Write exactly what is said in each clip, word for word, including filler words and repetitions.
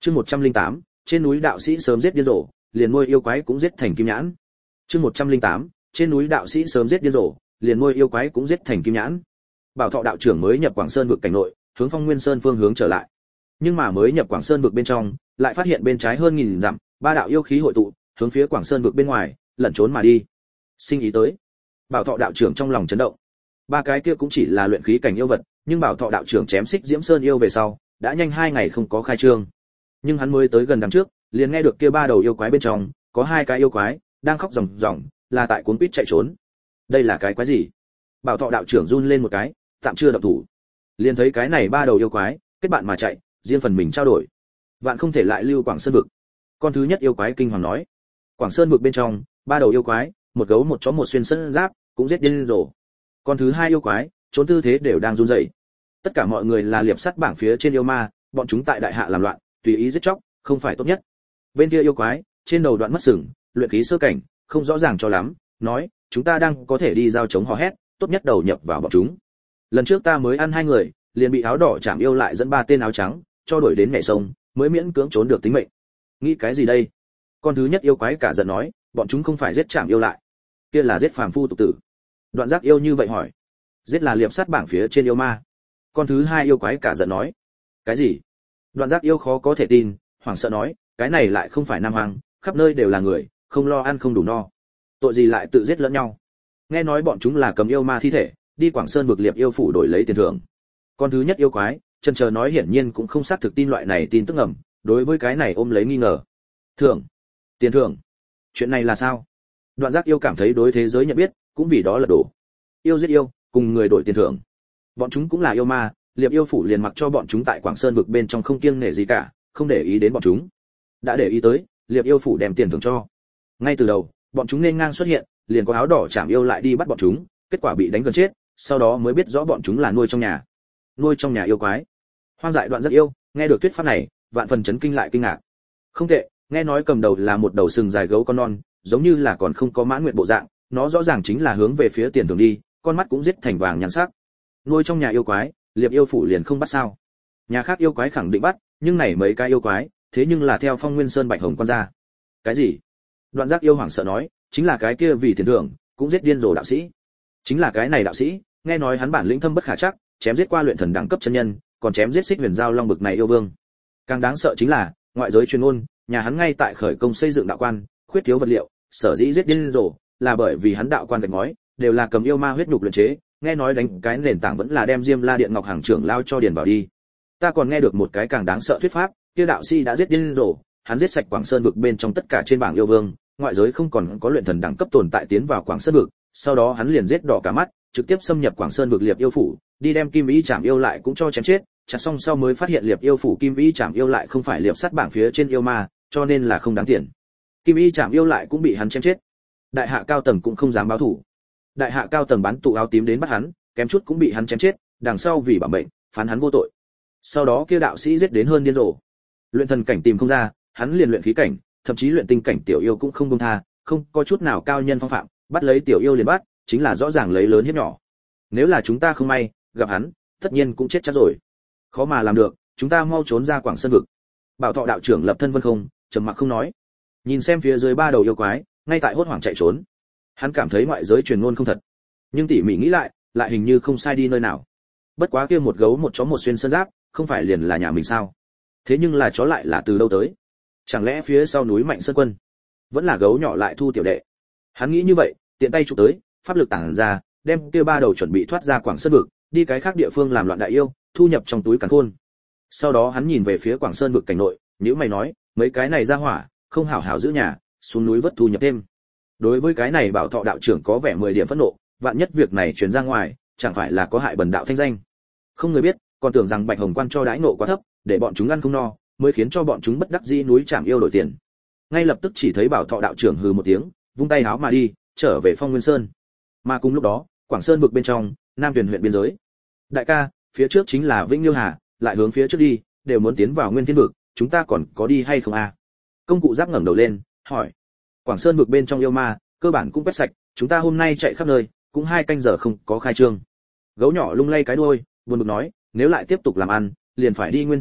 Chương một trăm lẻ tám, trên núi đạo sĩ sớm giết điên rồ, liền nuôi yêu quái cũng giết thành kim nhãn. Chương một trăm lẻ tám, trên núi đạo sĩ sớm giết điên rồ, liền nuôi yêu quái cũng giết thành kim nhãn. Bảo Thọ đạo trưởng mới nhập Quảng Sơn vực cảnh nội, hướng Phong Nguyên Sơn phương hướng trở lại. Nhưng mà mới nhập Quảng Sơn vực bên trong, lại phát hiện bên trái hơn nghìn dặm, ba đạo yêu khí hội tụ, hướng phía Quảng Sơn vực bên ngoài, lẩn trốn mà đi. Sinh ý tới. Bảo Thọ đạo trưởng trong lòng chấn động. Ba cái kia cũng chỉ là luyện khí cảnh yêu vật, nhưng Bảo Thọ đạo trưởng chém xích Diễm Sơn yêu về sau, đã nhanh hai ngày không có khai trương. Nhưng hắn mới tới gần đằng trước, liền nghe được kia ba đầu yêu quái bên trong, có hai cái yêu quái đang khóc ròng ròng, là tại cuốn quýt chạy trốn. Đây là cái quái gì? Bảo Thọ đạo trưởng run lên một cái, tạm chưa động thủ. Liền thấy cái này ba đầu yêu quái, kết bạn mà chạy, riêng phần mình trao đổi. Vạn không thể lại lưu Quảng Sơn vực. Con thứ nhất yêu quái kinh hoàng nói. Quảng Sơn vực bên trong, ba đầu yêu quái, một gấu một chó một xuyên sơn giáp, cũng giết điên rồ. Con thứ hai yêu quái, trốn tư thế đều đang run rẩy. Tất cả mọi người là liệp sắt bảng phía trên yêu ma, bọn chúng tại đại hạ làm loạn, tùy ý giết chóc, không phải tốt nhất. Bên kia yêu quái, trên đầu đoạn mất sừng, luyện khí sơ cảnh, không rõ ràng cho lắm, nói, chúng ta đang có thể đi giao chống hò hét, tốt nhất đầu nhập vào bọn chúng. Lần trước ta mới ăn hai người, liền bị áo đỏ chạm yêu lại dẫn ba tên áo trắng, cho đuổi đến nhảy sông, mới miễn cưỡng trốn được tính mệnh. Nghĩ cái gì đây? Con thứ nhất yêu quái cả giận nói, bọn chúng không phải giết chạm yêu lại, kia là giết phàm phu tục tử. Đoạn Giác yêu như vậy hỏi, giết là liệp sát bảng phía trên yêu ma. Con thứ hai yêu quái cả giận nói, cái gì? Đoạn Giác yêu khó có thể tin, hoảng sợ nói, cái này lại không phải Nam Hoàng, khắp nơi đều là người, không lo ăn không đủ no, tội gì lại tự giết lẫn nhau? Nghe nói bọn chúng là cầm yêu ma thi thể, đi Quảng Sơn vực liệp yêu phủ đổi lấy tiền thưởng. Con thứ nhất yêu quái, chần chờ nói hiển nhiên cũng không xác thực tin loại này tin tức ngầm, đối với cái này ôm lấy nghi ngờ. Thưởng, tiền thưởng, chuyện này là sao? Đoạn Giác yêu cảm thấy đối thế giới nhận biết, cũng vì đó là đổ. Yêu giết yêu, cùng người đổi tiền thưởng. Bọn chúng cũng là yêu ma, liệp yêu phủ liền mặc cho bọn chúng tại Quảng Sơn vực bên trong không kiêng nể gì cả, không để ý đến bọn chúng. Đã để ý tới, liệp yêu phủ đem tiền thưởng cho. Ngay từ đầu, bọn chúng nên ngang xuất hiện, liền có áo đỏ chạm yêu lại đi bắt bọn chúng, kết quả bị đánh gần chết, sau đó mới biết rõ bọn chúng là nuôi trong nhà. Nuôi trong nhà yêu quái. Hoang dại Đoạn Giác yêu, nghe được thuyết pháp này, vạn phần chấn kinh lại kinh ngạc. Không tệ, nghe nói cầm đầu là một đầu sừng dài gấu con non, giống như là còn không có mãn nguyện bộ dạng, nó rõ ràng chính là hướng về phía tiền thưởng đi, con mắt cũng giết thành vàng nhàn sắc. Nuôi trong nhà yêu quái, liệp yêu phủ liền không bắt sao? Nhà khác yêu quái khẳng định bắt, nhưng này mấy cái yêu quái, thế nhưng là theo Phong Nguyên Sơn Bạch Hồng quan ra. Cái gì? Đoạn Giác yêu hoảng sợ nói, chính là cái kia vì tiền thưởng, cũng giết điên rồ đạo sĩ. Chính là cái này đạo sĩ, nghe nói hắn bản lĩnh thâm bất khả trắc, chém giết qua luyện thần đẳng cấp chân nhân, còn chém giết Xích Huyền Giao Long bực này yêu vương. Càng đáng sợ chính là, ngoại giới truyền ngôn, nhà hắn ngay tại khởi công xây dựng đạo quan, khuyết thiếu vật liệu, sở dĩ giết điên rồ, là bởi vì hắn đạo quan gạch ngói đều là cầm yêu ma huyết nhục luyện chế, nghe nói đánh cái nền tảng vẫn là đem Diêm La Điện Ngọc Hàng trưởng lao cho điền vào đi. Ta còn nghe được một cái càng đáng sợ thuyết pháp, kia đạo sĩ đã giết điên rồ, hắn giết sạch Quảng Sơn vực bên trong tất cả trên bảng yêu vương, ngoại giới không còn có luyện thần đẳng cấp tồn tại tiến vào Quảng Sơn vực, sau đó hắn liền giết đỏ cả mắt, trực tiếp xâm nhập Quảng Sơn vực liệp yêu phủ, đi đem Kim Vĩ Trảm yêu lại cũng cho chém chết, chặt xong sau mới phát hiện liệp yêu phủ Kim Vĩ Trảm yêu lại không phải liệp sắt bảng phía trên yêu ma, cho nên là không đáng tiền. Kim Vĩ Trảm yêu lại cũng bị hắn chém chết. Đại hạ cao tầng cũng không dám báo thù. Đại hạ cao tầng bán tụ áo tím đến bắt hắn, kém chút cũng bị hắn chém chết, đằng sau vì bảo mệnh, phán hắn vô tội. Sau đó kia đạo sĩ giết đến hơn điên rồ. Luyện thần cảnh tìm không ra, hắn liền luyện khí cảnh, thậm chí luyện tinh cảnh tiểu yêu cũng không buông tha, không có chút nào cao nhân phong phạm, bắt lấy tiểu yêu liền bắt, chính là rõ ràng lấy lớn hiếp nhỏ. Nếu là chúng ta không may gặp hắn, tất nhiên cũng chết chắc rồi. Khó mà làm được, chúng ta mau trốn ra Quảng Sơn vực. Bảo Thọ đạo trưởng lập thân vân không, trầm mặc không nói. Nhìn xem phía dưới ba đầu yêu quái, ngay tại hốt hoảng chạy trốn. Hắn cảm thấy ngoại giới truyền ngôn không thật, nhưng tỉ mỉ nghĩ lại, lại hình như không sai đi nơi nào. Bất quá kia một gấu một chó một xuyên sơn giáp, không phải liền là nhà mình sao? Thế nhưng là chó lại là từ đâu tới? Chẳng lẽ phía sau núi Mạnh Sơn Quân vẫn là gấu nhỏ lại thu tiểu đệ? Hắn nghĩ như vậy, tiện tay chụp tới, pháp lực tản ra, đem kia ba đầu chuẩn bị thoát ra Quảng Sơn vực, đi cái khác địa phương làm loạn đại yêu, thu nhập trong túi càn khôn. Sau đó hắn nhìn về phía Quảng Sơn vực cảnh nội, nhíu mày nói, mấy cái này ra hỏa, không hảo hảo giữ nhà, xuống núi vất thu nhập thêm. Đối với cái này Bảo Thọ đạo trưởng có vẻ mười điểm phẫn nộ, vạn nhất việc này truyền ra ngoài, chẳng phải là có hại bần đạo thanh danh. Không người biết, còn tưởng rằng Bạch Hồng quan cho đãi nộ quá thấp, để bọn chúng ăn không no, mới khiến cho bọn chúng bất đắc dĩ núi Trảm yêu đổi tiền. Ngay lập tức chỉ thấy Bảo Thọ đạo trưởng hừ một tiếng, vung tay áo mà đi, trở về Phong Nguyên Sơn. Mà cùng lúc đó, Quảng Sơn vực bên trong, Nam Tuyền huyện biên giới. Đại ca, phía trước chính là Vĩnh Liêu Hà, lại hướng phía trước đi, đều muốn tiến vào Nguyên Thiên vực, chúng ta còn có đi hay không a? Công cụ Giáp ngẩng đầu lên, hỏi. Quảng Sơn vực bên trong yêu ma, cơ bản cũng quét sạch, chúng ta hôm nay chạy khắp nơi, cũng hai canh giờ không có khai trương. Gấu nhỏ lung lay cái đuôi, buồn bực nói, nếu lại tiếp tục làm ăn, liền phải đi Nguyên Thiên vực,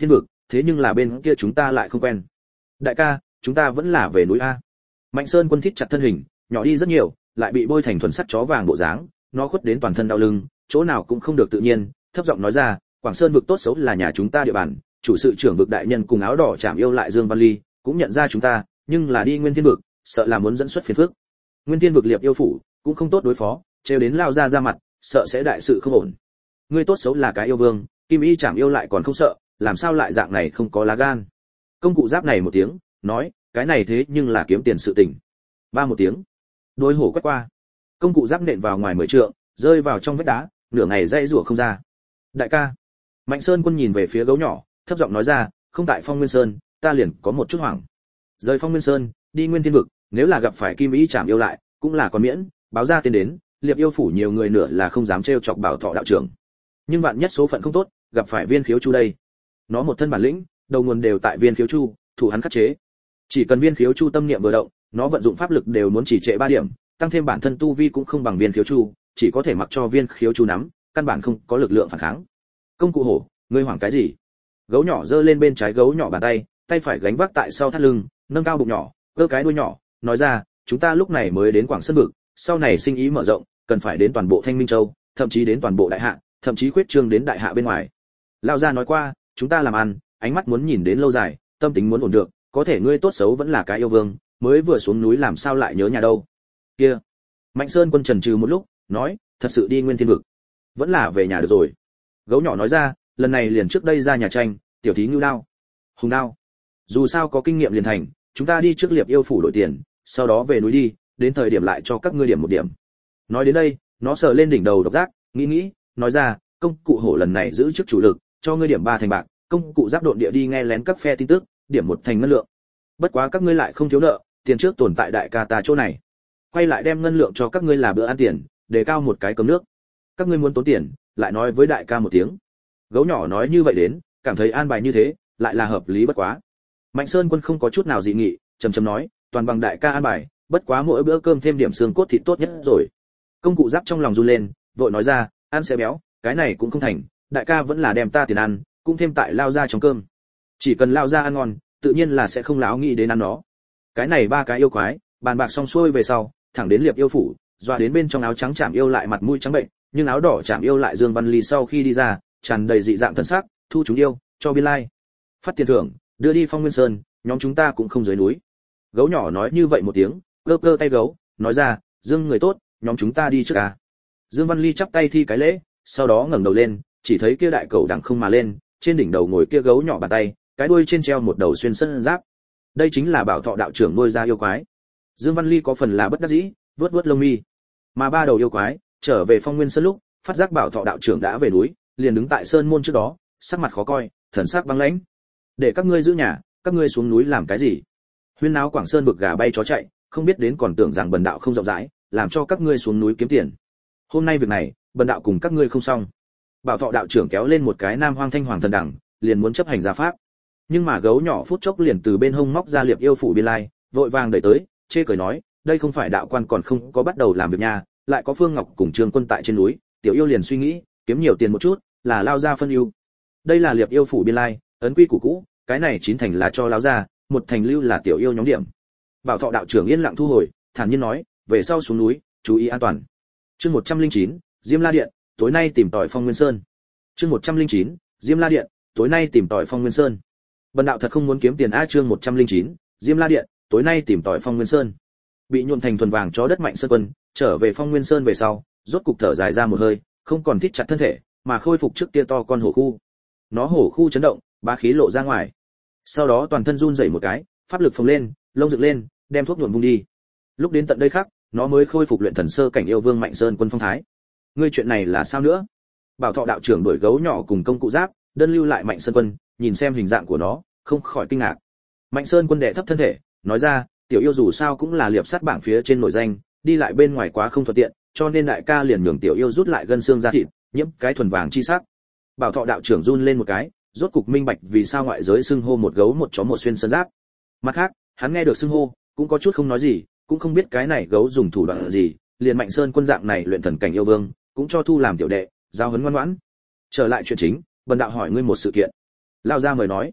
thế nhưng là bên kia chúng ta lại không quen. Đại ca, chúng ta vẫn là về núi a. Mạnh Sơn Quân thít chặt thân hình, nhỏ đi rất nhiều, lại bị bôi thành thuần sắt chó vàng bộ dáng, nó khuất đến toàn thân đau lưng, chỗ nào cũng không được tự nhiên, thấp giọng nói ra, Quảng Sơn vực tốt xấu là nhà chúng ta địa bàn, chủ sự trưởng vực đại nhân cùng áo đỏ chạm yêu lại Dương Văn Ly, cũng nhận ra chúng ta, nhưng là đi Nguyên Thiên vực, sợ là muốn dẫn xuất phiền phức. Nguyên Thiên vực liệp yêu phủ, cũng không tốt đối phó, trêu đến lao ra ra mặt, sợ sẽ đại sự không ổn. Ngươi tốt xấu là cái yêu vương, Kim Y chạm yêu lại còn không sợ, làm sao lại dạng này không có lá gan. Công cụ giáp này một tiếng, nói, cái này thế nhưng là kiếm tiền sự tình. Ba một tiếng, đôi hổ quét qua, công cụ giáp nện vào ngoài mười trượng, rơi vào trong vách đá, nửa ngày dây rủa không ra. Đại ca, Mạnh Sơn Quân nhìn về phía gấu nhỏ, thấp giọng nói ra, không tại Phong Nguyên Sơn, ta liền có một chút hoảng. Rời Phong Nguyên Sơn, đi Nguyên Thiên vực, nếu là gặp phải Kim Ý chạm yêu lại, cũng là còn miễn, báo ra tên đến, liệp yêu phủ nhiều người nữa là không dám trêu chọc Bảo Thọ đạo trưởng. Nhưng vạn nhất số phận không tốt, gặp phải Viên Khiếu Chu đây. Nó một thân bản lĩnh, đầu nguồn đều tại Viên Khiếu Chu, thủ hắn khắc chế. Chỉ cần Viên Khiếu Chu tâm niệm vừa động, nó vận dụng pháp lực đều muốn chỉ trệ ba điểm, tăng thêm bản thân tu vi cũng không bằng Viên Khiếu Chu, chỉ có thể mặc cho Viên Khiếu Chu nắm, căn bản không có lực lượng phản kháng. Công cụ hổ, ngươi hoảng cái gì? Gấu nhỏ giơ lên bên trái gấu nhỏ bàn tay, tay phải gánh vác tại sau thắt lưng, nâng cao bụng nhỏ, cơ cái đuôi nhỏ, nói ra, chúng ta lúc này mới đến Quảng Sơn vực, sau này sinh ý mở rộng, cần phải đến toàn bộ Thanh Minh Châu, thậm chí đến toàn bộ đại hạ, thậm chí khuyết trương đến đại hạ bên ngoài. Lão gia nói qua, chúng ta làm ăn, ánh mắt muốn nhìn đến lâu dài, tâm tính muốn ổn được, có thể ngươi tốt xấu vẫn là cái yêu vương, mới vừa xuống núi làm sao lại nhớ nhà đâu. Kia. Mạnh Sơn Quân trần trừ một lúc, nói, thật sự đi Nguyên Thiên vực, vẫn là về nhà được rồi. Gấu nhỏ nói ra, lần này liền trước đây ra nhà tranh, tiểu thí ngưu đao, hùng đao. Dù sao có kinh nghiệm liền thành, chúng ta đi trước liệp yêu phủ đổi tiền, sau đó về núi đi, đến thời điểm lại cho các ngươi điểm một điểm. Nói đến đây, nó sờ lên đỉnh đầu độc giác, nghĩ nghĩ, nói ra, công cụ hổ lần này giữ chức chủ lực, cho ngươi điểm ba thành bạc, công cụ giáp độn địa đi nghe lén các phe tin tức, điểm một thành ngân lượng. Bất quá các ngươi lại không thiếu nợ, tiền trước tồn tại đại ca ta chỗ này. Quay lại đem ngân lượng cho các ngươi là bữa ăn tiền, đề cao một cái cơm nước. Các ngươi muốn tốn tiền, lại nói với đại ca một tiếng. Gấu nhỏ nói như vậy đến, cảm thấy an bài như thế, lại là hợp lý bất quá. Mạnh Sơn Quân không có chút nào dị nghị, trầm trầm nói, toàn bằng đại ca an bài, bất quá mỗi bữa cơm thêm điểm xương cốt thịt tốt nhất rồi. Công cụ giáp trong lòng run lên, vội nói ra, ăn sẽ béo, cái này cũng không thành, đại ca vẫn là đem ta tiền ăn, cũng thêm tại lao ra trong cơm. Chỉ cần lao ra ăn ngon, tự nhiên là sẽ không láo nghĩ đến ăn nó. Cái này ba cái yêu quái, bàn bạc xong xuôi về sau, thẳng đến liệp yêu phủ, dọa đến bên trong áo trắng chạm yêu lại mặt mũi trắng bệnh, nhưng áo đỏ chạm yêu lại Dương Văn Ly sau khi đi ra, tràn đầy dị dạng thần sắc, thu chúng yêu, cho biên lai, phát tiền thưởng, đưa đi Phong Nguyên Sơn, nhóm chúng ta cũng không dưới núi. Gấu nhỏ nói như vậy một tiếng, cơ cơ tay gấu, nói ra, Dương người tốt, nhóm chúng ta đi trước à. Dương Văn Ly chắp tay thi cái lễ, sau đó ngẩng đầu lên, chỉ thấy kia đại cầu đằng không mà lên, trên đỉnh đầu ngồi kia gấu nhỏ bàn tay, cái đuôi trên treo một đầu xuyên sơn giáp. Đây chính là Bảo Thọ đạo trưởng nuôi ra yêu quái. Dương Văn Ly có phần là bất đắc dĩ, vớt vớt lông mi. Mà ba đầu yêu quái trở về Phong Nguyên Sơn lúc, phát giác Bảo Thọ đạo trưởng đã về núi, liền đứng tại sơn môn trước đó, sắc mặt khó coi, thần sắc băng lãnh. Để các ngươi giữ nhà, các ngươi xuống núi làm cái gì? Huyên náo Quảng Sơn vực gà bay chó chạy, không biết đến còn tưởng rằng bần đạo không rộng rãi, làm cho các ngươi xuống núi kiếm tiền. Hôm nay việc này, bần đạo cùng các ngươi không xong. Bảo Thọ đạo trưởng kéo lên một cái nam hoang thanh hoàng thần đẳng, liền muốn chấp hành gia pháp. Nhưng mà gấu nhỏ phút chốc liền từ bên hông móc ra liệp yêu phủ biên lai, vội vàng đẩy tới, chê cười nói, đây không phải đạo quan còn không có bắt đầu làm việc nha, lại có Phương Ngọc cùng Trương Quân tại trên núi, tiểu yêu liền suy nghĩ, kiếm nhiều tiền một chút, là lao ra phân ưu. Đây là liệp yêu phủ biên lai, ấn quy củ cũ, cái này chín thành là cho lão gia, một thành lưu là tiểu yêu nhóm điểm. Bảo Thọ đạo trưởng yên lặng thu hồi, thản nhiên nói, về sau xuống núi, chú ý an toàn. Chương một trăm linh chín, Diêm La Điện, tối nay tìm tòi Phong Nguyên Sơn. Chương một trăm linh chín, Diêm La Điện, tối nay tìm tòi Phong Nguyên Sơn. Bần đạo thật không muốn kiếm tiền a. Chương một trăm linh chín, Diêm La Điện, tối nay tìm tòi Phong Nguyên Sơn. Bị nhuộm thành thuần vàng chó đất Mạnh Sơn Quân, trở về Phong Nguyên Sơn về sau, rốt cục thở dài ra một hơi, không còn thít chặt thân thể, mà khôi phục trước kia to con hổ khu. Nó hổ khu chấn động, bá khí lộ ra ngoài. Sau đó toàn thân run rẩy một cái, pháp lực phồng lên, lông dựng lên, đem thuốc nhuộm vung đi. Lúc đến tận đây khác, nó mới khôi phục luyện thần sơ cảnh yêu vương Mạnh Sơn Quân phong thái. Ngươi chuyện này là sao nữa? Bảo Thọ đạo trưởng đuổi gấu nhỏ cùng công cụ giáp, đơn lưu lại Mạnh Sơn Quân, nhìn xem hình dạng của nó, không khỏi kinh ngạc. Mạnh Sơn Quân đệ thấp thân thể, nói ra, tiểu yêu dù sao cũng là liệp sát bảng phía trên nổi danh, đi lại bên ngoài quá không thuận tiện, cho nên đại ca liền nhường tiểu yêu rút lại gân xương ra thịt, nhiễm cái thuần vàng chi sắc. Bảo Thọ đạo trưởng run lên một cái, rốt cục minh bạch vì sao ngoại giới xưng hô một gấu một chó một xuyên sơn giáp. Mặt khác, hắn nghe được xưng hô, cũng có chút không nói gì, cũng không biết cái này gấu dùng thủ đoạn gì, liền Mạnh Sơn Quân dạng này luyện thần cảnh yêu vương, cũng cho thu làm tiểu đệ, giao huấn ngoan ngoãn. Trở lại chuyện chính, bần đạo hỏi ngươi một sự kiện. Lao ra mời nói.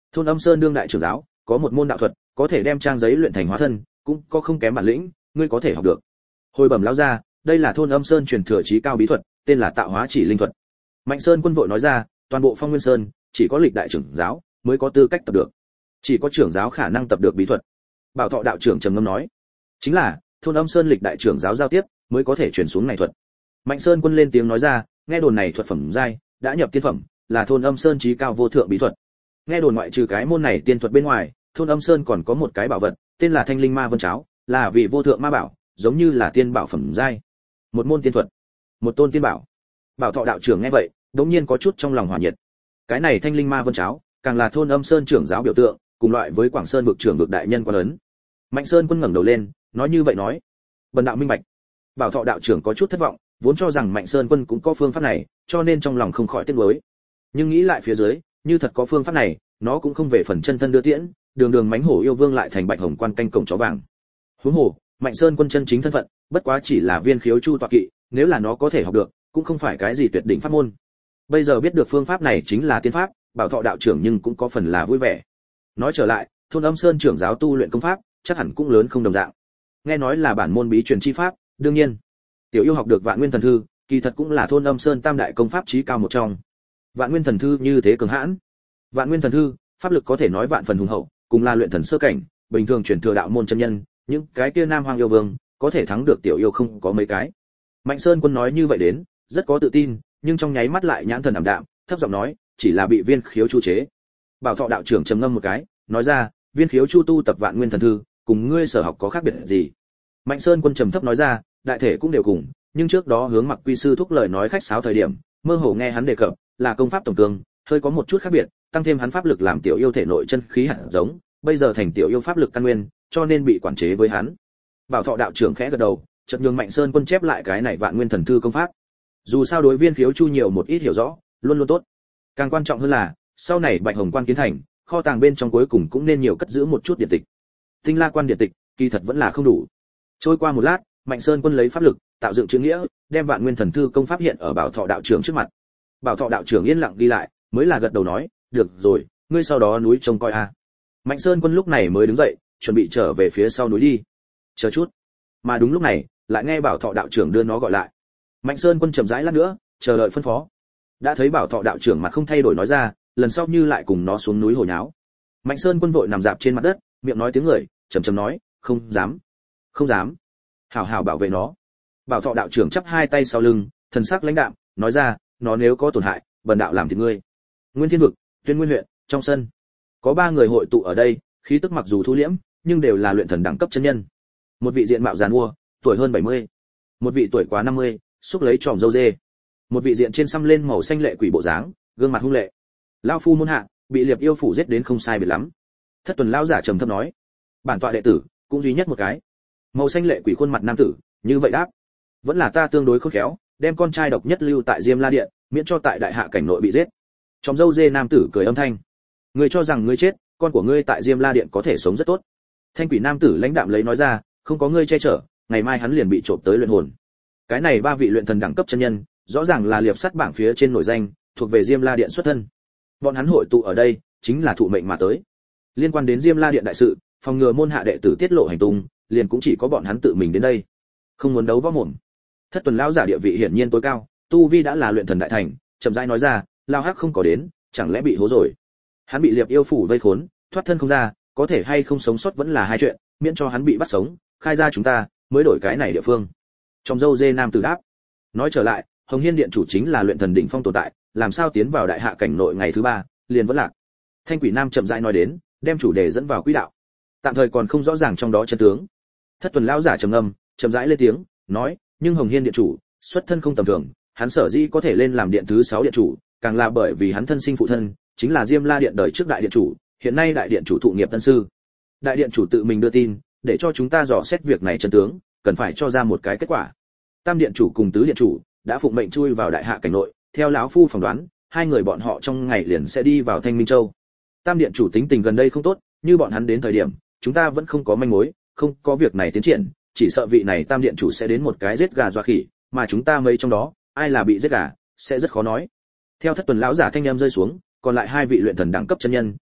Thôn Âm Sơn đương đại trưởng giáo, có một môn đạo thuật, có thể đem trang giấy luyện thành hóa thân, cũng có không kém bản lĩnh, ngươi có thể học được. Hồi bẩm lão gia, đây là Thôn Âm Sơn truyền thừa chí cao bí thuật, tên là Tạo Hóa Chỉ Linh thuật. Mạnh Sơn Quân vội nói ra, toàn bộ Phong Nguyên Sơn, chỉ có lịch đại trưởng giáo mới có tư cách tập được. Chỉ có trưởng giáo khả năng tập được bí thuật. Bảo Thọ đạo trưởng trầm ngâm nói, chính là Thôn Âm Sơn lịch đại trưởng giáo giao tiếp mới có thể truyền xuống này thuật. Mạnh Sơn Quân lên tiếng nói ra, nghe đồn này thuật phẩm giai đã nhập tiên phẩm, là Thôn Âm Sơn chí cao vô thượng bí thuật. Nghe đồn ngoại trừ cái môn này tiên thuật bên ngoài, Thôn Âm Sơn còn có một cái bảo vật, tên là Thanh Linh Ma Vân Cháo, là vị vô thượng ma bảo, giống như là tiên bảo phẩm giai. Một môn tiên thuật, một tôn tiên bảo. Bảo Thọ đạo trưởng nghe vậy, đống nhiên có chút trong lòng hỏa nhiệt. Cái này Thanh Linh Ma Vân Cháo, càng là Thôn Âm Sơn trưởng giáo biểu tượng, cùng loại với Quảng Sơn vực trưởng vực đại nhân quan ấn. Mạnh Sơn Quân ngẩng đầu lên, nói như vậy nói, bần đạo minh bạch. Bảo Thọ đạo trưởng có chút thất vọng, vốn cho rằng Mạnh Sơn Quân cũng có phương pháp này, cho nên trong lòng không khỏi tiếc nuối. Nhưng nghĩ lại phía dưới, như thật có phương pháp này, nó cũng không về phần chân thân đưa tiễn, đường đường mãnh hổ yêu vương lại thành Bạch Hồng Quan canh cổng chó vàng. Huống hồ, Mạnh Sơn Quân chân chính thân phận, bất quá chỉ là viên khiếu chu tọa kỵ, nếu là nó có thể học được, cũng không phải cái gì tuyệt đỉnh pháp môn. Bây giờ biết được phương pháp này chính là tiên pháp, Bảo Thọ đạo trưởng nhưng cũng có phần là vui vẻ. Nói trở lại, Thôn Âm Sơn trưởng giáo tu luyện công pháp, chắc hẳn cũng lớn không đồng dạng. Nghe nói là bản môn bí truyền chi pháp, đương nhiên, tiểu yêu học được Vạn Nguyên Thần Thư, kỳ thật cũng là Thôn Âm Sơn tam đại công pháp chí cao một trong. Vạn Nguyên Thần Thư như thế cường hãn. Vạn Nguyên Thần Thư, pháp lực có thể nói vạn phần hùng hậu, cùng là luyện thần sơ cảnh, bình thường truyền thừa đạo môn chân nhân, những cái kia Nam Hoang yêu vương, có thể thắng được tiểu yêu không có mấy cái. Mạnh Sơn Quân nói như vậy đến, rất có tự tin, nhưng trong nháy mắt lại nhãn thần ảm đạm, thấp giọng nói, chỉ là bị Viên Khiếu Chu chế. Bảo Thọ đạo trưởng trầm ngâm một cái, nói ra, Viên Khiếu Chu tu tập Vạn Nguyên Thần Thư, cùng ngươi sở học có khác biệt gì? Mạnh Sơn Quân trầm thấp nói ra, đại thể cũng đều cùng, nhưng trước đó hướng Mặc Quy sư thúc lời nói khách sáo thời điểm, mơ hồ nghe hắn đề cập, là công pháp tổng cường, hơi có một chút khác biệt, tăng thêm hắn pháp lực làm tiểu yêu thể nội chân khí hạt giống, bây giờ thành tiểu yêu pháp lực căn nguyên, cho nên bị quản chế với hắn. Bảo Thọ đạo trưởng khẽ gật đầu, chợt nhường Mạnh Sơn Quân chép lại cái này Vạn Nguyên Thần Thư công pháp. Dù sao đối Viên Khiếu Chu nhiều một ít hiểu rõ, luôn luôn tốt. Càng quan trọng hơn là, sau này Bạch Hồng Quan kiến thành, kho tàng bên trong cuối cùng cũng nên nhiều cất giữ một chút điện tịch. Tinh La Quan điện tịch, kỳ thật vẫn là không đủ. Trôi qua một lát, Mạnh Sơn Quân lấy pháp lực, tạo dựng chữ nghĩa, đem Vạn Nguyên Thần Thư công pháp hiện ở Bảo Thọ đạo trưởng trước mặt. Bảo Thọ đạo trưởng yên lặng đi lại, mới là gật đầu nói, được rồi, ngươi sau đó núi trông coi a. Mạnh Sơn Quân lúc này mới đứng dậy, chuẩn bị trở về phía sau núi đi. Chờ chút. Mà đúng lúc này, lại nghe Bảo Thọ đạo trưởng đưa nó gọi lại. Mạnh Sơn Quân chậm rãi lát nữa, chờ đợi phân phó. Đã thấy Bảo Thọ đạo trưởng mặt không thay đổi nói ra, lần sau như lại cùng nó xuống núi hồ nháo. Mạnh Sơn Quân vội nằm dạp trên mặt đất, miệng nói tiếng người, trầm trầm nói, không dám, không dám. Hảo hảo bảo vệ nó. Bảo Thọ đạo trưởng chắp hai tay sau lưng, thần sắc lãnh đạm, nói ra, nó nếu có tổn hại, bần đạo làm thịt ngươi. Nguyên Thiên vực, Tuyên Nguyên huyện, trong sân, có ba người hội tụ ở đây, khí tức mặc dù thu liễm, nhưng đều là luyện thần đẳng cấp chân nhân. Một vị diện mạo giàn mua, tuổi hơn bảy mươi. Một vị tuổi quá năm mươi, xúc lấy tròm râu dê. Một vị diện trên xăm lên màu xanh lệ quỷ bộ dáng, gương mặt hung lệ. Lão phu môn hạ, bị Liệp yêu phủ giết đến không sai biệt lắm. Thất Tuần lão giả trầm thấp nói, bản tọa đệ tử, cũng duy nhất một cái. Màu xanh lệ quỷ khuôn mặt nam tử, như vậy đáp, vẫn là ta tương đối khôn khéo, đem con trai độc nhất lưu tại Diêm La điện, miễn cho tại đại hạ cảnh nội bị giết. Tròm râu dê nam tử cười âm thanh, ngươi cho rằng ngươi chết, con của ngươi tại Diêm La điện có thể sống rất tốt. Thanh quỷ nam tử lãnh đạm lấy nói ra, không có ngươi che chở, ngày mai hắn liền bị trộm tới luyện hồn. Cái này ba vị luyện thần đẳng cấp chân nhân, rõ ràng là liệp sắt bảng phía trên nổi danh, thuộc về Diêm La điện xuất thân. Bọn hắn hội tụ ở đây, chính là thụ mệnh mà tới. Liên quan đến Diêm La điện đại sự, phòng ngừa môn hạ đệ tử tiết lộ hành tung, liền cũng chỉ có bọn hắn tự mình đến đây. Không muốn đấu võ mồm. Thất Tuần lão giả địa vị hiển nhiên tối cao, tu vi đã là luyện thần đại thành, chậm rãi nói ra, lao hắc không có đến, chẳng lẽ bị hố rồi? Hắn bị Liệp yêu phủ vây khốn, thoát thân không ra, có thể hay không sống sót vẫn là hai chuyện, miễn cho hắn bị bắt sống, khai ra chúng ta mới đổi cái này địa phương. Trong dâu dê nam tử đáp. Nói trở lại, Hồng Hiên điện chủ chính là luyện thần đỉnh phong tồn tại, làm sao tiến vào đại hạ cảnh nội ngày thứ ba, liền vẫn lạc. Thanh quỷ nam chậm rãi nói đến, đem chủ đề dẫn vào quỹ đạo. Tạm thời còn không rõ ràng trong đó chân tướng. Thất Tuần lão giả trầm ngâm, chậm rãi lên tiếng, nói, nhưng Hồng Hiên điện chủ, xuất thân không tầm thường, hắn sở dĩ có thể lên làm điện thứ sáu điện chủ, càng là bởi vì hắn thân sinh phụ thân, chính là Diêm La điện đời trước đại điện chủ, hiện nay đại điện chủ thụ nghiệp tân sư. Đại điện chủ tự mình đưa tin, để cho chúng ta dò xét việc này chân tướng, cần phải cho ra một cái kết quả. Tam điện chủ cùng tứ điện chủ đã phụng mệnh chui vào đại hạ cảnh nội, theo lão phu phỏng đoán, hai người bọn họ trong ngày liền sẽ đi vào Thanh Minh Châu. Tam điện chủ tính tình gần đây không tốt, như bọn hắn đến thời điểm, chúng ta vẫn không có manh mối, không có việc này tiến triển, chỉ sợ vị này tam điện chủ sẽ đến một cái giết gà dọa khỉ, mà chúng ta mấy trong đó, ai là bị giết gà, sẽ rất khó nói. Theo Thất Tuần lão giả thanh âm rơi xuống, còn lại hai vị luyện thần đẳng cấp chân nhân,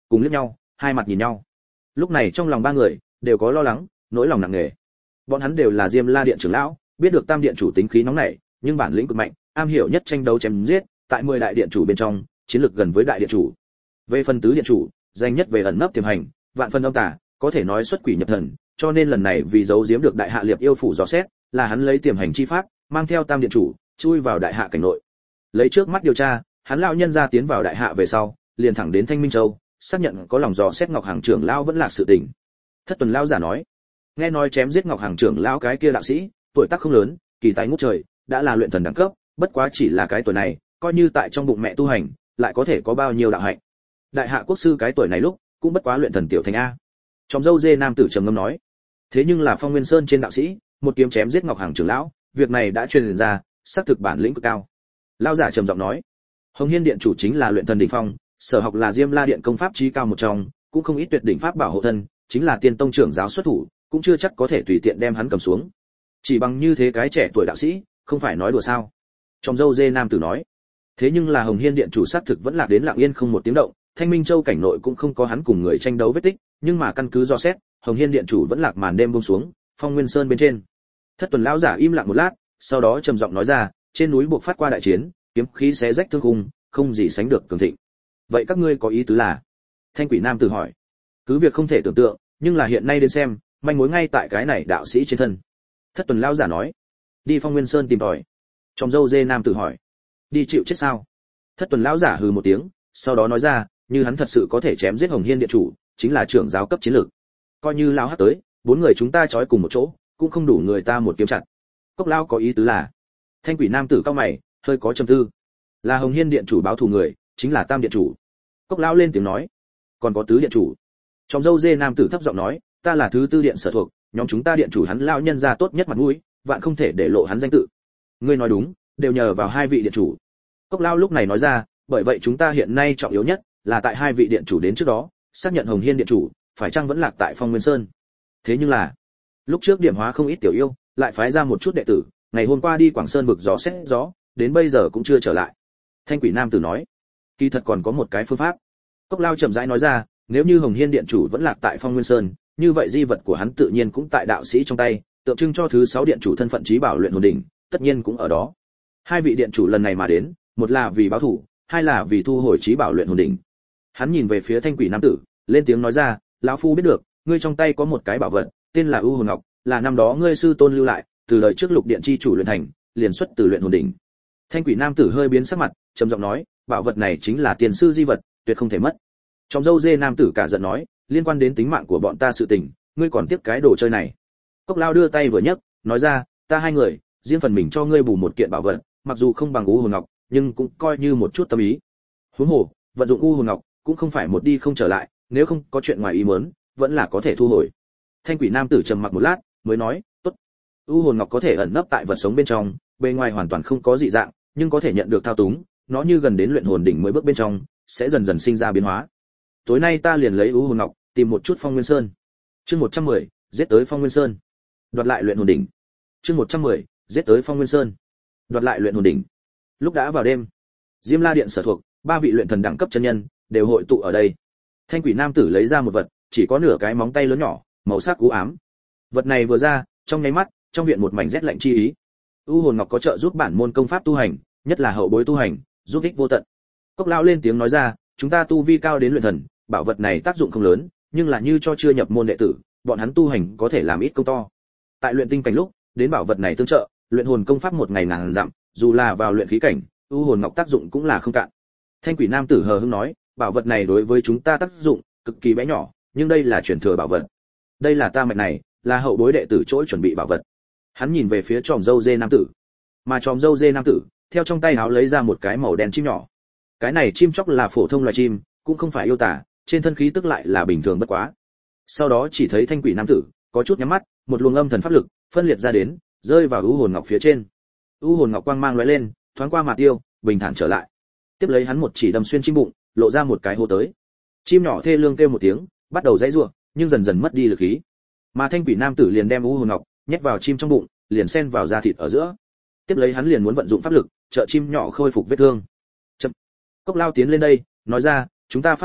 cùng liếc nhau, hai mặt nhìn nhau. Lúc này trong lòng ba người đều có lo lắng, nỗi lòng nặng nề. Bọn hắn đều là Diêm La điện trưởng lão, biết được Tam điện chủ tính khí nóng nảy, nhưng bản lĩnh cực mạnh, am hiểu nhất tranh đấu chém giết, tại mười đại điện chủ bên trong, chiến lược gần với đại điện chủ. Về phần tứ điện chủ, danh nhất về ẩn nấp tiềm hành, vạn phần âm tà, có thể nói xuất quỷ nhập thần, cho nên lần này vì giấu giếm được đại hạ liệp yêu phủ dò xét, là hắn lấy tiềm hành chi pháp, mang theo Tam điện chủ, chui vào đại hạ cảnh nội. Lấy trước mắt điều tra, hắn lão nhân gia tiến vào đại hạ về sau, liền thẳng đến Thanh Minh Châu, xác nhận có lòng dò xét Ngọc Hàng trưởng lão vẫn là sự tình. Thất Tuần lão giả nói, nghe nói chém giết Ngọc Hàng trưởng lão cái kia đạo sĩ, tuổi tác không lớn, kỳ tài ngút trời, đã là luyện thần đẳng cấp, bất quá chỉ là cái tuổi này, coi như tại trong bụng mẹ tu hành, lại có thể có bao nhiêu đạo hạnh. Đại hạ quốc sư cái tuổi này lúc, cũng bất quá luyện thần tiểu thành a. Trong dâu dê nam tử trầm ngâm nói, thế nhưng là Phong Nguyên Sơn trên đạo sĩ, một kiếm chém giết Ngọc Hàng trưởng lão, việc này đã truyền ra, xác thực bản lĩnh cực cao. Lão giả trầm giọng nói, Hồng Hiên điện chủ chính là luyện thần đỉnh phong, sở học là Diêm La điện công pháp chí cao một trong, cũng không ít tuyệt đỉnh pháp bảo hộ thân, chính là tiên tông trưởng giáo xuất thủ, cũng chưa chắc có thể tùy tiện đem hắn cầm xuống. Chỉ bằng như thế cái trẻ tuổi đạo sĩ, không phải nói đùa sao? Trong dâu dê nam tử nói, thế nhưng là Hồng Hiên điện chủ xác thực vẫn lạc đến lặng yên không một tiếng động, Thanh Minh Châu cảnh nội cũng không có hắn cùng người tranh đấu vết tích, nhưng mà căn cứ do xét, Hồng Hiên điện chủ vẫn lạc màn đêm buông xuống, Phong Nguyên Sơn bên trên. Thất Tuần lão giả im lặng một lát, sau đó trầm giọng nói ra, trên núi buộc phát qua đại chiến, kiếm khí xé rách thương khung, không gì sánh được cường thịnh. Vậy các ngươi có ý tứ là? Thanh Quỷ nam tử hỏi. Cứ việc không thể tưởng tượng, nhưng là hiện nay đến xem, manh mối ngay tại cái này đạo sĩ trên thân. Thất Tuần lão giả nói, đi Phong Nguyên Sơn tìm tòi. Trong dâu dê nam tử hỏi, đi chịu chết sao? Thất Tuần lão giả hừ một tiếng, sau đó nói ra, như hắn thật sự có thể chém giết Hồng Hiên điện chủ, chính là trưởng giáo cấp chiến lược. Coi như lão hắc tới, bốn người chúng ta trói cùng một chỗ, cũng không đủ người ta một kiếm chặt. Cốc lão có ý tứ là? Thanh Quỷ nam tử cao mày, hơi có trầm tư. Là Hồng Hiên điện chủ báo thù người, chính là Tam điện chủ. Cốc lão lên tiếng nói, còn có tứ điện chủ. Trong dâu dê nam tử thấp giọng nói, ta là thứ tư điện sở thuộc, nhóm chúng ta điện chủ hắn lão nhân gia tốt nhất mặt mũi, vạn không thể để lộ hắn danh tự. Ngươi nói đúng, đều nhờ vào hai vị điện chủ. Cốc lão lúc này nói ra, bởi vậy chúng ta hiện nay trọng yếu nhất là tại hai vị điện chủ đến trước đó, xác nhận Hồng Hiên điện chủ phải chăng vẫn lạc tại Phong Nguyên Sơn. Thế nhưng là, lúc trước điểm hóa không ít tiểu yêu, lại phái ra một chút đệ tử, ngày hôm qua đi Quảng Sơn vực gió xét gió, đến bây giờ cũng chưa trở lại. Thanh Quỷ nam tử nói, kỳ thật còn có một cái phương pháp. Cốc lão chậm rãi nói ra, nếu như Hồng Hiên điện chủ vẫn lạc tại Phong Nguyên Sơn, như vậy di vật của hắn tự nhiên cũng tại đạo sĩ trong tay, tượng trưng cho thứ sáu điện chủ thân phận trí bảo luyện hồn đỉnh, tất nhiên cũng ở đó. Hai vị điện chủ lần này mà đến, một là vì báo thù, hai là vì thu hồi trí bảo luyện hồn đỉnh. Hắn nhìn về phía Thanh Quỷ nam tử, lên tiếng nói ra, lão phu biết được, ngươi trong tay có một cái bảo vật, tên là U Hồn Ngọc, là năm đó ngươi sư tôn lưu lại, từ đời trước Lục điện chi chủ luyện thành, liền xuất từ luyện hồn đỉnh. Thanh Quỷ nam tử hơi biến sắc mặt, trầm giọng nói, bảo vật này chính là tiền sư di vật, tuyệt không thể mất. Trong dâu dê nam tử cả giận nói, liên quan đến tính mạng của bọn ta sự tình, ngươi còn tiếc cái đồ chơi này? Cốc lão đưa tay vừa nhấc, nói ra, ta hai người, riêng phần mình cho ngươi bù một kiện bảo vật, mặc dù không bằng U Hồn Ngọc, nhưng cũng coi như một chút tâm ý. Huống hồ, vận dụng U Hồn Ngọc cũng không phải một đi không trở lại, nếu không có chuyện ngoài ý muốn, vẫn là có thể thu hồi. Thanh Quỷ nam tử trầm mặc một lát, mới nói, tốt. U Hồn Ngọc có thể ẩn nấp tại vật sống bên trong, bên ngoài hoàn toàn không có dị dạng, nhưng có thể nhận được thao túng, nó như gần đến luyện hồn đỉnh mới bước bên trong, sẽ dần dần sinh ra biến hóa. Tối nay ta liền lấy U Hồn Ngọc, tìm một chút Phong Nguyên Sơn. Chương một trăm mười, giết tới Phong Nguyên Sơn. Đoạt lại luyện hồn đỉnh. Chương một trăm mười, giết tới Phong Nguyên Sơn. Đoạt lại luyện hồn đỉnh. Lúc đã vào đêm, Diêm La điện sở thuộc, ba vị luyện thần đẳng cấp chân nhân đều hội tụ ở đây. Thanh Quỷ nam tử lấy ra một vật, chỉ có nửa cái móng tay lớn nhỏ, màu sắc u ám. Vật này vừa ra, trong nháy mắt, trong viện một mảnh rét lạnh chi ý. U Hồn Ngọc có trợ giúp bản môn công pháp tu hành, nhất là hậu bối tu hành, giúp ích vô tận. Cốc lão lên tiếng nói ra, chúng ta tu vi cao đến luyện thần, bảo vật này tác dụng không lớn, nhưng là như cho chưa nhập môn đệ tử, bọn hắn tu hành có thể làm ít công to. Tại luyện tinh cảnh lúc, đến bảo vật này tương trợ, luyện hồn công pháp một ngày ngàn dặm, dù là vào luyện khí cảnh, U Hồn Ngọc tác dụng cũng là không cạn. Thanh Quỷ nam tử hờ hững nói, bảo vật này đối với chúng ta tác dụng cực kỳ bé nhỏ, nhưng đây là truyền thừa bảo vật. Đây là ta mạch này, là hậu bối đệ tử chỗ chuẩn bị bảo vật. Hắn nhìn về phía tròm dâu dê nam tử, mà tròm dâu dê nam tử theo trong tay áo lấy ra một cái màu đen chim nhỏ. Cái này chim chóc là phổ thông loài chim, cũng không phải yêu tả, trên thân khí tức lại là bình thường bất quá. Sau đó chỉ thấy Thanh Quỷ nam tử có chút nhắm mắt, một luồng âm thần pháp lực phân liệt ra đến, rơi vào U Hồn Ngọc phía trên. U Hồn Ngọc quang mang lóe lên, thoáng qua mà tiêu, bình thản trở lại. Tiếp lấy hắn một chỉ đâm xuyên chim bụng, lộ ra một cái hố tới. Chim nhỏ thê lương kêu một tiếng, bắt đầu giãy giụa, nhưng dần dần mất đi lực khí. Mà Thanh Quỷ nam tử liền đem U Hồn Ngọc nhét vào chim trong bụng, liền xen vào da thịt ở giữa. Tiếp lấy hắn liền muốn vận dụng pháp lực, trợ chim nhỏ khôi phục vết thương. Chậm. Cốc Lao tiến lên đây, nói ra, chúng ta pháp lực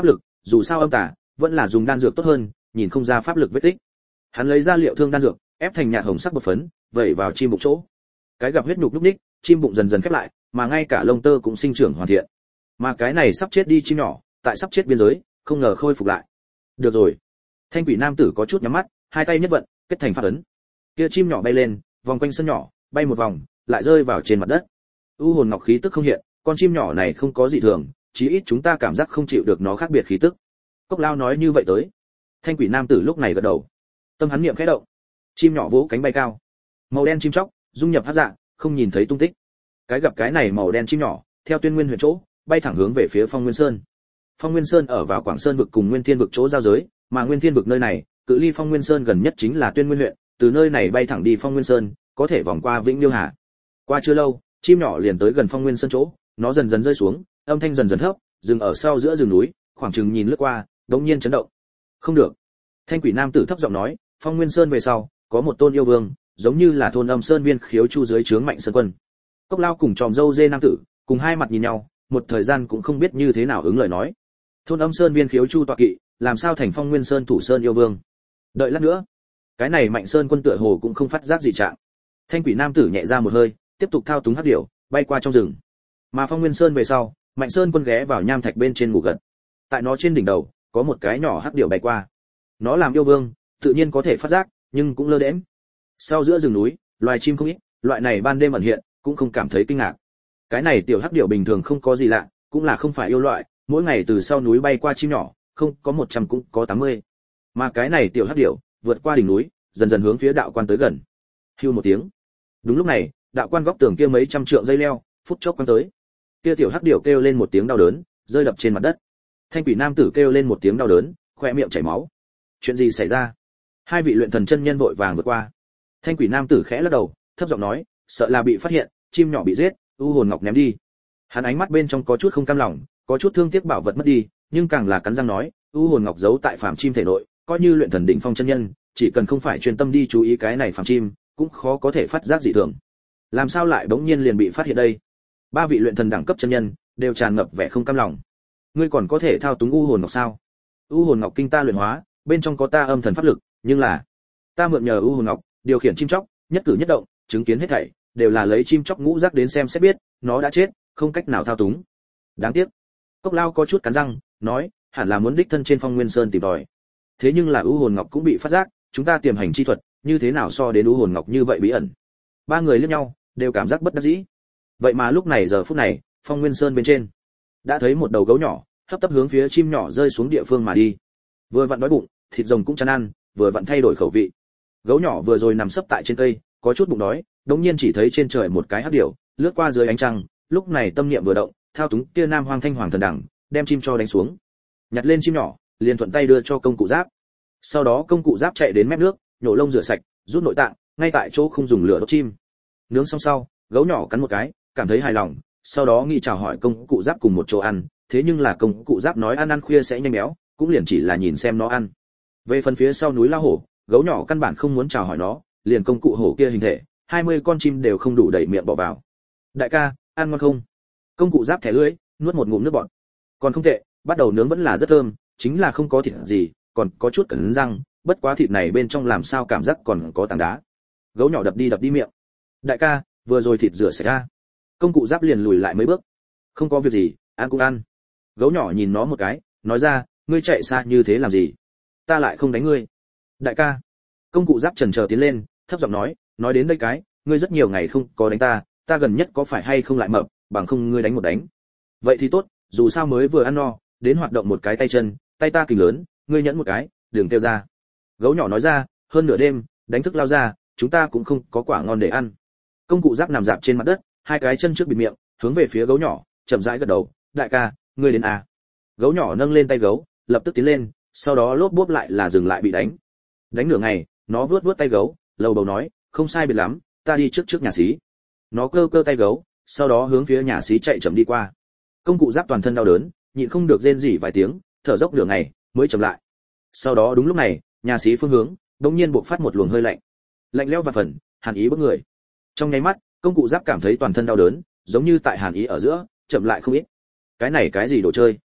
dù sao âm tà vẫn là dùng đan dược tốt hơn, nhìn không ra pháp lực vết tích. Hắn lấy ra liệu thương đan dược, ép thành nhạt hồng sắc bột phấn, vẩy vào chim bụng chỗ. Cái gặp huyết nhục lúc ních, chim bụng dần dần khép lại, mà ngay cả lông tơ cũng sinh trưởng hoàn thiện. Mà cái này sắp chết đi chim nhỏ, tại sắp chết biên giới, không ngờ khôi phục lại. Được rồi. Thanh quỷ nam tử có chút nhắm mắt, hai tay nhất vận, kết thành pháp ấn. Kia chim nhỏ bay lên, vòng quanh sân nhỏ, bay một vòng, lại rơi vào trên mặt đất. U hồn ngọc khí tức không hiện, con chim nhỏ này không có gì thường, chí ít chúng ta cảm giác không chịu được nó khác biệt khí tức. Cốc Lao nói như vậy tới. Thanh quỷ nam tử lúc này gật đầu. Tâm hắn niệm khẽ động, chim nhỏ vỗ cánh bay cao. Màu đen chim chóc, dung nhập hắc dạ, không nhìn thấy tung tích. Cái gặp cái này màu đen chim nhỏ, theo Tuyên Nguyên huyện chỗ, bay thẳng hướng về phía Phong Nguyên Sơn. Phong Nguyên Sơn ở vào Quảng Sơn vực cùng Nguyên Thiên vực chỗ giao giới, mà Nguyên Thiên vực nơi này, cự ly Phong Nguyên Sơn gần nhất chính là Tuyên Nguyên huyện, từ nơi này bay thẳng đi Phong Nguyên Sơn, có thể vòng qua Vĩnh Liêu Hà. Qua chưa lâu, chim nhỏ liền tới gần Phong Nguyên Sơn chỗ, nó dần dần rơi xuống, âm thanh dần dần thấp, dừng ở sau giữa rừng núi, khoảng chừng nhìn lướt qua, đống nhiên chấn động. Không được. Thanh quỷ nam tử thấp giọng nói, Phong Nguyên Sơn về sau, có một tôn yêu vương, giống như là thôn Âm Sơn Viên Khiếu Chu dưới trướng Mạnh Sơn Quân. Cốc Lao cùng tròm dâu dê nam tử, cùng hai mặt nhìn nhau, một thời gian cũng không biết như thế nào ứng lời nói. Thôn Âm Sơn Viên Khiếu Chu tọa kỵ, làm sao thành Phong Nguyên Sơn thủ sơn yêu vương? Đợi lát nữa. Cái này Mạnh Sơn Quân tựa hồ cũng không phát giác gì trạng. Thanh quỷ nam tử nhẹ ra một hơi, tiếp tục thao túng hắc điểu, bay qua trong rừng. Mà Phong Nguyên Sơn về sau, Mạnh Sơn Quân ghé vào nham thạch bên trên ngủ gật. Tại nó trên đỉnh đầu, có một cái nhỏ hắc điểu bay qua. Nó làm yêu vương, tự nhiên có thể phát giác, nhưng cũng lơ đễnh. Sau giữa rừng núi, loài chim không ít, loại này ban đêm ẩn hiện, cũng không cảm thấy kinh ngạc. Cái này tiểu hắc điểu bình thường không có gì lạ, cũng là không phải yêu loại, mỗi ngày từ sau núi bay qua chim nhỏ, không có một trăm cũng có tám mươi. Mà cái này tiểu hắc điểu, vượt qua đỉnh núi, dần dần hướng phía đạo quan tới gần. Hưu một tiếng. Đúng lúc này, đạo quan góc tường kia mấy trăm trượng dây leo, phút chốc quăng tới. Kia tiểu hắc điểu kêu lên một tiếng đau đớn, rơi đập trên mặt đất. Thanh quỷ nam tử kêu lên một tiếng đau đớn, khoe miệng chảy máu. Chuyện gì xảy ra? Hai vị luyện thần chân nhân vội vàng vượt qua. Thanh quỷ nam tử khẽ lắc đầu, thấp giọng nói, sợ là bị phát hiện, chim nhỏ bị giết, u hồn ngọc ném đi. Hắn ánh mắt bên trong có chút không cam lòng, có chút thương tiếc bảo vật mất đi, nhưng càng là cắn răng nói, u hồn ngọc giấu tại phàm chim thể nội, coi như luyện thần đỉnh phong chân nhân, chỉ cần không phải chuyên tâm đi chú ý cái này phàm chim, cũng khó có thể phát giác dị thường. Làm sao lại bỗng nhiên liền bị phát hiện đây? Ba vị luyện thần đẳng cấp chân nhân đều tràn ngập vẻ không cam lòng. Ngươi còn có thể thao túng u hồn ngọc sao? U hồn ngọc kinh ta luyện hóa, bên trong có ta âm thần pháp lực, nhưng là ta mượn nhờ u hồn ngọc, điều khiển chim chóc, nhất cử nhất động, chứng kiến hết thảy, đều là lấy chim chóc ngũ giác đến xem xét biết, nó đã chết, không cách nào thao túng. Đáng tiếc. Cốc Lao có chút cắn răng, nói, hẳn là muốn đích thân trên Phong Nguyên Sơn tìm tòi. Thế nhưng là u hồn ngọc cũng bị phát giác, chúng ta tiềm hành chi thuật, như thế nào so đến u hồn ngọc như vậy bí ẩn. Ba người liếc nhau, đều cảm giác bất đắc dĩ. Vậy mà lúc này giờ phút này, Phong Nguyên Sơn bên trên, đã thấy một đầu gấu nhỏ, hấp tấp hướng phía chim nhỏ rơi xuống địa phương mà đi. Vừa vặn đói bụng, thịt rồng cũng chán ăn, vừa vặn thay đổi khẩu vị. Gấu nhỏ vừa rồi nằm sấp tại trên cây, có chút bụng đói, đột nhiên chỉ thấy trên trời một cái hắc điểu, lướt qua dưới ánh trăng, lúc này tâm niệm vừa động, thao túng kia Nam Hoang Thanh Hoàng thần đẳng, đem chim cho đánh xuống. Nhặt lên chim nhỏ, liền thuận tay đưa cho công cụ giáp. Sau đó công cụ giáp chạy đến mép nước, nhổ lông rửa sạch, rút nội tạng, ngay tại chỗ không dùng lửa đốt chim. Nướng xong sau, gấu nhỏ cắn một cái, cảm thấy hài lòng, sau đó nghĩ chào hỏi công cụ giáp cùng một chỗ ăn, thế nhưng là công cụ giáp nói ăn ăn khuya sẽ nhanh béo, cũng liền chỉ là nhìn xem nó ăn. Về phần phía sau núi lao hổ, gấu nhỏ căn bản không muốn chào hỏi nó, liền công cụ hổ kia hình thể, hai mươi con chim đều không đủ đẩy miệng bỏ vào. Đại ca, ăn ngon không? Công cụ giáp thẻ lưỡi, nuốt một ngụm nước bọt. Còn không tệ, bắt đầu nướng vẫn là rất thơm, chính là không có thịt gì, còn có chút cứng răng, bất quá thịt này bên trong làm sao cảm giác còn có tảng đá. Gấu nhỏ đập đi đập đi miệng. Đại ca, vừa rồi thịt rửa sạch ra. Công cụ giáp liền lùi lại mấy bước. Không có việc gì, ăn cũng ăn. Gấu nhỏ nhìn nó một cái, nói ra, ngươi chạy xa như thế làm gì? Ta lại không đánh ngươi. Đại ca. Công cụ giáp chần chờ tiến lên, thấp giọng nói, nói đến đây cái, ngươi rất nhiều ngày không có đánh ta, ta gần nhất có phải hay không lại mập, bằng không ngươi đánh một đánh. Vậy thì tốt, dù sao mới vừa ăn no, đến hoạt động một cái tay chân, tay ta kình lớn, ngươi nhẫn một cái, đừng kêu ra. Gấu nhỏ nói ra, hơn nửa đêm, đánh thức lao ra, chúng ta cũng không có quả ngon để ăn. Công cụ giáp nằm dạp trên mặt đất, hai cái chân trước bịt miệng, hướng về phía gấu nhỏ, chậm rãi gật đầu, đại ca, ngươi đến à? Gấu nhỏ nâng lên tay gấu, lập tức tiến lên, sau đó lốp bốp lại là dừng lại bị đánh. Đánh nửa ngày, nó vuốt vuốt tay gấu, lầu bầu nói, không sai biệt lắm, ta đi trước trước nhà xí. Nó cơ cơ tay gấu, sau đó hướng phía nhà xí chạy chậm đi qua. Công cụ giáp toàn thân đau đớn, nhịn không được rên rỉ vài tiếng, thở dốc nửa ngày, mới chậm lại. Sau đó đúng lúc này, nhà xí phương hướng, đột nhiên bộc phát một luồng hơi lạnh. Lạnh lẽo và phần, hàn ý bức người. Trong nháy mắt, công cụ giáp cảm thấy toàn thân đau đớn, giống như tại hàn ý ở giữa, chậm lại không ít. Cái này cái gì đồ chơi?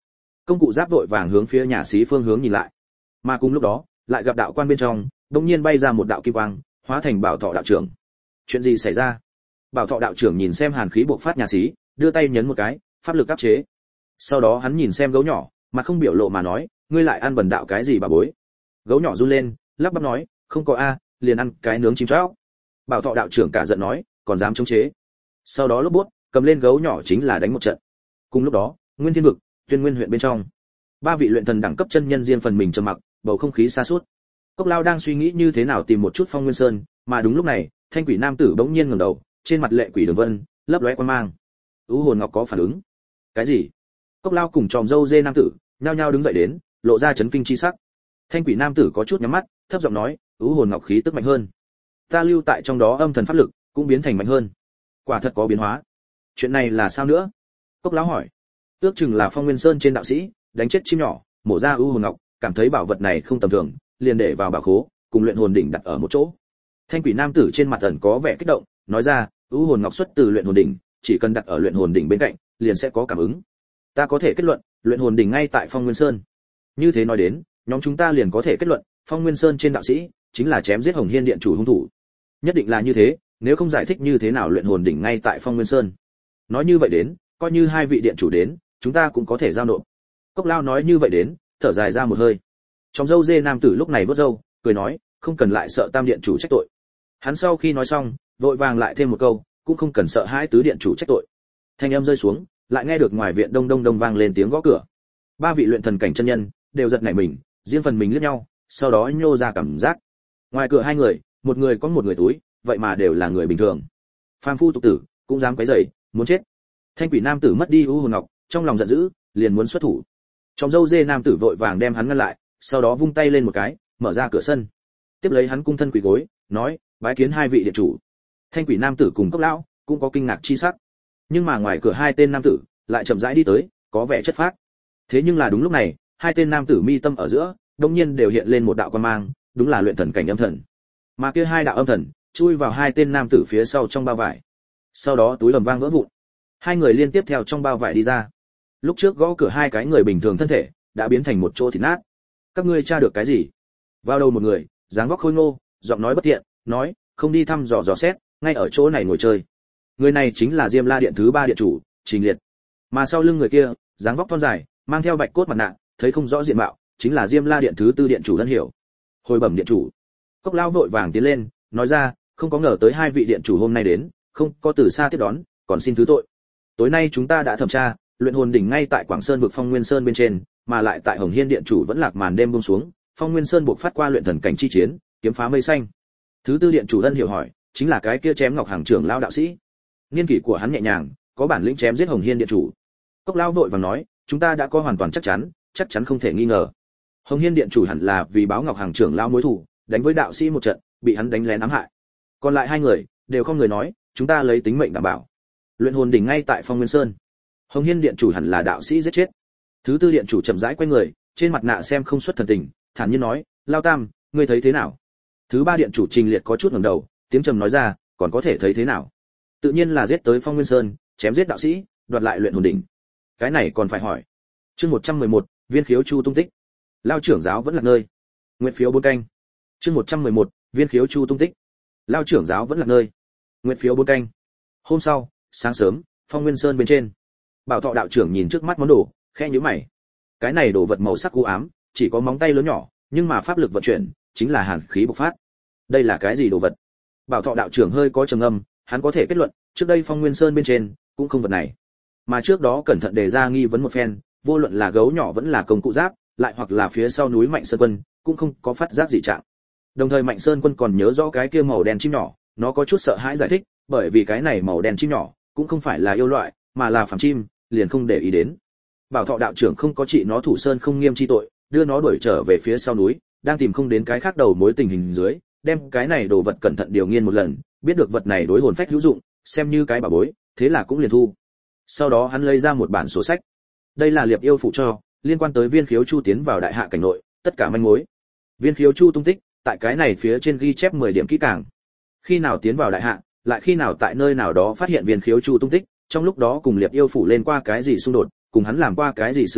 Công cụ giáp vội vàng hướng phía nhà xí phương hướng nhìn lại. Mà cùng lúc đó, lại gặp đạo quan bên trong, đột nhiên bay ra một đạo kim quang, hóa thành Bảo Thọ đạo trưởng. Chuyện gì xảy ra? Bảo Thọ đạo trưởng nhìn xem hàn khí bộc phát nhà xí, đưa tay nhấn một cái, pháp lực áp chế. Sau đó hắn nhìn xem gấu nhỏ, mặt không biểu lộ mà nói, ngươi lại ăn bần đạo cái gì bà bối? Gấu nhỏ run lên, lắp bắp nói, không có a, liền ăn cái nướng chim chóc. Bảo Thọ đạo trưởng cả giận nói, còn dám chống chế? Sau đó lốp bút, cầm lên gấu nhỏ chính là đánh một trận. Cùng lúc đó, Nguyên Thiên vực, Tuyên Nguyên huyện bên trong, ba vị luyện thần đẳng cấp chân nhân riêng phần mình trầm mặc, bầu không khí xa suốt. Cốc Lao đang suy nghĩ như thế nào tìm một chút Phong Nguyên Sơn, mà đúng lúc này, thanh quỷ nam tử bỗng nhiên ngẩng đầu, trên mặt lệ quỷ đường vân lấp lóe quan mang. U hồn ngọc có phản ứng. Cái gì? Cốc Lao cùng tròm dâu dê nam tử nhao nhao đứng dậy đến, lộ ra chấn kinh chi sắc. Thanh quỷ nam tử có chút nhắm mắt, thấp giọng nói, U hồn ngọc khí tức mạnh hơn. Ta lưu tại trong đó âm thần pháp lực cũng biến thành mạnh hơn. Quả thật có biến hóa. Chuyện này là sao nữa? Cốc Lão hỏi. Ước chừng là Phong Nguyên Sơn trên đạo sĩ đánh chết chim nhỏ, mổ ra U hồn ngọc, cảm thấy bảo vật này không tầm thường, liền để vào bảo khố, cùng luyện hồn đỉnh đặt ở một chỗ. Thanh quỷ nam tử trên mặt ẩn có vẻ kích động, nói ra, U hồn ngọc xuất từ luyện hồn đỉnh, chỉ cần đặt ở luyện hồn đỉnh bên cạnh, liền sẽ có cảm ứng. Ta có thể kết luận, luyện hồn đỉnh ngay tại Phong Nguyên Sơn. Như thế nói đến, nhóm chúng ta liền có thể kết luận, Phong Nguyên Sơn trên đạo sĩ chính là chém giết Hồng Hiên điện chủ hung thủ. Nhất định là như thế, nếu không giải thích như thế nào luyện hồn đỉnh ngay tại Phong Nguyên Sơn. Nói như vậy đến, coi như hai vị điện chủ đến, chúng ta cũng có thể giao nộp. Cốc Lao nói như vậy đến, thở dài ra một hơi. Trong dâu dê nam tử lúc này vớt râu, cười nói, không cần lại sợ Tam điện chủ trách tội. Hắn sau khi nói xong, vội vàng lại thêm một câu, cũng không cần sợ hãi tứ điện chủ trách tội. Thanh âm rơi xuống, lại nghe được ngoài viện đông đông đông vang lên tiếng gõ cửa. Ba vị luyện thần cảnh chân nhân đều giật nảy mình, riêng phần mình liếc nhau, sau đó nhô ra cảm giác. Ngoài cửa hai người, một người có một người túi, vậy mà đều là người bình thường. Phàm phu tục tử, cũng dám quấy rầy, muốn chết. Thanh quỷ nam tử mất đi U hồn ngọc, trong lòng giận dữ, liền muốn xuất thủ. Trong dâu dê nam tử vội vàng đem hắn ngăn lại, sau đó vung tay lên một cái, mở ra cửa sân. Tiếp lấy hắn cung thân quỳ gối, nói, bái kiến hai vị điện chủ. Thanh quỷ nam tử cùng Cốc Lão cũng có kinh ngạc chi sắc. Nhưng mà ngoài cửa hai tên nam tử lại chậm rãi đi tới, có vẻ chất phác. Thế nhưng là đúng lúc này, hai tên nam tử mi tâm ở giữa, đột nhiên đều hiện lên một đạo quang mang, đúng là luyện thần cảnh âm thần. Mà kia hai đạo âm thần chui vào hai tên nam tử phía sau trong bao vải. Sau đó túi ầm vang vỡ vụn. Hai người liên tiếp theo trong bao vải đi ra. Lúc trước gõ cửa hai cái người bình thường thân thể đã biến thành một chỗ thịt nát. Các ngươi tra được cái gì? Vào đầu một người, dáng vóc khôi ngô, giọng nói bất thiện, nói, không đi thăm dò dò xét, ngay ở chỗ này ngồi chơi. Người này chính là Diêm La điện thứ ba điện chủ, Trình Liệt. Mà sau lưng người kia, dáng vóc thon dài, mang theo bạch cốt mặt nạ, thấy không rõ diện mạo, chính là Diêm La điện thứ tư điện chủ Ân Hiểu. Hồi bẩm điện chủ. Cốc Lao vội vàng tiến lên, nói ra, không có ngờ tới hai vị điện chủ hôm nay đến, không có từ xa tiếp đón, còn xin thứ tội. Tối nay chúng ta đã thẩm tra, luyện hồn đỉnh ngay tại Quảng Sơn vực Phong Nguyên Sơn bên trên, mà lại tại Hồng Hiên điện chủ vẫn lạc màn đêm buông xuống, Phong Nguyên Sơn buộc phát qua luyện thần cảnh chi chiến, kiếm phá mây xanh. Thứ tư điện chủ Ân Hiểu hỏi, chính là cái kia chém Ngọc Hàng trưởng lão đạo sĩ. Niên kỷ của hắn nhẹ nhàng, có bản lĩnh chém giết Hồng Hiên điện chủ. Cốc Lao vội vàng nói, chúng ta đã có hoàn toàn chắc chắn, chắc chắn không thể nghi ngờ. Hồng Hiên điện chủ hẳn là vì báo Ngọc Hàng trưởng lão mối thù, đánh với đạo sĩ một trận, bị hắn đánh lén ám hại. Còn lại hai người đều không người nói, chúng ta lấy tính mệnh đảm bảo. Luyện hồn đỉnh ngay tại Phong Nguyên Sơn. Hồng Hiên điện chủ hẳn là đạo sĩ giết chết. Thứ tư điện chủ chậm rãi quay người, trên mặt nạ xem không xuất thần tình, thản nhiên nói, Lao Tam, ngươi thấy thế nào? Thứ ba điện chủ Trình Liệt có chút ngẩng đầu, tiếng trầm nói ra, còn có thể thấy thế nào? Tự nhiên là giết tới Phong Nguyên Sơn, chém giết đạo sĩ, đoạt lại luyện hồn đỉnh. Cái này còn phải hỏi. Chương một trăm mười một, Viên Khiếu Chu tung tích. Lao trưởng giáo vẫn là nơi. Nguyện phiếu bốn canh. Chương một trăm mười một, Viên Khiếu Chu tung tích. Lao trưởng giáo vẫn là nơi. Nguyện phiếu bốn canh. Hôm sau, sáng sớm, Phong Nguyên Sơn bên trên. Bảo Thọ đạo trưởng nhìn trước mắt món đồ, khẽ nhíu mày. Cái này đồ vật màu sắc u ám, chỉ có móng tay lớn nhỏ, nhưng mà pháp lực vận chuyển chính là hàn khí bộc phát. Đây là cái gì đồ vật? Bảo Thọ đạo trưởng hơi có trầm ngâm, hắn có thể kết luận, trước đây Phong Nguyên Sơn bên trên cũng không vật này. Mà trước đó cẩn thận đề ra nghi vấn một phen, vô luận là gấu nhỏ vẫn là công cụ giáp, lại hoặc là phía sau núi Mạnh Sơn Quân, cũng không có phát giác gì trạng. Đồng thời Mạnh Sơn Quân còn nhớ rõ cái kia màu đen chim nhỏ, nó có chút sợ hãi giải thích, bởi vì cái này màu đen chim nhỏ cũng không phải là yêu loại, mà là phàm chim, liền không để ý đến. Bảo Thọ đạo trưởng không có trị nó thủ sơn không nghiêm chi tội, đưa nó đuổi trở về phía sau núi, đang tìm không đến cái khác đầu mối tình hình dưới, đem cái này đồ vật cẩn thận điều nghiên một lần, biết được vật này đối hồn phách hữu dụng, xem như cái bảo bối, thế là cũng liền thu. Sau đó hắn lấy ra một bản sổ sách. Đây là Liệp yêu phụ cho, liên quan tới Viên Khiếu Chu tiến vào đại hạ cảnh nội, tất cả manh mối. Viên Khiếu Chu tung tích, tại cái này phía trên ghi chép mười điểm kỹ càng. Khi nào tiến vào đại hạ, lại khi nào tại nơi nào đó phát hiện Viên Khiếu Chu tung tích, trong lúc đó cùng Liệp yêu phủ lên qua cái gì xung đột, cùng hắn làm qua cái gì sự tình,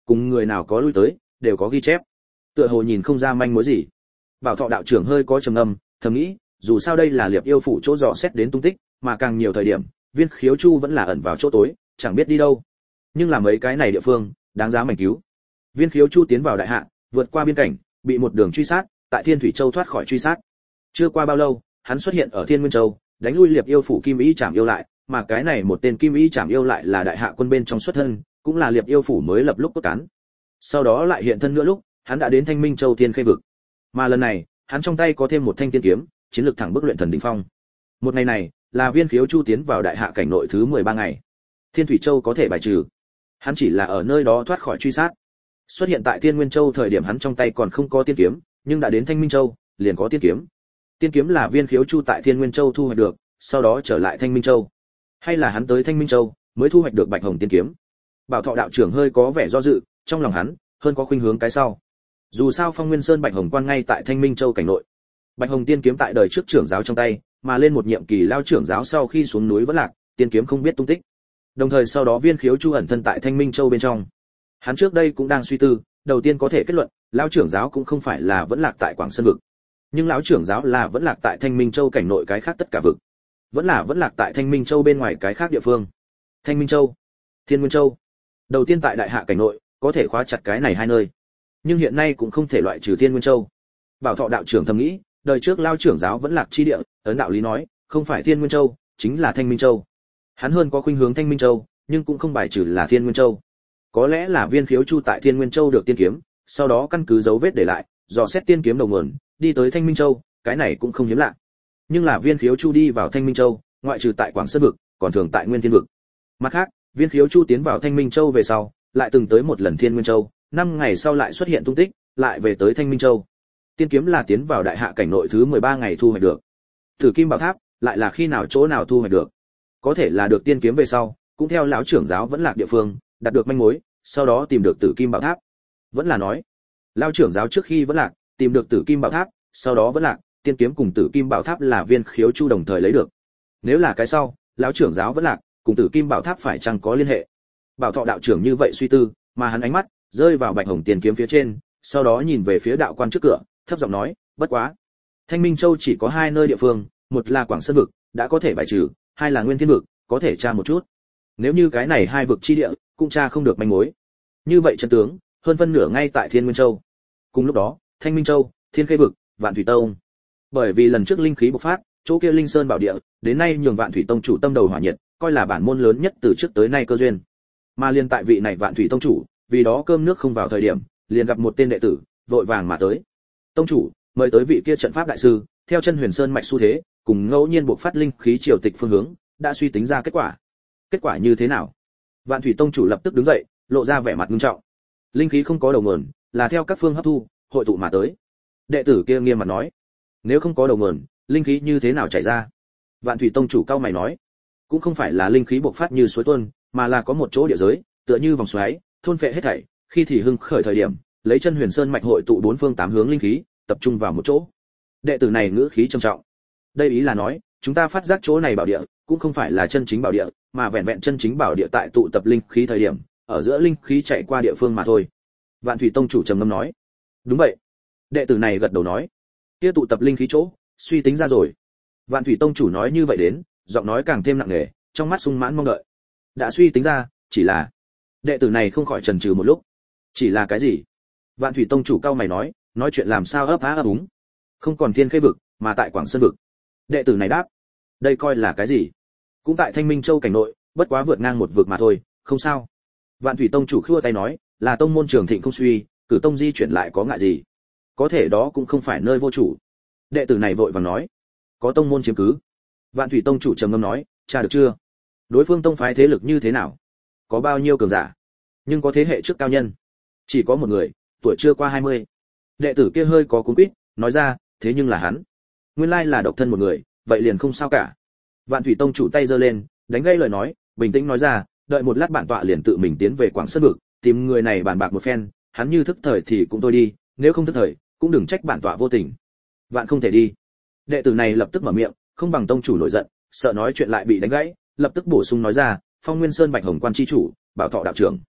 cùng người nào có lui tới đều có ghi chép, tựa hồ nhìn không ra manh mối gì. Bảo Thọ đạo trưởng hơi có trầm ngâm, thầm nghĩ, dù sao đây là Liệp Yêu phủ chỗ dò xét đến tung tích, mà càng nhiều thời điểm, Viên Khiếu Chu vẫn là ẩn vào chỗ tối, chẳng biết đi đâu. Nhưng là mấy cái này địa phương, đáng giá mảnh cứu. Viên Khiếu Chu tiến vào đại hạ, vượt qua biên cảnh, bị một đường truy sát, tại Thiên Thủy Châu thoát khỏi truy sát. Chưa qua bao lâu, hắn xuất hiện ở Thiên Nguyên Châu, đánh lui Liệp Yêu phủ Kim Ý Trảm Yêu lại, mà cái này một tên Kim Ý Trảm Yêu lại là đại hạ quân bên trong xuất thân, cũng là Liệp Yêu phủ mới lập lúc cốt cán. Sau đó lại hiện thân nữa lúc, hắn đã đến Thanh Minh Châu Thiên Khê vực. Mà lần này, hắn trong tay có thêm một thanh tiên kiếm, chiến lược thẳng bước luyện thần đỉnh phong. Một ngày này, là Viên Khiếu Chu tiến vào đại hạ cảnh nội thứ mười ba ngày. Thiên Thủy Châu có thể bài trừ. Hắn chỉ là ở nơi đó thoát khỏi truy sát. Xuất hiện tại Thiên Nguyên Châu thời điểm hắn trong tay còn không có tiên kiếm, nhưng đã đến Thanh Minh Châu, liền có tiên kiếm. Tiên kiếm là Viên Khiếu Chu tại Thiên Nguyên Châu thu hoạch được, sau đó trở lại Thanh Minh Châu. Hay là hắn tới Thanh Minh Châu mới thu hoạch được Bạch Hồng tiên kiếm? Bảo Thọ đạo trưởng hơi có vẻ do dự, trong lòng hắn hơn có khuynh hướng cái sau. Dù sao Phong Nguyên Sơn Bạch Hồng quan ngay tại Thanh Minh Châu cảnh nội. Bạch Hồng tiên kiếm tại đời trước trưởng giáo trong tay, mà lên một nhiệm kỳ lao trưởng giáo sau khi xuống núi vẫn lạc, tiên kiếm không biết tung tích. Đồng thời sau đó Viên Khiếu Chu ẩn thân tại Thanh Minh Châu bên trong. Hắn trước đây cũng đang suy tư, đầu tiên có thể kết luận, lão trưởng giáo cũng không phải là vẫn lạc tại Quảng Sơn vực, nhưng lão trưởng giáo là vẫn lạc tại Thanh Minh Châu cảnh nội cái khác tất cả vực, vẫn là vẫn lạc tại Thanh Minh Châu bên ngoài cái khác địa phương. Thanh Minh Châu, Thiên Nguyên Châu. Đầu tiên tại đại hạ cảnh nội, có thể khóa chặt cái này hai nơi. Nhưng hiện nay cũng không thể loại trừ Thiên Nguyên Châu. Bảo Thọ đạo trưởng thầm nghĩ, đời trước lao trưởng giáo vẫn lạc chi địa, ấn đạo lý nói, không phải Thiên Nguyên Châu, chính là Thanh Minh Châu. Hắn hơn có khuynh hướng Thanh Minh Châu, nhưng cũng không bài trừ là Thiên Nguyên Châu. Có lẽ là Viên Khiếu Chu tại Thiên Nguyên Châu được tiên kiếm, sau đó căn cứ dấu vết để lại, dò xét tiên kiếm đầu nguồn, đi tới Thanh Minh Châu, cái này cũng không hiếm lạ. Nhưng là Viên Khiếu Chu đi vào Thanh Minh Châu, ngoại trừ tại Quảng Sơn vực, còn thường tại Nguyên Thiên vực. Mặt khác, Viên Khiếu Chu tiến vào Thanh Minh Châu về sau, lại từng tới một lần Thiên Nguyên Châu, năm ngày sau lại xuất hiện tung tích, lại về tới Thanh Minh Châu. Tiên kiếm là tiến vào đại hạ cảnh nội thứ mười ba ngày thu hoạch được. Tử Kim Bảo Tháp lại là khi nào chỗ nào thu hoạch được? Có thể là được tiên kiếm về sau, cũng theo lão trưởng giáo vẫn lạc địa phương, đạt được manh mối, sau đó tìm được Tử Kim Bảo Tháp. Vẫn là nói, lão trưởng giáo trước khi vẫn lạc, tìm được Tử Kim Bảo Tháp, sau đó vẫn lạc, tiên kiếm cùng Tử Kim Bảo Tháp là Viên Khiếu Chu đồng thời lấy được. Nếu là cái sau, lão trưởng giáo vẫn lạc, cùng Tử Kim Bảo Tháp phải chăng có liên hệ? Bảo Thọ đạo trưởng như vậy suy tư, mà hắn ánh mắt rơi vào Bạch Hồng tiên kiếm phía trên, sau đó nhìn về phía đạo quan trước cửa, thấp giọng nói, bất quá, Thanh Minh Châu chỉ có hai nơi địa phương, một là Quảng Sơn vực, đã có thể bài trừ, hai là Nguyên Thiên vực, có thể tra một chút. Nếu như cái này hai vực chi địa cũng tra không được manh mối, như vậy chân tướng hơn phân nửa ngay tại Thiên Nguyên Châu. Cùng lúc đó, Thanh Minh Châu, Thiên Khê vực, Vạn Thủy Tông. Bởi vì lần trước linh khí bộc phát, chỗ kia Linh Sơn bảo địa, đến nay nhường Vạn Thủy Tông chủ tâm đầu hỏa nhiệt, coi là bản môn lớn nhất từ trước tới nay cơ duyên. Mà liên tại vị này Vạn Thủy Tông chủ, vì đó cơm nước không vào thời điểm, liền gặp một tên đệ tử, vội vàng mà tới. Tông chủ, mời tới vị kia trận pháp đại sư, theo chân Huyền Sơn mạch xu thế, cùng ngẫu nhiên bộc phát linh khí triều tịch phương hướng, đã suy tính ra kết quả. Kết quả như thế nào? Vạn Thủy Tông chủ lập tức đứng dậy, lộ ra vẻ mặt nghiêm trọng. Linh khí không có đầu nguồn, là theo các phương hấp thu, hội tụ mà tới. Đệ tử kia nghiêm mặt nói, nếu không có đầu nguồn, linh khí như thế nào chảy ra? Vạn Thủy Tông chủ cao mày nói, cũng không phải là linh khí bộc phát như suối tuôn, mà là có một chỗ địa giới, tựa như vòng xoáy, thôn phệ hết thảy, khi thì hưng khởi thời điểm, lấy chân Huyền Sơn mạch hội tụ bốn phương tám hướng linh khí, tập trung vào một chỗ. Đệ tử này ngữ khí trầm trọng. Đây ý là nói, chúng ta phát giác chỗ này bảo địa, cũng không phải là chân chính bảo địa, mà vẹn vẹn chân chính bảo địa tại tụ tập linh khí thời điểm, ở giữa linh khí chạy qua địa phương mà thôi. Vạn Thủy Tông chủ trầm ngâm nói, đúng vậy. Đệ tử này gật đầu nói, kia tụ tập linh khí chỗ, suy tính ra rồi. Vạn Thủy Tông chủ nói như vậy đến, giọng nói càng thêm nặng nề, trong mắt sung mãn mong đợi. Đã suy tính ra, chỉ là, đệ tử này không khỏi chần chừ một lúc. Chỉ là cái gì? Vạn Thủy Tông chủ cao mày nói, nói chuyện làm sao ấp á ấp úng. Không còn Thiên Khê vực, mà tại Quảng Sơn vực. Đệ tử này đáp, đây coi là cái gì? Cũng tại Thanh Minh Châu cảnh nội, bất quá vượt ngang một vực mà thôi, không sao. Vạn Thủy Tông chủ khua tay nói, là tông môn trường thịnh không suy, cử tông di chuyển lại có ngại gì? Có thể đó cũng không phải nơi vô chủ. Đệ tử này vội vàng nói, có tông môn chiếm cứ. Vạn Thủy Tông chủ trầm ngâm nói, tra được chưa? Đối phương tông phái thế lực như thế nào? Có bao nhiêu cường giả? Nhưng có thế hệ trước cao nhân, chỉ có một người, tuổi chưa qua hai mươi. Đệ tử kia hơi có cuống quýt, nói ra, thế nhưng là hắn. Nguyên lai là độc thân một người, vậy liền không sao cả. Vạn Thủy Tông chủ tay giơ lên, đánh gây lời nói, bình tĩnh nói ra, đợi một lát bản tọa liền tự mình tiến về Quảng Sơn vực, tìm người này bàn bạc một phen, hắn như thức thời thì cũng thôi đi, nếu không thức thời, cũng đừng trách bản tọa vô tình. Vạn không thể đi. Đệ tử này lập tức mở miệng, không bằng tông chủ nổi giận, sợ nói chuyện lại bị đánh gãy, lập tức bổ sung nói ra, Phong Nguyên Sơn Bạch Hồng quan chi chủ, Bảo Thọ đạo trưởng.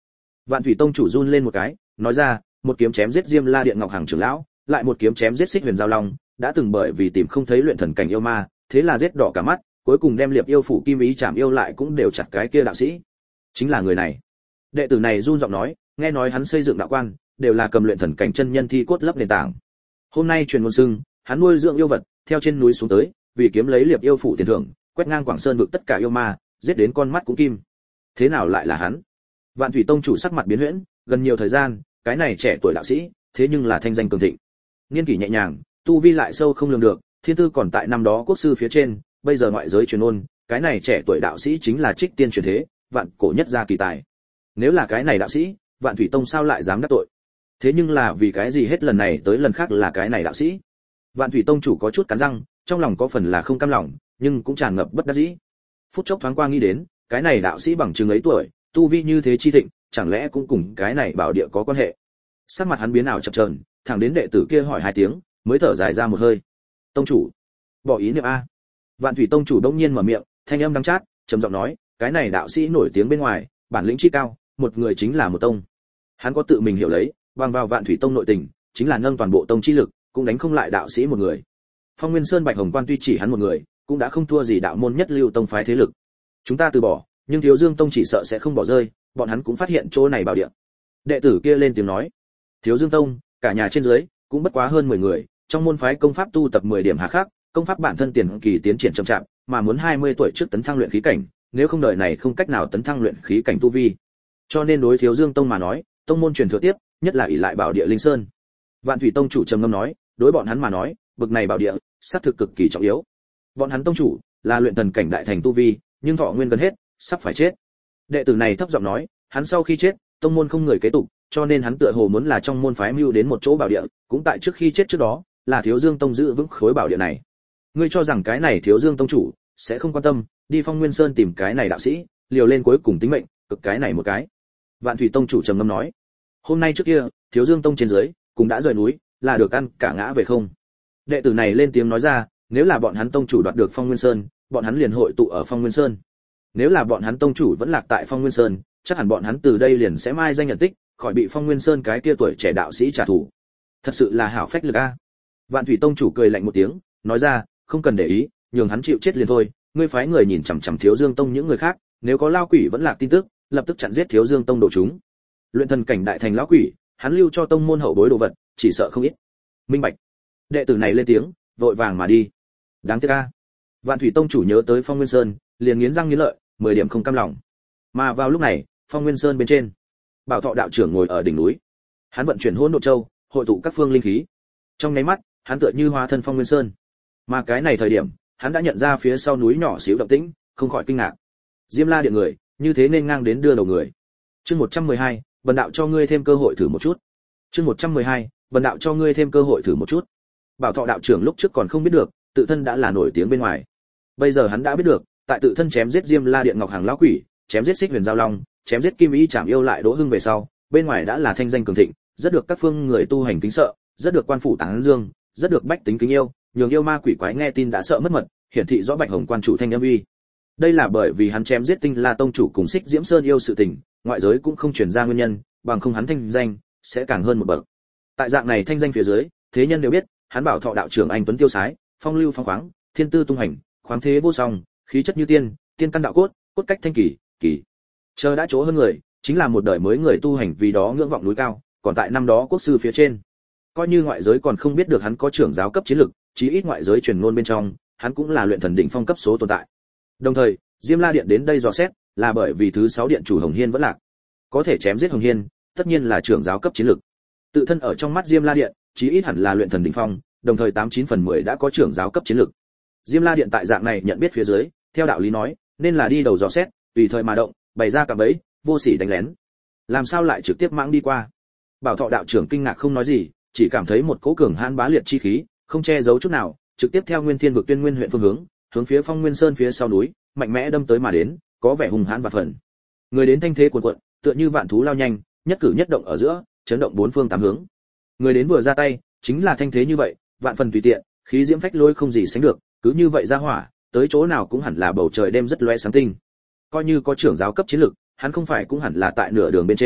Vạn Thủy Tông chủ run lên một cái, nói ra, một kiếm chém giết Diêm La Điện Ngọc Hằng trưởng lão, lại một kiếm chém giết Xích Huyền Giao Long, đã từng bởi vì tìm không thấy luyện thần cảnh yêu ma, thế là giết đỏ cả mắt, cuối cùng đem Liệp yêu phủ kim ý chạm yêu lại cũng đều chặt cái kia đạo sĩ. Chính là người này. Đệ tử này run giọng nói, nghe nói hắn xây dựng đạo quan, đều là cầm luyện thần cảnh chân nhân thi cốt lấp nền tảng. Hôm nay truyền ngôn xưng, hắn nuôi dưỡng yêu vật, theo trên núi xuống tới, vì kiếm lấy Liệp yêu phủ tiền thưởng, quét ngang Quảng Sơn vực tất cả yêu ma, giết đến con mắt cũng kim. Thế nào lại là hắn? Vạn Thủy Tông chủ sắc mặt biến huyễn, gần nhiều thời gian, cái này trẻ tuổi đạo sĩ, thế nhưng là thanh danh cường thịnh. Niên kỷ nhẹ nhàng, tu vi lại sâu không lường được, thiên tư còn tại năm đó quốc sư phía trên, bây giờ ngoại giới truyền ôn, cái này trẻ tuổi đạo sĩ chính là Trích Tiên truyền thế, vạn cổ nhất gia kỳ tài. Nếu là cái này đạo sĩ, Vạn Thủy Tông sao lại dám đắc tội? Thế nhưng là vì cái gì hết lần này tới lần khác là cái này đạo sĩ? Vạn Thủy Tông chủ có chút cắn răng, trong lòng có phần là không cam lòng, nhưng cũng tràn ngập bất đắc dĩ. Phút chốc thoáng qua nghĩ đến, cái này đạo sĩ bằng chừng ấy tuổi, tu vi như thế chi thịnh, chẳng lẽ cũng cùng cái này bảo địa có quan hệ? Sắc mặt hắn biến ảo chập chờn, thẳng đến đệ tử kia hỏi hai tiếng, mới thở dài ra một hơi. Tông chủ, bỏ ý niệm a. Vạn Thủy Tông chủ đông nhiên mở miệng, thanh âm đắng chát, trầm giọng nói, cái này đạo sĩ nổi tiếng bên ngoài, bản lĩnh chi cao, một người chính là một tông. Hắn có tự mình hiểu lấy, bằng vào Vạn Thủy Tông nội tình, chính là nâng toàn bộ tông chi lực, cũng đánh không lại đạo sĩ một người. Phong Nguyên Sơn Bạch Hồng Quan tuy chỉ hắn một người, cũng đã không thua gì đạo môn nhất lưu tông phái thế lực. Chúng ta từ bỏ, nhưng Thiếu Dương Tông chỉ sợ sẽ không bỏ rơi, bọn hắn cũng phát hiện chỗ này bảo địa. Đệ tử kia lên tiếng nói, Thiếu Dương Tông, cả nhà trên dưới, cũng bất quá hơn mười người, trong môn phái công pháp tu tập mười điểm hà khắc, công pháp bản thân tiền kỳ tiến triển chậm chạp, mà muốn hai mươi tuổi trước tấn thăng luyện khí cảnh, nếu không đợi này không cách nào tấn thăng luyện khí cảnh tu vi. Cho nên đối Thiếu Dương Tông mà nói, tông môn truyền thừa tiếp, nhất là ỷ lại bảo địa Linh Sơn. Vạn Thủy Tông chủ trầm ngâm nói, đối bọn hắn mà nói, bực này bảo địa, xác thực cực kỳ trọng yếu. Bọn hắn tông chủ là luyện thần cảnh đại thành tu vi, nhưng thọ nguyên gần hết, sắp phải chết. Đệ tử này thấp giọng nói, hắn sau khi chết, tông môn không người kế tục, cho nên hắn tựa hồ muốn là trong môn phái mưu đến một chỗ bảo địa, cũng tại trước khi chết trước đó, là Thiếu Dương Tông giữ vững khối bảo địa này. Ngươi cho rằng cái này Thiếu Dương Tông chủ sẽ không quan tâm, đi Phong Nguyên Sơn tìm cái này đạo sĩ, liều lên cuối cùng tính mệnh, cực cái này một cái. Vạn Thủy Tông chủ trầm ngâm nói, hôm nay trước kia, Thiếu Dương Tông trên dưới cũng đã rời núi, là được ăn cả ngã về không. Đệ tử này lên tiếng nói ra, nếu là bọn hắn tông chủ đoạt được Phong Nguyên Sơn, bọn hắn liền hội tụ ở Phong Nguyên Sơn. Nếu là bọn hắn tông chủ vẫn lạc tại Phong Nguyên Sơn, chắc hẳn bọn hắn từ đây liền sẽ mai danh nhận tích, khỏi bị Phong Nguyên Sơn cái kia tuổi trẻ đạo sĩ trả thù. Thật sự là hảo phách lực a. Vạn Thủy Tông chủ cười lạnh một tiếng, nói ra, không cần để ý, nhường hắn chịu chết liền thôi, ngươi phái người nhìn chằm chằm Thiếu Dương Tông những người khác, nếu có lao quỷ vẫn lạc tin tức, lập tức chặn giết Thiếu Dương Tông đồ chúng. Luyện thần cảnh đại thành lão quỷ, hắn lưu cho tông môn hậu bối đồ vật, chỉ sợ không ít. Minh bạch. Đệ tử này lên tiếng, vội vàng mà đi. Đáng tiếc a. Vạn Thủy Tông chủ nhớ tới Phong Nguyên Sơn, liền nghiến răng nghiến lợi, mười điểm không cam lòng. Mà vào lúc này, Phong Nguyên Sơn bên trên, Bảo Thọ đạo trưởng ngồi ở đỉnh núi. Hắn vận chuyển Hỗn Độn Châu, hội tụ các phương linh khí. Trong nháy mắt, hắn tựa như hóa thân Phong Nguyên Sơn. Mà cái này thời điểm, hắn đã nhận ra phía sau núi nhỏ xíu động tĩnh, không khỏi kinh ngạc. Diêm La Điện người, như thế nên ngang đến đưa đầu người. Chương một trăm mười hai, bần đạo cho ngươi thêm cơ hội thử một chút. Chương một trăm mười hai, bần đạo cho ngươi thêm cơ hội thử một chút. Bảo Thọ đạo trưởng lúc trước còn không biết được, tự thân đã là nổi tiếng bên ngoài. Bây giờ hắn đã biết được, tại tự thân chém giết Diêm La Điện Ngọc Hàng lão quỷ, chém giết Xích Huyền Giao Long, chém giết Kim Ý Trảm yêu lại Đỗ Hưng về sau, bên ngoài đã là thanh danh cường thịnh, rất được các phương người tu hành kính sợ, rất được quan phủ tán dương, rất được bách tính kính yêu, nhường yêu ma quỷ quái nghe tin đã sợ mất mật, hiển thị rõ Bạch Hồng quan chủ thanh âm uy. Đây là bởi vì hắn chém giết Tinh La tông chủ cùng Xích Diễm Sơn yêu sự tình, ngoại giới cũng không truyền ra nguyên nhân, bằng không hắn thanh danh sẽ càng hơn một bậc. Tại dạng này thanh danh phía dưới, thế nhân đều biết, hắn Bảo Thọ đạo trưởng anh tuấn tiêu sái, phong lưu phong khoáng, thiên tư tung hành, khoáng thế vô song, khí chất như tiên, tiên căn đạo cốt, cốt cách thanh kỳ, kỳ. Chờ đã chỗ hơn người, chính là một đời mới người tu hành vì đó ngưỡng vọng núi cao, còn tại năm đó quốc sư phía trên. Coi như ngoại giới còn không biết được hắn có trưởng giáo cấp chiến lực, chí ít ngoại giới truyền ngôn bên trong, hắn cũng là luyện thần đỉnh phong cấp số tồn tại. Đồng thời, Diêm La Điện đến đây dò xét, là bởi vì thứ sáu điện chủ Hồng Hiên vẫn lạc. Có thể chém giết Hồng Hiên, tất nhiên là trưởng giáo cấp chiến lực. Tự thân ở trong mắt Diêm La Điện, chí ít hẳn là luyện thần đỉnh phong, đồng thời tám chín phần mười đã có trưởng giáo cấp chiến lực. Diêm La Điện tại dạng này nhận biết phía dưới, theo đạo lý nói, nên là đi đầu dò xét, tùy thời mà động, bày ra cả bẫy, vô sỉ đánh lén. Làm sao lại trực tiếp mãng đi qua? Bảo Thọ đạo trưởng kinh ngạc không nói gì, chỉ cảm thấy một cỗ cường hãn bá liệt chi khí, không che giấu chút nào, trực tiếp theo Nguyên Thiên vực Tuyên Nguyên huyện phương hướng, hướng phía Phong Nguyên Sơn phía sau núi, mạnh mẽ đâm tới mà đến, có vẻ hung hãn và phần. Người đến thanh thế cuồn cuộn, tựa như vạn thú lao nhanh, nhất cử nhất động ở giữa, chấn động bốn phương tám hướng. Người đến vừa ra tay, chính là thanh thế như vậy, vạn phần tùy tiện, khí diễm phách lôi không gì sánh được, cứ như vậy ra hỏa, tới chỗ nào cũng hẳn là bầu trời đêm rất lóe sáng tinh. Coi như có trưởng giáo cấp chiến lực, hắn không phải cũng hẳn là tại nửa đường bên trên,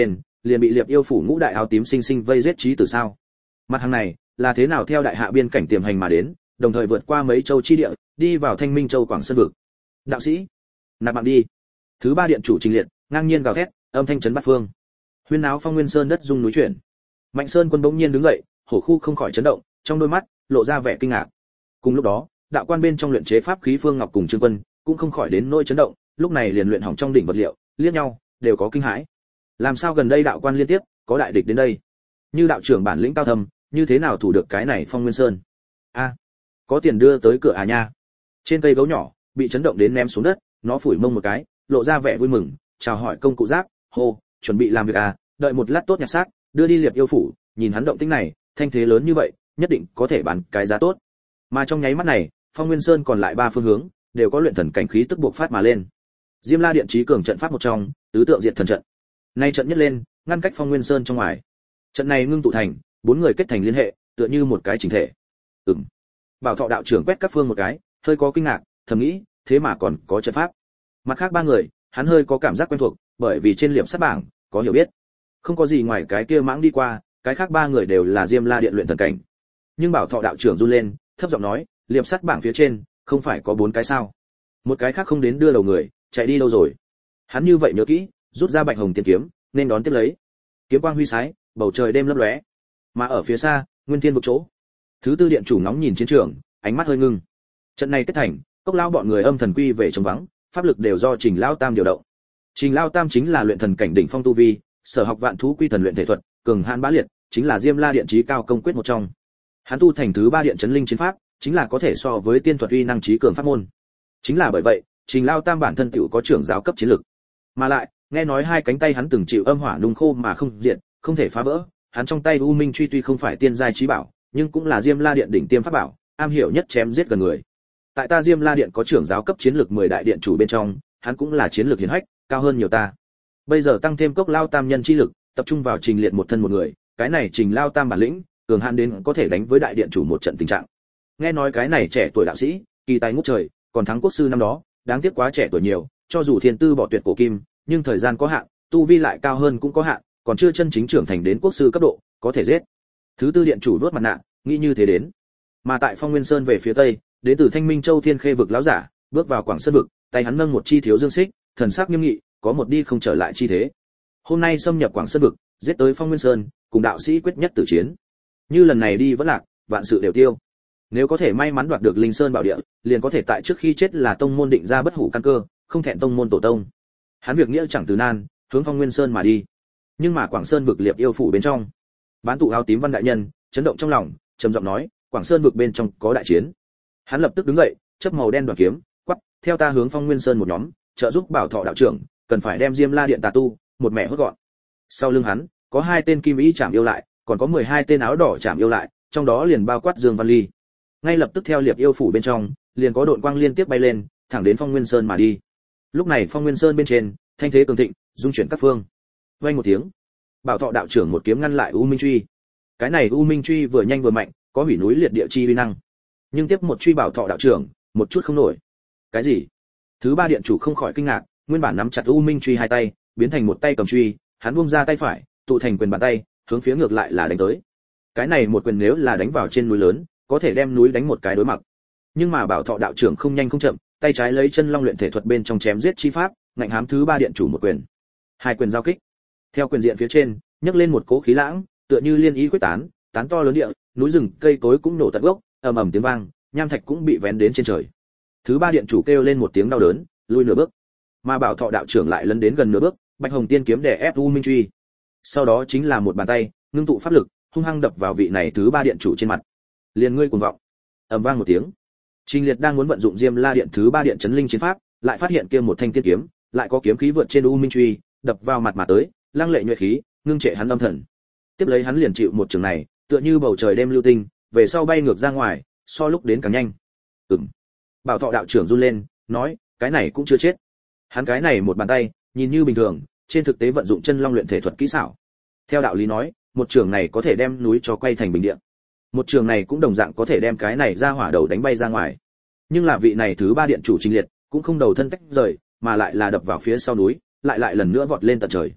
liền bị Liệp Yêu phủ ngũ đại áo tím sinh sinh vây giết chí tử sao? Mặt hàng này là thế nào theo đại hạ biên cảnh tiềm hành mà đến, đồng thời vượt qua mấy châu chi địa, đi vào Thanh Minh Châu Quảng Sơn vực. Đạo sĩ, nạp mạng đi. Thứ ba điện chủ trình liệt, ngang nhiên gào thét, âm thanh chấn bát phương. Huyên náo Phong Nguyên Sơn đất rung núi chuyển. Mạnh Sơn Quân bỗng nhiên đứng dậy, hổ khu không khỏi chấn động, trong đôi mắt lộ ra vẻ kinh ngạc. Cùng lúc đó, đạo quan bên trong luyện chế pháp khí Phương Ngọc cùng Trương Quân cũng không khỏi đến nỗi chấn động, lúc này liền luyện hỏng trong đỉnh vật liệu, liếc nhau, đều có kinh hãi. Làm sao gần đây đạo quan liên tiếp có đại địch đến đây? Như đạo trưởng bản lĩnh cao thâm, như thế nào thủ được cái này Phong Nguyên Sơn? A, có tiền đưa tới cửa à nha. Trên cây gấu nhỏ bị chấn động đến ném xuống đất, nó phủi mông một cái, lộ ra vẻ vui mừng, chào hỏi công cụ giáp, hô, chuẩn bị làm việc à, đợi một lát tốt nhặt xác, đưa đi Liệp Yêu phủ, nhìn hắn động tĩnh này, thanh thế lớn như vậy, nhất định có thể bán cái giá tốt. Mà trong nháy mắt này, Phong Nguyên Sơn còn lại ba phương hướng, đều có luyện thần cảnh khí tức buộc phát mà lên. Diêm La Điện chí cường trận pháp một trong, tứ tượng diệt thần trận. Nay trận nhất lên, ngăn cách Phong Nguyên Sơn trong ngoài. Trận này ngưng tụ thành, bốn người kết thành liên hệ, tựa như một cái chỉnh thể. Ừm. Bảo Thọ đạo trưởng quét các phương một cái, hơi có kinh ngạc, thầm nghĩ, thế mà còn có trận pháp. Mặt khác ba người, hắn hơi có cảm giác quen thuộc, bởi vì trên liệp sát bảng có hiểu biết. Không có gì ngoài cái kia mãng đi qua, cái khác ba người đều là Diêm La Điện luyện thần cảnh. Nhưng Bảo Thọ đạo trưởng run lên, thấp giọng nói, liệp sát bảng phía trên, không phải có bốn cái sao? Một cái khác không đến đưa đầu người, chạy đi đâu rồi? Hắn như vậy nhớ kỹ, rút ra Bạch Hồng Tiên kiếm, nên đón tiếp lấy. Kiếm quang huy sái, bầu trời đêm lấp lóe. Mà ở phía xa, Nguyên Thiên vực chỗ, thứ tư điện chủ nóng nhìn chiến trường, ánh mắt hơi ngưng. Trận này kết thành, Cốc Lao bọn người âm thần quy về trống vắng, pháp lực đều do Trình Lao Tam điều động. Trình Lao Tam chính là luyện thần cảnh đỉnh phong tu vi, sở học vạn thú quy thần luyện thể thuật, cường hãn bá liệt, chính là Diêm La Điện chí cao công quyết một trong. Hắn tu thành thứ ba điện chấn linh chiến pháp, chính là có thể so với tiên thuật uy năng chí cường pháp môn. Chính là bởi vậy, Trình Lao Tam bản thân tiểu có trưởng giáo cấp chiến lực. Mà lại, nghe nói hai cánh tay hắn từng chịu âm hỏa nung khô mà không diệt, không thể phá vỡ, hắn trong tay U Minh truy tuy không phải tiên giai chí bảo, nhưng cũng là Diêm La Điện đỉnh tiêm pháp bảo, am hiểu nhất chém giết gần người. Tại ta Diêm La Điện có trưởng giáo cấp chiến lực mười đại điện chủ bên trong, hắn cũng là chiến lược hiển hách, cao hơn nhiều ta. Bây giờ tăng thêm Cốc Lao Tam nhân chi lực, tập trung vào Trình Liệt một thân một người, cái này Trình Lao Tam bản lĩnh, cường hãn đến có thể đánh với đại điện chủ một trận tình trạng. Nghe nói cái này trẻ tuổi đạo sĩ, kỳ tài ngút trời, còn thắng quốc sư năm đó, đáng tiếc quá trẻ tuổi nhiều, cho dù thiên tư bỏ tuyệt cổ kim, nhưng thời gian có hạn, tu vi lại cao hơn cũng có hạn, còn chưa chân chính trưởng thành đến quốc sư cấp độ, có thể giết. Thứ tư điện chủ vuốt mặt nạ, nghĩ như thế đến. Mà tại Phong Nguyên Sơn về phía tây, đến từ Thanh Minh Châu Thiên Khê vực lão giả, bước vào Quảng Sơn vực, tay hắn nâng một chi thiếu dương xích, thần sắc nghiêm nghị, có một đi không trở lại chi thế. Hôm nay xâm nhập Quảng Sơn vực, giết tới Phong Nguyên Sơn, cùng đạo sĩ quyết nhất tử chiến. Như lần này đi vẫn lạc, vạn sự đều tiêu. Nếu có thể may mắn đoạt được Linh Sơn bảo địa, liền có thể tại trước khi chết là tông môn định ra bất hủ căn cơ, không thẹn tông môn tổ tông. Hắn việc nghĩa chẳng từ nan, hướng Phong Nguyên Sơn mà đi. Nhưng mà Quảng Sơn vực Liệp Yêu phủ bên trong, bán tụ áo tím Văn đại nhân chấn động trong lòng, trầm giọng nói, Quảng Sơn vực bên trong có đại chiến. Hắn lập tức đứng dậy, chớp màu đen đoản kiếm, quắc, theo ta hướng Phong Nguyên Sơn một nhóm, trợ giúp Bảo Thọ đạo trưởng, cần phải đem Diêm La Điện tà tu một mẹ hốt gọn. Sau lưng hắn, có hai tên kim ý chạm yêu lại, còn có mười hai tên áo đỏ chạm yêu lại, trong đó liền bao quát Dương Văn Ly. Ngay lập tức theo Liệp Yêu phủ bên trong, liền có độn quang liên tiếp bay lên, thẳng đến Phong Nguyên Sơn mà đi. Lúc này Phong Nguyên Sơn bên trên, thanh thế cường thịnh, dung chuyển các phương. Vang một tiếng, Bảo Thọ đạo trưởng một kiếm ngăn lại U Minh truy. Cái này U Minh truy vừa nhanh vừa mạnh, có hủy núi liệt địa chi uy năng. Nhưng tiếp một truy Bảo Thọ đạo trưởng, một chút không nổi. Cái gì? Thứ ba điện chủ không khỏi kinh ngạc, nguyên bản nắm chặt U Minh truy hai tay, biến thành một tay cầm truy, hắn buông ra tay phải, tụ thành quyền bàn tay, hướng phía ngược lại là đánh tới. Cái này một quyền nếu là đánh vào trên núi lớn, có thể đem núi đánh một cái đối mặt. Nhưng mà Bảo Thọ đạo trưởng không nhanh không chậm, tay trái lấy chân long luyện thể thuật bên trong chém giết chi pháp, ngạnh hám thứ ba điện chủ một quyền. Hai quyền giao kích. Theo quyền diện phía trên, nhấc lên một cỗ khí lãng, tựa như liên ý quyết tán, tán to lớn địa, núi rừng, cây cối cũng nổ tận gốc, ầm ầm tiếng vang, nham thạch cũng bị vén đến trên trời. Thứ ba điện chủ kêu lên một tiếng đau đớn, lui nửa bước. Mà Bảo Thọ đạo trưởng lại lấn đến gần nửa bước, Bạch Hồng Tiên kiếm đè ép U Minh truy. Sau đó chính là một bàn tay, ngưng tụ pháp lực, hung hăng đập vào vị này thứ ba điện chủ trên mặt. Liền ngươi cuồng vọng. Ầm vang một tiếng. Trình Liệt đang muốn vận dụng Diêm La Điện thứ ba điện chấn linh chiến pháp, lại phát hiện kia một thanh tiên kiếm, lại có kiếm khí vượt trên U Minh truy, đập vào mặt mà tới, lăng lệ nhuệ khí, ngưng trệ hắn âm thần. Tiếp lấy hắn liền chịu một trường này, tựa như bầu trời đêm lưu tinh, về sau bay ngược ra ngoài, so lúc đến càng nhanh. Ừm. Bảo Thọ đạo trưởng run lên, nói, cái này cũng chưa chết. Hắn cái này một bàn tay, nhìn như bình thường, trên thực tế vận dụng chân long luyện thể thuật kỹ xảo. Theo đạo lý nói, một trường này có thể đem núi cho quay thành bình địa. Một trường này cũng đồng dạng có thể đem cái này ra hỏa đầu đánh bay ra ngoài. Nhưng là vị này thứ ba điện chủ Trình Liệt, cũng không đầu thân tách rời, mà lại là đập vào phía sau núi, lại lại lần nữa vọt lên tận trời.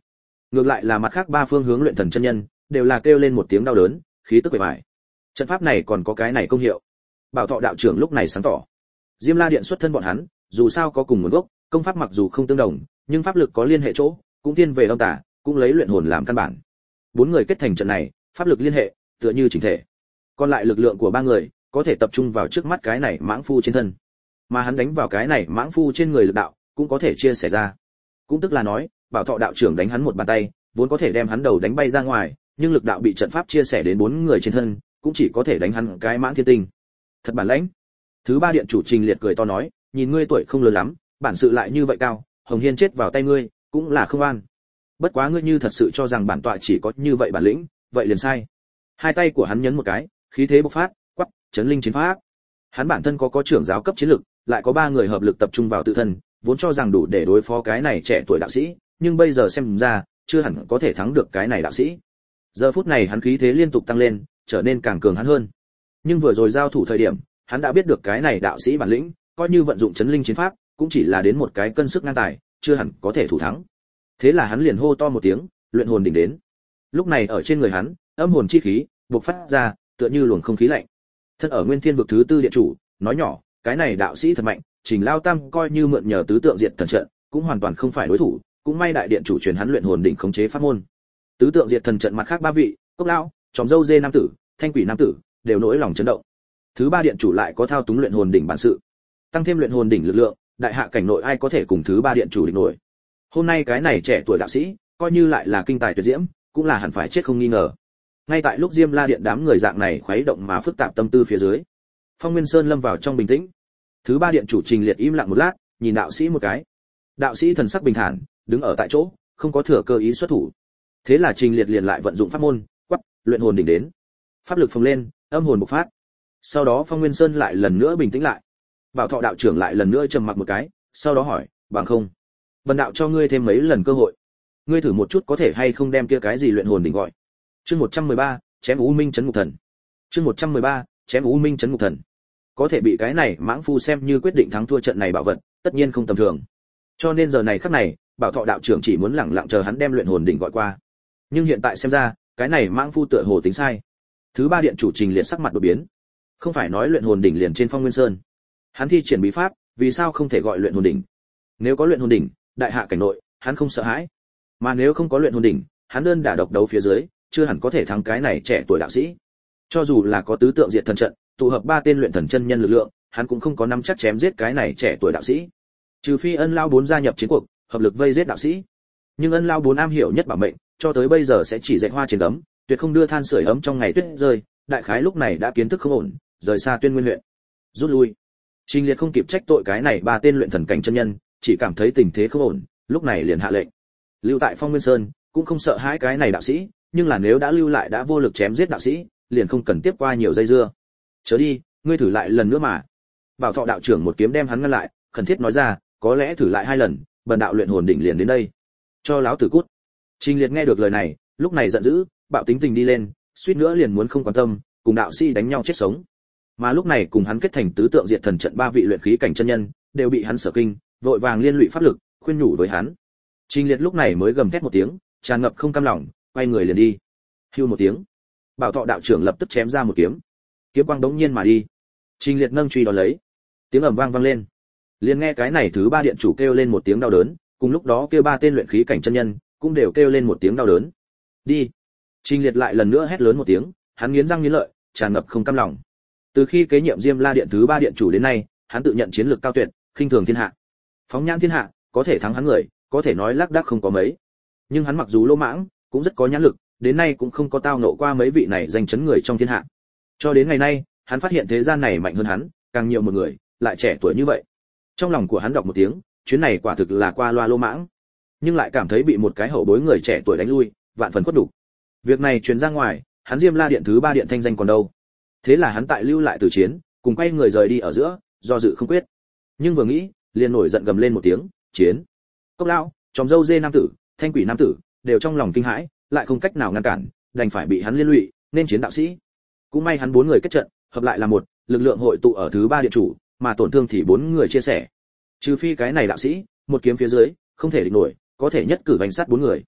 Ngược lại là mặt khác ba phương hướng luyện thần chân nhân đều là kêu lên một tiếng đau đớn, khí tức bề bại. Trận pháp này còn có cái này công hiệu. Bảo Thọ đạo trưởng lúc này sáng tỏ. Diêm La Điện xuất thân bọn hắn, dù sao có cùng nguồn gốc, công pháp mặc dù không tương đồng, nhưng pháp lực có liên hệ chỗ, cũng thiên về âm tà, cũng lấy luyện hồn làm căn bản. Bốn người kết thành trận này, pháp lực liên hệ, tựa như chỉnh thể. Còn lại lực lượng của ba người, có thể tập trung vào trước mắt cái này mãng phu trên thân. Mà hắn đánh vào cái này mãng phu trên người lực đạo, cũng có thể chia sẻ ra. Cũng tức là nói, Bảo Thọ đạo trưởng đánh hắn một bàn tay, vốn có thể đem hắn đầu đánh bay ra ngoài, nhưng lực đạo bị trận pháp chia sẻ đến bốn người trên thân, cũng chỉ có thể đánh hắn cái mãng thiên tinh. Thật bản lãnh. Thứ ba điện chủ Trình Liệt cười to nói, nhìn ngươi tuổi không lớn lắm, bản sự lại như vậy cao, Hồng Hiên chết vào tay ngươi, cũng là không an. Bất quá ngươi như thật sự cho rằng bản tọa chỉ có như vậy bản lĩnh, vậy liền sai. Hai tay của hắn nhấn một cái, khí thế bộc phát, quắc, chấn linh chiến pháp. Hắn bản thân có có trưởng giáo cấp chiến lực, lại có ba người hợp lực tập trung vào tự thân, vốn cho rằng đủ để đối phó cái này trẻ tuổi đạo sĩ, nhưng bây giờ xem ra, chưa hẳn có thể thắng được cái này đạo sĩ. Giờ phút này hắn khí thế liên tục tăng lên, trở nên càng cường hắn hơn. Nhưng vừa rồi giao thủ thời điểm, hắn đã biết được cái này đạo sĩ bản lĩnh, coi như vận dụng chấn linh chiến pháp, cũng chỉ là đến một cái cân sức ngang tài, chưa hẳn có thể thủ thắng. Thế là hắn liền hô to một tiếng, luyện hồn đỉnh đến. Lúc này ở trên người hắn, âm hồn chi khí bộc phát ra, tựa như luồng không khí lạnh. Thân ở Nguyên Thiên vực thứ tư điện chủ, nói nhỏ, cái này đạo sĩ thật mạnh, Trình Lao Tam coi như mượn nhờ tứ tượng diệt thần trận, cũng hoàn toàn không phải đối thủ, cũng may đại điện chủ truyền hắn luyện hồn đỉnh khống chế pháp môn. Tứ tượng diệt thần trận mặt khác ba vị, Cốc lão, Tròm dâu dê nam tử, Thanh quỷ nam tử, đều nỗi lòng chấn động. Thứ ba điện chủ lại có thao túng luyện hồn đỉnh bản sự, tăng thêm luyện hồn đỉnh lực lượng, đại hạ cảnh nội ai có thể cùng thứ ba điện chủ địch nổi. Hôm nay cái này trẻ tuổi đạo sĩ, coi như lại là kinh tài tuyệt diễm, cũng là hẳn phải chết không nghi ngờ. Ngay tại lúc Diêm La Điện đám người dạng này khuấy động mà phức tạp tâm tư phía dưới, Phong Nguyên Sơn lâm vào trong bình tĩnh. Thứ ba điện chủ Trình Liệt im lặng một lát, nhìn đạo sĩ một cái. Đạo sĩ thần sắc bình thản, đứng ở tại chỗ, không có thừa cơ ý xuất thủ. Thế là Trình Liệt liền lại vận dụng pháp môn, quắc, luyện hồn đỉnh đến. Pháp lực phồng lên, âm hồn bộc phát. Sau đó Phong Nguyên Sơn lại lần nữa bình tĩnh lại. Bảo Thọ đạo trưởng lại lần nữa trầm mặc một cái, sau đó hỏi, "Bằng không, bần đạo cho ngươi thêm mấy lần cơ hội. Ngươi thử một chút có thể hay không đem kia cái gì luyện hồn đỉnh gọi." Chương một trăm mười ba, chém U Minh trấn ngục thần. Chương một trăm mười ba, chém U Minh trấn ngục thần. Có thể bị cái này mãng phu xem như quyết định thắng thua trận này bảo vật, tất nhiên không tầm thường. Cho nên giờ này khắc này, Bảo Thọ đạo trưởng chỉ muốn lẳng lặng chờ hắn đem luyện hồn đỉnh gọi qua. Nhưng hiện tại xem ra, cái này mãng phu tựa hồ tính sai. Thứ ba điện chủ Trình Liệt sắc mặt đột biến. Không phải nói luyện hồn đỉnh liền trên Phong Nguyên Sơn. Hắn thi triển bí pháp, vì sao không thể gọi luyện hồn đỉnh? Nếu có luyện hồn đỉnh, đại hạ cảnh nội, hắn không sợ hãi. Mà nếu không có luyện hồn đỉnh, hắn đơn đả độc đấu phía dưới, chưa hẳn có thể thắng cái này trẻ tuổi đạo sĩ. Cho dù là có tứ tượng diệt thần trận, tụ hợp ba tên luyện thần chân nhân lực lượng, hắn cũng không có nắm chắc chém giết cái này trẻ tuổi đạo sĩ. Trừ phi Ân Lao bốn gia nhập chiến cuộc, hợp lực vây giết đạo sĩ. Nhưng Ân Lao bốn am hiểu nhất bảo mệnh, cho tới bây giờ sẽ chỉ dạy hoa trên ấm, tuyệt không đưa than sưởi ấm trong ngày tuyết rơi, đại khái lúc này đã kiến thức không ổn, rời xa Tuyên Nguyên huyện. Rút lui. Trình Liệt không kịp trách tội cái này ba tên luyện thần cảnh chân nhân, chỉ cảm thấy tình thế không ổn, lúc này liền hạ lệnh. Lưu tại Phong Nguyên Sơn, cũng không sợ hãi cái này đạo sĩ, nhưng là nếu đã lưu lại đã vô lực chém giết đạo sĩ, liền không cần tiếp qua nhiều dây dưa. Chớ đi, ngươi thử lại lần nữa mà. Bảo Thọ đạo trưởng một kiếm đem hắn ngăn lại, khẩn thiết nói ra, có lẽ thử lại hai lần, bần đạo luyện hồn đỉnh liền đến đây. Cho láo tử cút. Trình Liệt nghe được lời này, lúc này giận dữ, bạo tính tình đi lên, suýt nữa liền muốn không quan tâm, cùng đạo sĩ đánh nhau chết sống. Mà lúc này cùng hắn kết thành tứ tượng diệt thần trận ba vị luyện khí cảnh chân nhân, đều bị hắn sở kinh, vội vàng liên lụy pháp lực, khuyên nhủ với hắn. Trình Liệt lúc này mới gầm thét một tiếng, tràn ngập không cam lòng, quay người liền đi. Hưu một tiếng, Bảo Thọ đạo trưởng lập tức chém ra một kiếm. Kiếm quang đống nhiên mà đi. Trình Liệt nâng truy đón lấy. Tiếng ầm vang vang lên. Liền nghe cái này thứ ba điện chủ kêu lên một tiếng đau đớn, cùng lúc đó kêu ba tên luyện khí cảnh chân nhân cũng đều kêu lên một tiếng đau đớn. Đi. Trình Liệt lại lần nữa hét lớn một tiếng, hắn nghiến răng nghiến lợi, tràn ngập không cam lòng. Từ khi kế nhiệm Diêm La Điện thứ ba điện chủ đến nay, hắn tự nhận chiến lược cao tuyệt, khinh thường thiên hạ. Phóng nhãn thiên hạ, có thể thắng hắn người, có thể nói lác đác không có mấy. Nhưng hắn mặc dù lỗ mãng, cũng rất có nhãn lực, đến nay cũng không có tao nộ qua mấy vị này danh chấn người trong thiên hạ. Cho đến ngày nay, hắn phát hiện thế gian này mạnh hơn hắn, càng nhiều một người, lại trẻ tuổi như vậy. Trong lòng của hắn đọc một tiếng, chuyến này quả thực là qua loa lỗ mãng, nhưng lại cảm thấy bị một cái hậu bối người trẻ tuổi đánh lui, vạn phần khuất đủ. Việc này truyền ra ngoài, hắn Diêm La Điện thứ ba điện thanh danh còn đâu. Thế là hắn tại lưu lại từ chiến, cùng quay người rời đi ở giữa, do dự không quyết. Nhưng vừa nghĩ, liền nổi giận gầm lên một tiếng, chiến. Cốc lão, Tròm dâu dê nam tử, Thanh quỷ nam tử, đều trong lòng kinh hãi, lại không cách nào ngăn cản, đành phải bị hắn liên lụy, nên chiến đạo sĩ. Cũng may hắn bốn người kết trận, hợp lại là một, lực lượng hội tụ ở thứ ba điện chủ, mà tổn thương thì bốn người chia sẻ. Trừ phi cái này đạo sĩ, một kiếm phía dưới, không thể địch nổi, có thể nhất cử vành sát bốn người.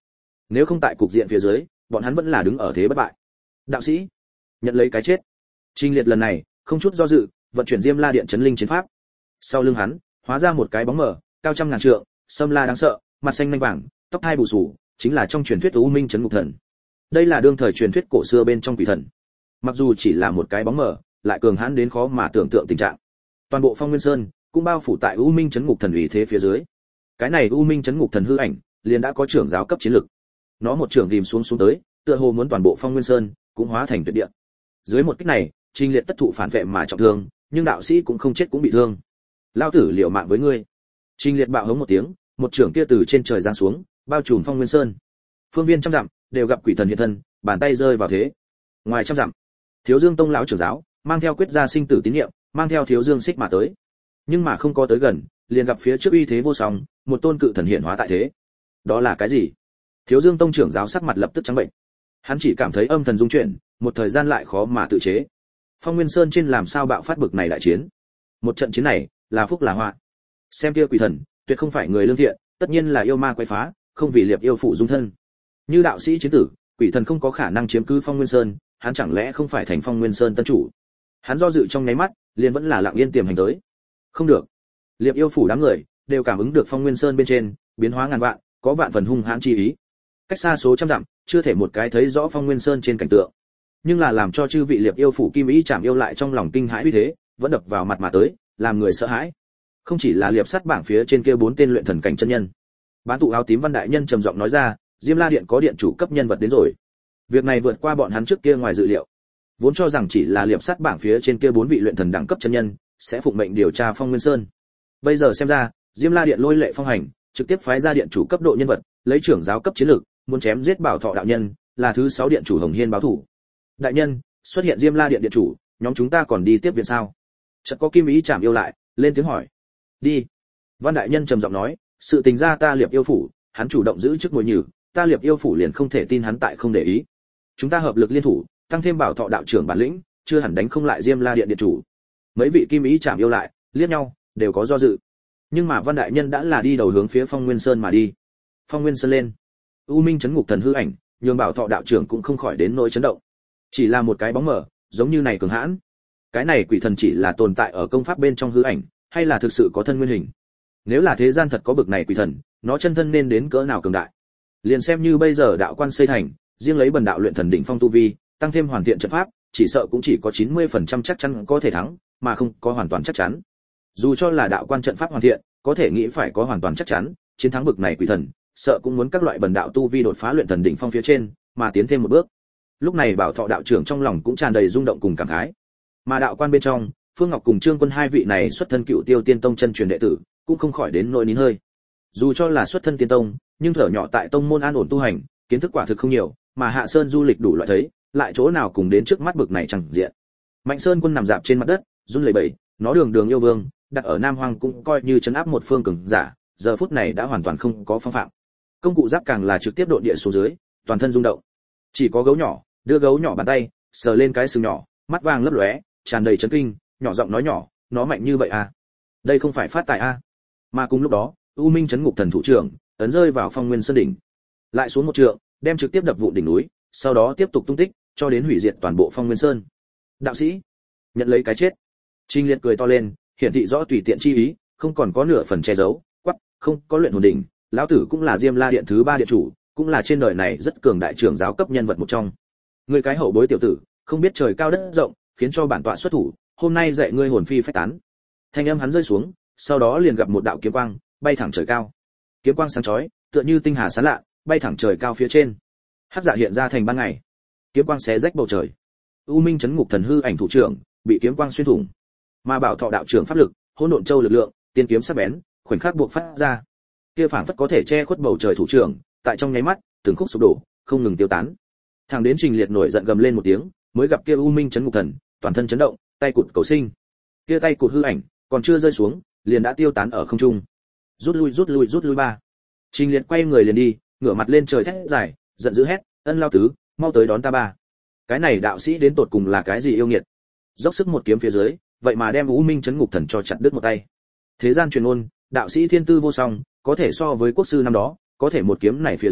Nếu không tại cục diện phía dưới, bọn hắn vẫn là đứng ở thế bất bại. Đạo sĩ, nhận lấy cái chết. Trình Liệt lần này không chút do dự, vận chuyển Diêm La Điện chấn linh chiến pháp. Sau lưng hắn, hóa ra một cái bóng mờ, cao trăm ngàn trượng, xâm la đáng sợ, mặt xanh nhanh vàng, tóc hai bù xù, chính là trong truyền thuyết U Minh Chấn Ngục Thần. Đây là đương thời truyền thuyết cổ xưa bên trong quỷ thần. Mặc dù chỉ là một cái bóng mờ, lại cường hãn đến khó mà tưởng tượng tình trạng. Toàn bộ Phong Nguyên Sơn cũng bao phủ tại U Minh Chấn Ngục Thần uy thế phía dưới. Cái này U Minh Chấn Ngục Thần hư ảnh, liền đã có trưởng giáo cấp chiến lực. Nó một trưởng rìm xuống xuống tới, tựa hồ muốn toàn bộ Phong Nguyên Sơn cũng hóa thành tuyệt địa. Dưới một kích này, Trình Liệt tất thụ phản vệ mà trọng thương, nhưng đạo sĩ cũng không chết cũng bị thương. Lao tử liều mạng với ngươi. Trình Liệt bạo hống một tiếng, một trưởng kia từ trên trời giáng xuống, bao trùm Phong Nguyên Sơn. Phương viên trăm dặm đều gặp quỷ thần hiện thân, bàn tay rơi vào thế. Ngoài trăm dặm, Thiếu Dương Tông lão trưởng giáo mang theo quyết gia sinh tử tín niệm, mang theo Thiếu Dương Xích mà tới. Nhưng mà không có tới gần, liền gặp phía trước uy thế vô song, một tôn cự thần hiện hóa tại thế. Đó là cái gì? Thiếu Dương Tông trưởng giáo sắc mặt lập tức trắng bệnh. Hắn chỉ cảm thấy âm thần rung chuyển, một thời gian lại khó mà tự chế. Phong Nguyên Sơn trên làm sao bạo phát bực này đại chiến? Một trận chiến này, là phúc là họa. Xem kia quỷ thần, tuyệt không phải người lương thiện, tất nhiên là yêu ma quái phá, không vì liệp yêu phụ dung thân. Như đạo sĩ chiến tử, quỷ thần không có khả năng chiếm cứ Phong Nguyên Sơn, hắn chẳng lẽ không phải thành Phong Nguyên Sơn tân chủ? Hắn do dự trong nháy mắt, liền vẫn là lặng yên tiềm hành tới. Không được. Liệp yêu phủ đám người đều cảm ứng được Phong Nguyên Sơn bên trên biến hóa ngàn vạn, có vạn phần hung hãn chi ý. Cách xa số trăm dặm, chưa thể một cái thấy rõ Phong Nguyên Sơn trên cảnh tượng. Nhưng là làm cho chư vị liệp yêu phủ kim ý chạm yêu lại trong lòng kinh hãi uy thế, vẫn đập vào mặt mà tới, làm người sợ hãi. Không chỉ là liệp sắt bảng phía trên kia bốn tên luyện thần cảnh chân nhân. Bán tụ áo tím Văn đại nhân trầm giọng nói ra, Diêm La Điện có điện chủ cấp nhân vật đến rồi. Việc này vượt qua bọn hắn trước kia ngoài dự liệu. Vốn cho rằng chỉ là liệp sắt bảng phía trên kia bốn vị luyện thần đẳng cấp chân nhân sẽ phụng mệnh điều tra Phong Nguyên Sơn. Bây giờ xem ra, Diêm La Điện lôi lệ phong hành, trực tiếp phái ra điện chủ cấp độ nhân vật, lấy trưởng giáo cấp chiến lược, muốn chém giết Bảo Thọ đạo nhân, là thứ sáu điện chủ Hồng Hiên báo thủ. Đại nhân, xuất hiện Diêm La Điện điện chủ, nhóm chúng ta còn đi tiếp viện sao? Chợt có kim ý chạm yêu lại, lên tiếng hỏi. Đi. Văn đại nhân trầm giọng nói, sự tình ra ta liệp yêu phủ, hắn chủ động giữ chức ngồi nhử, ta liệp yêu phủ liền không thể tin hắn tại không để ý. Chúng ta hợp lực liên thủ, tăng thêm Bảo Thọ đạo trưởng bản lĩnh, chưa hẳn đánh không lại Diêm La Điện điện chủ. Mấy vị kim ý chạm yêu lại, liếc nhau, đều có do dự. Nhưng mà Văn đại nhân đã là đi đầu hướng phía Phong Nguyên Sơn mà đi. Phong Nguyên Sơn lên, U Minh Chấn Ngục Thần hư ảnh, nhường Bảo Thọ đạo trưởng cũng không khỏi đến nỗi chấn động. Chỉ là một cái bóng mờ, giống như này cường hãn. Cái này quỷ thần chỉ là tồn tại ở công pháp bên trong hư ảnh, hay là thực sự có thân nguyên hình? Nếu là thế gian thật có bực này quỷ thần, nó chân thân nên đến cỡ nào cường đại? Liền xem như bây giờ đạo quan xây thành, riêng lấy bần đạo luyện thần đỉnh phong tu vi, tăng thêm hoàn thiện trận pháp, chỉ sợ cũng chỉ có chín mươi phần trăm chắc chắn có thể thắng, mà không có hoàn toàn chắc chắn. Dù cho là đạo quan trận pháp hoàn thiện, có thể nghĩ phải có hoàn toàn chắc chắn, chiến thắng bực này quỷ thần, sợ cũng muốn các loại bần đạo tu vi đột phá luyện thần đỉnh phong phía trên, mà tiến thêm một bước. Lúc này Bảo Thọ đạo trưởng trong lòng cũng tràn đầy rung động cùng cảm khái. Mà đạo quan bên trong, Phương Ngọc cùng Trương Quân hai vị này xuất thân Cựu Tiêu Tiên Tông chân truyền đệ tử, cũng không khỏi đến nỗi nín hơi. Dù cho là xuất thân tiên tông, nhưng thở nhỏ tại tông môn an ổn tu hành, kiến thức quả thực không nhiều, mà Hạ Sơn du lịch đủ loại thấy, lại chỗ nào cùng đến trước mắt bực này chẳng diện. Mạnh Sơn Quân nằm dạp trên mặt đất, run lẩy bẩy, nó đường đường yêu vương, đặt ở Nam Hoang cũng coi như trấn áp một phương cường giả, giờ phút này đã hoàn toàn không có phong phạm. Công cụ giáp càng là trực tiếp độn địa xuống dưới, toàn thân rung động. Chỉ có gấu nhỏ, đưa gấu nhỏ bàn tay, sờ lên cái sừng nhỏ, mắt vàng lấp lóe, tràn đầy chấn kinh, nhỏ giọng nói nhỏ, nó mạnh như vậy à? Đây không phải phát tài à? Mà cùng lúc đó, U Minh Chấn Ngục Thần thủ trưởng ấn rơi vào Phong Nguyên Sơn đỉnh, lại xuống một trượng, đem trực tiếp đập vụn đỉnh núi, sau đó tiếp tục tung tích, cho đến hủy diệt toàn bộ Phong Nguyên Sơn. Đạo sĩ, nhận lấy cái chết. Trình Liệt cười to lên, hiển thị rõ tùy tiện chi ý, không còn có nửa phần che giấu, quắc, không có luyện hồn đỉnh, lão tử cũng là Diêm La Điện thứ ba điện chủ, cũng là trên đời này rất cường đại trưởng giáo cấp nhân vật một trong. Ngươi cái hậu bối tiểu tử, không biết trời cao đất rộng, khiến cho bản tọa xuất thủ, hôm nay dạy ngươi hồn phi phách tán. Thanh âm hắn rơi xuống, sau đó liền gặp một đạo kiếm quang bay thẳng trời cao. Kiếm quang sáng chói, tựa như tinh hà sáng lạ, bay thẳng trời cao phía trên. Hắc dạ hiện ra thành ban ngày. Kiếm quang xé rách bầu trời. U Minh Chấn Ngục Thần hư ảnh thủ trưởng bị kiếm quang xuyên thủng. Mà Bảo Thọ đạo trưởng pháp lực, hỗn độn châu lực lượng, tiên kiếm sắc bén, khoảnh khắc buộc phát ra. Kia phảng phất có thể che khuất bầu trời thủ trưởng, tại trong nháy mắt, từng khúc sụp đổ, không ngừng tiêu tán. Thằng đến Trình Liệt nổi giận gầm lên một tiếng, mới gặp kia U Minh Chấn Ngục Thần, toàn thân chấn động, tay cụt cầu sinh. Kia tay cụt hư ảnh, còn chưa rơi xuống, liền đã tiêu tán ở không trung. Rút lui rút lui rút lui ba. Trình Liệt quay người liền đi, ngửa mặt lên trời thét dài, giận dữ hét, "Ân lao tứ, mau tới đón ta ba." Cái này đạo sĩ đến tột cùng là cái gì yêu nghiệt? Dốc sức một kiếm phía dưới, vậy mà đem U Minh Chấn Ngục Thần cho chặt đứt một tay. Thế gian truyền ôn, đạo sĩ thiên tư vô song, có thể so với quốc sư năm đó, có thể một kiếm này phía dưới,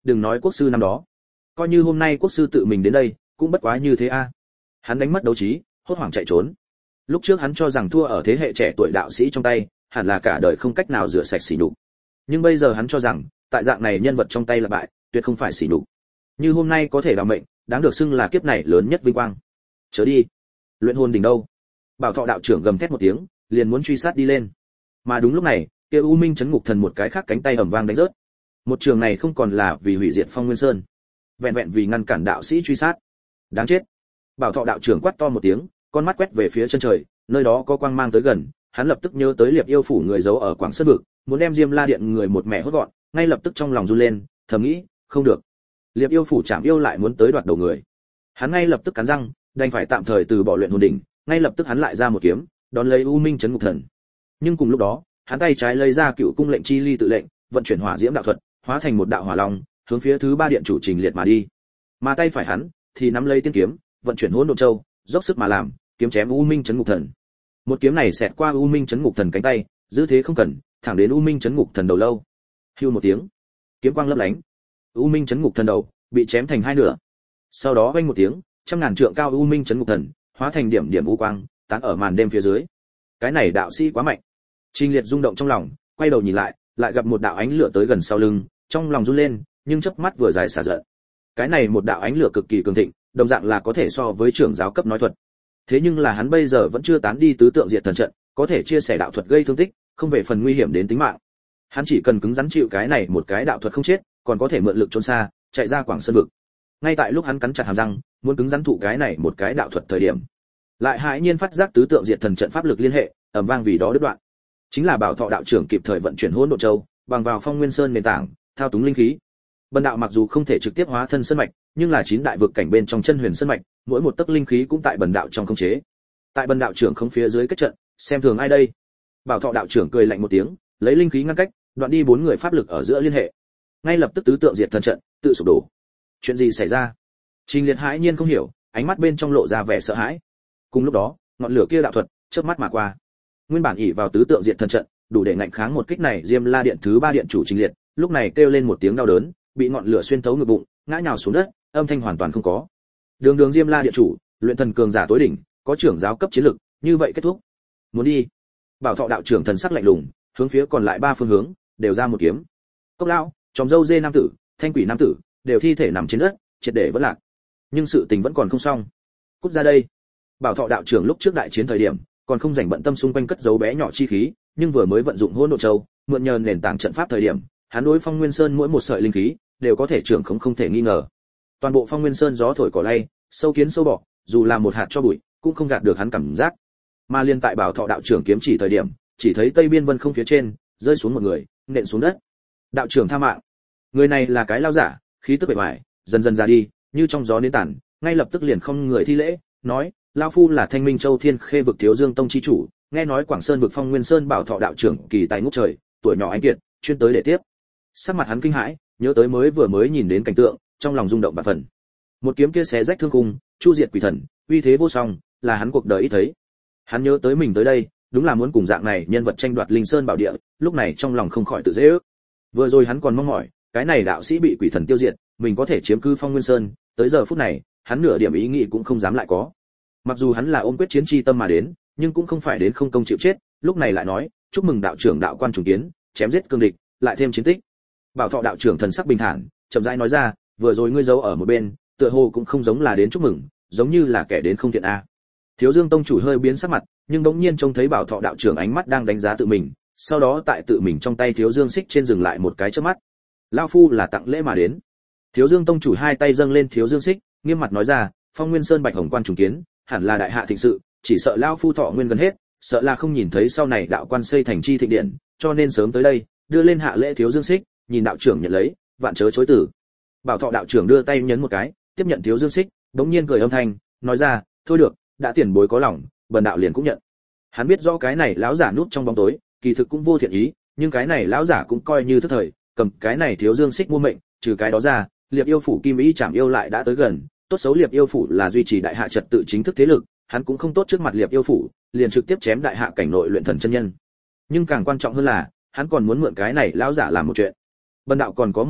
đừng nói quốc sư năm đó, coi như hôm nay quốc sư tự mình đến đây cũng bất quá như thế a. Hắn đánh mất đấu trí, hốt hoảng chạy trốn. Lúc trước hắn cho rằng thua ở thế hệ trẻ tuổi đạo sĩ trong tay hẳn là cả đời không cách nào rửa sạch sỉ nhục, nhưng bây giờ hắn cho rằng tại dạng này nhân vật trong tay là bại tuyệt không phải sỉ nhục. Như hôm nay có thể đảm mệnh đáng được xưng là kiếp này lớn nhất vinh quang. Chớ đi, luyện hồn đỉnh đâu? Bảo Thọ đạo trưởng gầm thét một tiếng, liền muốn truy sát đi lên. Mà đúng lúc này, kia U Minh chấn ngục thần một cái khác cánh tay ầm vang đánh rớt. Một trường này không còn là vì hủy diệt Phong Nguyên Sơn, vẹn vẹn vì ngăn cản đạo sĩ truy sát. Đáng chết. Bảo Thọ đạo trưởng quát to một tiếng, con mắt quét về phía chân trời, nơi đó có quang mang tới gần, hắn lập tức nhớ tới Liệp Yêu phủ người giấu ở Quảng Sơn vực, muốn đem Diêm La điện người một mẹ hốt gọn, ngay lập tức trong lòng run lên, thầm nghĩ, không được. Liệp Yêu phủ Trảm Yêu lại muốn tới đoạt đầu người. Hắn ngay lập tức cắn răng, đành phải tạm thời từ bỏ luyện hồn đỉnh, ngay lập tức hắn lại ra một kiếm, đón lấy U Minh chấn ngục thần. Nhưng cùng lúc đó, hắn tay trái lấy ra Cựu cung lệnh chi ly tự lệnh, vận chuyển hỏa diễm đạo thuật, hóa thành một đạo hỏa long, hướng phía thứ ba điện chủ Trình Liệt mà đi. Mà tay phải hắn thì nắm lấy tiên kiếm, vận chuyển hỗn độn châu, dốc sức mà làm, kiếm chém U Minh chấn ngục thần. Một kiếm này xẹt qua U Minh chấn ngục thần cánh tay, giữ thế không cần, thẳng đến U Minh chấn ngục thần đầu lâu. Hưu một tiếng, kiếm quang lấp lánh, U Minh chấn ngục thần đầu bị chém thành hai nửa. Sau đó vang một tiếng, trăm ngàn trượng cao U Minh chấn ngục thần hóa thành điểm điểm u quang, tán ở màn đêm phía dưới. Cái này đạo sĩ quá mạnh. Trình Liệt rung động trong lòng, quay đầu nhìn lại, lại gặp một đạo ánh lửa tới gần sau lưng, trong lòng run lên, nhưng chớp mắt vừa dài xả giận. Cái này một đạo ánh lửa cực kỳ cường thịnh, đồng dạng là có thể so với trưởng giáo cấp nói thuật. Thế nhưng là hắn bây giờ vẫn chưa tán đi tứ tượng diệt thần trận, có thể chia sẻ đạo thuật gây thương tích, không về phần nguy hiểm đến tính mạng. Hắn chỉ cần cứng rắn chịu cái này một cái đạo thuật không chết, còn có thể mượn lực trốn xa, chạy ra Quảng Sơn vực. Ngay tại lúc hắn cắn chặt hàm răng, muốn cứng rắn thụ cái này một cái đạo thuật thời điểm, lại hãi nhiên phát giác tứ tượng diệt thần trận pháp lực liên hệ, ầm vang vì đó đứt đoạn. Chính là Bảo Thọ đạo trưởng kịp thời vận chuyển hỗn độn châu, bằng vào Phong Nguyên Sơn nền tảng, thao túng linh khí. Bần đạo mặc dù không thể trực tiếp hóa thân sơn mạch, nhưng là chín đại vực cảnh bên trong chân huyền sơn mạch, mỗi một tấc linh khí cũng tại bần đạo trong khống chế. Tại bần đạo trưởng không phía dưới kết trận, xem thường ai đây? Bảo Thọ đạo trưởng cười lạnh một tiếng, lấy linh khí ngăn cách, đoạn đi bốn người pháp lực ở giữa liên hệ. Ngay lập tức tứ tượng diệt thần trận tự sụp đổ. Chuyện gì xảy ra? Trình Liệt hãi nhiên không hiểu, ánh mắt bên trong lộ ra vẻ sợ hãi. Cùng lúc đó, ngọn lửa kia đạo thuật chớp mắt mà qua. Nguyên bản ỷ vào tứ tượng diệt thần trận, đủ để ngạnh kháng một kích này Diêm La điện thứ ba điện chủ Trình Liệt, lúc này kêu lên một tiếng đau đớn, bị ngọn lửa xuyên thấu ngực bụng, ngã nhào xuống đất, âm thanh hoàn toàn không có. Đường Đường Diêm La điện chủ, luyện thần cường giả tối đỉnh, có trưởng giáo cấp chiến lực, như vậy kết thúc. Muốn đi? Bảo Thọ đạo trưởng thần sắc lạnh lùng, hướng phía còn lại ba phương hướng đều ra một kiếm. Cốc lão, tròm dâu dê nam tử, thanh quỷ nam tử, đều thi thể nằm trên đất, triệt để vẫn lạc. Nhưng sự tình vẫn còn không xong. Cút ra đây. Bảo Thọ đạo trưởng lúc trước đại chiến thời điểm, còn không rảnh bận tâm xung quanh cất giấu bé nhỏ chi khí, nhưng vừa mới vận dụng hỗn độn châu, mượn nhờ nền tảng trận pháp thời điểm, hắn đối Phong Nguyên Sơn mỗi một sợi linh khí đều có thể trưởng không không thể nghi ngờ. Toàn bộ Phong Nguyên Sơn gió thổi cỏ lay, sâu kiến sâu bọ, dù là một hạt cho bụi, cũng không gạt được hắn cảm giác. Mà liên tại Bảo Thọ đạo trưởng kiếm chỉ thời điểm, chỉ thấy Tây Biên Vân không phía trên, rơi xuống một người, nện xuống đất. Đạo trưởng tha mạng. Người này là cái lao giả, khí tức bề ngoài, dần dần ra đi, như trong gió nến tản, ngay lập tức liền không người thi lễ, nói: "Lão phu là Thanh Minh Châu Thiên Khê vực Thiếu Dương tông chi chủ, nghe nói Quảng Sơn vực Phong Nguyên Sơn Bảo Thọ đạo trưởng kỳ tài ngút trời, tuổi nhỏ anh kiệt, chuyên tới để tiếp." Sắc mặt hắn kinh hãi, nhớ tới mới vừa mới nhìn đến cảnh tượng, trong lòng rung động vạn phần. Một kiếm kia xé rách thương khung, chu diệt quỷ thần, uy thế vô song, là hắn cuộc đời ít thấy. Hắn nhớ tới mình tới đây, đúng là muốn cùng dạng này nhân vật tranh đoạt Linh Sơn bảo địa, lúc này trong lòng không khỏi tự dễ ước. Vừa rồi hắn còn mong mỏi, cái này đạo sĩ bị quỷ thần tiêu diệt, mình có thể chiếm cứ Phong Nguyên Sơn, tới giờ phút này, hắn nửa điểm ý nghĩ cũng không dám lại có. Mặc dù hắn là ôm quyết chiến chi tâm mà đến, nhưng cũng không phải đến không công chịu chết, lúc này lại nói, chúc mừng đạo trưởng đạo quan trùng kiến, chém giết cương địch, lại thêm chiến tích. Bảo Thọ đạo trưởng thần sắc bình thản, chậm rãi nói ra, vừa rồi ngươi giấu ở một bên, tựa hồ cũng không giống là đến chúc mừng, giống như là kẻ đến không thiện a. Thiếu Dương tông chủ hơi biến sắc mặt, nhưng bỗng nhiên trông thấy Bảo Thọ đạo trưởng ánh mắt đang đánh giá tự mình, sau đó tại tự mình trong tay Thiếu Dương xích trên dừng lại một cái chớp mắt. Lão phu là tặng lễ mà đến. Thiếu Dương tông chủ hai tay dâng lên Thiếu Dương xích, nghiêm mặt nói ra, Phong Nguyên Sơn Bạch Hồng quan trùng kiến, hẳn là đại hạ thịnh sự, chỉ sợ lão phu thọ nguyên gần hết, sợ là không nhìn thấy sau này đạo quan xây thành chi thịnh điện, cho nên sớm tới đây, đưa lên hạ lễ Thiếu Dương xích, nhìn đạo trưởng nhận lấy, vạn chớ chối từ. Bảo Thọ đạo trưởng đưa tay nhấn một cái, tiếp nhận Thiếu Dương xích, đống nhiên cười âm thanh, nói ra, thôi được, đã tiền bối có lòng, bần đạo liền cũng nhận. Hắn biết rõ cái này lão giả núp trong bóng tối, kỳ thực cũng vô thiện ý, nhưng cái này lão giả cũng coi như thức thời, cầm cái này Thiếu Dương xích mua mệnh, trừ cái đó ra, Liệp Yêu phủ Kim Ý Trảm Yêu lại đã tới gần, tốt xấu Liệp Yêu phủ là duy trì đại hạ trật tự chính thức thế lực, hắn cũng không tốt trước mặt Liệp Yêu phủ, liền trực tiếp chém đại hạ cảnh nội luyện thần chân nhân. Nhưng càng quan trọng hơn là, hắn còn muốn mượn cái này lão giả làm một chuyện. Bần đạo còn có một chuyện,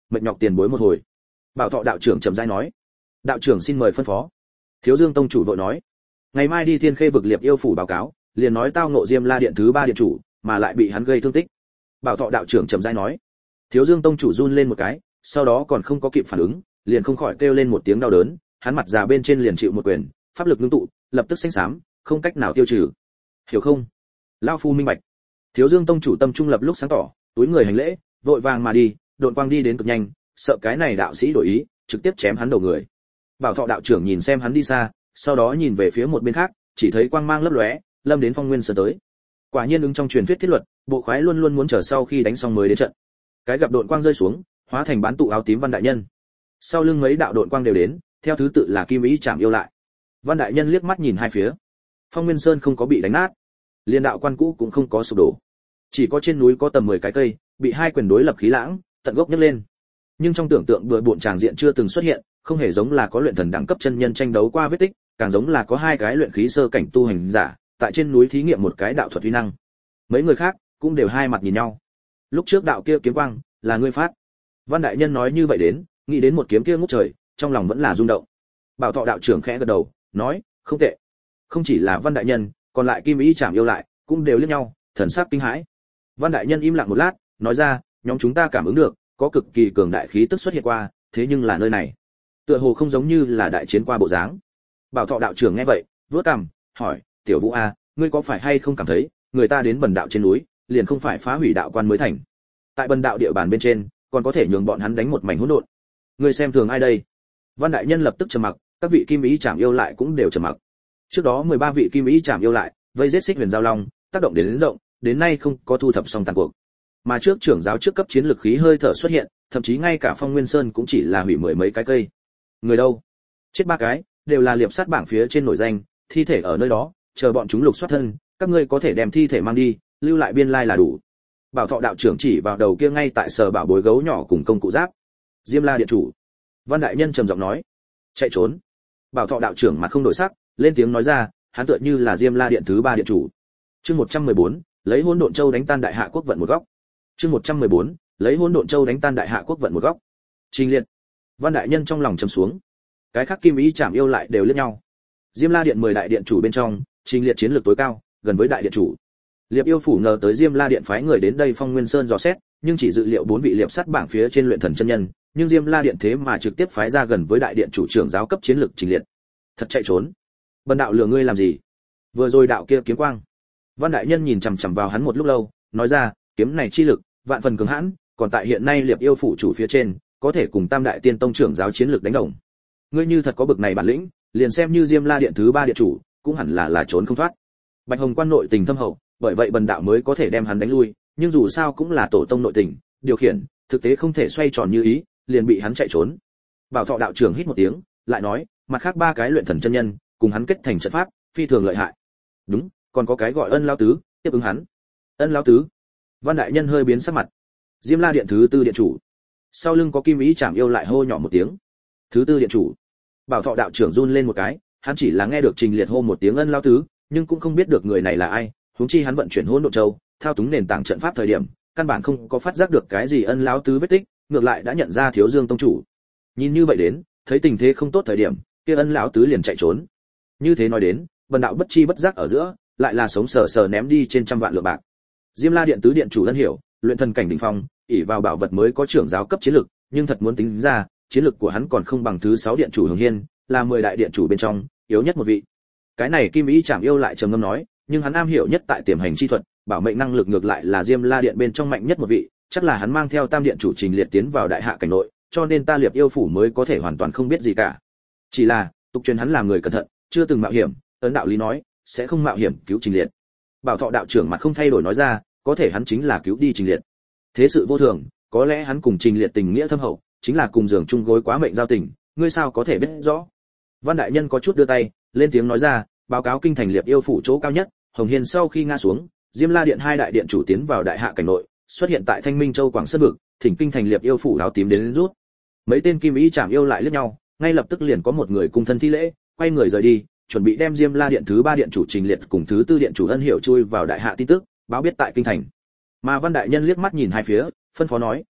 mệt nhọc tiền bối một hồi. Bảo Thọ đạo trưởng trầm rãi nói. Đạo trưởng xin mời phân phó. Thiếu Dương tông chủ vội nói. Ngày mai đi Thiên Khê vực Liệp yêu phủ báo cáo, liền nói tao ngộ Diêm La điện thứ ba điện chủ, mà lại bị hắn gây thương tích. Bảo Thọ đạo trưởng trầm rãi nói. Thiếu Dương tông chủ run lên một cái, sau đó còn không có kịp phản ứng, liền không khỏi kêu lên một tiếng đau đớn, hắn mặt già bên trên liền chịu một quyền, pháp lực ngưng tụ, lập tức xanh xám, không cách nào tiêu trừ. Hiểu không? Lão phu minh bạch. Thiếu Dương tông chủ tâm trung lập lúc sáng tỏ, túi người hành lễ, vội vàng mà đi, độn quang đi đến cực nhanh, sợ cái này đạo sĩ đổi ý, trực tiếp chém hắn đầu người. Bảo Thọ đạo trưởng nhìn xem hắn đi xa, sau đó nhìn về phía một bên khác, chỉ thấy quang mang lấp lóe, lâm đến Phong Nguyên Sơn tới. Quả nhiên ứng trong truyền thuyết thiết luật, bộ khoái luôn luôn muốn chờ sau khi đánh xong mới đến trận. Cái gặp độn quang rơi xuống, hóa thành bán tụ áo tím Văn đại nhân. Sau lưng mấy đạo độn quang đều đến, theo thứ tự là Kim Ý chạm yêu lại. Văn đại nhân liếc mắt nhìn hai phía. Phong Nguyên Sơn không có bị đánh nát, liên đạo quan cũ cũng không có sụp đổ. Chỉ có trên núi có tầm mười cái cây, bị hai quyền đối lập khí lãng, tận gốc nhấc lên. Nhưng trong tưởng tượng bừa bộn tràng diện chưa từng xuất hiện, không hề giống là có luyện thần đẳng cấp chân nhân tranh đấu qua vết tích, càng giống là có hai cái luyện khí sơ cảnh tu hành giả, tại trên núi thí nghiệm một cái đạo thuật uy năng. Mấy người khác cũng đều hai mặt nhìn nhau. Lúc trước đạo kia kiếm quang, là ngươi phát. Văn đại nhân nói như vậy đến, nghĩ đến một kiếm kia ngút trời, trong lòng vẫn là rung động. Bảo Thọ đạo trưởng khẽ gật đầu, nói, không tệ. Không chỉ là Văn đại nhân, còn lại Kim Ý chạm yêu lại, cũng đều liếc nhau, thần sắc kinh hãi. Văn đại nhân im lặng một lát, nói ra, nhóm chúng ta cảm ứng được, có cực kỳ cường đại khí tức xuất hiện qua, thế nhưng là nơi này, tựa hồ không giống như là đại chiến qua bộ dáng. Bảo Thọ đạo trưởng nghe vậy, vớt cằm, hỏi, Tiểu Vũ a, ngươi có phải hay không cảm thấy, người ta đến Bần đạo trên núi, liền không phải phá hủy đạo quan mới thành. Tại Bần đạo địa bàn bên trên, còn có thể nhường bọn hắn đánh một mảnh hỗn độn. Ngươi xem thường ai đây? Văn đại nhân lập tức trầm mặc, các vị Kim Ý chạm yêu lại cũng đều trầm mặc. Trước đó mười ba vị Kim Ý chạm yêu lại, vây giết Xích Huyền Giao Long, tác động đến lớn rộng, đến nay không có thu thập xong tàn cuộc. Mà trước trưởng giáo trước cấp chiến lực khí hơi thở xuất hiện, thậm chí ngay cả Phong Nguyên Sơn cũng chỉ là hủy mười mấy cái cây. Người đâu? Chết ba cái, đều là liệp sát bảng phía trên nổi danh, thi thể ở nơi đó, chờ bọn chúng lục soát thân, các ngươi có thể đem thi thể mang đi, lưu lại biên lai là đủ. Bảo Thọ đạo trưởng chỉ vào đầu kia ngay tại sở bảo bối gấu nhỏ cùng công cụ giáp. Diêm La điện chủ. Văn đại nhân trầm giọng nói, chạy trốn. Bảo Thọ đạo trưởng mặt không đổi sắc, lên tiếng nói ra, hắn tựa như là Diêm La điện thứ ba điện chủ. Chương một trăm mười bốn, lấy Hỗn Độn Châu đánh tan Đại Hạ quốc vận một góc. Chương một trăm mười bốn, lấy Hỗn Độn Châu đánh tan Đại Hạ quốc vận một góc. Trình Liệt. Văn đại nhân trong lòng trầm xuống. Cái khác Kim Ý chạm yêu lại đều liếc nhau. Diêm La điện mười đại điện chủ bên trong, Trình Liệt chiến lược tối cao, gần với đại điện chủ. Liệp yêu phủ ngờ tới Diêm La điện phái người đến đây Phong Nguyên Sơn dò xét, nhưng chỉ dự liệu bốn vị liệp sát bảng phía trên luyện thần chân nhân, nhưng Diêm La điện thế mà trực tiếp phái ra gần với đại điện chủ trưởng giáo cấp chiến lược Trình Liệt. Thật chạy trốn. Bần đạo lừa ngươi làm gì? Vừa rồi đạo kia kiếm quang. Văn đại nhân nhìn chằm chằm vào hắn một lúc lâu, nói ra, kiếm này chi lực, vạn phần cường hãn, còn tại hiện nay Liệp yêu phủ chủ phía trên, có thể cùng Tam đại tiên tông trưởng giáo chiến lược đánh đồng. Ngươi như thật có bực này bản lĩnh, liền xem như Diêm La điện thứ ba điện chủ, cũng hẳn là là trốn không thoát. Bạch Hồng Quan nội tình thâm hậu, bởi vậy bần đạo mới có thể đem hắn đánh lui, nhưng dù sao cũng là tổ tông nội tình, điều khiển, thực tế không thể xoay tròn như ý, liền bị hắn chạy trốn. Bảo Thọ đạo trưởng hít một tiếng, lại nói, mặt khác ba cái luyện thần chân nhân, cùng hắn kết thành trận pháp, phi thường lợi hại. Đúng, còn có cái gọi Ân lão tứ, tiếp ứng hắn. Ân lão tứ. Văn đại nhân hơi biến sắc mặt. Diêm La điện thứ tư điện chủ. Sau lưng có Kim Ý chạm yêu lại hô nhỏ một tiếng. Thứ tư điện chủ. Bảo Thọ đạo trưởng run lên một cái, hắn chỉ là nghe được Trình Liệt hô một tiếng Ân lão tứ, nhưng cũng không biết được người này là ai, huống chi hắn vận chuyển Hỗn Độn Châu, thao túng nền tảng trận pháp thời điểm, căn bản không có phát giác được cái gì Ân lão tứ vết tích, ngược lại đã nhận ra Thiếu Dương tông chủ. Nhìn như vậy đến, thấy tình thế không tốt thời điểm, kia Ân lão tứ liền chạy trốn. Như thế nói đến, bần đạo bất chi bất giác ở giữa, lại là sống sờ sờ ném đi trên trăm vạn lượng bạc. Diêm La điện tứ điện chủ Ân Hiểu, luyện thần cảnh đỉnh phong, ỷ vào bảo vật mới có trưởng giáo cấp chiến lực, nhưng thật muốn tính ra, chiến lực của hắn còn không bằng thứ sáu điện chủ Hồng Hiên, là mười đại điện chủ bên trong, yếu nhất một vị. Cái này Kim Ý chạm yêu lại trầm ngâm nói, nhưng hắn am hiểu nhất tại tiềm hành chi thuật, bảo mệnh năng lực ngược lại là Diêm La điện bên trong mạnh nhất một vị, chắc là hắn mang theo Tam điện chủ Trình Liệt tiến vào đại hạ cảnh nội, cho nên ta Liệp yêu phủ mới có thể hoàn toàn không biết gì cả. Chỉ là, tục truyền hắn là người cẩn thận, chưa từng mạo hiểm, ấn đạo lý nói, sẽ không mạo hiểm cứu Trình Liệt. Bảo Thọ đạo trưởng mặt không thay đổi nói ra, có thể hắn chính là cứu đi Trình Liệt. Thế sự vô thường, có lẽ hắn cùng Trình Liệt tình nghĩa thâm hậu, chính là cùng giường chung gối quá mệnh giao tình, ngươi sao có thể biết rõ? Văn đại nhân có chút đưa tay, lên tiếng nói ra, báo cáo kinh thành Liệp yêu phủ chỗ cao nhất, Hồng Hiên sau khi ngã xuống, Diêm La điện hai đại điện chủ tiến vào đại hạ cảnh nội, xuất hiện tại Thanh Minh Châu Quảng Sơn vực, thỉnh kinh thành Liệp yêu phủ áo tím đến rút. Mấy tên Kim Ý chạm yêu lại liếc nhau, ngay lập tức liền có một người cung thân thi lễ, quay người rời đi, chuẩn bị đem Diêm La điện thứ ba điện chủ Trình Liệt cùng thứ tư điện chủ Ân Hiểu chui vào đại hạ tin tức, báo biết tại kinh thành. Mà Văn đại nhân liếc mắt nhìn hai phía, phân phó nói,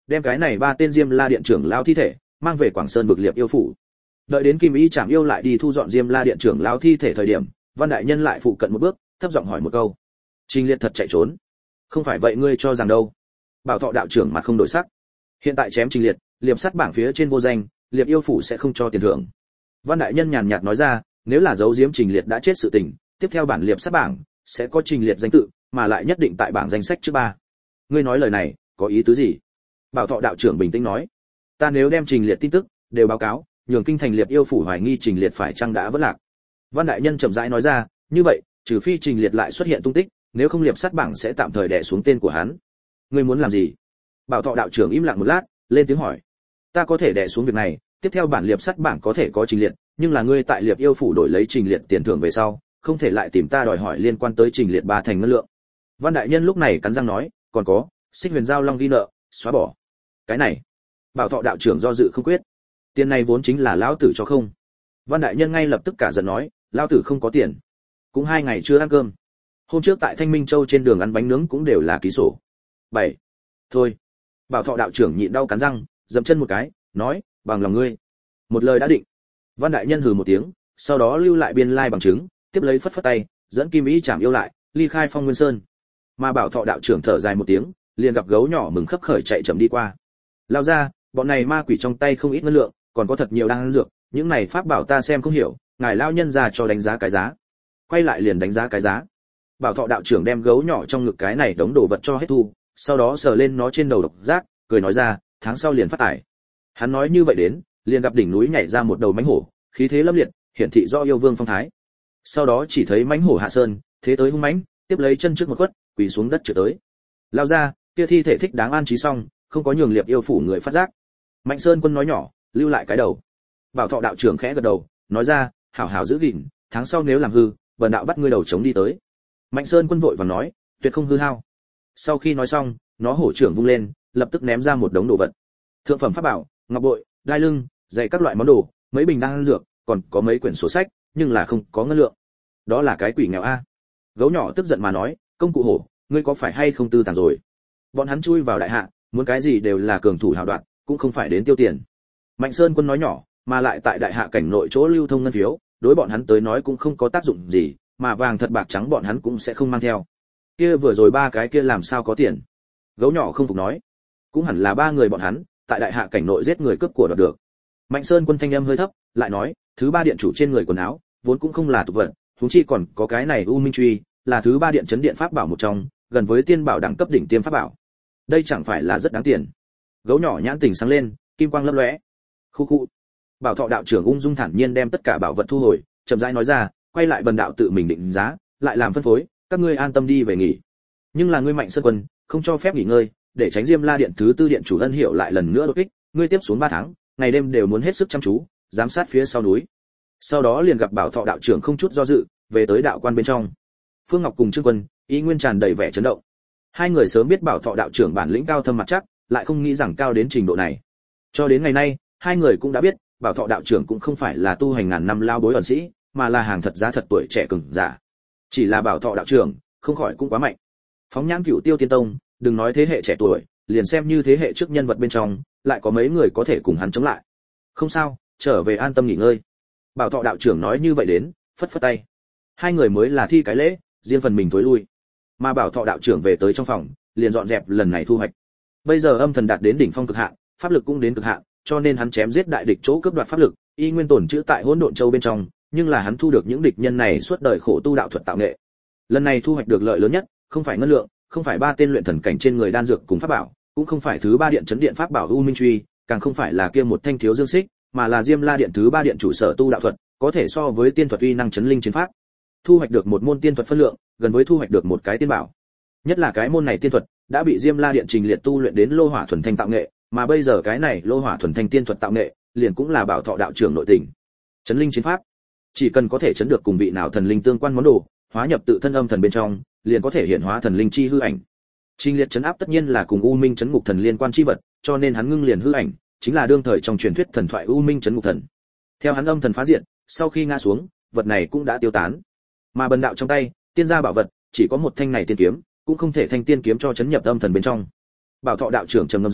đem cái này ba tên Diêm La điện trưởng lão thi thể mang về Quảng Sơn vực Liệp yêu phủ. Đợi đến Kim Y Trảm yêu lại đi thu dọn Diêm La điện trưởng lão thi thể thời điểm, Văn đại nhân lại phụ cận một bước, thấp giọng hỏi một câu: Trình Liệt thật chạy trốn? Không phải vậy ngươi cho rằng đâu? Bảo Thọ đạo trưởng mặt không đổi sắc. Hiện tại chém Trình Liệt, Liệp sắt bảng phía trên vô danh, Liệp yêu phủ sẽ không cho tiền thưởng. Văn đại nhân nhàn nhạt nói ra, nếu là giấu giếm Trình Liệt đã chết sự tình, tiếp theo bản Liệp sắt bảng sẽ có Trình Liệt danh tự, mà lại nhất định tại bảng danh sách trước ba. Ngươi nói lời này có ý tứ gì? Bảo Thọ đạo trưởng bình tĩnh nói, ta nếu đem Trình Liệt tin tức đều báo cáo, nhường kinh thành Liệp yêu phủ hoài nghi Trình Liệt phải chăng đã vỡ lạc. Văn đại nhân chậm rãi nói ra, như vậy, trừ phi Trình Liệt lại xuất hiện tung tích, nếu không Liệp sắt bảng sẽ tạm thời đè xuống tên của hắn. Ngươi muốn làm gì? Bảo Thọ đạo trưởng im lặng một lát, lên tiếng hỏi, ta có thể đè xuống việc này, tiếp theo bản Liệp sắt bảng có thể có Trình Liệt, nhưng là ngươi tại Liệp yêu phủ đổi lấy Trình Liệt tiền thưởng về sau, không thể lại tìm ta đòi hỏi liên quan tới Trình Liệt ba thành ngân lượng. Văn đại nhân lúc này cắn răng nói, còn có, Xích Huyền Giao Long ghi nợ, xóa bỏ. Cái này, Bảo Thọ đạo trưởng do dự không quyết. Tiền này vốn chính là lão tử cho không. Văn đại nhân ngay lập tức cả giận nói, lão tử không có tiền, cũng hai ngày chưa ăn cơm. Hôm trước tại Thanh Minh Châu trên đường ăn bánh nướng cũng đều là ký sổ. Bảy. Thôi. Bảo Thọ đạo trưởng nhịn đau cắn răng, dậm chân một cái, nói, bằng lòng ngươi. Một lời đã định. Văn đại nhân hừ một tiếng, sau đó lưu lại biên lai bằng chứng, tiếp lấy phất phất tay, dẫn Kim Y Trảm yêu lại, ly khai Phong Nguyên Sơn. Mà Bảo Thọ đạo trưởng thở dài một tiếng, liền gặp gấu nhỏ mừng khấp khởi chạy chậm đi qua. Lao ra, bọn này ma quỷ trong tay không ít ngân lượng, còn có thật nhiều đan dược, những này pháp bảo ta xem không hiểu, ngài lao nhân ra cho đánh giá cái giá. Quay lại liền đánh giá cái giá. Bảo Thọ đạo trưởng đem gấu nhỏ trong ngực cái này đống đồ vật cho hết thu, sau đó sờ lên nó trên đầu độc giác, cười nói ra, tháng sau liền phát tải. Hắn nói như vậy đến, liền gặp đỉnh núi nhảy ra một đầu mãnh hổ, khí thế lâm liệt, hiển thị do yêu vương phong thái. Sau đó chỉ thấy mãnh hổ hạ sơn, thế tới hung mãnh, tiếp lấy chân trước một quất, quỳ xuống đất chửi tới. Lao ra, kia thi thể thích đáng an trí xong, không có nhường Liệp yêu phủ người phát giác. Mạnh Sơn Quân nói nhỏ, lưu lại cái đầu. Bảo Thọ đạo trưởng khẽ gật đầu, nói ra, hảo hảo giữ gìn, tháng sau nếu làm hư, bần đạo bắt ngươi đầu chống đi tới. Mạnh Sơn Quân vội vàng nói, tuyệt không hư hao. Sau khi nói xong, nó hổ trưởng vung lên, lập tức ném ra một đống đồ vật. Thượng phẩm pháp bảo, ngọc bội, đai lưng, giày các loại món đồ, mấy bình đan dược, còn có mấy quyển sổ sách, nhưng là không có ngân lượng. Đó là cái quỷ nghèo a. Gấu nhỏ tức giận mà nói, công cụ hổ, ngươi có phải hay không tư tàng rồi? Bọn hắn chui vào đại hạ, muốn cái gì đều là cường thủ hào đoạn, cũng không phải đến tiêu tiền. Mạnh Sơn Quân nói nhỏ, mà lại tại đại hạ cảnh nội chỗ lưu thông ngân phiếu, đối bọn hắn tới nói cũng không có tác dụng gì, mà vàng thật bạc trắng bọn hắn cũng sẽ không mang theo. Kia vừa rồi ba cái kia làm sao có tiền? Gấu nhỏ không phục nói, cũng hẳn là ba người bọn hắn tại đại hạ cảnh nội giết người cướp của đoạt được. Mạnh Sơn Quân thanh âm hơi thấp, lại nói, thứ ba điện chủ trên người quần áo, vốn cũng không là tục vật, huống chi còn có cái này U Minh Truy, là thứ ba điện chấn điện pháp bảo một trong, gần với tiên bảo đẳng cấp đỉnh tiêm pháp bảo. Đây chẳng phải là rất đáng tiền. Gấu nhỏ nhãn tỉnh sáng lên, kim quang lấp lóe. Khu khu. Bảo Thọ đạo trưởng ung dung thản nhiên đem tất cả bảo vật thu hồi, chậm rãi nói ra, quay lại bần đạo tự mình định giá, lại làm phân phối, các ngươi an tâm đi về nghỉ. Nhưng là ngươi Mạnh Sơn Quân, không cho phép nghỉ ngơi, để tránh Diêm La điện thứ tư điện chủ ân hiệu lại lần nữa đột kích, ngươi tiếp xuống ba tháng, ngày đêm đều muốn hết sức chăm chú, giám sát phía sau núi. Sau đó liền gặp Bảo Thọ đạo trưởng không chút do dự, về tới đạo quan bên trong. Phương Ngọc cùng Trương Quân, ý nguyên tràn đầy vẻ chấn động. Hai người sớm biết Bảo Thọ đạo trưởng bản lĩnh cao thâm mặt chắc, lại không nghĩ rằng cao đến trình độ này. Cho đến ngày nay, hai người cũng đã biết, Bảo Thọ đạo trưởng cũng không phải là tu hành ngàn năm lao bối ẩn sĩ, mà là hàng thật giá thật tuổi trẻ cường giả. Chỉ là Bảo Thọ đạo trưởng, không khỏi cũng quá mạnh. Phóng nhãn Cửu Tiêu Tiên Tông, đừng nói thế hệ trẻ tuổi, liền xem như thế hệ trước nhân vật bên trong, lại có mấy người có thể cùng hắn chống lại. Không sao, trở về an tâm nghỉ ngơi. Bảo Thọ đạo trưởng nói như vậy đến, phất phất tay. Hai người mới là thi cái lễ, riêng phần mình tối lui. Mà Bảo Thọ đạo trưởng về tới trong phòng, liền dọn dẹp lần này thu hoạch. Bây giờ âm thần đạt đến đỉnh phong cực hạn, pháp lực cũng đến cực hạn, cho nên hắn chém giết đại địch chỗ cướp đoạt pháp lực, y nguyên tồn trữ tại Hỗn Độn Châu bên trong, nhưng là hắn thu được những địch nhân này suốt đời khổ tu đạo thuật tạo nghệ. Lần này thu hoạch được lợi lớn nhất, không phải ngân lượng, không phải ba tên luyện thần cảnh trên người đan dược cùng pháp bảo, cũng không phải thứ ba điện chấn điện pháp bảo U Minh Truy, càng không phải là kia một thanh thiếu dương xích, mà là Diêm La điện thứ ba điện chủ sở tu đạo thuật, có thể so với tiên thuật uy năng chấn linh chiến pháp. Thu hoạch được một môn tiên thuật phân lượng, gần với thu hoạch được một cái tiên bảo. Nhất là cái môn này tiên thuật đã bị Diêm La điện trình liệt tu luyện đến lô hỏa thuần thanh tạo nghệ, mà bây giờ cái này lô hỏa thuần thanh tiên thuật tạo nghệ, liền cũng là Bảo Thọ đạo trưởng nội tình. Chấn linh chiến pháp, chỉ cần có thể chấn được cùng vị nào thần linh tương quan món đồ, hóa nhập tự thân âm thần bên trong, liền có thể hiện hóa thần linh chi hư ảnh. Trình liệt chấn áp tất nhiên là cùng U Minh chấn ngục thần liên quan chi vật, cho nên hắn ngưng liền hư ảnh, chính là đương thời trong truyền thuyết thần thoại U Minh chấn ngục thần. Theo hắn âm thần phá diện, sau khi ngã xuống, vật này cũng đã tiêu tán. Mà bần đạo trong tay, tiên gia bảo vật, chỉ có một thanh này tiên kiếm, cũng không thể thanh tiên kiếm cho chấn nhập âm thần bên trong. Bảo Thọ đạo trưởng trầm ngâm dưới,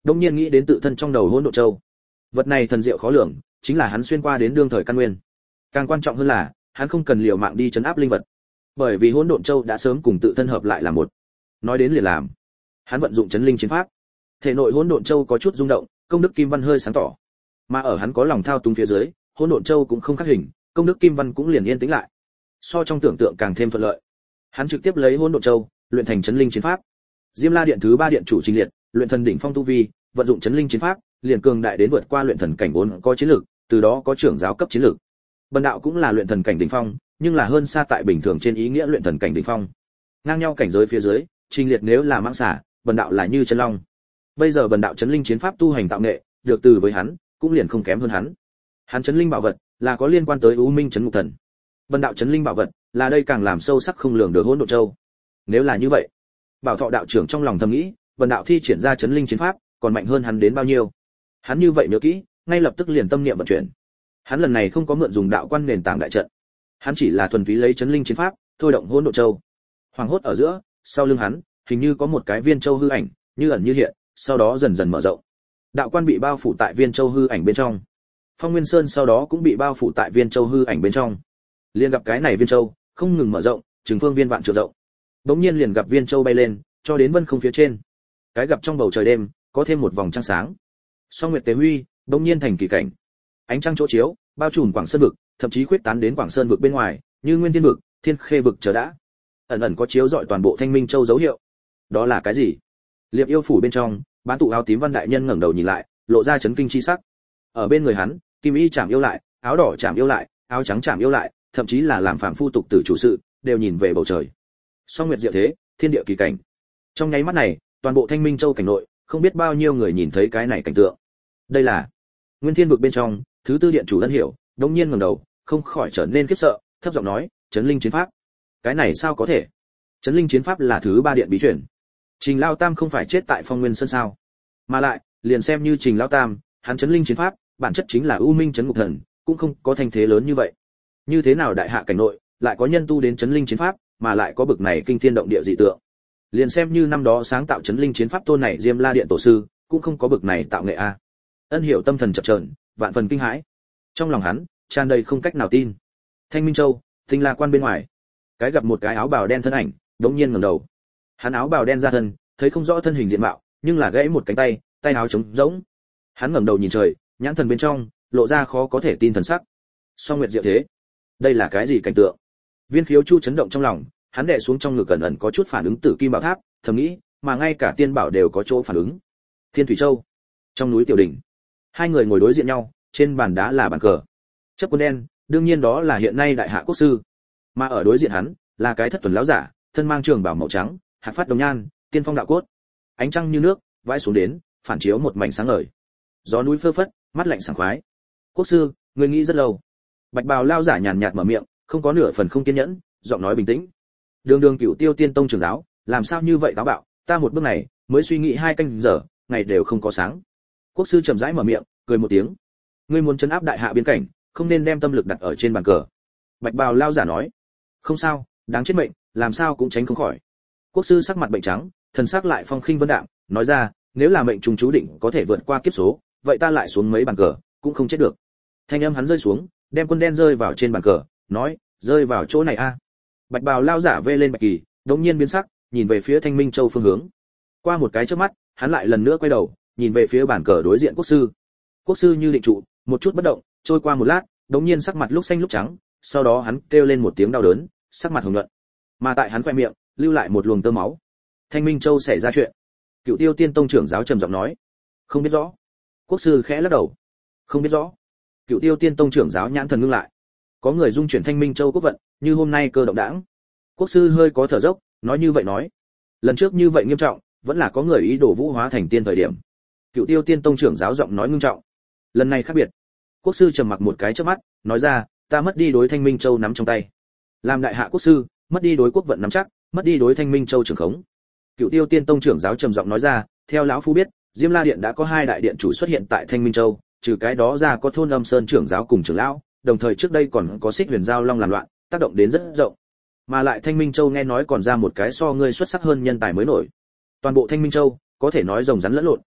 đông nhiên nghĩ đến tự thân trong đầu hỗn độn châu. Vật này thần diệu khó lường, chính là hắn xuyên qua đến đương thời căn nguyên. Càng quan trọng hơn là, hắn không cần liều mạng đi chấn áp linh vật, bởi vì hỗn độn châu đã sớm cùng tự thân hợp lại là một. Nói đến liền làm. Hắn vận dụng chấn linh chiến pháp. Thể nội hỗn độn châu có chút rung động, công đức kim văn hơi sáng tỏ. Mà ở hắn có lòng thao túng phía dưới, hỗn độn châu cũng không khắc hình, công đức kim văn cũng liền yên tĩnh lại. So trong tưởng tượng càng thêm thuận lợi. Hắn trực tiếp lấy hỗn độn châu, luyện thành chấn linh chiến pháp. Diêm La điện thứ ba điện chủ Trình Liệt, luyện thần đỉnh phong tu vi, vận dụng chấn linh chiến pháp, liền cường đại đến vượt qua luyện thần cảnh vốn có chiến lược, từ đó có trưởng giáo cấp chiến lược. Bần đạo cũng là luyện thần cảnh đỉnh phong, nhưng là hơn xa tại bình thường trên ý nghĩa luyện thần cảnh đỉnh phong. Ngang nhau cảnh giới phía dưới, Trình Liệt nếu là mãng xà, bần đạo là như chân long. Bây giờ bần đạo chấn linh chiến pháp tu hành tạo nghệ, được từ với hắn, cũng liền không kém hơn hắn. Hắn chấn linh bảo vật là có liên quan tới U Minh chấn ngục thần. Bần đạo chấn linh bảo vật là đây càng làm sâu sắc không lường được hỗn độn châu. Nếu là như vậy, Bảo Thọ đạo trưởng trong lòng thầm nghĩ, bần đạo thi triển ra chấn linh chiến pháp, còn mạnh hơn hắn đến bao nhiêu? Hắn như vậy nhớ kỹ, ngay lập tức liền tâm niệm vận chuyển. Hắn lần này không có mượn dùng đạo quan nền tảng đại trận, hắn chỉ là thuần túy lấy chấn linh chiến pháp, thôi động hỗn độn châu. Hoàng hốt ở giữa, sau lưng hắn, hình như có một cái viên châu hư ảnh, như ẩn như hiện, sau đó dần dần mở rộng. Đạo quan bị bao phủ tại viên châu hư ảnh bên trong. Phong Nguyên Sơn sau đó cũng bị bao phủ tại viên châu hư ảnh bên trong. Liền gặp cái này viên châu, không ngừng mở rộng, trường phương viên vạn trượng rộng. Đống nhiên liền gặp viên châu bay lên, cho đến vân không phía trên. Cái gặp trong bầu trời đêm, có thêm một vòng trăng sáng. Song nguyệt tế huy, đống nhiên thành kỳ cảnh. Ánh trăng chỗ chiếu, bao trùm Quảng Sơn vực, thậm chí khuyết tán đến Quảng Sơn vực bên ngoài, như Nguyên Thiên vực, Thiên Khê vực chờ đã. Ẩn ẩn có chiếu rọi toàn bộ Thanh Minh Châu dấu hiệu. Đó là cái gì? Liệp Yêu phủ bên trong, bán tụ áo tím Văn đại nhân ngẩng đầu nhìn lại, lộ ra chấn kinh chi sắc. Ở bên người hắn, Kim Y chạm yêu lại, áo đỏ chạm yêu lại, áo trắng chạm yêu lại, thậm chí là làm phạm phu tục tử chủ sự, đều nhìn về bầu trời. Song nguyệt diệu thế, thiên địa kỳ cảnh. Trong nháy mắt này, toàn bộ Thanh Minh Châu cảnh nội, không biết bao nhiêu người nhìn thấy cái này cảnh tượng. Đây là Nguyên Thiên vực bên trong, thứ tư điện chủ Ân Hiểu, đột nhiên ngẩng đầu, không khỏi trở nên khiếp sợ, thấp giọng nói, chấn linh chiến pháp. Cái này sao có thể? Chấn linh chiến pháp là thứ ba điện bí truyền. Trình Lao Tam không phải chết tại Phong Nguyên Sơn sao? Mà lại, liền xem như Trình Lao Tam, hắn chấn linh chiến pháp, bản chất chính là U Minh chấn ngục thần, cũng không có thành thế lớn như vậy. Như thế nào đại hạ cảnh nội, lại có nhân tu đến chấn linh chiến pháp, mà lại có bực này kinh thiên động địa dị tượng. Liền xem như năm đó sáng tạo chấn linh chiến pháp tôn này Diêm La điện tổ sư, cũng không có bực này tạo nghệ a. Ân Hiểu tâm thần chập chờn, vạn phần kinh hãi. Trong lòng hắn, tràn đầy không cách nào tin. Thanh Minh Châu, Tinh La quan bên ngoài, cái gặp một cái áo bào đen thân ảnh, đống nhiên ngẩng đầu. Hắn áo bào đen ra thân, thấy không rõ thân hình diện mạo, nhưng là gãy một cánh tay, tay áo trống rỗng. Hắn ngẩng đầu nhìn trời, nhãn thần bên trong lộ ra khó có thể tin thần sắc. Song nguyệt diệu thế, đây là cái gì cảnh tượng? Viên Khiếu Chu chấn động trong lòng, hắn đè xuống trong ngực ẩn ẩn có chút phản ứng Tử Kim Bảo Tháp, thầm nghĩ, mà ngay cả tiên bảo đều có chỗ phản ứng. Thiên Thủy Châu, trong núi Tiểu đỉnh, hai người ngồi đối diện nhau, trên bàn đá là bàn cờ. Chấp quân đen, đương nhiên đó là hiện nay đại hạ quốc sư, mà ở đối diện hắn là cái thất tuần lão giả, thân mang trường bào màu trắng, hạc phát đồng nhan, tiên phong đạo cốt. Ánh trăng như nước vãi xuống đến, phản chiếu một mảnh sáng ngời. Gió núi phơ phất, mắt lạnh sảng khoái. Quốc sư, người nghĩ rất lâu. Bạch bào lão giả nhàn nhạt mở miệng, không có nửa phần không kiên nhẫn, giọng nói bình tĩnh. Đường đường Cửu Tiêu Tiên Tông trưởng giáo, làm sao như vậy táo bạo, ta một bước này mới suy nghĩ hai canh giờ, ngày đều không có sáng. Quốc sư chậm rãi mở miệng, cười một tiếng. Ngươi muốn trấn áp đại hạ biên cảnh, không nên đem tâm lực đặt ở trên bàn cờ. Bạch bào lão giả nói. Không sao, đáng chết mệnh, làm sao cũng tránh không khỏi. Quốc sư sắc mặt bệnh trắng, thần sắc lại phong khinh vân đạm, nói ra, nếu là mệnh trùng chú định có thể vượt qua kiếp số, vậy ta lại xuống mấy bàn cờ, cũng không chết được. Thanh âm hắn rơi xuống, đem quân đen rơi vào trên bàn cờ, nói, rơi vào chỗ này a. Bạch bào lao giả vê lên bạch kỳ, đống nhiên biến sắc, nhìn về phía Thanh Minh Châu phương hướng. Qua một cái chớp mắt, hắn lại lần nữa quay đầu, nhìn về phía bàn cờ đối diện quốc sư. Quốc sư như định trụ, một chút bất động, trôi qua một lát, đống nhiên sắc mặt lúc xanh lúc trắng, sau đó hắn kêu lên một tiếng đau đớn, sắc mặt hồng nhuận. Mà tại hắn quay miệng, lưu lại một luồng tơ máu. Thanh Minh Châu xảy ra chuyện. Cựu Tiêu Tiên Tông trưởng giáo trầm giọng nói, không biết rõ. Quốc sư khẽ lắc đầu, không biết rõ. Cựu Tiêu Tiên Tông trưởng giáo nhãn thần ngưng lại. Có người dung chuyển Thanh Minh Châu quốc vận, như hôm nay cơ động đãng. Quốc sư hơi có thở dốc, nói như vậy nói, lần trước như vậy nghiêm trọng, vẫn là có người ý đồ vũ hóa thành tiên thời điểm. Cựu Tiêu Tiên Tông trưởng giáo giọng nói ngưng trọng. Lần này khác biệt. Quốc sư trầm mặc một cái chớp mắt, nói ra, ta mất đi đối Thanh Minh Châu nắm trong tay. Làm đại hạ quốc sư, mất đi đối quốc vận nắm chắc, mất đi đối Thanh Minh Châu trưởng khống. Cựu Tiêu Tiên Tông trưởng giáo trầm giọng nói ra, theo lão phu biết, Diêm La điện đã có hai đại điện chủ xuất hiện tại Thanh Minh Châu, trừ cái đó ra có thôn Âm Sơn trưởng giáo cùng trưởng lão, đồng thời trước đây còn có Xích Huyền Giao Long làm loạn, tác động đến rất rộng. Mà lại Thanh Minh Châu nghe nói còn ra một cái so ngươi xuất sắc hơn nhân tài mới nổi. Toàn bộ Thanh Minh Châu, có thể nói rồng rắn lẫn lộn,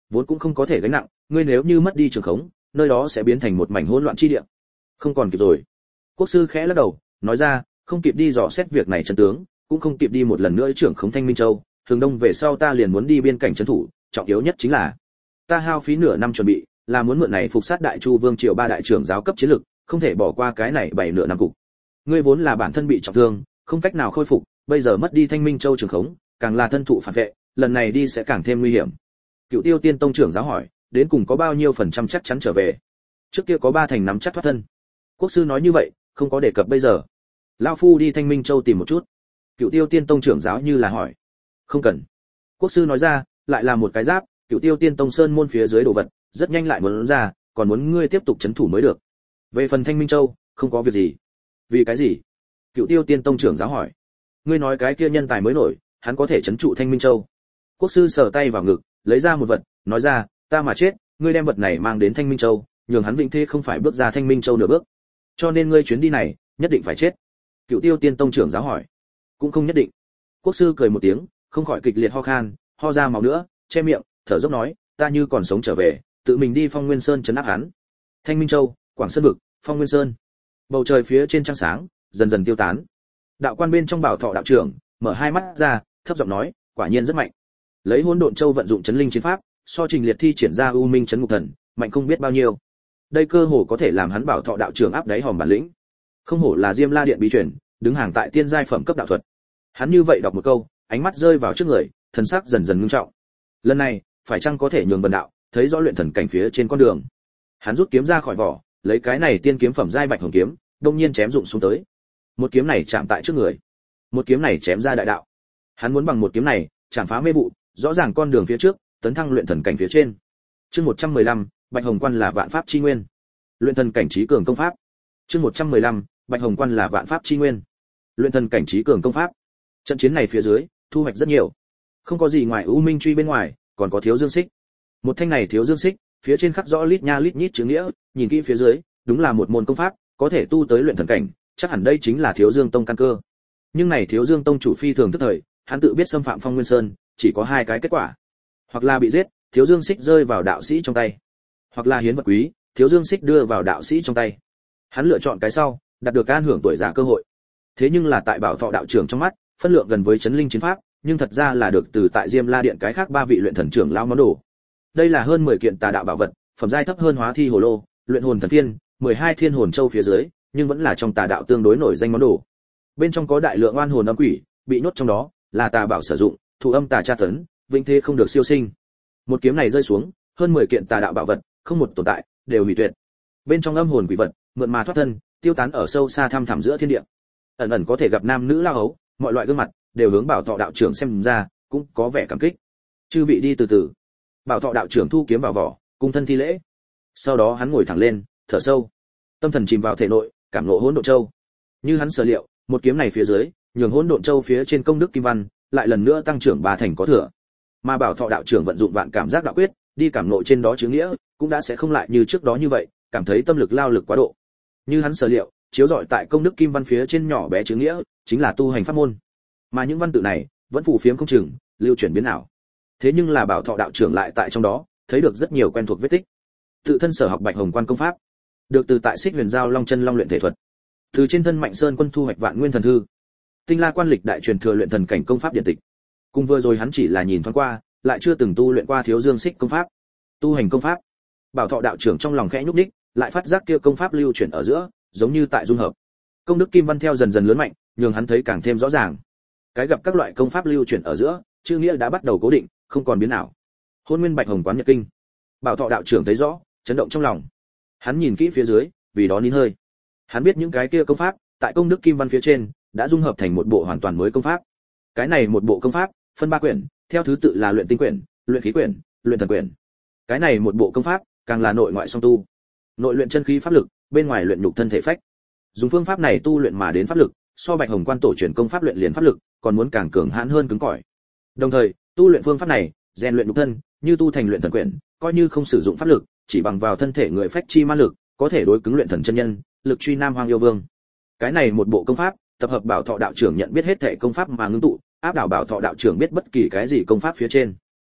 vốn cũng không có thể gánh nặng, ngươi nếu như mất đi trường khống, nơi đó sẽ biến thành một mảnh hỗn loạn chi địa. Không còn kịp rồi. Quốc sư khẽ lắc đầu, nói ra, không kịp đi dò xét việc này chân tướng, cũng không kịp đi một lần nữa trưởng khống Thanh Minh Châu, Thường Đông về sau ta liền muốn đi biên cảnh trấn thủ, trọng yếu nhất chính là ta hao phí nửa năm chuẩn bị, là muốn mượn này phục sát Đại Chu Vương triều ba đại trưởng giáo cấp chiến lực, không thể bỏ qua cái này bảy nửa năm cục. Ngươi vốn là bản thân bị trọng thương, không cách nào khôi phục, bây giờ mất đi Thanh Minh Châu trưởng khống, càng là thân thụ phản vệ, lần này đi sẽ càng thêm nguy hiểm. Cựu Tiêu Tiên Tông trưởng giáo hỏi, đến cùng có bao nhiêu phần trăm chắc chắn trở về? Trước kia có ba thành nắm chắc thoát thân. Quốc sư nói như vậy, không có đề cập bây giờ. Lão phu đi Thanh Minh Châu tìm một chút. Cựu Tiêu Tiên Tông trưởng giáo như là hỏi. Không cần. Quốc sư nói ra, lại là một cái giáp, Cựu Tiêu Tiên Tông sơn môn phía dưới đồ vật, rất nhanh lại muốn ra, còn muốn ngươi tiếp tục chấn thủ mới được. Về phần Thanh Minh Châu, không có việc gì. Vì cái gì? Cựu Tiêu Tiên Tông trưởng giáo hỏi. Ngươi nói cái kia nhân tài mới nổi, hắn có thể chấn trụ Thanh Minh Châu. Quốc sư sờ tay vào ngực, lấy ra một vật, nói ra, ta mà chết, ngươi đem vật này mang đến Thanh Minh Châu, nhường hắn vĩnh thế không phải bước ra Thanh Minh Châu nửa bước. Cho nên ngươi chuyến đi này, nhất định phải chết. Cựu Tiêu Tiên Tông trưởng giáo hỏi. Cũng không nhất định. Quốc sư cười một tiếng, không khỏi kịch liệt ho khan, ho ra máu nữa, che miệng, thở dốc nói, ta như còn sống trở về, tự mình đi Phong Nguyên Sơn trấn áp hắn. Thanh Minh Châu, Quảng Sơn vực, Phong Nguyên Sơn. Bầu trời phía trên trăng sáng, dần dần tiêu tán. Đạo quan bên trong Bảo Thọ đạo trưởng, mở hai mắt ra, thấp giọng nói, quả nhiên rất mạnh. Lấy Hỗn Độn Châu vận dụng chấn linh chiến pháp, so Trình Liệt thi triển ra U Minh chấn ngục thần, mạnh không biết bao nhiêu. Đây cơ hồ có thể làm hắn Bảo Thọ đạo trưởng áp đáy hòm bản lĩnh. Không hổ là Diêm La Điện bí truyền, đứng hàng tại tiên giai phẩm cấp đạo thuật. Hắn như vậy đọc một câu, ánh mắt rơi vào trước người, thần sắc dần dần ngưng trọng. Lần này, phải chăng có thể nhường bần đạo thấy rõ luyện thần cảnh phía trên con đường. Hắn rút kiếm ra khỏi vỏ, lấy cái này tiên kiếm phẩm giai Bạch Hồng kiếm, đông nhiên chém dụng xuống tới. Một kiếm này chạm tại trước người, một kiếm này chém ra đại đạo. Hắn muốn bằng một kiếm này chạm phá mê vụ, rõ ràng con đường phía trước, tấn thăng luyện thần cảnh phía trên. Chương một trăm mười lăm, Bạch Hồng Quan là vạn pháp chi nguyên. Luyện thần cảnh trí cường công pháp. Chương một trăm mười lăm, Bạch Hồng Quan là vạn pháp chi nguyên. Luyện thần cảnh trí cường công pháp. Trận chiến này phía dưới, thu hoạch rất nhiều. Không có gì ngoài U Minh truy bên ngoài, còn có Thiếu Dương Xích. Một thanh này Thiếu Dương Xích, phía trên khắc rõ lít nha lít nhít chữ nghĩa, nhìn kỹ phía dưới, đúng là một môn công pháp, có thể tu tới luyện thần cảnh, chắc hẳn đây chính là Thiếu Dương Tông căn cơ. Nhưng này Thiếu Dương Tông chủ phi thường tức thời, hắn tự biết xâm phạm Phong Nguyên Sơn, chỉ có hai cái kết quả. Hoặc là bị giết, Thiếu Dương Xích rơi vào đạo sĩ trong tay, hoặc là hiến vật quý, Thiếu Dương Xích đưa vào đạo sĩ trong tay. Hắn lựa chọn cái sau, đạt được an hưởng tuổi già cơ hội. Thế nhưng là tại Bảo Thọ đạo trưởng trong mắt, phân lượng gần với chấn linh chiến pháp, nhưng thật ra là được từ tại Diêm La Điện cái khác ba vị luyện thần trưởng lão món đồ. Đây là hơn mười kiện tà đạo bảo vật, phẩm giai thấp hơn Hóa Thi Hồ Lô, Luyện Hồn Thần Phiên, mười hai Thiên Hồn Châu phía dưới, nhưng vẫn là trong tà đạo tương đối nổi danh món đồ. Bên trong có đại lượng oan hồn âm quỷ, bị nhốt trong đó, là tà bảo sử dụng, thụ âm tà tra tấn, vĩnh thế không được siêu sinh. Một kiếm này rơi xuống, hơn mười kiện tà đạo bảo vật, không một tồn tại, đều hủy tuyệt. Bên trong âm hồn quỷ vật, mượn mà thoát thân, tiêu tán ở sâu xa thăm thẳm giữa thiên địa. Ẩn ẩn có thể gặp nam nữ lao hấu, mọi loại gương mặt đều hướng Bảo Thọ đạo trưởng xem ra, cũng có vẻ cảm kích. Chư vị đi từ từ. Bảo Thọ đạo trưởng thu kiếm vào vỏ, cung thân thi lễ. Sau đó hắn ngồi thẳng lên, thở sâu, tâm thần chìm vào thể nội, cảm ngộ Hỗn Độn Châu. Như hắn sở liệu, một kiếm này phía dưới, nhường Hỗn Độn Châu phía trên công đức kim văn, lại lần nữa tăng trưởng ba thành có thừa. Mà Bảo Thọ đạo trưởng vận dụng vạn cảm giác đạo quyết, đi cảm ngộ trên đó chữ nghĩa, cũng đã sẽ không lại như trước đó như vậy, cảm thấy tâm lực lao lực quá độ. Như hắn sở liệu, chiếu rọi tại công đức kim văn phía trên nhỏ bé chữ nghĩa, chính là tu hành pháp môn. Mà những văn tự này, vẫn phù phiếm không chừng, lưu chuyển biến ảo. Thế nhưng là Bảo Thọ đạo trưởng lại tại trong đó, thấy được rất nhiều quen thuộc vết tích. Tự thân sở học Bạch Hồng Quan công pháp, được từ tại Xích Huyền Giao Long Chân Long luyện thể thuật. Từ trên thân Mạnh Sơn Quân thu hoạch Vạn Nguyên thần thư. Tinh La Quan lịch đại truyền thừa luyện thần cảnh công pháp điện tịch. Cùng vừa rồi hắn chỉ là nhìn thoáng qua, lại chưa từng tu luyện qua Thiếu Dương Xích công pháp. Tu hành công pháp. Bảo Thọ đạo trưởng trong lòng khẽ nhúc nhích, lại phát giác kia công pháp lưu chuyển ở giữa, giống như tại dung hợp. Công đức kim văn theo dần dần lớn mạnh, nhường hắn thấy càng thêm rõ ràng. Cái gặp các loại công pháp lưu chuyển ở giữa, chữ nghĩa đã bắt đầu cố định, không còn biến ảo. Hôn Nguyên Bạch Hồng Quán Nhật Kinh. Bảo Thọ đạo trưởng thấy rõ, chấn động trong lòng. Hắn nhìn kỹ phía dưới, vì đó nín hơi. Hắn biết những cái kia công pháp, tại công đức kim văn phía trên, đã dung hợp thành một bộ hoàn toàn mới công pháp. Cái này một bộ công pháp, phân ba quyển, theo thứ tự là luyện tinh quyển, luyện khí quyển, luyện thần quyển. Cái này một bộ công pháp, càng là nội ngoại song tu. Nội luyện chân khí pháp lực, bên ngoài luyện nhục thân thể phách. Dùng phương pháp này tu luyện mà đến pháp lực, so Bạch Hồng Quan tổ truyền công pháp luyện liền pháp lực, còn muốn càng cường hãn hơn cứng cỏi. Đồng thời, tu luyện phương pháp này, rèn luyện nhục thân, như tu thành luyện thần quyển, coi như không sử dụng pháp lực, chỉ bằng vào thân thể người phách chi ma lực, có thể đối cứng luyện thần chân nhân, lực truy Nam Hoang yêu vương. Cái này một bộ công pháp, tập hợp Bảo Thọ đạo trưởng nhận biết hết thể công pháp mà ngưng tụ, áp đảo Bảo Thọ đạo trưởng biết bất kỳ cái gì công pháp phía trên.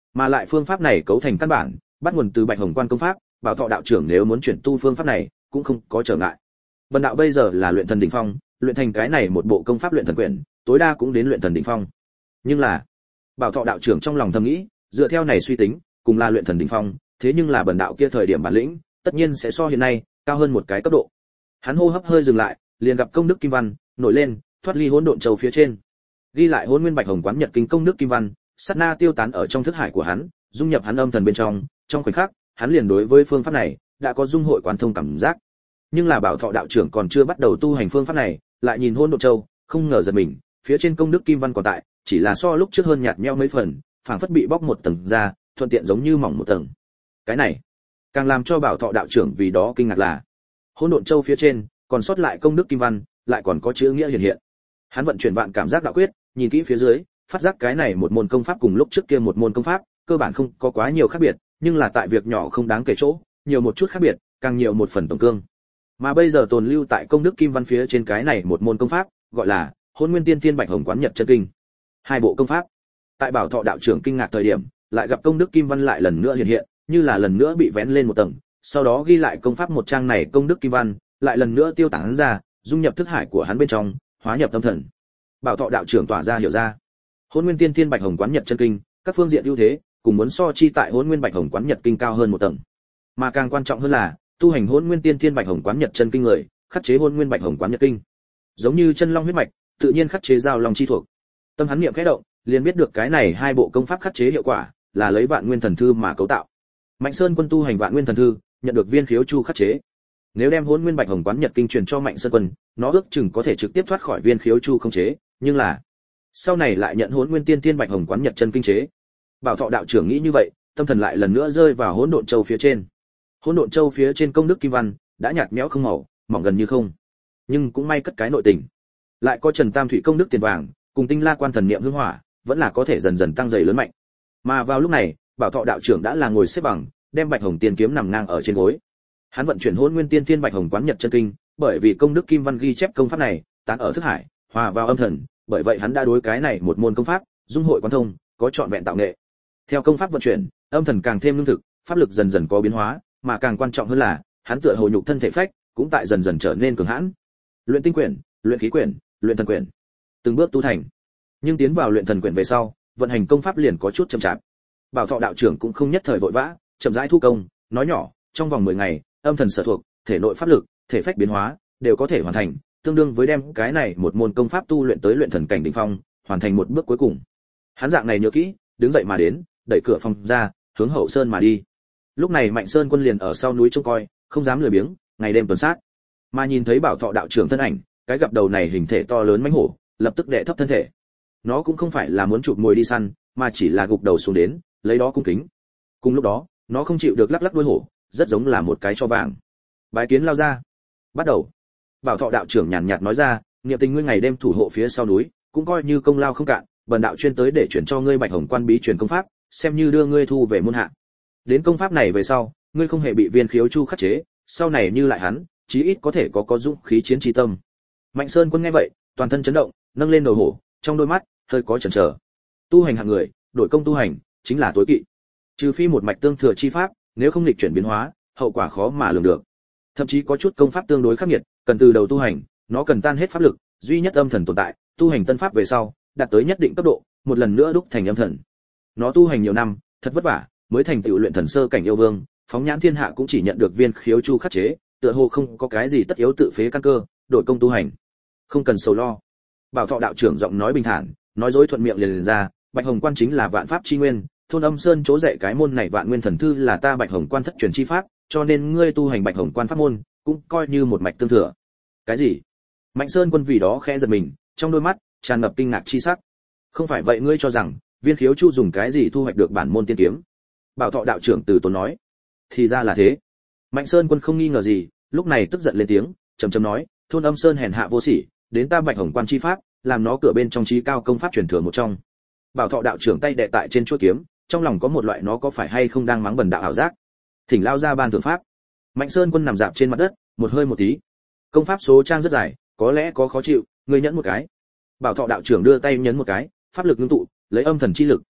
Mà lại phương pháp này cấu thành căn bản, bắt nguồn từ Bạch Hồng Quan công pháp, Bảo Thọ đạo trưởng nếu muốn chuyển tu phương pháp này, cũng không có trở ngại. Bần đạo bây giờ là luyện thần đỉnh phong, luyện thành cái này một bộ công pháp luyện thần quyển, tối đa cũng đến luyện thần đỉnh phong. Nhưng là, Bảo Thọ đạo trưởng trong lòng thầm nghĩ, dựa theo này suy tính, cùng là luyện thần đỉnh phong, thế nhưng là bần đạo kia thời điểm bản lĩnh, tất nhiên sẽ so hiện nay cao hơn một cái cấp độ. Hắn hô hấp hơi dừng lại, liền gặp công đức kim văn nổi lên, thoát ly hỗn độn châu phía trên. Ghi lại Hỗn Nguyên Bạch Hồng Quán Nhật Kinh công đức kim văn, sát na tiêu tán ở trong thức hải của hắn, dung nhập hắn âm thần bên trong, trong khoảnh khắc, hắn liền đối với phương pháp này đã có dung hội quán thông cảm giác. Nhưng là Bảo Thọ đạo trưởng còn chưa bắt đầu tu hành phương pháp này, lại nhìn hỗn độn châu, không ngờ giật mình, phía trên công đức kim văn còn tại, chỉ là so lúc trước hơn nhạt nhẽo mấy phần, phảng phất bị bóc một tầng ra, thuận tiện giống như mỏng một tầng. Cái này, càng làm cho Bảo Thọ đạo trưởng vì đó kinh ngạc là, hỗn độn châu phía trên còn sót lại công đức kim văn, lại còn có chữ nghĩa hiện hiện. Hắn vận chuyển vạn cảm giác đạo quyết, nhìn kỹ phía dưới, phát giác cái này một môn công pháp cùng lúc trước kia một môn công pháp, cơ bản không có quá nhiều khác biệt, nhưng là tại việc nhỏ không đáng kể chỗ, nhiều một chút khác biệt, càng nhiều một phần tổng cương. Mà bây giờ tồn lưu tại công đức kim văn phía trên cái này một môn công pháp, gọi là Hỗn Nguyên Tiên Thiên Bạch Hồng Quán Nhật Chân Kinh. Hai bộ công pháp. Tại Bảo Thọ đạo trưởng kinh ngạc thời điểm, lại gặp công đức kim văn lại lần nữa hiện hiện, như là lần nữa bị vén lên một tầng, sau đó ghi lại công pháp một trang này công đức kim văn, lại lần nữa tiêu tán ra, dung nhập thức hải của hắn bên trong, hóa nhập tâm thần. Bảo Thọ đạo trưởng tỏa ra hiểu ra, Hỗn Nguyên Tiên Thiên Bạch Hồng Quán Nhật Chân Kinh, các phương diện ưu thế, cùng muốn so chi tại Hỗn Nguyên Bạch Hồng Quán Nhật Kinh cao hơn một tầng. Mà càng quan trọng hơn là, tu hành Hỗn Nguyên Tiên Thiên Bạch Hồng Quán Nhật Chân Kinh người, khắc chế Hỗn Nguyên Bạch Hồng Quán Nhật Kinh. Giống như chân long huyết mạch, tự nhiên khắc chế giao long chi thuộc. Tâm hắn niệm khẽ động, liền biết được cái này hai bộ công pháp khắc chế hiệu quả, là lấy Vạn Nguyên Thần Thư mà cấu tạo. Mạnh Sơn Quân tu hành Vạn Nguyên Thần Thư, nhận được viên khiếu chu khắc chế. Nếu đem Hỗn Nguyên Bạch Hồng Quán Nhật Kinh truyền cho Mạnh Sơn Quân, nó ước chừng có thể trực tiếp thoát khỏi viên khiếu chu không chế, nhưng là sau này lại nhận Hỗn Nguyên Tiên Thiên Bạch Hồng Quán Nhật Chân Kinh chế. Bảo Thọ đạo trưởng nghĩ như vậy, tâm thần lại lần nữa rơi vào Hỗn Độn Châu phía trên. Hỗn Độn Châu phía trên công đức kim văn đã nhạt nhẽo không màu, mỏng gần như không. Nhưng cũng may cất cái nội tình, lại có Trần Tam Thủy công đức tiền vàng, cùng Tinh La Quan thần niệm hương hỏa, vẫn là có thể dần dần tăng dày lớn mạnh. Mà vào lúc này, Bảo Thọ đạo trưởng đã là ngồi xếp bằng, đem Bạch Hồng Tiên kiếm nằm ngang ở trên gối. Hắn vận chuyển Hỗn Nguyên Tiên Thiên Bạch Hồng Quán Nhật Chân Kinh, bởi vì công đức kim văn ghi chép công pháp này, tán ở thức hải, hòa vào âm thần, bởi vậy hắn đã đối cái này một môn công pháp, dung hội quán thông, có trọn vẹn tạo nghệ. Theo công pháp vận chuyển, âm thần càng thêm lương thực, pháp lực dần dần có biến hóa, mà càng quan trọng hơn là, hắn tựa hồ nhục thân thể phách, cũng tại dần dần trở nên cường hãn. Luyện tinh quyển, luyện khí quyển, luyện thần quyển, từng bước tu thành. Nhưng tiến vào luyện thần quyển về sau, vận hành công pháp liền có chút chậm chạp. Bảo Thọ đạo trưởng cũng không nhất thời vội vã, chậm rãi thu công, nói nhỏ, trong vòng mười ngày, âm thần sở thuộc, thể nội pháp lực, thể phách biến hóa, đều có thể hoàn thành, tương đương với đem cái này một môn công pháp tu luyện tới luyện thần cảnh đỉnh phong, hoàn thành một bước cuối cùng. Hắn dạng này nhớ kỹ, đứng dậy mà đến, đẩy cửa phòng ra, hướng hậu sơn mà đi. Lúc này Mạnh Sơn Quân liền ở sau núi trông coi, không dám lười biếng, ngày đêm tuần sát. Mà nhìn thấy Bảo Thọ đạo trưởng thân ảnh, cái gặp đầu này hình thể to lớn mãnh hổ, lập tức đệ thấp thân thể. Nó cũng không phải là muốn chụp mồi đi săn, mà chỉ là gục đầu xuống đến, lấy đó cung kính. Cùng lúc đó, nó không chịu được lắc lắc đuôi hổ, rất giống là một cái cho vàng. Bái kiến lao ra. Bắt đầu. Bảo Thọ đạo trưởng nhàn nhạt nói ra, niệm tình ngươi ngày đêm thủ hộ phía sau núi, cũng coi như công lao không cạn, bần đạo chuyên tới để chuyển cho ngươi Bạch Hồng Quan bí truyền công pháp, xem như đưa ngươi thu về môn hạ. Đến công pháp này về sau, ngươi không hề bị viên khiếu chu khắc chế, sau này như lại hắn, chí ít có thể có có dũng khí chiến trí tâm. Mạnh Sơn Quân nghe vậy, toàn thân chấn động, nâng lên đầu hổ, trong đôi mắt hơi có chần chờ. Tu hành hạng người, đổi công tu hành, chính là tối kỵ. Trừ phi một mạch tương thừa chi pháp, nếu không lịch chuyển biến hóa, hậu quả khó mà lường được. Thậm chí có chút công pháp tương đối khắc nghiệt, cần từ đầu tu hành, nó cần tan hết pháp lực, duy nhất âm thần tồn tại, tu hành tân pháp về sau, đạt tới nhất định cấp độ, một lần nữa đúc thành âm thần. Nó tu hành nhiều năm, thật vất vả, mới thành tựu luyện thần sơ cảnh yêu vương, phóng nhãn thiên hạ cũng chỉ nhận được viên khiếu chu khắc chế, tựa hồ không có cái gì tất yếu tự phế căn cơ, đổi công tu hành. Không cần sầu lo. Bảo Thọ đạo trưởng giọng nói bình thản, nói dối thuận miệng liền, liền ra, Bạch Hồng Quan chính là vạn pháp chi nguyên, thôn Âm Sơn chỗ dạy cái môn này Vạn Nguyên Thần Thư là ta Bạch Hồng Quan thất truyền chi pháp, cho nên ngươi tu hành Bạch Hồng Quan pháp môn, cũng coi như một mạch tương thừa. Cái gì? Mạnh Sơn Quân vì đó khẽ giật mình, trong đôi mắt tràn ngập kinh ngạc chi sắc. Không phải vậy ngươi cho rằng viên khiếu chu dùng cái gì thu hoạch được bản môn tiên kiếm? Bảo Thọ đạo trưởng từ tốn nói. Thì ra là thế. Mạnh Sơn Quân không nghi ngờ gì, lúc này tức giận lên tiếng, trầm trầm nói, thôn Âm Sơn hèn hạ vô sỉ, đến ta Bạch Hồng Quan chi pháp, làm nó cửa bên trong trí cao công pháp truyền thừa một trong. Bảo Thọ đạo trưởng tay đè tại trên chuôi kiếm, trong lòng có một loại nó có phải hay không đang mắng bần đạo ảo giác. Thỉnh lao ra ban thượng pháp. Mạnh Sơn Quân nằm dạp trên mặt đất, một hơi một tí. Công pháp số trang rất dài, có lẽ có khó chịu, ngươi nhẫn một cái. Bảo Thọ đạo trưởng đưa tay nhấn một cái, pháp lực ngưng tụ, lấy âm thần chi lực,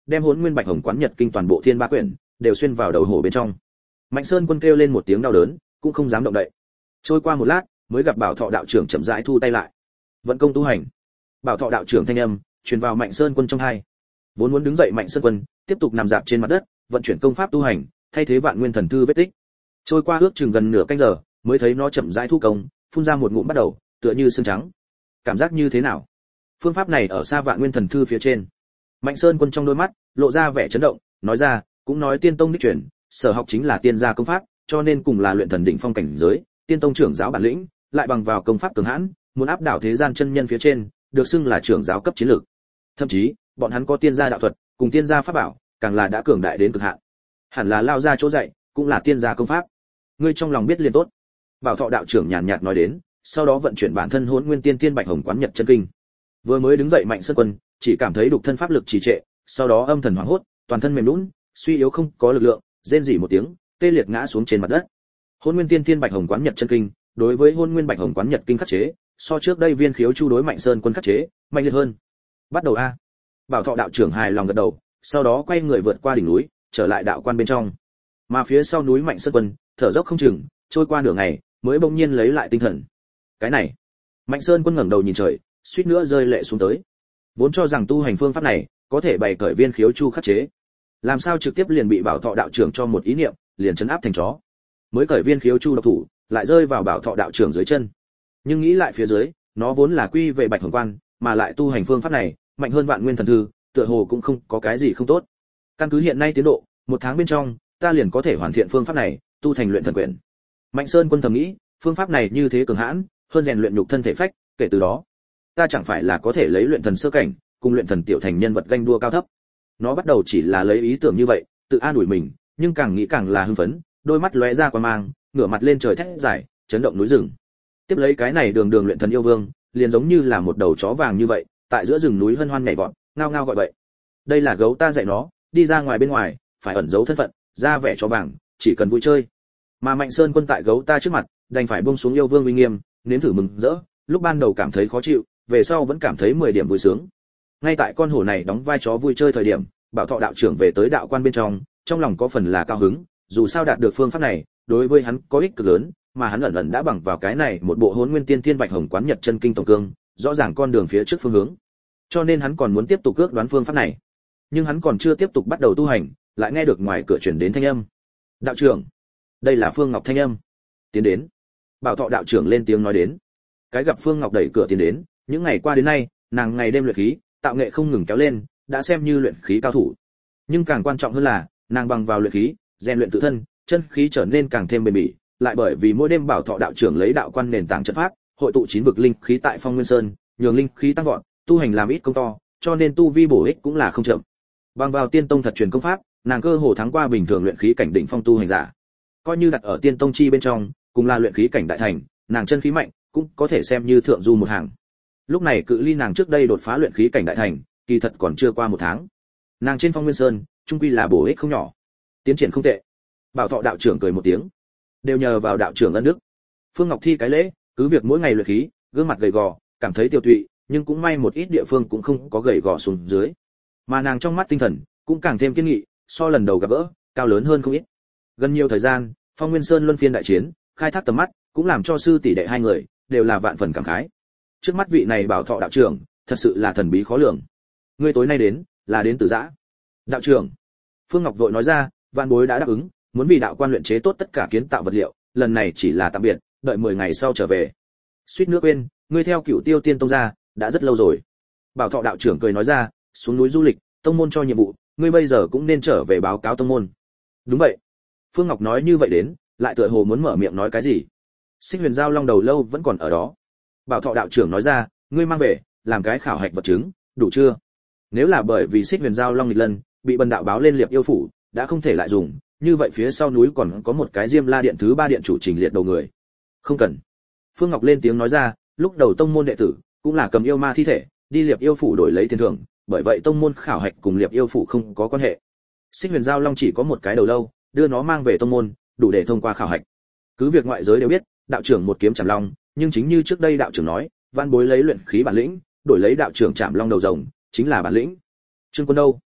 đem Hỗn Nguyên Bạch Hồng Quán Nhật Kinh toàn bộ thiên ba quyển đều xuyên vào đầu hổ bên trong. Mạnh Sơn Quân kêu lên một tiếng đau đớn, cũng không dám động đậy. Trôi qua một lát, mới gặp Bảo Thọ đạo trưởng chậm rãi thu tay lại. Vận công tu hành. Bảo Thọ đạo trưởng thanh âm truyền vào Mạnh Sơn Quân trong tai. Vốn muốn đứng dậy Mạnh Sơn Quân, tiếp tục nằm dạp trên mặt đất, vận chuyển công pháp tu hành, thay thế Vạn Nguyên Thần Thư vết tích. Trôi qua ước chừng gần nửa canh giờ, mới thấy nó chậm rãi thu công, phun ra một ngụm bắt đầu, tựa như xương trắng. Cảm giác như thế nào? Phương pháp này ở xa Vạn Nguyên Thần Thư phía trên. Mạnh Sơn Quân trong đôi mắt lộ ra vẻ chấn động, nói ra, cũng nói Tiên Tông đích truyền, sở học chính là tiên gia công pháp, cho nên cùng là luyện thần đỉnh phong cảnh giới, Tiên Tông trưởng giáo bản lĩnh, lại bằng vào công pháp cường hãn, muốn áp đảo thế gian chân nhân phía trên, được xưng là trưởng giáo cấp chiến lược. Thậm chí, bọn hắn có tiên gia đạo thuật, cùng tiên gia pháp bảo, càng là đã cường đại đến cực hạn. Hẳn là lao ra chỗ dạy, cũng là tiên gia công pháp. Ngươi trong lòng biết liền tốt. Bảo Thọ đạo trưởng nhàn nhạt nói đến, sau đó vận chuyển bản thân Hỗn Nguyên Tiên Tiên Bạch Hồng Quán Nhật chân kinh. Vừa mới đứng dậy Mạnh Sơn Quân, chỉ cảm thấy đục thân pháp lực trì trệ, sau đó âm thần hoảng hốt, toàn thân mềm nhũn, suy yếu không có lực lượng, rên rỉ một tiếng, tê liệt ngã xuống trên mặt đất. Hỗn Nguyên Tiên Tiên Bạch Hồng Quán Nhật chân kinh, đối với Hỗn Nguyên Bạch Hồng Quán Nhật kinh khắc chế, so trước đây Viên Khiếu Chu đối Mạnh Sơn Quân khắc chế, mạnh liệt hơn. Bắt đầu a. Bảo Thọ đạo trưởng hài lòng gật đầu, sau đó quay người vượt qua đỉnh núi, trở lại đạo quan bên trong. Mà phía sau núi Mạnh Sơn Quân, thở dốc không chừng, trôi qua nửa ngày, mới bỗng nhiên lấy lại tinh thần. Cái này, Mạnh Sơn Quân ngẩng đầu nhìn trời, suýt nữa rơi lệ xuống tới. Vốn cho rằng tu hành phương pháp này có thể bày cởi Viên Khiếu Chu khắc chế, làm sao trực tiếp liền bị Bảo Thọ đạo trưởng cho một ý niệm, liền trấn áp thành chó. Mới cởi Viên Khiếu Chu độc thủ, lại rơi vào Bảo Thọ đạo trưởng dưới chân. Nhưng nghĩ lại phía dưới, nó vốn là quy về Bạch Hồng Quan, mà lại tu hành phương pháp này mạnh hơn Vạn Nguyên Thần Thư, tựa hồ cũng không có cái gì không tốt. Căn cứ hiện nay tiến độ, một tháng bên trong, ta liền có thể hoàn thiện phương pháp này, tu thành luyện thần quyển. Mạnh Sơn Quân thầm nghĩ, phương pháp này như thế cường hãn, hơn rèn luyện nhục thân thể phách, kể từ đó, ta chẳng phải là có thể lấy luyện thần sơ cảnh, cùng luyện thần tiểu thành nhân vật ganh đua cao thấp. Nó bắt đầu chỉ là lấy ý tưởng như vậy, tự an ủi mình, nhưng càng nghĩ càng là hưng phấn, đôi mắt lóe ra quang mang, ngửa mặt lên trời thét dài, chấn động núi rừng. Tiếp lấy cái này đường đường luyện thần yêu vương, liền giống như là một đầu chó vàng như vậy, tại giữa rừng núi hân hoan nhảy vọt, ngao ngao gọi vậy. Đây là gấu ta dạy nó, đi ra ngoài bên ngoài, phải ẩn giấu thân phận, ra vẻ chó vàng, chỉ cần vui chơi. Mà Mạnh Sơn Quân tại gấu ta trước mặt, đành phải buông xuống yêu vương uy nghiêm, nếm thử mừng rỡ, lúc ban đầu cảm thấy khó chịu, về sau vẫn cảm thấy mười điểm vui sướng. Ngay tại con hổ này đóng vai chó vui chơi thời điểm, Bảo Thọ đạo trưởng về tới đạo quan bên trong, trong lòng có phần là cao hứng, dù sao đạt được phương pháp này, đối với hắn có ích cực lớn, mà hắn ẩn ẩn đã bằng vào cái này một bộ Hỗn Nguyên Tiên Tiên Bạch Hồng Quán Nhật chân kinh tổng cương, rõ ràng con đường phía trước phương hướng. Cho nên hắn còn muốn tiếp tục ước đoán phương pháp này. Nhưng hắn còn chưa tiếp tục bắt đầu tu hành, lại nghe được ngoài cửa truyền đến thanh âm. "Đạo trưởng." Đây là Phương Ngọc thanh âm. Tiến đến. Bảo Thọ đạo trưởng lên tiếng nói đến. Cái gặp Phương Ngọc đẩy cửa tiến đến, những ngày qua đến nay, nàng ngày đêm luyện khí, tạo nghệ không ngừng kéo lên, đã xem như luyện khí cao thủ. Nhưng càng quan trọng hơn là, nàng bằng vào luyện khí, rèn luyện tự thân, chân khí trở nên càng thêm bền bỉ, lại bởi vì mỗi đêm Bảo Thọ đạo trưởng lấy đạo quan nền tảng trận pháp, hội tụ chín vực linh khí tại Phong Nguyên Sơn, nhường linh khí tăng vọt, tu hành làm ít công to, cho nên tu vi bổ ích cũng là không chậm. Bằng vào Tiên Tông thật truyền công pháp, nàng cơ hồ thắng qua bình thường luyện khí cảnh đỉnh phong tu hành giả. Coi như đặt ở Tiên Tông chi bên trong, cùng là luyện khí cảnh đại thành, nàng chân khí mạnh, cũng có thể xem như thượng du một hàng. Lúc này cự ly nàng trước đây đột phá luyện khí cảnh đại thành, kỳ thật còn chưa qua một tháng. Nàng trên Phong Nguyên Sơn, trung quy là bổ ích không nhỏ. Tiến triển không tệ. Bảo Thọ đạo trưởng cười một tiếng. Đều nhờ vào đạo trưởng ân đức. Phương Ngọc thi cái lễ, cứ việc mỗi ngày luyện khí, gương mặt gầy gò, cảm thấy tiêu tụy, nhưng cũng may một ít địa phương cũng không có gầy gò xuống dưới. Mà nàng trong mắt tinh thần cũng càng thêm kiên nghị, so lần đầu gặp gỡ, cao lớn hơn không ít. Gần nhiều thời gian, Phong Nguyên Sơn luân phiên đại chiến, khai thác tầm mắt, cũng làm cho sư tỷ đệ hai người đều là vạn phần cảm khái. Trước mắt vị này Bảo Thọ đạo trưởng, thật sự là thần bí khó lường. Ngươi tối nay đến, là đến từ Dã. Đạo trưởng. Phương Ngọc vội nói ra, vạn bối đã đáp ứng, muốn vì đạo quan luyện chế tốt tất cả kiến tạo vật liệu, lần này chỉ là tạm biệt, đợi mười ngày sau trở về. Suýt nữa quên, ngươi theo Cửu Tiêu Tiên Tông ra, đã rất lâu rồi. Bảo Thọ đạo trưởng cười nói ra, xuống núi du lịch, tông môn cho nhiệm vụ, ngươi bây giờ cũng nên trở về báo cáo tông môn. Đúng vậy. Phương Ngọc nói như vậy đến, lại tựa hồ muốn mở miệng nói cái gì. Xích Huyền Giao Long đầu lâu vẫn còn ở đó. Bảo Thọ đạo trưởng nói ra, ngươi mang về, làm cái khảo hạch vật chứng, đủ chưa? Nếu là bởi vì Xích Huyền Giao Long nghịch lân, bị bần đạo báo lên liệp yêu phủ, đã không thể lại dùng, như vậy phía sau núi còn có một cái Diêm La điện thứ ba điện chủ trình liệt đầu người. Không cần. Phương Ngọc lên tiếng nói ra, lúc đầu tông môn đệ tử cũng là cầm yêu ma thi thể, đi liệp yêu phủ đổi lấy tiền thưởng, bởi vậy tông môn khảo hạch cùng liệp yêu phủ không có quan hệ. Xích Huyền Giao Long chỉ có một cái đầu lâu, đưa nó mang về tông môn, đủ để thông qua khảo hạch. Cứ việc ngoại giới đều biết, đạo trưởng một kiếm chạm long, nhưng chính như trước đây đạo trưởng nói, van bối lấy luyện khí bản lĩnh, đổi lấy đạo trưởng chạm long đầu rồng, chính là bản lĩnh. Trương Quân đâu?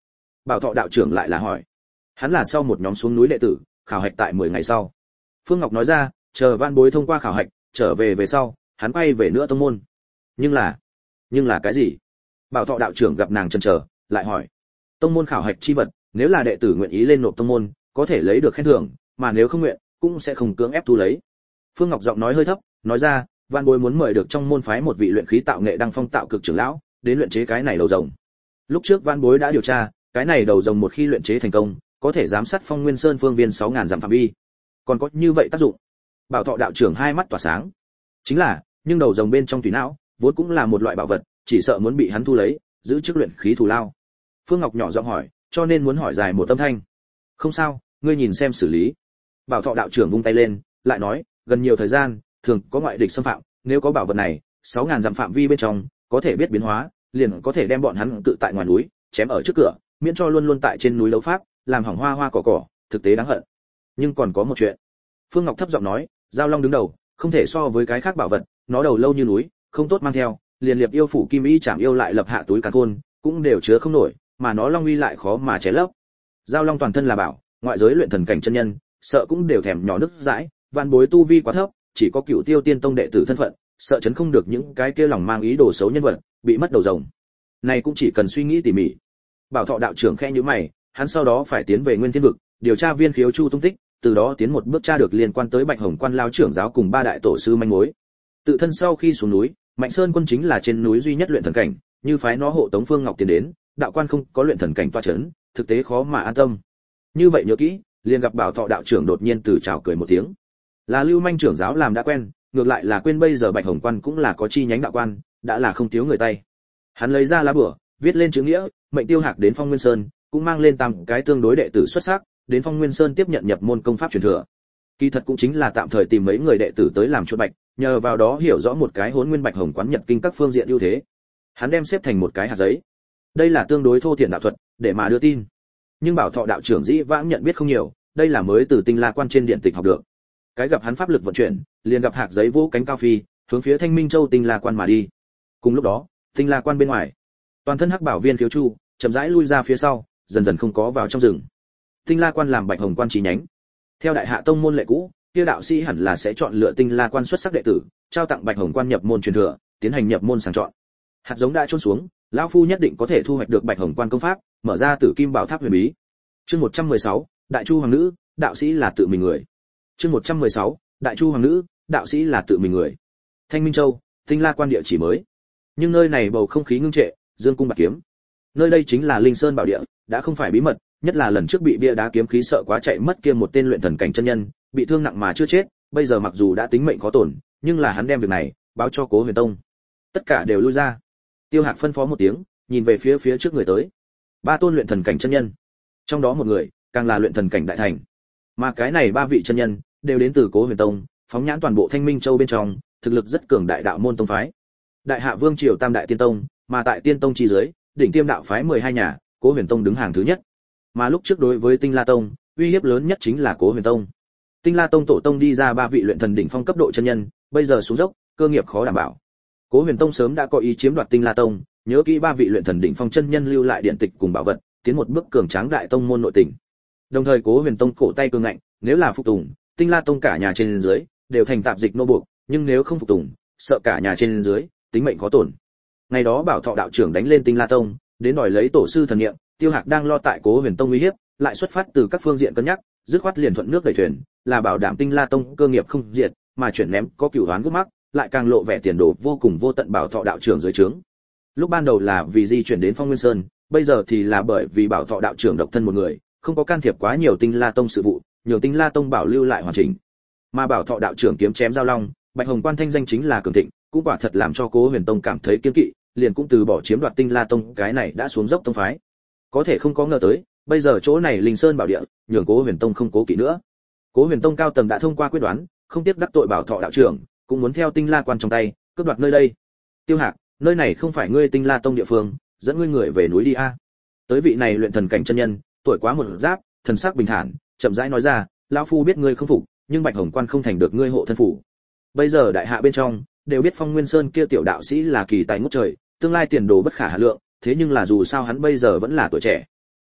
Bảo Thọ đạo trưởng lại là hỏi. Hắn là sau một nhóm xuống núi đệ tử, khảo hạch tại mười ngày sau. Phương Ngọc nói ra, chờ Vãn Bối thông qua khảo hạch, trở về về sau, hắn quay về nữa tông môn. Nhưng là, nhưng là cái gì? Bảo Thọ đạo trưởng gặp nàng chần chờ, lại hỏi. Tông môn khảo hạch chi vật, nếu là đệ tử nguyện ý lên nộp tông môn, có thể lấy được khen thưởng, mà nếu không nguyện, cũng sẽ không cưỡng ép thu lấy. Phương Ngọc giọng nói hơi thấp, nói ra, Vãn Bối muốn mời được trong môn phái một vị luyện khí tạo nghệ đăng phong tạo cực trưởng lão, đến luyện chế cái này đầu rồng. Lúc trước Vãn Bối đã điều tra, cái này đầu rồng một khi luyện chế thành công, có thể giám sát Phong Nguyên Sơn phương viên sáu nghìn dặm phạm vi. Còn có như vậy tác dụng. Bảo Thọ đạo trưởng hai mắt tỏa sáng. Chính là, nhưng đầu rồng bên trong tùy não, vốn cũng là một loại bảo vật, chỉ sợ muốn bị hắn thu lấy, giữ chức luyện khí thù lao. Phương Ngọc nhỏ giọng hỏi, cho nên muốn hỏi dài một tâm thanh. Không sao, ngươi nhìn xem xử lý. Bảo Thọ đạo trưởng vung tay lên, lại nói, gần nhiều thời gian, thường có ngoại địch xâm phạm, nếu có bảo vật này, sáu nghìn dặm phạm vi bên trong, có thể biết biến hóa, liền có thể đem bọn hắn tự tại ngoài núi, chém ở trước cửa, miễn cho luôn luôn tại trên núi đấu pháp, làm hỏng hoa hoa cỏ cỏ, thực tế đáng hận. Nhưng còn có một chuyện. Phương Ngọc thấp giọng nói, Giao Long đứng đầu, không thể so với cái khác bảo vật, nó đầu lâu như núi, không tốt mang theo, liền liệp yêu phủ kim y chạm yêu lại lập hạ túi càn khôn, cũng đều chứa không nổi, mà nó long uy lại khó mà chế lấp. Giao Long toàn thân là bảo, ngoại giới luyện thần cảnh chân nhân, sợ cũng đều thèm nhỏ nước dãi, Vãn Bối tu vi quá thấp, chỉ có Cửu Tiêu Tiên Tông đệ tử thân phận, sợ chấn không được những cái kia lòng mang ý đồ xấu nhân vật, bị mất đầu rồng. Này cũng chỉ cần suy nghĩ tỉ mỉ. Bảo Thọ đạo trưởng khẽ nhíu mày, hắn sau đó phải tiến về Nguyên Thiên vực, điều tra Viên Khiếu Chu tung tích, từ đó tiến một bước tra được liên quan tới Bạch Hồng Quan lão trưởng giáo cùng ba đại tổ sư manh mối. Tự thân sau khi xuống núi, Mạnh Sơn Quân chính là trên núi duy nhất luyện thần cảnh, như phái nó hộ tống Phương Ngọc tiến đến, đạo quan không có luyện thần cảnh toa chấn, thực tế khó mà an tâm. Như vậy nhớ kỹ, liền gặp Bảo Thọ đạo trưởng đột nhiên từ chào cười một tiếng. Là Lưu Manh trưởng giáo làm đã quen, ngược lại là quên bây giờ Bạch Hồng Quan cũng là có chi nhánh đạo quan, đã là không thiếu người tay. Hắn lấy ra lá bửa, viết lên chữ nghĩa, mệnh Tiêu Hạc đến Phong Nguyên Sơn, cũng mang lên tam cái tương đối đệ tử xuất sắc, đến Phong Nguyên Sơn tiếp nhận nhập môn công pháp truyền thừa. Kỳ thật cũng chính là tạm thời tìm mấy người đệ tử tới làm chuột bạch, nhờ vào đó hiểu rõ một cái Hỗn Nguyên Bạch Hồng Quán Nhật kinh các phương diện ưu thế. Hắn đem xếp thành một cái hạt giấy. Đây là tương đối thô thiển đạo thuật, để mà đưa tin. Nhưng Bảo Thọ đạo trưởng dĩ vãng nhận biết không nhiều, đây là mới từ Tinh La Quan trên điện tịch học được. Cái gặp hắn pháp lực vận chuyển, liền gặp hạt giấy vỗ cánh cao phi, hướng phía Thanh Minh Châu Tinh La Quan mà đi. Cùng lúc đó, Tinh La Quan bên ngoài, toàn thân hắc bảo Viên Khiếu Chu chậm rãi lui ra phía sau, dần dần không có vào trong rừng. Tinh La Quan làm Bạch Hồng Quan chi nhánh. Theo Đại Hạ tông môn lệ cũ, kia đạo sĩ hẳn là sẽ chọn lựa Tinh La Quan xuất sắc đệ tử, trao tặng Bạch Hồng Quan nhập môn truyền thừa, tiến hành nhập môn sàng chọn. Hạt giống đã chôn xuống, lão phu nhất định có thể thu hoạch được Bạch Hồng Quan công pháp, mở ra Tử Kim Bảo Tháp huyền bí. Chương một trăm mười sáu, Đại Chu hoàng nữ, đạo sĩ là tự mình người. Chương một trăm mười sáu, Đại Chu hoàng nữ, đạo sĩ là tự mình người. Thanh Minh Châu, Tinh La Quan địa chỉ mới. Nhưng nơi này bầu không khí ngưng trệ, dương cung bạc kiếm. Nơi đây chính là Linh Sơn bảo địa, đã không phải bí mật, nhất là lần trước bị bia đá kiếm khí sợ quá chạy mất kia một tên luyện thần cảnh chân nhân, bị thương nặng mà chưa chết, bây giờ mặc dù đã tính mệnh khó tổn, nhưng là hắn đem việc này báo cho Cố Huyền Tông. Tất cả đều lui ra. Tiêu Hạc phân phó một tiếng, nhìn về phía phía trước người tới. Ba tôn luyện thần cảnh chân nhân, trong đó một người càng là luyện thần cảnh đại thành. Mà cái này ba vị chân nhân đều đến từ Cố Huyền Tông, phóng nhãn toàn bộ Thanh Minh Châu bên trong, thực lực rất cường đại đạo môn tông phái. Đại Hạ Vương triều Tam đại tiên tông, mà tại tiên tông chi dưới, đỉnh tiêm đạo phái mười hai nhà, Cố Huyền Tông đứng hàng thứ nhất. Mà lúc trước đối với Tinh La Tông, uy hiếp lớn nhất chính là Cố Huyền Tông. Tinh La Tông tổ tông đi ra ba vị luyện thần đỉnh phong cấp độ chân nhân, bây giờ xuống dốc, cơ nghiệp khó đảm bảo. Cố Huyền Tông sớm đã có ý chiếm đoạt Tinh La Tông, nhớ kỹ ba vị luyện thần đỉnh phong chân nhân lưu lại điện tịch cùng bảo vật, tiến một bước cường tráng đại tông môn nội tình. Đồng thời Cố Huyền Tông cổ tay cương ngạnh, nếu là phục tùng, Tinh La Tông cả nhà trên dưới đều thành tạp dịch nô buộc, nhưng nếu không phục tùng, sợ cả nhà trên dưới tính mệnh khó tổn. Ngày đó Bảo Thọ đạo trưởng đánh lên Tinh La Tông, đến đòi lấy tổ sư thần niệm, Tiêu Hạc đang lo tại Cố Huyền Tông uy hiếp, lại xuất phát từ các phương diện cân nhắc, dứt khoát liền thuận nước đẩy thuyền, là bảo đảm Tinh La Tông cơ nghiệp không diệt, mà chuyển ném có cửu đoán gút mắc, lại càng lộ vẻ tiền đồ vô cùng vô tận Bảo Thọ đạo trưởng dưới trướng. Lúc ban đầu là vì di chuyển đến Phong Nguyên Sơn, bây giờ thì là bởi vì Bảo Thọ đạo trưởng độc thân một người, không có can thiệp quá nhiều Tinh La Tông sự vụ, nhường Tinh La Tông bảo lưu lại hoàn chỉnh. Mà Bảo Thọ đạo trưởng kiếm chém giao long, Bạch Hồng Quan thanh danh chính là cường thịnh, cũng quả thật làm cho Cố Huyền Tông cảm thấy kiêng kỵ, liền cũng từ bỏ chiếm đoạt Tinh La Tông, cái này đã xuống dốc tông phái. Có thể không có ngờ tới, bây giờ chỗ này Linh Sơn bảo địa, nhường Cố Huyền Tông không cố kỵ nữa. Cố Huyền Tông cao tầng đã thông qua quyết đoán, không tiếc đắc tội Bảo Thọ đạo trưởng, cũng muốn theo Tinh La Quan trong tay, cướp đoạt nơi đây. Tiêu Hạc, nơi này không phải ngươi Tinh La Tông địa phương, dẫn ngươi người về núi đi a. Tới vị này luyện thần cảnh chân nhân, tuổi quá một giáp, thần sắc bình thản, chậm rãi nói ra, lão phu biết ngươi không phục, nhưng Bạch Hồng Quan không thành được ngươi hộ thân phủ. Bây giờ đại hạ bên trong đều biết Phong Nguyên Sơn kia tiểu đạo sĩ là kỳ tài ngút trời, tương lai tiền đồ bất khả hà lượng, thế nhưng là dù sao hắn bây giờ vẫn là tuổi trẻ.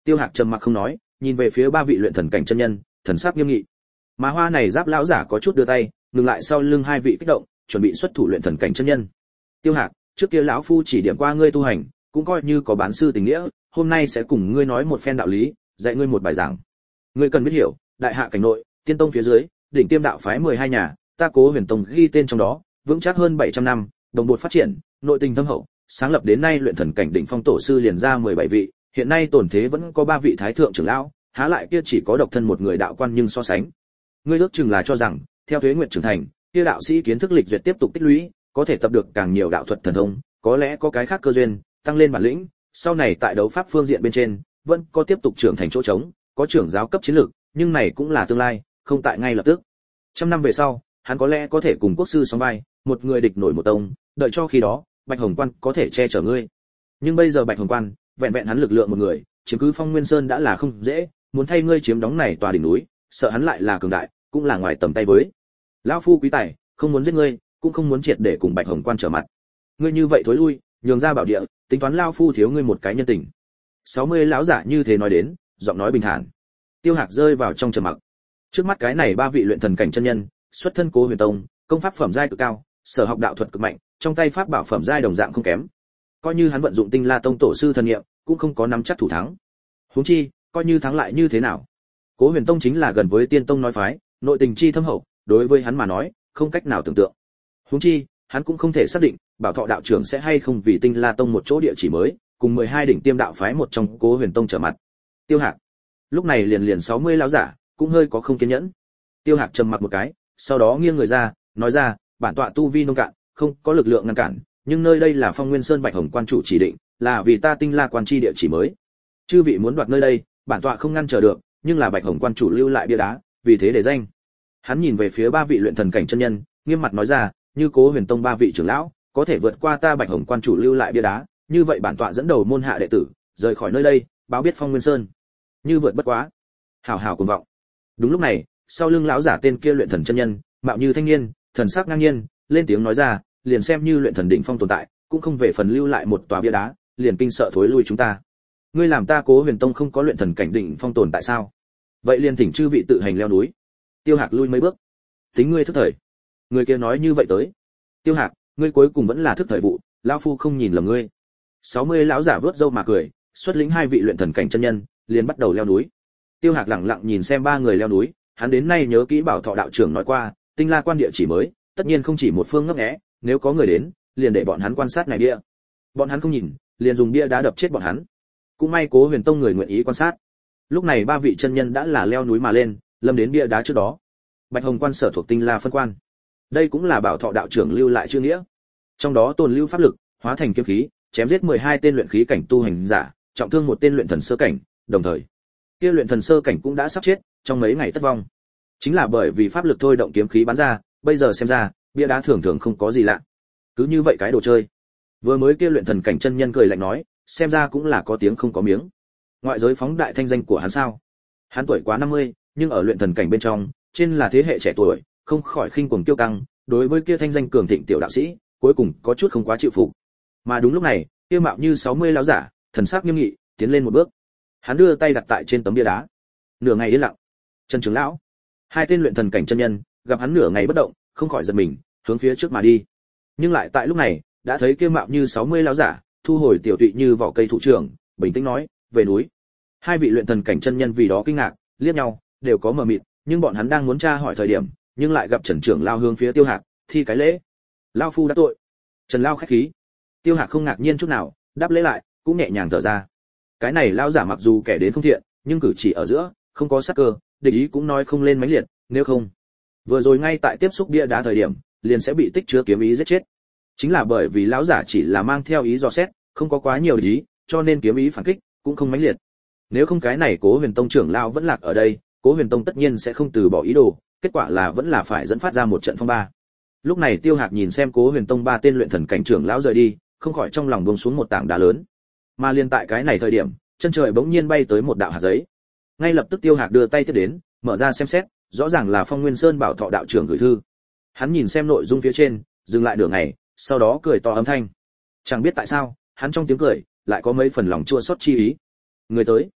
Tiêu Hạc trầm mặc không nói, nhìn về phía ba vị luyện thần cảnh chân nhân, thần sắc nghiêm nghị. Mà Hoa này giáp lão giả có chút đưa tay, ngừng lại sau lưng hai vị kích động, chuẩn bị xuất thủ luyện thần cảnh chân nhân. Tiêu Hạc, trước kia lão phu chỉ điểm qua ngươi tu hành, cũng coi như có bán sư tình nghĩa, hôm nay sẽ cùng ngươi nói một phen đạo lý, dạy ngươi một bài giảng. Ngươi cần biết hiểu, đại hạ cảnh nội, tiên tông phía dưới, đỉnh tiêm đạo phái mười hai nhà, ta Cố Huyền Tông ghi tên trong đó, vững chắc hơn bảy trăm năm, đồng bộ phát triển, nội tình thâm hậu, sáng lập đến nay luyện thần cảnh đỉnh phong tổ sư liền ra mười bảy vị, hiện nay tổn thế vẫn có ba vị thái thượng trưởng lão, há lại kia chỉ có độc thân một người đạo quan nhưng so sánh. Ngươi ước chừng là cho rằng, theo thuế nguyện trưởng thành, kia đạo sĩ kiến thức lịch duyệt tiếp tục tích lũy, có thể tập được càng nhiều đạo thuật thần thông, có lẽ có cái khác cơ duyên, tăng lên bản lĩnh, sau này tại đấu pháp phương diện bên trên, vẫn có tiếp tục trưởng thành chỗ trống, có trưởng giáo cấp chiến lược, nhưng này cũng là tương lai, không tại ngay lập tức. Trăm năm về sau, hắn có lẽ có thể cùng quốc sư sóng vai, một người địch nổi một tông, đợi cho khi đó, Bạch Hồng Quan có thể che chở ngươi. Nhưng bây giờ Bạch Hồng Quan, vẹn vẹn hắn lực lượng một người, chiếm cứ Phong Nguyên Sơn đã là không dễ, muốn thay ngươi chiếm đóng này tòa đỉnh núi, sợ hắn lại là cường đại, cũng là ngoài tầm tay với. Lão phu quý tài, không muốn giết ngươi, cũng không muốn triệt để cùng Bạch Hồng Quan trở mặt. Ngươi như vậy thối lui, nhường ra bảo địa, tính toán lão phu thiếu ngươi một cái nhân tình. sáu mươi lão giả như thế nói đến, giọng nói bình thản. Tiêu Hạc rơi vào trong trầm mặc. Trước mắt cái này ba vị luyện thần cảnh chân nhân, xuất thân Cố Huyền Tông, công pháp phẩm giai cực cao, sở học đạo thuật cực mạnh, trong tay pháp bảo phẩm giai đồng dạng không kém. Coi như hắn vận dụng Tinh La Tông tổ sư thần niệm, cũng không có nắm chắc thủ thắng. Huống chi, coi như thắng lại như thế nào? Cố Huyền Tông chính là gần với Tiên Tông nói phái, nội tình chi thâm hậu, đối với hắn mà nói, không cách nào tưởng tượng. Huống chi, hắn cũng không thể xác định, Bảo Thọ đạo trưởng sẽ hay không vì Tinh La Tông một chỗ địa chỉ mới, cùng mười hai đỉnh tiêm đạo phái một trong Cố Huyền Tông trở mặt. Tiêu Hạc. Lúc này liền liền sáu mươi lão giả, cũng hơi có không kiên nhẫn. Tiêu Hạc trầm mặc một cái, sau đó nghiêng người ra, nói ra, bản tọa tu vi nông cạn, không có lực lượng ngăn cản, nhưng nơi đây là Phong Nguyên Sơn Bạch Hồng Quan chủ chỉ định, là vì ta Tinh La Quan chi địa chỉ mới. Chư vị muốn đoạt nơi đây, bản tọa không ngăn trở được, nhưng là Bạch Hồng Quan chủ lưu lại bia đá, vì thế để danh. Hắn nhìn về phía ba vị luyện thần cảnh chân nhân, nghiêm mặt nói ra, như Cố Huyền Tông ba vị trưởng lão, có thể vượt qua ta Bạch Hồng Quan chủ lưu lại bia đá, như vậy bản tọa dẫn đầu môn hạ đệ tử, rời khỏi nơi đây, báo biết Phong Nguyên Sơn. Như vượt bất quá. Hào hào cuồng vọng. Đúng lúc này, sau lưng lão giả tên kia luyện thần chân nhân, mạo như thanh niên, thần sắc ngang nhiên, lên tiếng nói ra, liền xem như luyện thần đỉnh phong tồn tại, cũng không về phần lưu lại một tòa bia đá, liền kinh sợ thối lui chúng ta. Ngươi làm ta Cố Huyền Tông không có luyện thần cảnh đỉnh phong tồn tại sao? Vậy liền thỉnh chư vị tự hành leo núi. Tiêu Hạc lui mấy bước. Tính ngươi thức thời. Người kia nói như vậy tới. Tiêu Hạc, ngươi cuối cùng vẫn là thức thời vụ, lão phu không nhìn lầm ngươi. sáu mươi lão giả vớt râu mà cười, xuất lĩnh hai vị luyện thần cảnh chân nhân, liền bắt đầu leo núi. Tiêu Hạc lặng lặng nhìn xem ba người leo núi, hắn đến nay nhớ kỹ Bảo Thọ đạo trưởng nói qua, Tinh La Quan địa chỉ mới, tất nhiên không chỉ một phương ngấp nghé, nếu có người đến, liền để bọn hắn quan sát này bia. Bọn hắn không nhìn, liền dùng bia đá đập chết bọn hắn. Cũng may Cố Huyền Tông người nguyện ý quan sát. Lúc này ba vị chân nhân đã là leo núi mà lên, lâm đến bia đá trước đó. Bạch Hồng Quan sở thuộc Tinh La phân quan. Đây cũng là Bảo Thọ đạo trưởng lưu lại chữ nghĩa. Trong đó tồn lưu pháp lực, hóa thành kiếm khí, chém giết mười hai tên luyện khí cảnh tu hành giả, trọng thương một tên luyện thần sơ cảnh, đồng thời, kia luyện thần sơ cảnh cũng đã sắp chết, trong mấy ngày tất vong. Chính là bởi vì pháp lực thôi động kiếm khí bắn ra, bây giờ xem ra, bia đá thường thường không có gì lạ. Cứ như vậy cái đồ chơi. Vừa mới kia luyện thần cảnh chân nhân cười lạnh nói, xem ra cũng là có tiếng không có miếng. Ngoại giới phóng đại thanh danh của hắn sao? Hắn tuổi quá năm mươi, nhưng ở luyện thần cảnh bên trong, trên là thế hệ trẻ tuổi, không khỏi khinh cuồng kiêu căng, đối với kia thanh danh cường thịnh tiểu đạo sĩ, cuối cùng có chút không quá chịu phục. Mà đúng lúc này, kia mạo như sáu mươi lão giả, thần sắc nghiêm nghị, tiến lên một bước. Hắn đưa tay đặt tại trên tấm bia đá. Nửa ngày yên lặng. Trần trưởng lão, hai tên luyện thần cảnh chân nhân, gặp hắn nửa ngày bất động, không khỏi giật mình, hướng phía trước mà đi. Nhưng lại tại lúc này, đã thấy kia mạo như sáu mươi lão giả, thu hồi tiểu tụy như vỏ cây thụ trưởng, bình tĩnh nói, về núi. Hai vị luyện thần cảnh chân nhân vì đó kinh ngạc, liếc nhau, đều có mờ mịt, nhưng bọn hắn đang muốn tra hỏi thời điểm, nhưng lại gặp Trần trưởng lão hướng phía Tiêu Hạc, thi cái lễ. Lão phu đã tội. Trần lão khách khí. Tiêu Hạc không ngạc nhiên chút nào, đáp lễ lại, cũng nhẹ nhàng thở ra. Cái này lão giả mặc dù kẻ đến không thiện, nhưng cử chỉ ở giữa, không có sát cơ, địch ý cũng nói không lên mãnh liệt, nếu không, vừa rồi ngay tại tiếp xúc bia đá thời điểm, liền sẽ bị tích chứa kiếm ý giết chết. Chính là bởi vì lão giả chỉ là mang theo ý dò xét, không có quá nhiều ý, cho nên kiếm ý phản kích cũng không mãnh liệt. Nếu không cái này Cố Huyền Tông trưởng lão vẫn lạc ở đây, Cố Huyền Tông tất nhiên sẽ không từ bỏ ý đồ, kết quả là vẫn là phải dẫn phát ra một trận phong ba. Lúc này Tiêu Hạc nhìn xem Cố Huyền Tông ba tên luyện thần cảnh trưởng lão rời đi, không khỏi trong lòng buông xuống một tảng đá lớn. Mà liên tại cái này thời điểm, chân trời bỗng nhiên bay tới một đạo hạt giấy. Ngay lập tức Tiêu Hạc đưa tay tiếp đến, mở ra xem xét, rõ ràng là Phong Nguyên Sơn Bảo Thọ đạo trưởng gửi thư. Hắn nhìn xem nội dung phía trên, dừng lại nửa ngày, sau đó cười to âm thanh. Chẳng biết tại sao, hắn trong tiếng cười lại có mấy phần lòng chua xót chi ý. Người tới.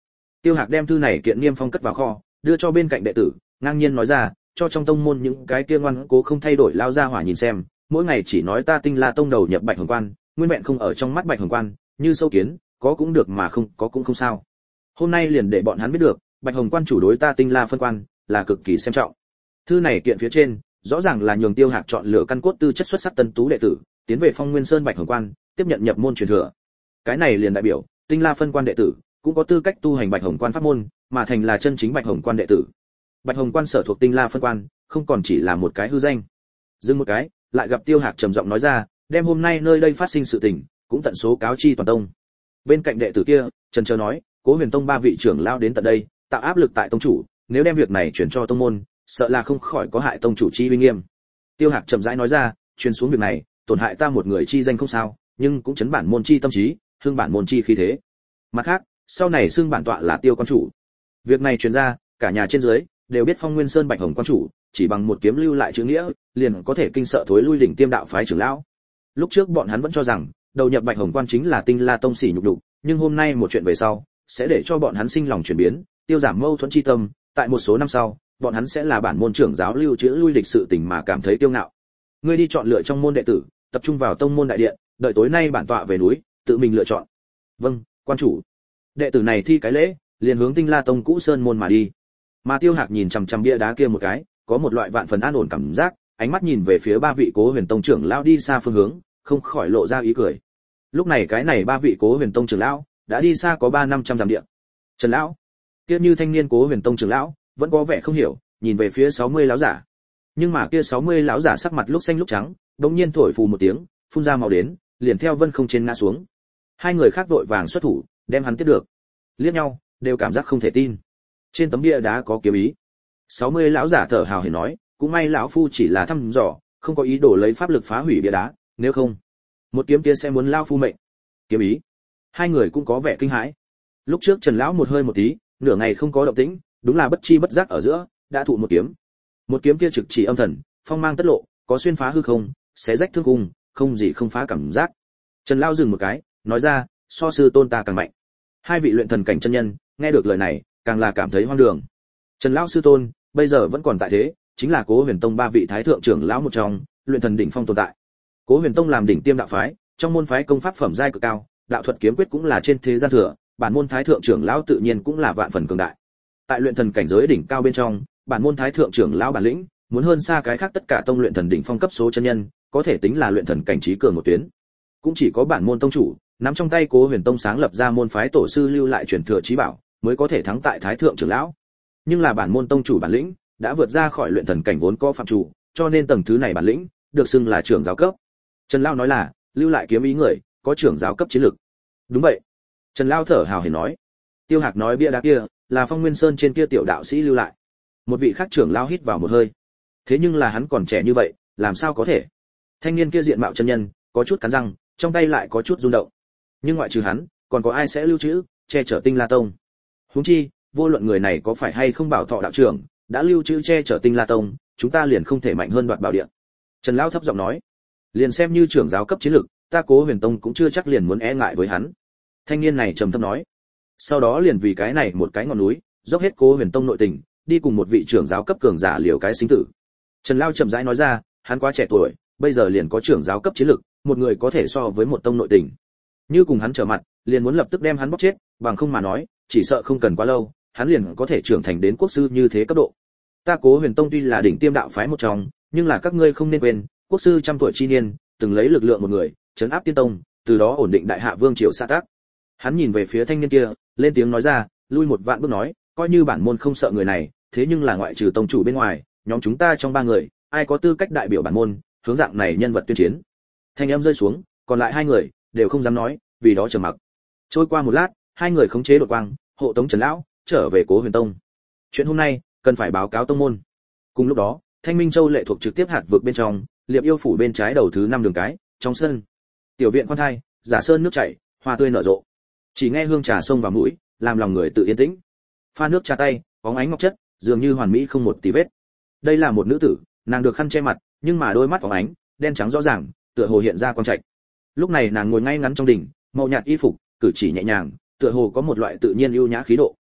Tiêu Hạc đem thư này kiện niêm phong cất vào kho, đưa cho bên cạnh đệ tử, ngang nhiên nói ra, cho trong tông môn những cái kia ngoan cố không thay đổi lao ra hỏa nhìn xem, mỗi ngày chỉ nói ta Tinh La tông đầu nhập Bạch Hồng Quan, nguyên vẹn không ở trong mắt Bạch Hồng Quan, như sâu kiến, có cũng được mà không có cũng không sao. Hôm nay liền để bọn hắn biết được, Bạch Hồng Quan chủ đối ta Tinh La phân quan là cực kỳ xem trọng. Thư này kiện phía trên, rõ ràng là nhường Tiêu Hạc chọn lựa căn cốt tư chất xuất sắc tân tú đệ tử, tiến về Phong Nguyên Sơn Bạch Hồng Quan, tiếp nhận nhập môn truyền thừa. Cái này liền đại biểu, Tinh La phân quan đệ tử cũng có tư cách tu hành Bạch Hồng Quan pháp môn, mà thành là chân chính Bạch Hồng Quan đệ tử. Bạch Hồng Quan sở thuộc Tinh La phân quan, không còn chỉ là một cái hư danh. Dừng một cái, lại gặp Tiêu Hạc trầm giọng nói ra, đem hôm nay nơi đây phát sinh sự tình, cũng tận số cáo chi toàn tông. Bên cạnh đệ tử kia, trần chờ nói, Cố Huyền Tông ba vị trưởng lao đến tận đây, tạo áp lực tại tông chủ, nếu đem việc này chuyển cho tông môn, sợ là không khỏi có hại tông chủ chi uy nghiêm. Tiêu Hạc chậm rãi nói ra, truyền xuống việc này, tổn hại ta một người chi danh không sao, nhưng cũng chấn bản môn chi tâm trí, hương bản môn chi khí thế. Mặt khác, sau này xưng bản tọa là Tiêu quan chủ. Việc này truyền ra, cả nhà trên dưới đều biết Phong Nguyên Sơn Bạch Hồng quan chủ, chỉ bằng một kiếm lưu lại chữ nghĩa, liền có thể kinh sợ thối lui đỉnh tiêm đạo phái trưởng lão. Lúc trước bọn hắn vẫn cho rằng, đầu nhập Bạch Hồng quan chính là Tinh La tông sỉ nhục đủ, nhưng hôm nay một chuyện về sau, sẽ để cho bọn hắn sinh lòng chuyển biến, tiêu giảm mâu thuẫn chi tâm, tại một số năm sau, bọn hắn sẽ là bản môn trưởng giáo lưu chữ lui lịch sự tình mà cảm thấy kiêu ngạo. Ngươi đi chọn lựa trong môn đệ tử, tập trung vào tông môn đại điện, đợi tối nay bản tọa về núi, tự mình lựa chọn. Vâng, quan chủ. Đệ tử này thi cái lễ, liền hướng Tinh La tông cũ sơn môn mà đi. Mà Tiêu Hạc nhìn chằm chằm bia đá kia một cái, có một loại vạn phần an ổn cảm giác, ánh mắt nhìn về phía ba vị Cố Huyền Tông trưởng lão đi xa phương hướng, không khỏi lộ ra ý cười. Lúc này cái này ba vị Cố Huyền Tông trưởng lão đã đi xa có ba năm trăm dặm địa. Trần lão, kia như thanh niên Cố Huyền Tông trưởng lão, vẫn có vẻ không hiểu, nhìn về phía sáu mươi lão giả. Nhưng mà kia sáu mươi lão giả sắc mặt lúc xanh lúc trắng, đột nhiên thổi phù một tiếng, phun ra máu đến, liền theo vân không trên ngã xuống. Hai người khác vội vàng xuất thủ, đem hắn tiếp được. Liếc nhau, đều cảm giác không thể tin. Trên tấm bia đá có kiếm ý. sáu mươi lão giả thở hào hển nói, cũng may lão phu chỉ là thăm dò, không có ý đồ lấy pháp lực phá hủy bia đá, nếu không, một kiếm kia sẽ muốn lão phu mệnh. Kiếm ý. Hai người cũng có vẻ kinh hãi. Lúc trước Trần lão một hơi một tí, nửa ngày không có động tĩnh, đúng là bất chi bất giác ở giữa, đã thụ một kiếm. Một kiếm kia trực chỉ âm thần, phong mang tất lộ, có xuyên phá hư không, xé rách thương cung, không gì không phá cảm giác. Trần lão dừng một cái, nói ra, so sư tôn ta càng mạnh. Hai vị luyện thần cảnh chân nhân, nghe được lời này, càng là cảm thấy hoang đường. Trần lão sư tôn, bây giờ vẫn còn tại thế, chính là Cố Huyền Tông ba vị thái thượng trưởng lão một trong, luyện thần đỉnh phong tồn tại. Cố Huyền Tông làm đỉnh tiêm đạo phái, trong môn phái công pháp phẩm giai cực cao, đạo thuật kiếm quyết cũng là trên thế gian thừa, bản môn thái thượng trưởng lão tự nhiên cũng là vạn phần cường đại. Tại luyện thần cảnh giới đỉnh cao bên trong, bản môn thái thượng trưởng lão bản lĩnh, muốn hơn xa cái khác tất cả tông luyện thần đỉnh phong cấp số chân nhân, có thể tính là luyện thần cảnh trí cường một tuyến. Cũng chỉ có bản môn tông chủ, nắm trong tay Cố Huyền Tông sáng lập ra môn phái tổ sư lưu lại truyền thừa chí bảo, mới có thể thắng tại thái thượng trưởng lão. Nhưng là bản môn tông chủ bản lĩnh đã vượt ra khỏi luyện thần cảnh vốn có phạm chủ, cho nên tầng thứ này bản lĩnh được xưng là trưởng giáo cấp. Trần Lão nói là, lưu lại kiếm ý người, có trưởng giáo cấp chiến lực. Đúng vậy. Trần Lão thở hào hển nói. Tiêu Hạc nói bia đá kia là Phong Nguyên Sơn trên kia tiểu đạo sĩ lưu lại. Một vị khác trưởng lão hít vào một hơi. Thế nhưng là hắn còn trẻ như vậy, làm sao có thể? Thanh niên kia diện mạo chân nhân, có chút cắn răng, trong tay lại có chút rung động. Nhưng ngoại trừ hắn, còn có ai sẽ lưu trữ che chở Tinh La tông? Huống chi, vô luận người này có phải hay không bảo thọ đạo trưởng, đã lưu trữ che chở Tinh La tông, chúng ta liền không thể mạnh hơn đoạt bảo địa. Trần Lão thấp giọng nói, liền xem như trưởng giáo cấp chiến lực, ta Cố Huyền Tông cũng chưa chắc liền muốn e ngại với hắn. Thanh niên này trầm thấp nói. Sau đó liền vì cái này một cái ngọn núi, dốc hết Cố Huyền Tông nội tình, đi cùng một vị trưởng giáo cấp cường giả liều cái sinh tử. Trần Lão chậm rãi nói ra, hắn quá trẻ tuổi, bây giờ liền có trưởng giáo cấp chiến lực, một người có thể so với một tông nội tình. Như cùng hắn trở mặt, liền muốn lập tức đem hắn bóc chết, bằng không mà nói, chỉ sợ không cần quá lâu, hắn liền có thể trưởng thành đến quốc sư như thế cấp độ. Ta Cố Huyền Tông tuy là đỉnh tiêm đạo phái một trong, nhưng là các ngươi không nên quên, quốc sư trăm tuổi chi niên, từng lấy lực lượng một người, trấn áp tiên tông, từ đó ổn định đại hạ vương triều sa tác. Hắn nhìn về phía thanh niên kia, lên tiếng nói ra, lui một vạn bước nói, coi như bản môn không sợ người này, thế nhưng là ngoại trừ tông chủ bên ngoài, nhóm chúng ta trong ba người, ai có tư cách đại biểu bản môn, hướng dạng này nhân vật tuyên chiến. Thanh âm rơi xuống, còn lại hai người đều không dám nói, vì đó trầm mặc. Trôi qua một lát, hai người khống chế đột quang, hộ tống Trần Lão trở về Cố Huyền Tông. Chuyện hôm nay cần phải báo cáo tông môn. Cùng lúc đó, Thanh Minh Châu lệ thuộc trực tiếp hạt vực bên trong, Liệp Yêu phủ bên trái đầu thứ năm đường cái, trong sân. Tiểu viện quan thai, giả sơn nước chảy, hoa tươi nở rộ. Chỉ nghe hương trà xông vào mũi, làm lòng người tự yên tĩnh. Pha nước trà tay, bóng ánh ngọc chất, dường như hoàn mỹ không một tí vết. Đây là một nữ tử, nàng được khăn che mặt, nhưng mà đôi mắt phóng ánh, đen trắng rõ ràng, tựa hồ hiện ra quang trạch. Lúc này nàng ngồi ngay ngắn trong đỉnh, màu nhạt y phục, cử chỉ nhẹ nhàng, tựa hồ có một loại tự nhiên ưu nhã khí độ.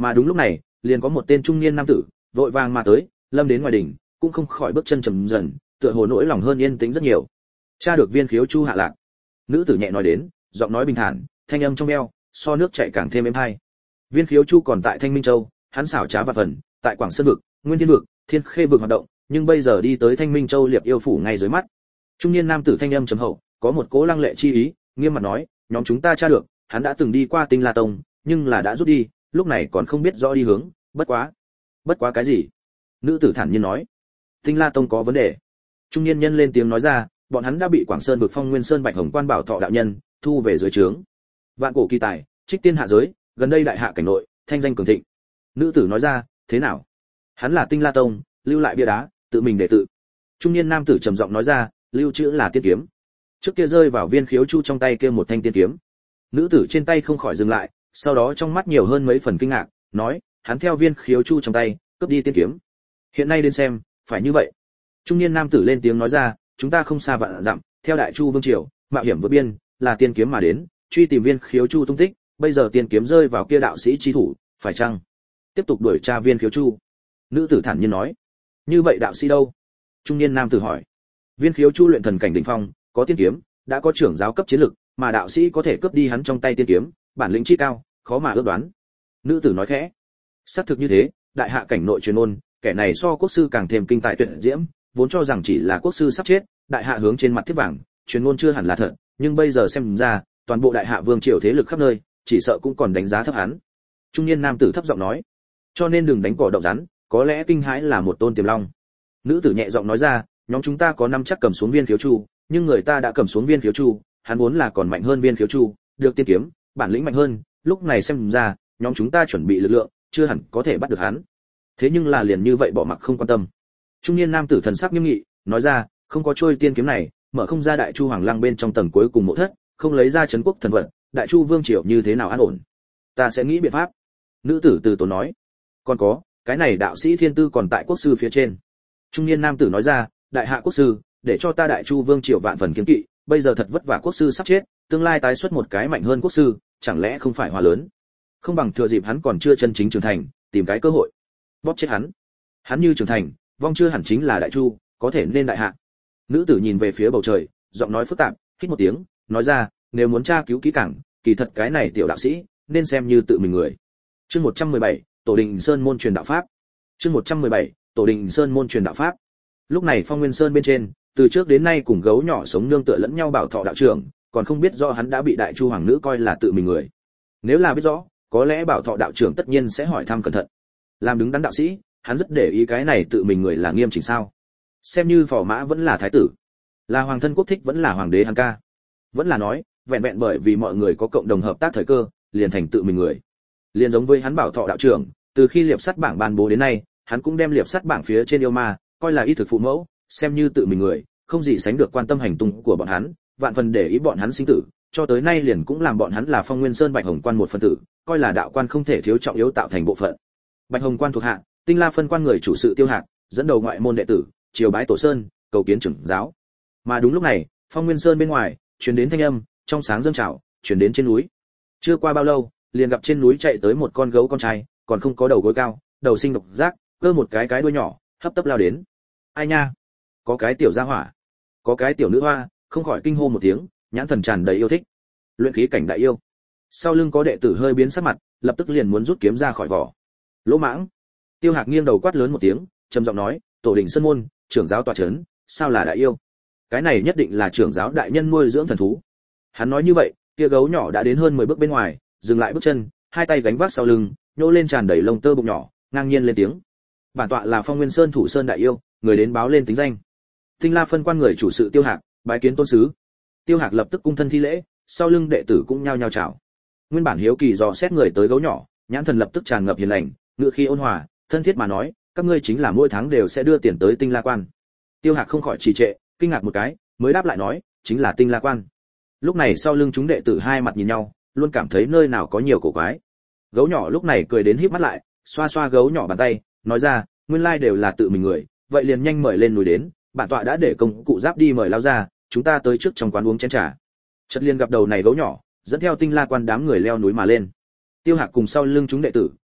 Mà đúng lúc này, liền có một tên trung niên nam tử vội vàng mà tới, lâm đến ngoài đỉnh, cũng không khỏi bước chân chậm dần, tựa hồ nỗi lòng hơn yên tĩnh rất nhiều. Cha được viên khiếu chu hạ lạc. Nữ tử nhẹ nói đến, giọng nói bình thản, thanh âm trong veo, so nước chảy càng thêm êm hay. Viên khiếu chu còn tại Thanh Minh Châu, hắn xảo trá và phần, tại Quảng Sơn vực, Nguyên Thiên vực, Thiên Khê vực hoạt động, nhưng bây giờ đi tới Thanh Minh Châu Liệp yêu phủ ngay dưới mắt. Trung niên nam tử thanh âm trầm hậu, có một cố lăng lệ chi ý, nghiêm mặt nói, nhóm chúng ta tra được, hắn đã từng đi qua Tinh La Tông, nhưng là đã rút đi, lúc này còn không biết rõ đi hướng, bất quá. Bất quá cái gì? Nữ tử thản nhiên nói, Tinh La Tông có vấn đề. Trung niên nhân lên tiếng nói ra, bọn hắn đã bị Quảng Sơn vực Phong Nguyên Sơn Bạch Hồng Quan Bảo Thọ đạo nhân thu về dưới trướng. Vạn cổ kỳ tài, trích tiên hạ giới, gần đây đại hạ cảnh nội, thanh danh cường thịnh. Nữ tử nói ra, thế nào? Hắn là Tinh La Tông, lưu lại bia đá, tự mình đệ tự. Trung niên nam tử trầm giọng nói ra, lưu trữ là tiên kiếm. Trước kia rơi vào viên khiếu chu trong tay kia một thanh tiên kiếm. Nữ tử trên tay không khỏi dừng lại, sau đó trong mắt nhiều hơn mấy phần kinh ngạc, nói, hắn theo viên khiếu chu trong tay, cướp đi tiên kiếm. Hiện nay đến xem, phải như vậy. Trung niên nam tử lên tiếng nói ra, chúng ta không xa vạn dặm, theo Đại Chu vương triều, mạo hiểm vượt biên, là tiên kiếm mà đến, truy tìm viên khiếu chu tung tích, bây giờ tiên kiếm rơi vào kia đạo sĩ chi thủ, phải chăng tiếp tục đuổi tra viên khiếu chu? Nữ tử thản nhiên nói, như vậy đạo sĩ đâu? Trung niên nam tử hỏi. Viên khiếu chu luyện thần cảnh đỉnh phong, có tiên kiếm, đã có trưởng giáo cấp chiến lực, mà đạo sĩ có thể cướp đi hắn trong tay tiên kiếm, bản lĩnh chi cao, khó mà ước đoán. Nữ tử nói khẽ. Xác thực như thế, đại hạ cảnh nội truyền ôn, kẻ này so quốc sư càng thêm kinh tài tuyệt diễm, vốn cho rằng chỉ là quốc sư sắp chết, đại hạ hướng trên mặt thiết vàng, truyền ngôn chưa hẳn là thật, nhưng bây giờ xem ra, toàn bộ đại hạ vương triều thế lực khắp nơi, chỉ sợ cũng còn đánh giá thấp hắn. Trung niên nam tử thấp giọng nói, cho nên đừng đánh cỏ động rắn, có lẽ kinh hãi là một tôn tiềm long. Nữ tử nhẹ giọng nói ra, nhóm chúng ta có năm chắc cầm xuống viên khiếu chu, nhưng người ta đã cầm xuống viên khiếu chu, hắn vốn là còn mạnh hơn viên khiếu chu, được tiên kiếm, bản lĩnh mạnh hơn, lúc này xem ra, nhóm chúng ta chuẩn bị lực lượng, chưa hẳn có thể bắt được hắn. Thế nhưng là liền như vậy bỏ mặc không quan tâm. Trung niên nam tử thần sắc nghiêm nghị, nói ra, không có trôi tiên kiếm này, mở không ra Đại Chu Hoàng Lăng bên trong tầng cuối cùng mộ thất, không lấy ra trấn quốc thần vật, Đại Chu vương triều như thế nào an ổn? Ta sẽ nghĩ biện pháp. Nữ tử từ tốn nói. Còn có, cái này đạo sĩ thiên tư còn tại quốc sư phía trên. Trung niên nam tử nói ra, đại hạ quốc sư, để cho ta Đại Chu vương triều vạn phần kiêng kỵ, bây giờ thật vất vả quốc sư sắp chết, tương lai tái xuất một cái mạnh hơn quốc sư, chẳng lẽ không phải hòa lớn? Không bằng thừa dịp hắn còn chưa chân chính trưởng thành, tìm cái cơ hội, bóp chết hắn. Hắn như trưởng thành, vong chưa hẳn chính là Đại Chu, có thể nên đại hạ. Nữ tử nhìn về phía bầu trời, giọng nói phức tạp, hít một tiếng, nói ra, nếu muốn tra cứu kỹ càng, kỳ thật cái này tiểu đạo sĩ, nên xem như tự mình người. Chương một trăm mười bảy, Tổ Đình Sơn môn truyền đạo pháp. Chương một trăm mười bảy, Tổ Đình Sơn môn truyền đạo pháp. Lúc này Phong Nguyên Sơn bên trên, từ trước đến nay cùng gấu nhỏ sống nương tựa lẫn nhau Bảo Thọ đạo trưởng, còn không biết rõ hắn đã bị Đại Chu hoàng nữ coi là tự mình người. Nếu là biết rõ, có lẽ Bảo Thọ đạo trưởng tất nhiên sẽ hỏi thăm cẩn thận. Làm đứng đắn đạo sĩ, hắn rất để ý cái này tự mình người là nghiêm chỉnh sao? Xem như phò mã vẫn là thái tử, là hoàng thân quốc thích vẫn là hoàng đế hắn ca, vẫn là nói, vẹn vẹn bởi vì mọi người có cộng đồng hợp tác thời cơ, liền thành tự mình người. Liền giống với hắn Bảo Thọ đạo trưởng, từ khi liệp sắt bảng ban bố đến nay, hắn cũng đem liệp sắt bảng phía trên yêu ma coi là y thực phụ mẫu, xem như tự mình người, không gì sánh được quan tâm hành tung của bọn hắn, vạn phần để ý bọn hắn sinh tử, cho tới nay liền cũng làm bọn hắn là Phong Nguyên Sơn Bạch Hồng Quan một phần tử, coi là đạo quan không thể thiếu trọng yếu tạo thành bộ phận. Bạch Hồng Quan thuộc hạ, Tinh La phân quan người chủ sự Tiêu Hạc, dẫn đầu ngoại môn đệ tử, triều bái Tổ Sơn, cầu kiến trưởng giáo. Mà đúng lúc này, Phong Nguyên Sơn bên ngoài, truyền đến thanh âm, trong sáng dâng trào, truyền đến trên núi. Chưa qua bao lâu, liền gặp trên núi chạy tới một con gấu con trai, còn không có đầu gối cao, đầu sinh độc giác, cơ một cái cái đuôi nhỏ, hấp tấp lao đến. Ai nha, có cái tiểu gia hỏa, có cái tiểu nữ hoa, không khỏi kinh hô một tiếng, nhãn thần tràn đầy yêu thích. Luyện khí cảnh đại yêu. Sau lưng có đệ tử hơi biến sắc mặt, lập tức liền muốn rút kiếm ra khỏi vỏ. Lỗ mãng. Tiêu Hạc nghiêng đầu quát lớn một tiếng, trầm giọng nói, Tổ Đình Sơn môn, trưởng giáo tọa chấn, sao là đại yêu? Cái này nhất định là trưởng giáo đại nhân nuôi dưỡng thần thú. Hắn nói như vậy, kia gấu nhỏ đã đến hơn mười bước bên ngoài, dừng lại bước chân, hai tay gánh vác sau lưng, nhô lên tràn đầy lông tơ bụng nhỏ, ngang nhiên lên tiếng. Bản tọa là Phong Nguyên Sơn thủ sơn đại yêu, người đến báo lên tính danh. Tinh La phân quan người chủ sự Tiêu Hạc, bái kiến tôn sứ. Tiêu Hạc lập tức cung thân thi lễ, sau lưng đệ tử cũng nhao nhao chào. Nguyên bản hiếu kỳ dò xét người tới gấu nhỏ, nhãn thần lập tức tràn ngập hiền lành, ngựa khí ôn hòa, thân thiết mà nói, các ngươi chính là mỗi tháng đều sẽ đưa tiền tới Tinh La quan. Tiêu Hạc không khỏi trì trệ, kinh ngạc một cái, mới đáp lại nói, chính là Tinh La quan. Lúc này sau lưng chúng đệ tử hai mặt nhìn nhau, luôn cảm thấy nơi nào có nhiều cổ quái. Gấu nhỏ lúc này cười đến híp mắt lại, xoa xoa gấu nhỏ bàn tay, nói ra, nguyên lai đều là tự mình người, vậy liền nhanh mời lên núi đến, bản tọa đã để công cụ giáp đi mời lao ra, chúng ta tới trước trong quán uống chén trà. Chợt liền gặp đầu này gấu nhỏ, dẫn theo Tinh La quan đám người leo núi mà lên. Tiêu Hạc cùng sau lưng chúng đệ tử,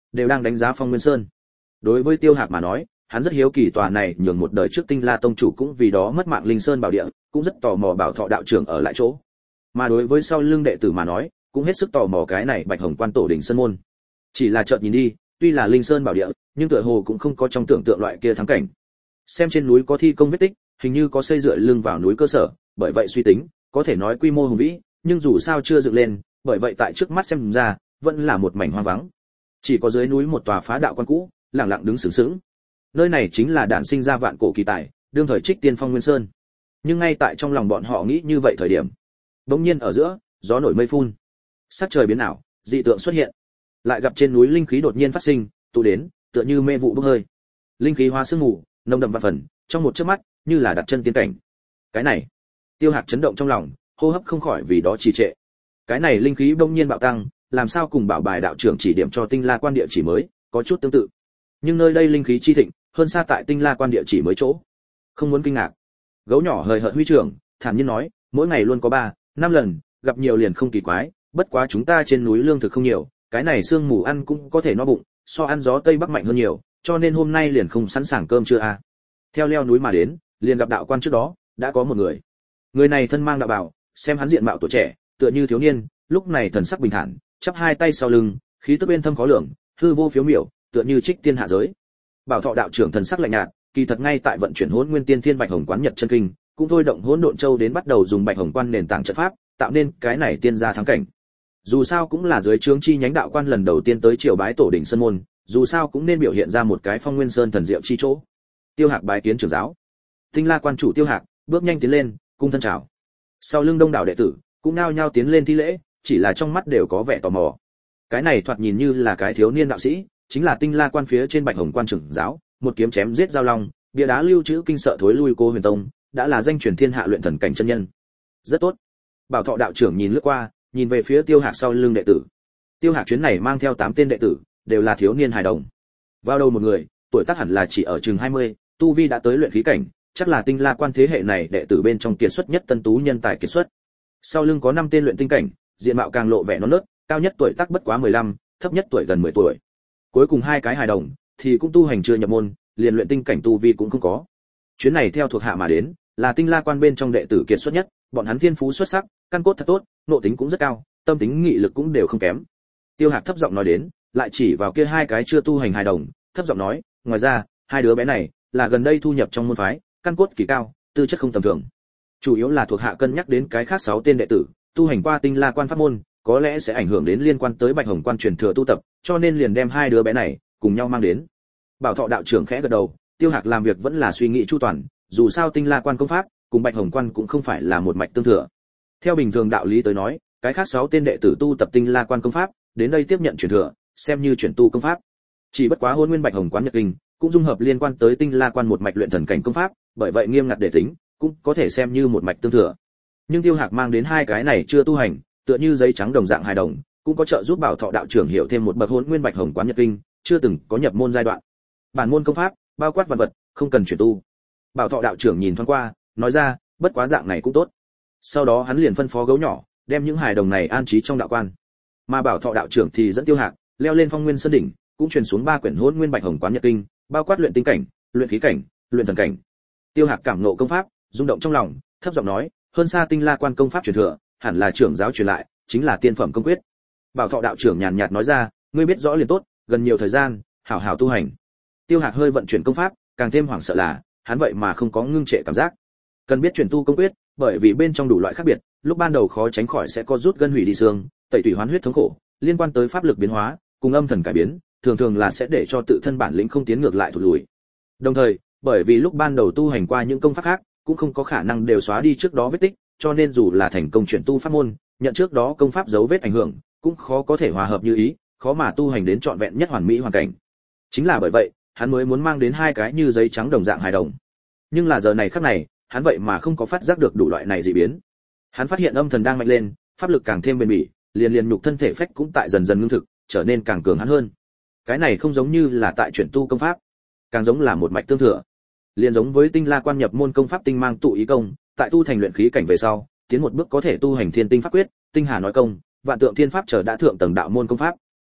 đều đang đánh giá Phong Nguyên Sơn. Đối với Tiêu Hạc mà nói, hắn rất hiếu kỳ tòa này nhường một đời trước Tinh La tông chủ cũng vì đó mất mạng Linh Sơn bảo địa, cũng rất tò mò Bảo Thọ đạo trưởng ở lại chỗ. Mà đối với sau lưng đệ tử mà nói, cũng hết sức tò mò cái này Bạch Hồng Quan tổ đỉnh sơn môn. Chỉ là chợt nhìn đi, tuy là Linh Sơn bảo địa, nhưng tựa hồ cũng không có trong tưởng tượng loại kia thắng cảnh. Xem trên núi có thi công vết tích, hình như có xây dựa lưng vào núi cơ sở, bởi vậy suy tính, có thể nói quy mô hùng vĩ, nhưng dù sao chưa dựng lên, bởi vậy tại trước mắt xem ra, vẫn là một mảnh hoang vắng. Chỉ có dưới núi một tòa phá đạo quan cũ, lặng lặng đứng sừng sững. Nơi này chính là đản sinh ra vạn cổ kỳ tài, đương thời Trích Tiên Phong Nguyên Sơn. Nhưng ngay tại trong lòng bọn họ nghĩ như vậy thời điểm, bỗng nhiên ở giữa, gió nổi mây phun, sắc trời biến ảo, dị tượng xuất hiện. Lại gặp trên núi linh khí đột nhiên phát sinh, tụ đến, tựa như mê vụ bốc hơi. Linh khí hóa sương mù, nồng đậm vạn phần, trong một chớp mắt, như là đặt chân tiên cảnh. Cái này, Tiêu Hạc chấn động trong lòng, hô hấp không khỏi vì đó trì trệ. Cái này linh khí bỗng nhiên bạo tăng, làm sao cùng bảo bài đạo trưởng chỉ điểm cho Tinh La Quan địa chỉ mới, có chút tương tự. Nhưng nơi đây linh khí chi thịnh, hơn xa tại Tinh La Quan địa chỉ mới chỗ. Không muốn kinh ngạc. Gấu nhỏ hời hợt huy trưởng, thản nhiên nói, mỗi ngày luôn có ba, năm lần, gặp nhiều liền không kỳ quái, bất quá chúng ta trên núi lương thực không nhiều, cái này sương mù ăn cũng có thể no bụng, so ăn gió tây bắc mạnh hơn nhiều, cho nên hôm nay liền không sẵn sàng cơm trưa à. Theo leo núi mà đến, liền gặp đạo quan trước đó, đã có một người. Người này thân mang đạo bào, xem hắn diện mạo tuổi trẻ, tựa như thiếu niên, lúc này thần sắc bình thản, chắp hai tay sau lưng, khí tức bên thâm khó lường, hư vô phiếu miểu, tựa như Trích Tiên hạ giới. Bảo Thọ đạo trưởng thần sắc lạnh nhạt, kỳ thật ngay tại vận chuyển Hỗn Nguyên Tiên Thiên Bạch Hồng Quán Nhật chân kinh, cũng thôi động Hỗn Độn Châu đến bắt đầu dùng Bạch Hồng Quan nền tảng trận pháp, tạo nên cái này tiên gia thắng cảnh. Dù sao cũng là dưới trướng chi nhánh đạo quan lần đầu tiên tới triều bái tổ đỉnh sơn môn, dù sao cũng nên biểu hiện ra một cái Phong Nguyên Sơn thần diệu chi chỗ. Tiêu Hạc bái kiến trưởng giáo. Tinh La quan chủ Tiêu Hạc bước nhanh tiến lên, cung thân chào. Sau lưng đông đảo đệ tử cũng nao nhao tiến lên thi lễ, chỉ là trong mắt đều có vẻ tò mò. Cái này thoạt nhìn như là cái thiếu niên đạo sĩ, chính là Tinh La quan phía trên Bạch Hồng Quan trưởng giáo, một kiếm chém giết giao long, bia đá lưu trữ kinh sợ thối lui cô Huyền Tông, đã là danh truyền thiên hạ luyện thần cảnh chân nhân. Rất tốt. Bảo Thọ đạo trưởng nhìn lướt qua, nhìn về phía Tiêu Hạc sau lưng đệ tử. Tiêu Hạc chuyến này mang theo tám tên đệ tử, đều là thiếu niên hài đồng. Vào đầu một người, tuổi tác hẳn là chỉ ở chừng hai mươi, tu vi đã tới luyện khí cảnh, chắc là Tinh La quan thế hệ này đệ tử bên trong kiệt xuất nhất tân tú nhân tài kiệt xuất. Sau lưng có năm tên luyện tinh cảnh, diện mạo càng lộ vẻ non nớt, cao nhất tuổi tác bất quá mười lăm, thấp nhất tuổi gần mười tuổi. Cuối cùng hai cái hài đồng thì cũng tu hành chưa nhập môn, liền luyện tinh cảnh tu vi cũng không có. Chuyến này theo thuộc hạ mà đến, là Tinh La quan bên trong đệ tử kiệt xuất nhất, bọn hắn thiên phú xuất sắc, căn cốt thật tốt, nội tính cũng rất cao, tâm tính nghị lực cũng đều không kém. Tiêu Hạc thấp giọng nói đến, lại chỉ vào kia hai cái chưa tu hành hài đồng, thấp giọng nói, ngoài ra, hai đứa bé này là gần đây thu nhập trong môn phái, căn cốt kỳ cao, tư chất không tầm thường. Chủ yếu là thuộc hạ cân nhắc đến cái khác sáu tên đệ tử, tu hành qua Tinh La quan pháp môn, có lẽ sẽ ảnh hưởng đến liên quan tới Bạch Hồng Quan truyền thừa tu tập, cho nên liền đem hai đứa bé này cùng nhau mang đến. Bảo Thọ đạo trưởng khẽ gật đầu, Tiêu Hạc làm việc vẫn là suy nghĩ chu toàn, dù sao Tinh La quan công pháp cùng Bạch Hồng Quan cũng không phải là một mạch tương thừa. Theo bình thường đạo lý tới nói, cái khác sáu tên đệ tử tu tập Tinh La quan công pháp, đến đây tiếp nhận truyền thừa, xem như chuyển tu công pháp. Chỉ bất quá Hôn Nguyên Bạch Hồng Quán Nhật kinh cũng dung hợp liên quan tới Tinh La quan một mạch luyện thần cảnh công pháp, bởi vậy nghiêm ngặt để tính, cũng có thể xem như một mạch tương thừa. Nhưng Tiêu Hạc mang đến hai cái này chưa tu hành, tựa như giấy trắng đồng dạng hài đồng, cũng có trợ giúp Bảo Thọ đạo trưởng hiểu thêm một bậc Hôn Nguyên Bạch Hồng Quán Nhật kinh, chưa từng có nhập môn giai đoạn. Bản môn công pháp, bao quát vạn vật, không cần chuyển tu. Bảo Thọ đạo trưởng nhìn thoáng qua, nói ra, bất quá dạng này cũng tốt. Sau đó hắn liền phân phó gấu nhỏ, đem những hài đồng này an trí trong đạo quan. Mà Bảo Thọ đạo trưởng thì dẫn Tiêu Hạc leo lên Phong Nguyên Sơn đỉnh, cũng truyền xuống ba quyển Hỗn Nguyên Bạch Hồng Quán Nhật kinh, bao quát luyện tinh cảnh, luyện khí cảnh, luyện thần cảnh. Tiêu Hạc cảm ngộ công pháp, rung động trong lòng, thấp giọng nói, hơn xa Tinh La quan công pháp truyền thừa, hẳn là trưởng giáo truyền lại, chính là tiên phẩm công quyết. Bảo Thọ đạo trưởng nhàn nhạt nói ra, ngươi biết rõ liền tốt, gần nhiều thời gian, hảo hảo tu hành. Tiêu Hạc hơi vận chuyển công pháp, càng thêm hoảng sợ là, hắn vậy mà không có ngưng trệ cảm giác. Cần biết chuyển tu công quyết, bởi vì bên trong đủ loại khác biệt, lúc ban đầu khó tránh khỏi sẽ có rút gân hủy đi xương, tẩy tủy hoán huyết thống khổ, liên quan tới pháp lực biến hóa, cùng âm thần cải biến, thường thường là sẽ để cho tự thân bản lĩnh không tiến ngược lại thụt lùi. Đồng thời, bởi vì lúc ban đầu tu hành qua những công pháp khác, cũng không có khả năng đều xóa đi trước đó vết tích, cho nên dù là thành công chuyển tu pháp môn, nhận trước đó công pháp dấu vết ảnh hưởng, cũng khó có thể hòa hợp như ý, khó mà tu hành đến trọn vẹn nhất hoàn mỹ hoàn cảnh. Chính là bởi vậy, hắn mới muốn mang đến hai cái như giấy trắng đồng dạng hài đồng. Nhưng là giờ này khắc này, hắn vậy mà không có phát giác được đủ loại này dị biến. Hắn phát hiện âm thần đang mạnh lên, pháp lực càng thêm bền bỉ, liền liền nhục thân thể phách cũng tại dần dần ngưng thực, trở nên càng cường hãn hơn. Cái này không giống như là tại chuyển tu công pháp, càng giống là một mạch tương thừa. Liền giống với Tinh La quan nhập môn công pháp tinh mang tụ ý công, tại tu thành luyện khí cảnh về sau, tiến một bước có thể tu hành thiên tinh pháp quyết, tinh hà nói công, vạn tượng thiên pháp trở đã thượng tầng đạo môn công pháp.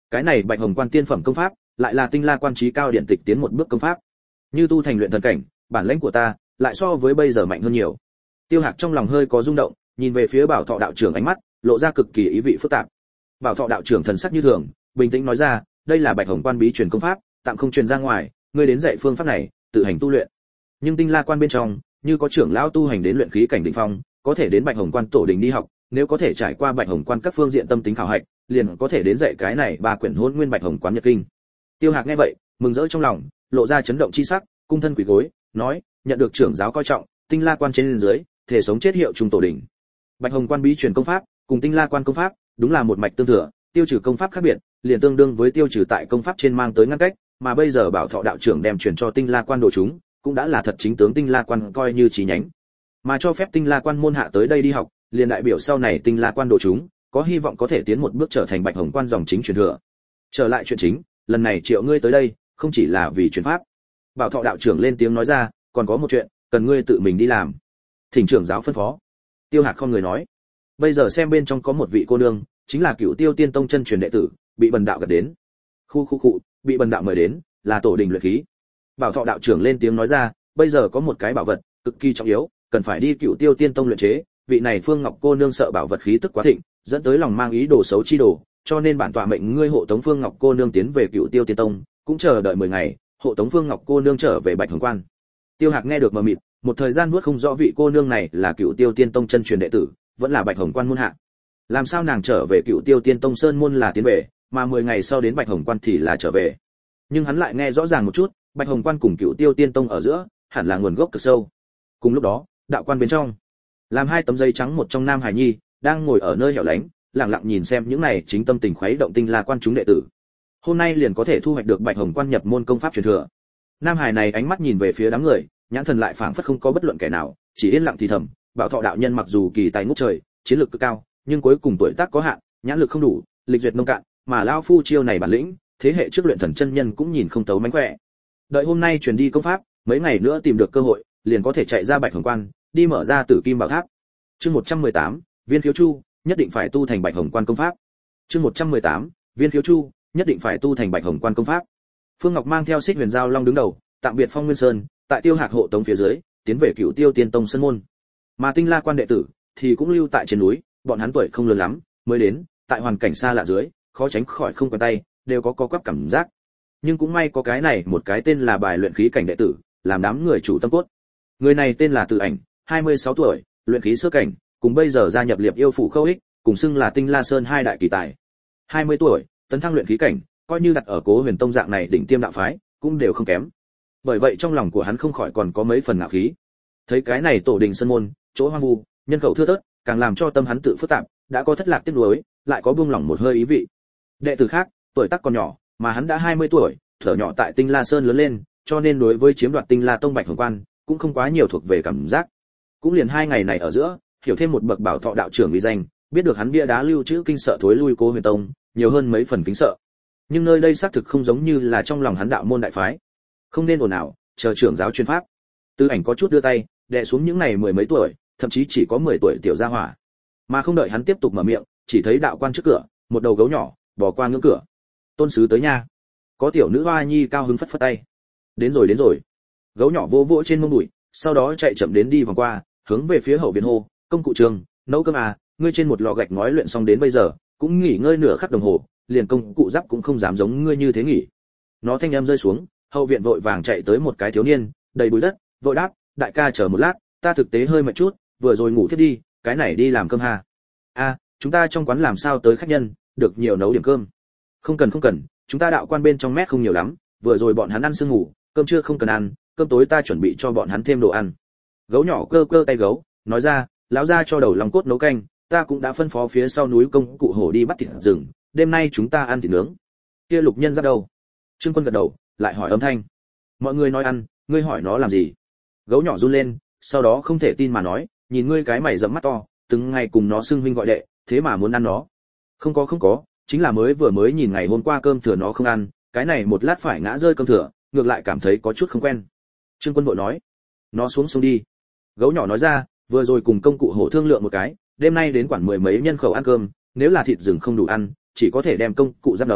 Cái này Bạch Hồng Quan tiên phẩm công pháp, lại là Tinh La Quan trí cao điện tịch tiến một bước công pháp. Như tu thành luyện thần cảnh, bản lĩnh của ta lại so với bây giờ mạnh hơn nhiều. Tiêu Hạc trong lòng hơi có rung động, nhìn về phía Bảo Thọ đạo trưởng ánh mắt lộ ra cực kỳ ý vị phức tạp. Bảo Thọ đạo trưởng thần sắc như thường, bình tĩnh nói ra, đây là Bạch Hồng Quan bí truyền công pháp, tạm không truyền ra ngoài, ngươi đến dạy phương pháp này, tự hành tu luyện. Nhưng Tinh La Quan bên trong, như có trưởng lão tu hành đến luyện khí cảnh đỉnh phong, có thể đến Bạch Hồng Quan tổ đình đi học, nếu có thể trải qua Bạch Hồng Quan các phương diện tâm tính khảo hạch, liền có thể đến dạy cái này ba quyển Hỗn Nguyên Bạch Hồng Quán Nhật Kinh. Tiêu Hạc nghe vậy, mừng rỡ trong lòng, lộ ra chấn động chi sắc, cung thân quỳ gối, nói, nhận được trưởng giáo coi trọng, Tinh La Quan trên dưới, thể sống chết hiệu trung tổ đình. Bạch Hồng Quan bí truyền công pháp, cùng Tinh La Quan công pháp, đúng là một mạch tương thừa, tiêu trừ công pháp khác biệt, liền tương đương với tiêu trừ tại công pháp trên mang tới ngăn cách, mà bây giờ Bảo Thọ đạo trưởng đem truyền cho Tinh La Quan đồ chúng, cũng đã là thật chính tướng Tinh La Quan coi như chí nhánh. Mà cho phép Tinh La Quan môn hạ tới đây đi học, liền đại biểu sau này Tinh La Quan đồ chúng, có hy vọng có thể tiến một bước trở thành Bạch Hồng Quan dòng chính truyền thừa. Trở lại chuyện chính, lần này triệu ngươi tới đây, không chỉ là vì truyền pháp. Bảo Thọ đạo trưởng lên tiếng nói ra, còn có một chuyện, cần ngươi tự mình đi làm. Thỉnh trưởng giáo phân phó. Tiêu Hạc không người nói, bây giờ xem bên trong có một vị cô nương, chính là Cửu Tiêu Tiên Tông chân truyền đệ tử, bị bần đạo gặp đến. Khu khu khu, bị bần đạo mời đến, là tổ đình luyện khí. Bảo Thọ đạo trưởng lên tiếng nói ra, bây giờ có một cái bảo vật cực kỳ trọng yếu, cần phải đi Cửu Tiêu Tiên Tông luyện chế, vị này Phương Ngọc cô nương sợ bảo vật khí tức quá thịnh, dẫn tới lòng mang ý đồ xấu chi đồ, cho nên bản tọa mệnh ngươi hộ tống Phương Ngọc cô nương tiến về Cửu Tiêu Tiên Tông, cũng chờ đợi mười ngày, hộ tống Phương Ngọc cô nương trở về Bạch Hồng Quan. Tiêu Hạc nghe được mờ mịt, một thời gian nuốt không rõ vị cô nương này là Cửu Tiêu Tiên Tông chân truyền đệ tử, vẫn là Bạch Hồng Quan môn hạ. Làm sao nàng trở về Cửu Tiêu Tiên Tông sơn môn là tiến về, mà mười ngày sau đến Bạch Hồng Quan thì là trở về. Nhưng hắn lại nghe rõ ràng một chút, Bạch Hồng Quan cùng Cửu Tiêu Tiên Tông ở giữa, hẳn là nguồn gốc cực sâu. Cùng lúc đó, đạo quan bên trong, làm hai tấm giấy trắng một trong nam hải nhi, đang ngồi ở nơi hẻo lánh, lặng lặng nhìn xem những này chính tâm tình khuấy động Tinh La Quan chúng đệ tử. Hôm nay liền có thể thu hoạch được Bạch Hồng Quan nhập môn công pháp truyền thừa. Nam hải này ánh mắt nhìn về phía đám người, nhãn thần lại phảng phất không có bất luận kẻ nào, chỉ yên lặng thì thầm, Bảo Thọ đạo nhân mặc dù kỳ tài ngút trời, chiến lược cực cao, nhưng cuối cùng tuổi tác có hạn, nhãn lực không đủ, lịch duyệt nông cạn, mà lão phu chiêu này bản lĩnh, thế hệ trước luyện thần chân nhân cũng nhìn không tấu mánh khỏe. Đợi hôm nay truyền đi công pháp, mấy ngày nữa tìm được cơ hội, liền có thể chạy ra Bạch Hồng Quan, đi mở ra Tử Kim Bảo Tháp. Chương một trăm mười tám, Viên Khiếu Chu, nhất định phải tu thành Bạch Hồng Quan công pháp. Chương một trăm mười tám, Viên Khiếu Chu, nhất định phải tu thành Bạch Hồng Quan công pháp. Phương Ngọc mang theo Xích Huyền Giao Long đứng đầu, tạm biệt Phong Nguyên Sơn, tại Tiêu Hạc hộ tống phía dưới, tiến về Cửu Tiêu Tiên Tông sân môn. Mà Tinh La Quan đệ tử thì cũng lưu tại trên núi, bọn hắn tuổi không lớn lắm, mới đến, tại hoàn cảnh xa lạ dưới, khó tránh khỏi không quen tay, đều có có quắp cảm giác. Nhưng cũng may có cái này một cái tên là bài luyện khí cảnh đệ tử, làm đám người chủ tâm cốt. Người này tên là Từ Ảnh, hai mươi sáu tuổi, luyện khí sơ cảnh, cùng bây giờ gia nhập Liệp Yêu phủ Khâu Ích, cùng xưng là Tinh La Sơn hai đại kỳ tài. hai mươi tuổi, tấn thăng luyện khí cảnh, coi như đặt ở Cố Huyền Tông dạng này đỉnh tiêm đạo phái, cũng đều không kém. Bởi vậy trong lòng của hắn không khỏi còn có mấy phần ngạo khí. Thấy cái này tổ đình sân môn, chỗ hoang vu, nhân khẩu thưa thớt, càng làm cho tâm hắn tự phức tạp, đã có thất lạc tiếc nuối, lại có buông lỏng một hơi ý vị. Đệ tử khác, tuổi tác còn nhỏ, mà hắn đã hai mươi tuổi, thở nhỏ tại Tinh La Sơn lớn lên, cho nên đối với chiếm đoạt Tinh La Tông Bạch Hồng Quan, cũng không quá nhiều thuộc về cảm giác. Cũng liền hai ngày này ở giữa, hiểu thêm một bậc Bảo Thọ đạo trưởng uy danh, biết được hắn bia đá lưu trữ kinh sợ thối lui Cố Huyền Tông, nhiều hơn mấy phần kính sợ. Nhưng nơi đây xác thực không giống như là trong lòng hắn đạo môn đại phái. Không nên ồn ào, chờ trưởng giáo chuyên pháp. Tư Ảnh có chút đưa tay, đè xuống những này mười mấy tuổi, thậm chí chỉ có mười tuổi tiểu gia hỏa. Mà không đợi hắn tiếp tục mở miệng, chỉ thấy đạo quan trước cửa, một đầu gấu nhỏ bò qua ngưỡng cửa. Tôn sứ tới nha. Có tiểu nữ hoa nhi cao hứng phất phất tay. Đến rồi đến rồi. Gấu nhỏ vô vỗ trên mông đùi, sau đó chạy chậm đến đi vòng qua, hướng về phía hậu viện hô, công cụ trường, nấu cơm à, ngươi trên một lò gạch ngói luyện xong đến bây giờ, cũng nghỉ ngơi nửa khắc đồng hồ, liền công cụ giáp cũng không dám giống ngươi như thế nghỉ. Nó thanh âm rơi xuống, hậu viện vội vàng chạy tới một cái thiếu niên, đầy bụi đất, vội đáp, đại ca chờ một lát, ta thực tế hơi mệt chút, vừa rồi ngủ thiết đi, cái này đi làm cơm ha. A, chúng ta trong quán làm sao tới khách nhân, được nhiều nấu điểm cơm. Không cần không cần, chúng ta đạo quan bên trong mét không nhiều lắm, vừa rồi bọn hắn ăn sương ngủ, cơm trưa không cần ăn, cơm tối ta chuẩn bị cho bọn hắn thêm đồ ăn. Gấu nhỏ cơ cơ tay gấu, nói ra, lão gia cho đầu lòng cốt nấu canh, ta cũng đã phân phó phía sau núi công cụ hổ đi bắt thịt rừng, đêm nay chúng ta ăn thịt nướng. Kia Lục Nhân ra đâu? Trương Quân gật đầu, lại hỏi âm thanh. Mọi người nói ăn, ngươi hỏi nó làm gì? Gấu nhỏ run lên, sau đó không thể tin mà nói, nhìn ngươi cái mày rậm mắt to, từng ngày cùng nó xưng huynh gọi đệ, thế mà muốn ăn nó. Không có không có, chính là mới vừa mới nhìn ngày hôm qua cơm thừa nó không ăn, cái này một lát phải ngã rơi cơm thừa, ngược lại cảm thấy có chút không quen. Trương Quân vội nói, nó xuống sông đi. Gấu nhỏ nói ra, vừa rồi cùng công cụ hổ thương lượng một cái, đêm nay đến quản mười mấy nhân khẩu ăn cơm, nếu là thịt rừng không đủ ăn, chỉ có thể đem công cụ giáp nấu,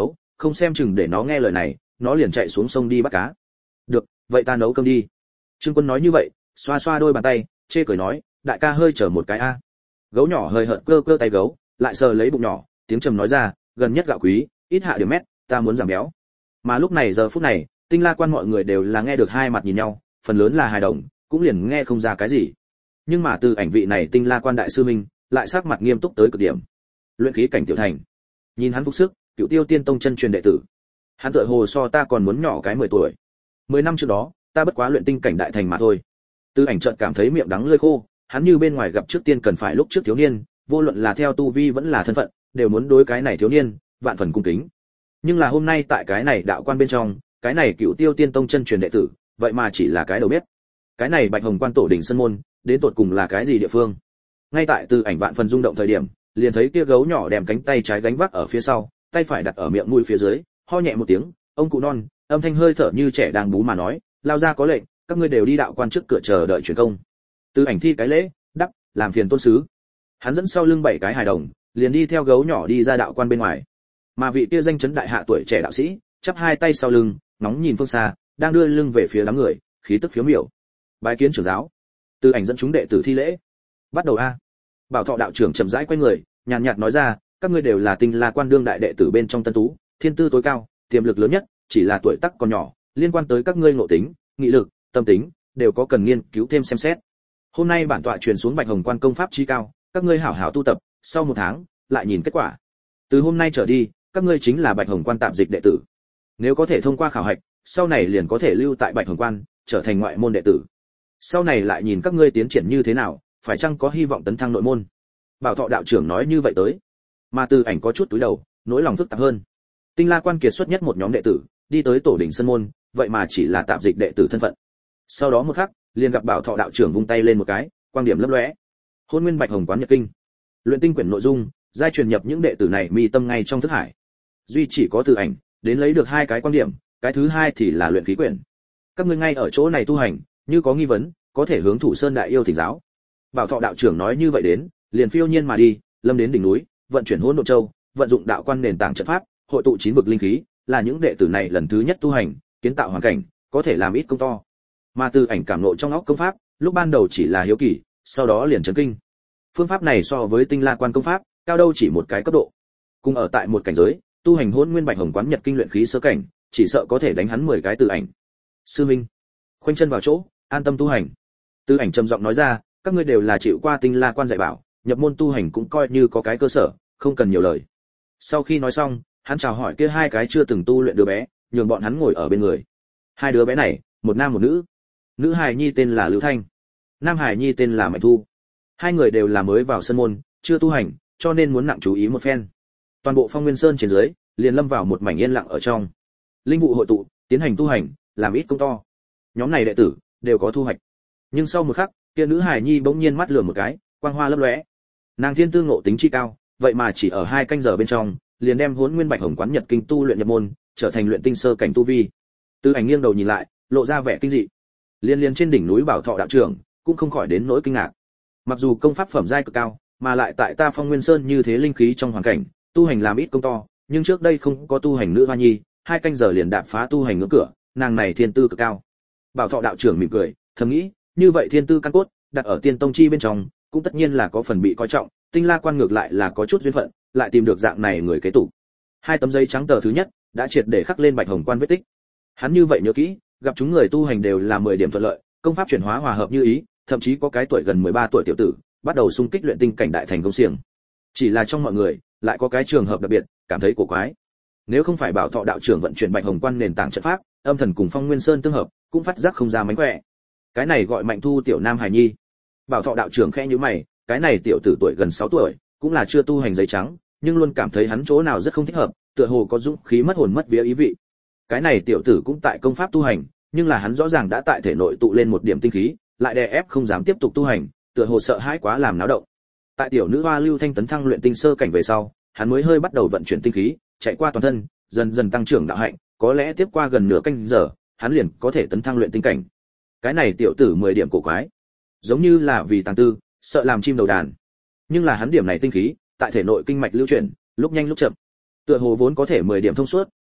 không xem chừng để nó nghe lời này, nó liền chạy xuống sông đi bắt cá. Được, vậy ta nấu cơm đi. Trương Quân nói như vậy, xoa xoa đôi bàn tay, chê cười nói, đại ca hơi chờ một cái a. Gấu nhỏ hơi hợt cơ cơ tay gấu, lại sờ lấy bụng nhỏ, tiếng trầm nói ra, gần nhất gạo quý, ít hạ điểm mét, ta muốn giảm béo. Mà lúc này giờ phút này, Tinh La Quan mọi người đều là nghe được hai mặt nhìn nhau, phần lớn là hài đồng, cũng liền nghe không ra cái gì. Nhưng mà từ ảnh vị này Tinh La Quan đại sư minh, lại sắc mặt nghiêm túc tới cực điểm. Luyện khí cảnh tiểu thành. Nhìn hắn phục sức, Cựu Tiêu Tiên Tông chân truyền đệ tử. Hắn tựa hồ so ta còn muốn nhỏ cái mười tuổi. Mười năm trước đó, ta bất quá luyện tinh cảnh đại thành mà thôi. Từ ảnh chợt cảm thấy miệng đắng lưỡi khô, hắn như bên ngoài gặp trước tiên cần phải lúc trước thiếu niên, vô luận là theo tu vi vẫn là thân phận, đều muốn đối cái này thiếu niên vạn phần cung kính. Nhưng là hôm nay tại cái này đạo quan bên trong, cái này Cựu Tiêu Tiên Tông chân truyền đệ tử, vậy mà chỉ là cái đầu bếp. Cái này Bạch Hồng Quan tổ đỉnh sân môn, đến tột cùng là cái gì địa phương? Ngay tại Từ ảnh vạn phần rung động thời điểm, liền thấy kia gấu nhỏ đem cánh tay trái gánh vác ở phía sau, tay phải đặt ở miệng mũi phía dưới, ho nhẹ một tiếng, ông cụ non, âm thanh hơi thở như trẻ đang bú mà nói, lao ra có lệnh, các ngươi đều đi đạo quan trước cửa chờ đợi truyền công. Từ ảnh thi cái lễ, đắp, làm phiền tôn sứ. Hắn dẫn sau lưng bảy cái hài đồng, liền đi theo gấu nhỏ đi ra đạo quan bên ngoài. Mà vị kia danh chấn đại hạ tuổi trẻ đạo sĩ, chắp hai tay sau lưng, nóng nhìn phương xa, đang đưa lưng về phía đám người, khí tức phiếu miểu. Bái kiến trưởng giáo. Từ ảnh dẫn chúng đệ tử thi lễ. Bắt đầu a. Bảo Thọ đạo trưởng chậm rãi quay người, nhàn nhạt nói ra, các ngươi đều là Tinh La Quan đương đại đệ tử bên trong tân tú, thiên tư tối cao, tiềm lực lớn nhất, chỉ là tuổi tác còn nhỏ, liên quan tới các ngươi ngộ tính, nghị lực, tâm tính, đều có cần nghiên cứu thêm xem xét. Hôm nay bản tọa truyền xuống Bạch Hồng Quan công pháp chí cao, các ngươi hảo hảo tu tập, sau một tháng lại nhìn kết quả. Từ hôm nay trở đi, các ngươi chính là Bạch Hồng Quan tạm dịch đệ tử. Nếu có thể thông qua khảo hạch, sau này liền có thể lưu tại Bạch Hồng Quan, trở thành ngoại môn đệ tử. Sau này lại nhìn các ngươi tiến triển như thế nào, phải chăng có hy vọng tấn thăng nội môn. Bảo Thọ đạo trưởng nói như vậy tới. Mà Từ ảnh có chút túi đầu, nỗi lòng phức tạp hơn. Tinh La Quan kiệt xuất nhất một nhóm đệ tử, đi tới tổ đỉnh sân môn, vậy mà chỉ là tạm dịch đệ tử thân phận. Sau đó một khắc, liền gặp Bảo Thọ đạo trưởng vung tay lên một cái, quang điểm lấp lóe. Hôn Nguyên Bạch Hồng Quán Nhật Kinh. Luyện tinh quyển nội dung, giai truyền nhập những đệ tử này mi tâm ngay trong thức hải. Duy chỉ có Từ ảnh, đến lấy được hai cái quan điểm, cái thứ hai thì là luyện khí quyển. Các ngươi ngay ở chỗ này tu hành, như có nghi vấn, có thể hướng Thủ Sơn đại yêu thỉnh giáo. Bảo Thọ đạo trưởng nói như vậy đến, liền phiêu nhiên mà đi, lâm đến đỉnh núi, vận chuyển Hỗn Độn Châu, vận dụng đạo quan nền tảng trận pháp, hội tụ chín vực linh khí, là những đệ tử này lần thứ nhất tu hành, kiến tạo hoàn cảnh, có thể làm ít công to. Mà Từ ảnh cảm ngộ trong óc công pháp, lúc ban đầu chỉ là hiếu kỳ, sau đó liền chấn kinh. Phương pháp này so với Tinh La Quan công pháp, cao đâu chỉ một cái cấp độ. Cùng ở tại một cảnh giới, tu hành Hỗn Nguyên Bạch Hồng Quán Nhật Kinh luyện khí sơ cảnh, chỉ sợ có thể đánh hắn mười cái Từ ảnh. Sư minh, khoanh chân vào chỗ, an tâm tu hành. Từ ảnh trầm giọng nói ra, các ngươi đều là chịu qua Tinh La Quan dạy bảo, nhập môn tu hành cũng coi như có cái cơ sở, không cần nhiều lời. Sau khi nói xong, hắn chào hỏi kia hai cái chưa từng tu luyện đứa bé, nhường bọn hắn ngồi ở bên người. Hai đứa bé này, một nam một nữ. Nữ hài nhi tên là Lưu Thanh, nam hài nhi tên là Mạnh Thu. Hai người đều là mới vào sân môn, chưa tu hành, cho nên muốn nặng chú ý một phen. Toàn bộ Phong Nguyên Sơn trên dưới, liền lâm vào một mảnh yên lặng ở trong. Linh vụ hội tụ, tiến hành tu hành, làm ít công to. Nhóm này đệ tử đều có thu hoạch. Nhưng sau một khắc, kia nữ hài nhi bỗng nhiên mắt lườm một cái, quang hoa lấp lóe. Nàng thiên tư ngộ tính chi cao, vậy mà chỉ ở hai canh giờ bên trong, liền đem Hỗn Nguyên Bạch Hồng Quán Nhật Kinh tu luyện nhập môn, trở thành luyện tinh sơ cảnh tu vi. Từ ảnh nghiêng đầu nhìn lại, lộ ra vẻ kinh dị. Liên liên trên đỉnh núi Bảo Thọ đạo trưởng, cũng không khỏi đến nỗi kinh ngạc. Mặc dù công pháp phẩm giai cực cao, mà lại tại ta Phong Nguyên Sơn như thế linh khí trong hoàn cảnh, tu hành làm ít công to, nhưng trước đây không có tu hành nữ hoa nhi, hai canh giờ liền đạp phá tu hành ngưỡng cửa, nàng này thiên tư cực cao. Bảo Thọ đạo trưởng mỉm cười, thầm nghĩ, như vậy thiên tư căn cốt, đặt ở Tiên Tông chi bên trong, cũng tất nhiên là có phần bị coi trọng, Tinh La Quan ngược lại là có chút duyên phận, lại tìm được dạng này người kế tục. Hai tấm giấy trắng tờ thứ nhất, đã triệt để khắc lên Bạch Hồng Quan vết tích. Hắn như vậy nhớ kỹ, gặp chúng người tu hành đều là mười điểm thuận lợi, công pháp chuyển hóa hòa hợp như ý, thậm chí có cái tuổi gần mười ba tuổi tiểu tử, bắt đầu xung kích luyện tinh cảnh đại thành công xiềng. Chỉ là trong mọi người, lại có cái trường hợp đặc biệt, cảm thấy cổ quái. Nếu không phải Bảo Thọ đạo trưởng vận chuyển Bạch Hồng Quan nền tảng trận pháp, âm thần cùng Phong Nguyên Sơn tương hợp, cũng phát giác không ra mánh khỏe. Cái này gọi Mạnh Thu tiểu nam hài nhi. Bảo Thọ đạo trưởng khẽ nhíu mày, cái này tiểu tử tuổi gần sáu tuổi, cũng là chưa tu hành giấy trắng, nhưng luôn cảm thấy hắn chỗ nào rất không thích hợp, tựa hồ có dũng khí mất hồn mất vía ý vị. Cái này tiểu tử cũng tại công pháp tu hành, nhưng là hắn rõ ràng đã tại thể nội tụ lên một điểm tinh khí, lại đè ép không dám tiếp tục tu hành, tựa hồ sợ hãi quá làm náo động. Tại tiểu nữ hoa Lưu Thanh tấn thăng luyện tinh sơ cảnh về sau, hắn mới hơi bắt đầu vận chuyển tinh khí, chạy qua toàn thân, dần dần tăng trưởng đạo hạnh, có lẽ tiếp qua gần nửa canh giờ, hắn liền có thể tấn thăng luyện tinh cảnh. Cái này tiểu tử mười điểm cổ quái, giống như là vì tàng tư, sợ làm chim đầu đàn. Nhưng là hắn điểm này tinh khí, tại thể nội kinh mạch lưu chuyển, lúc nhanh lúc chậm. Tựa hồ vốn có thể mười điểm thông suốt,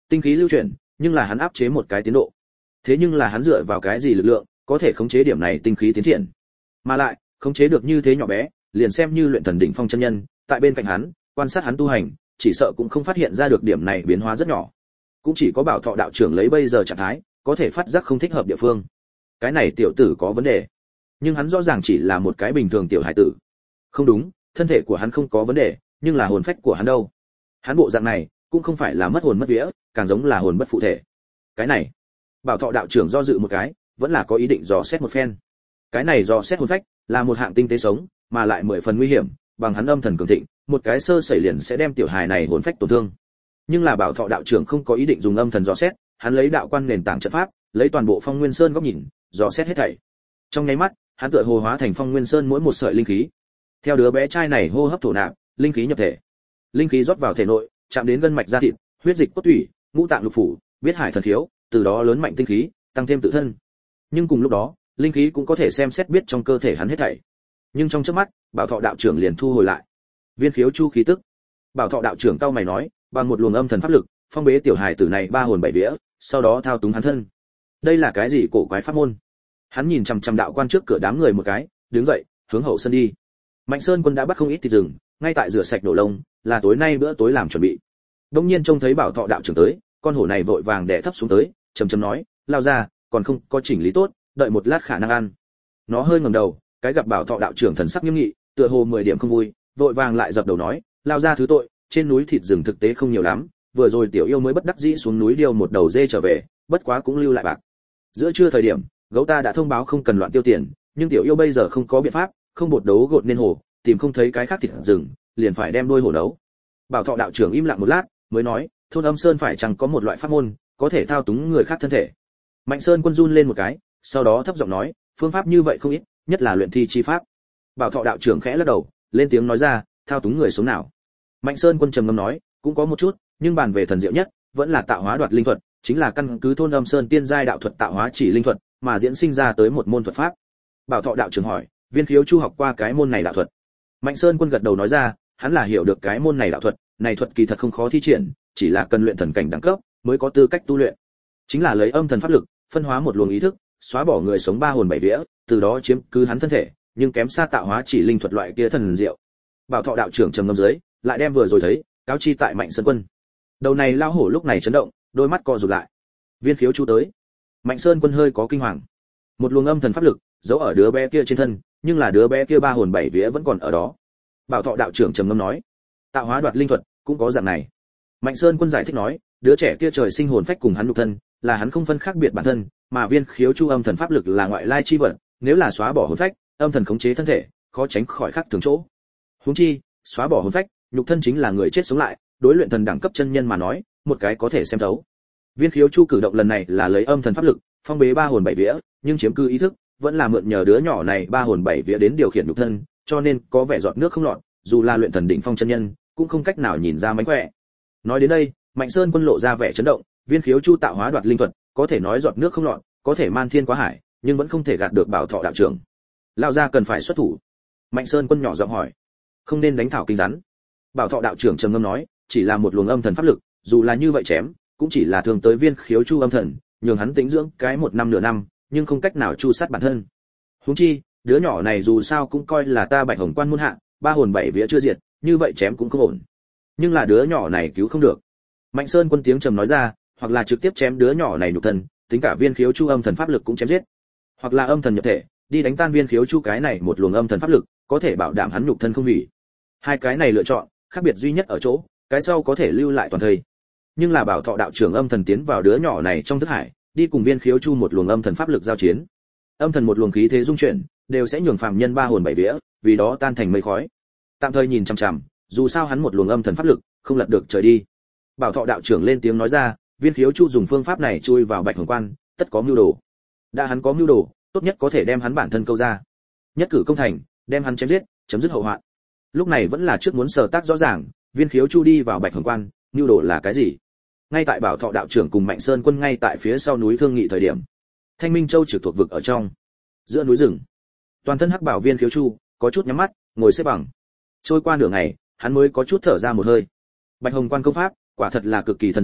tinh khí lưu chuyển, nhưng là hắn áp chế một cái tiến độ. Thế nhưng là hắn dựa vào cái gì lực lượng có thể khống chế điểm này tinh khí tiến triển? Mà lại, khống chế được như thế nhỏ bé, liền xem như luyện thần đỉnh phong chân nhân, tại bên cạnh hắn, quan sát hắn tu hành, chỉ sợ cũng không phát hiện ra được điểm này biến hóa rất nhỏ. Cũng chỉ có Bảo Thọ đạo trưởng lấy bây giờ trạng thái, có thể phát giác không thích hợp địa phương. Cái này tiểu tử có vấn đề. Nhưng hắn rõ ràng chỉ là một cái bình thường tiểu hải tử. Không đúng, thân thể của hắn không có vấn đề, nhưng là hồn phách của hắn đâu? Hắn bộ dạng này, cũng không phải là mất hồn mất vía, càng giống là hồn bất phụ thể. Cái này, Bảo Thọ đạo trưởng do dự một cái, vẫn là có ý định dò xét một phen. Cái này dò xét hồn phách, là một hạng tinh tế sống, mà lại mười phần nguy hiểm, bằng hắn âm thần cường thịnh, một cái sơ sẩy liền sẽ đem tiểu hài này hồn phách tổn thương. Nhưng là Bảo Thọ đạo trưởng không có ý định dùng âm thần dò xét, hắn lấy đạo quan nền tảng trận pháp, lấy toàn bộ Phong Nguyên Sơn góc nhìn, dò xét hết thảy. Trong nháy mắt, hắn tựa hồ hóa thành Phong Nguyên Sơn mỗi một sợi linh khí. Theo đứa bé trai này hô hấp thổ nạp, linh khí nhập thể. Linh khí rót vào thể nội, chạm đến gân mạch da thịt, huyết dịch cốt tủy, ngũ tạng lục phủ, biết hải thần khiếu, từ đó lớn mạnh tinh khí, tăng thêm tự thân. Nhưng cùng lúc đó, linh khí cũng có thể xem xét biết trong cơ thể hắn hết thảy. Nhưng trong chớp mắt, Bảo Thọ đạo trưởng liền thu hồi lại. Viên khiếu chu khí tức. Bảo Thọ đạo trưởng cau mày nói, bằng một luồng âm thần pháp lực, phong bế tiểu hài tử này ba hồn bảy vía, sau đó thao túng hắn thân. Đây là cái gì cổ quái pháp môn? Hắn nhìn chằm chằm đạo quan trước cửa đám người một cái, đứng dậy, hướng hậu sân đi. Mạnh Sơn Quân đã bắt không ít thịt rừng, ngay tại rửa sạch đổ lông, là tối nay bữa tối làm chuẩn bị. Đông nhiên trông thấy Bảo Thọ đạo trưởng tới, con hổ này vội vàng đè thấp xuống tới, trầm trầm nói, lao ra, còn không có chỉnh lý tốt, đợi một lát khả năng ăn. Nó hơi ngẩng đầu, cái gặp Bảo Thọ đạo trưởng thần sắc nghiêm nghị, tựa hồ mười điểm không vui, vội vàng lại dập đầu nói, lao ra thứ tội, trên núi thịt rừng thực tế không nhiều lắm, vừa rồi tiểu yêu mới bất đắc dĩ xuống núi điêu một đầu dê trở về, bất quá cũng lưu lại bạc. Giữa trưa thời điểm, gấu ta đã thông báo không cần loạn tiêu tiền, nhưng tiểu yêu bây giờ không có biện pháp, không bột đấu gột nên hổ, tìm không thấy cái khác thịt rừng, liền phải đem đuôi hổ nấu. Bảo Thọ đạo trưởng im lặng một lát, mới nói, thôn Âm Sơn phải chẳng có một loại pháp môn, có thể thao túng người khác thân thể. Mạnh Sơn Quân run lên một cái, sau đó thấp giọng nói, phương pháp như vậy không ít, nhất là luyện thi chi pháp. Bảo Thọ đạo trưởng khẽ lắc đầu, lên tiếng nói ra, thao túng người sống nào? Mạnh Sơn Quân trầm ngâm nói, cũng có một chút, nhưng bàn về thần diệu nhất, vẫn là tạo hóa đoạt linh thuật, chính là căn cứ thôn Âm Sơn tiên giai đạo thuật tạo hóa chỉ linh thuật, mà diễn sinh ra tới một môn thuật pháp. Bảo Thọ đạo trưởng hỏi, Viên Khiếu Chu học qua cái môn này đạo thuật? Mạnh Sơn Quân gật đầu nói ra, hắn là hiểu được cái môn này đạo thuật, này thuật kỳ thật không khó thi triển, chỉ là cần luyện thần cảnh đẳng cấp mới có tư cách tu luyện. Chính là lấy âm thần pháp lực, phân hóa một luồng ý thức, xóa bỏ người sống ba hồn bảy vía, từ đó chiếm cứ hắn thân thể, nhưng kém xa tạo hóa chỉ linh thuật loại kia thần diệu. Bảo Thọ đạo trưởng trầm ngâm dưới, lại đem vừa rồi thấy, cáo chi tại Mạnh Sơn Quân. Đầu này lao hổ lúc này chấn động, đôi mắt co rụt lại. Viên Khiếu Chu tới. Mạnh Sơn Quân hơi có kinh hoàng. Một luồng âm thần pháp lực giấu ở đứa bé kia trên thân, nhưng là đứa bé kia ba hồn bảy vía vẫn còn ở đó. Bảo Thọ đạo trưởng trầm ngâm nói, tạo hóa đoạt linh thuật cũng có dạng này. Mạnh Sơn Quân giải thích nói, đứa trẻ kia trời sinh hồn phách cùng hắn nhục thân, là hắn không phân khác biệt bản thân, mà Viên Khiếu Chu âm thần pháp lực là ngoại lai chi vật, nếu là xóa bỏ hồn phách, âm thần khống chế thân thể, khó tránh khỏi khác thường chỗ. Huống chi, xóa bỏ hồn phách, nhục thân chính là người chết sống lại, đối luyện thần đẳng cấp chân nhân mà nói, một cái có thể xem thấu. Viên Khiếu Chu cử động lần này là lấy âm thần pháp lực, phong bế ba hồn bảy vía, nhưng chiếm cư ý thức, vẫn là mượn nhờ đứa nhỏ này ba hồn bảy vía đến điều khiển nhục thân, cho nên có vẻ giọt nước không lọt, dù là luyện thần đỉnh phong chân nhân, cũng không cách nào nhìn ra mánh khỏe. Nói đến đây, Mạnh Sơn Quân lộ ra vẻ chấn động, Viên Khiếu Chu tạo hóa đoạt linh thuật, có thể nói giọt nước không lọt, có thể man thiên quá hải, nhưng vẫn không thể gạt được Bảo Thọ đạo trưởng. Lão gia cần phải xuất thủ. Mạnh Sơn Quân nhỏ giọng hỏi. Không nên đánh thảo kinh rắn. Bảo Thọ đạo trưởng trầm ngâm nói, chỉ là một luồng âm thần pháp lực, dù là như vậy chém, cũng chỉ là thường tới Viên Khiếu Chu âm thần, nhường hắn tĩnh dưỡng cái một năm nửa năm, nhưng không cách nào chu sát bản thân. Huống chi, đứa nhỏ này dù sao cũng coi là ta Bạch Hồng Quan môn hạ, ba hồn bảy vía chưa diệt, như vậy chém cũng không ổn. Nhưng là đứa nhỏ này cứu không được. Mạnh Sơn Quân tiếng trầm nói ra, hoặc là trực tiếp chém đứa nhỏ này nhục thân, tính cả Viên Khiếu Chu âm thần pháp lực cũng chém giết, hoặc là âm thần nhập thể, đi đánh tan Viên Khiếu Chu cái này một luồng âm thần pháp lực, có thể bảo đảm hắn nhục thân không hủy. Hai cái này lựa chọn, khác biệt duy nhất ở chỗ, cái sau có thể lưu lại toàn thây. Nhưng là Bảo Thọ đạo trưởng âm thần tiến vào đứa nhỏ này trong thức hải, đi cùng Viên Khiếu Chu một luồng âm thần pháp lực giao chiến. Âm thần một luồng khí thế dung chuyển, đều sẽ nhường phàm nhân ba hồn bảy vía, vì đó tan thành mây khói. Tạm thời nhìn chằm chằm, dù sao hắn một luồng âm thần pháp lực, không lật được trời đi. Bảo Thọ đạo trưởng lên tiếng nói ra, Viên Khiếu Chu dùng phương pháp này chui vào Bạch Hồng Quan, tất có mưu đồ. Đã hắn có mưu đồ, tốt nhất có thể đem hắn bản thân câu ra. Nhất cử công thành, đem hắn chém giết, chấm dứt hậu hoạn. Lúc này vẫn là trước muốn sở tác rõ ràng, Viên Khiếu Chu đi vào Bạch Hồng Quan, mưu đồ là cái gì? Ngay tại Bảo Thọ đạo trưởng cùng Mạnh Sơn Quân ngay tại phía sau núi thương nghị thời điểm, Thanh Minh Châu trực thuộc vực ở trong, giữa núi rừng, toàn thân hắc bảo Viên Khiếu Chu có chút nhắm mắt, ngồi xếp bằng. Trôi qua nửa ngày, hắn mới có chút thở ra một hơi. Bạch Hồng Quan công pháp, quả thật là cực kỳ thần diệu,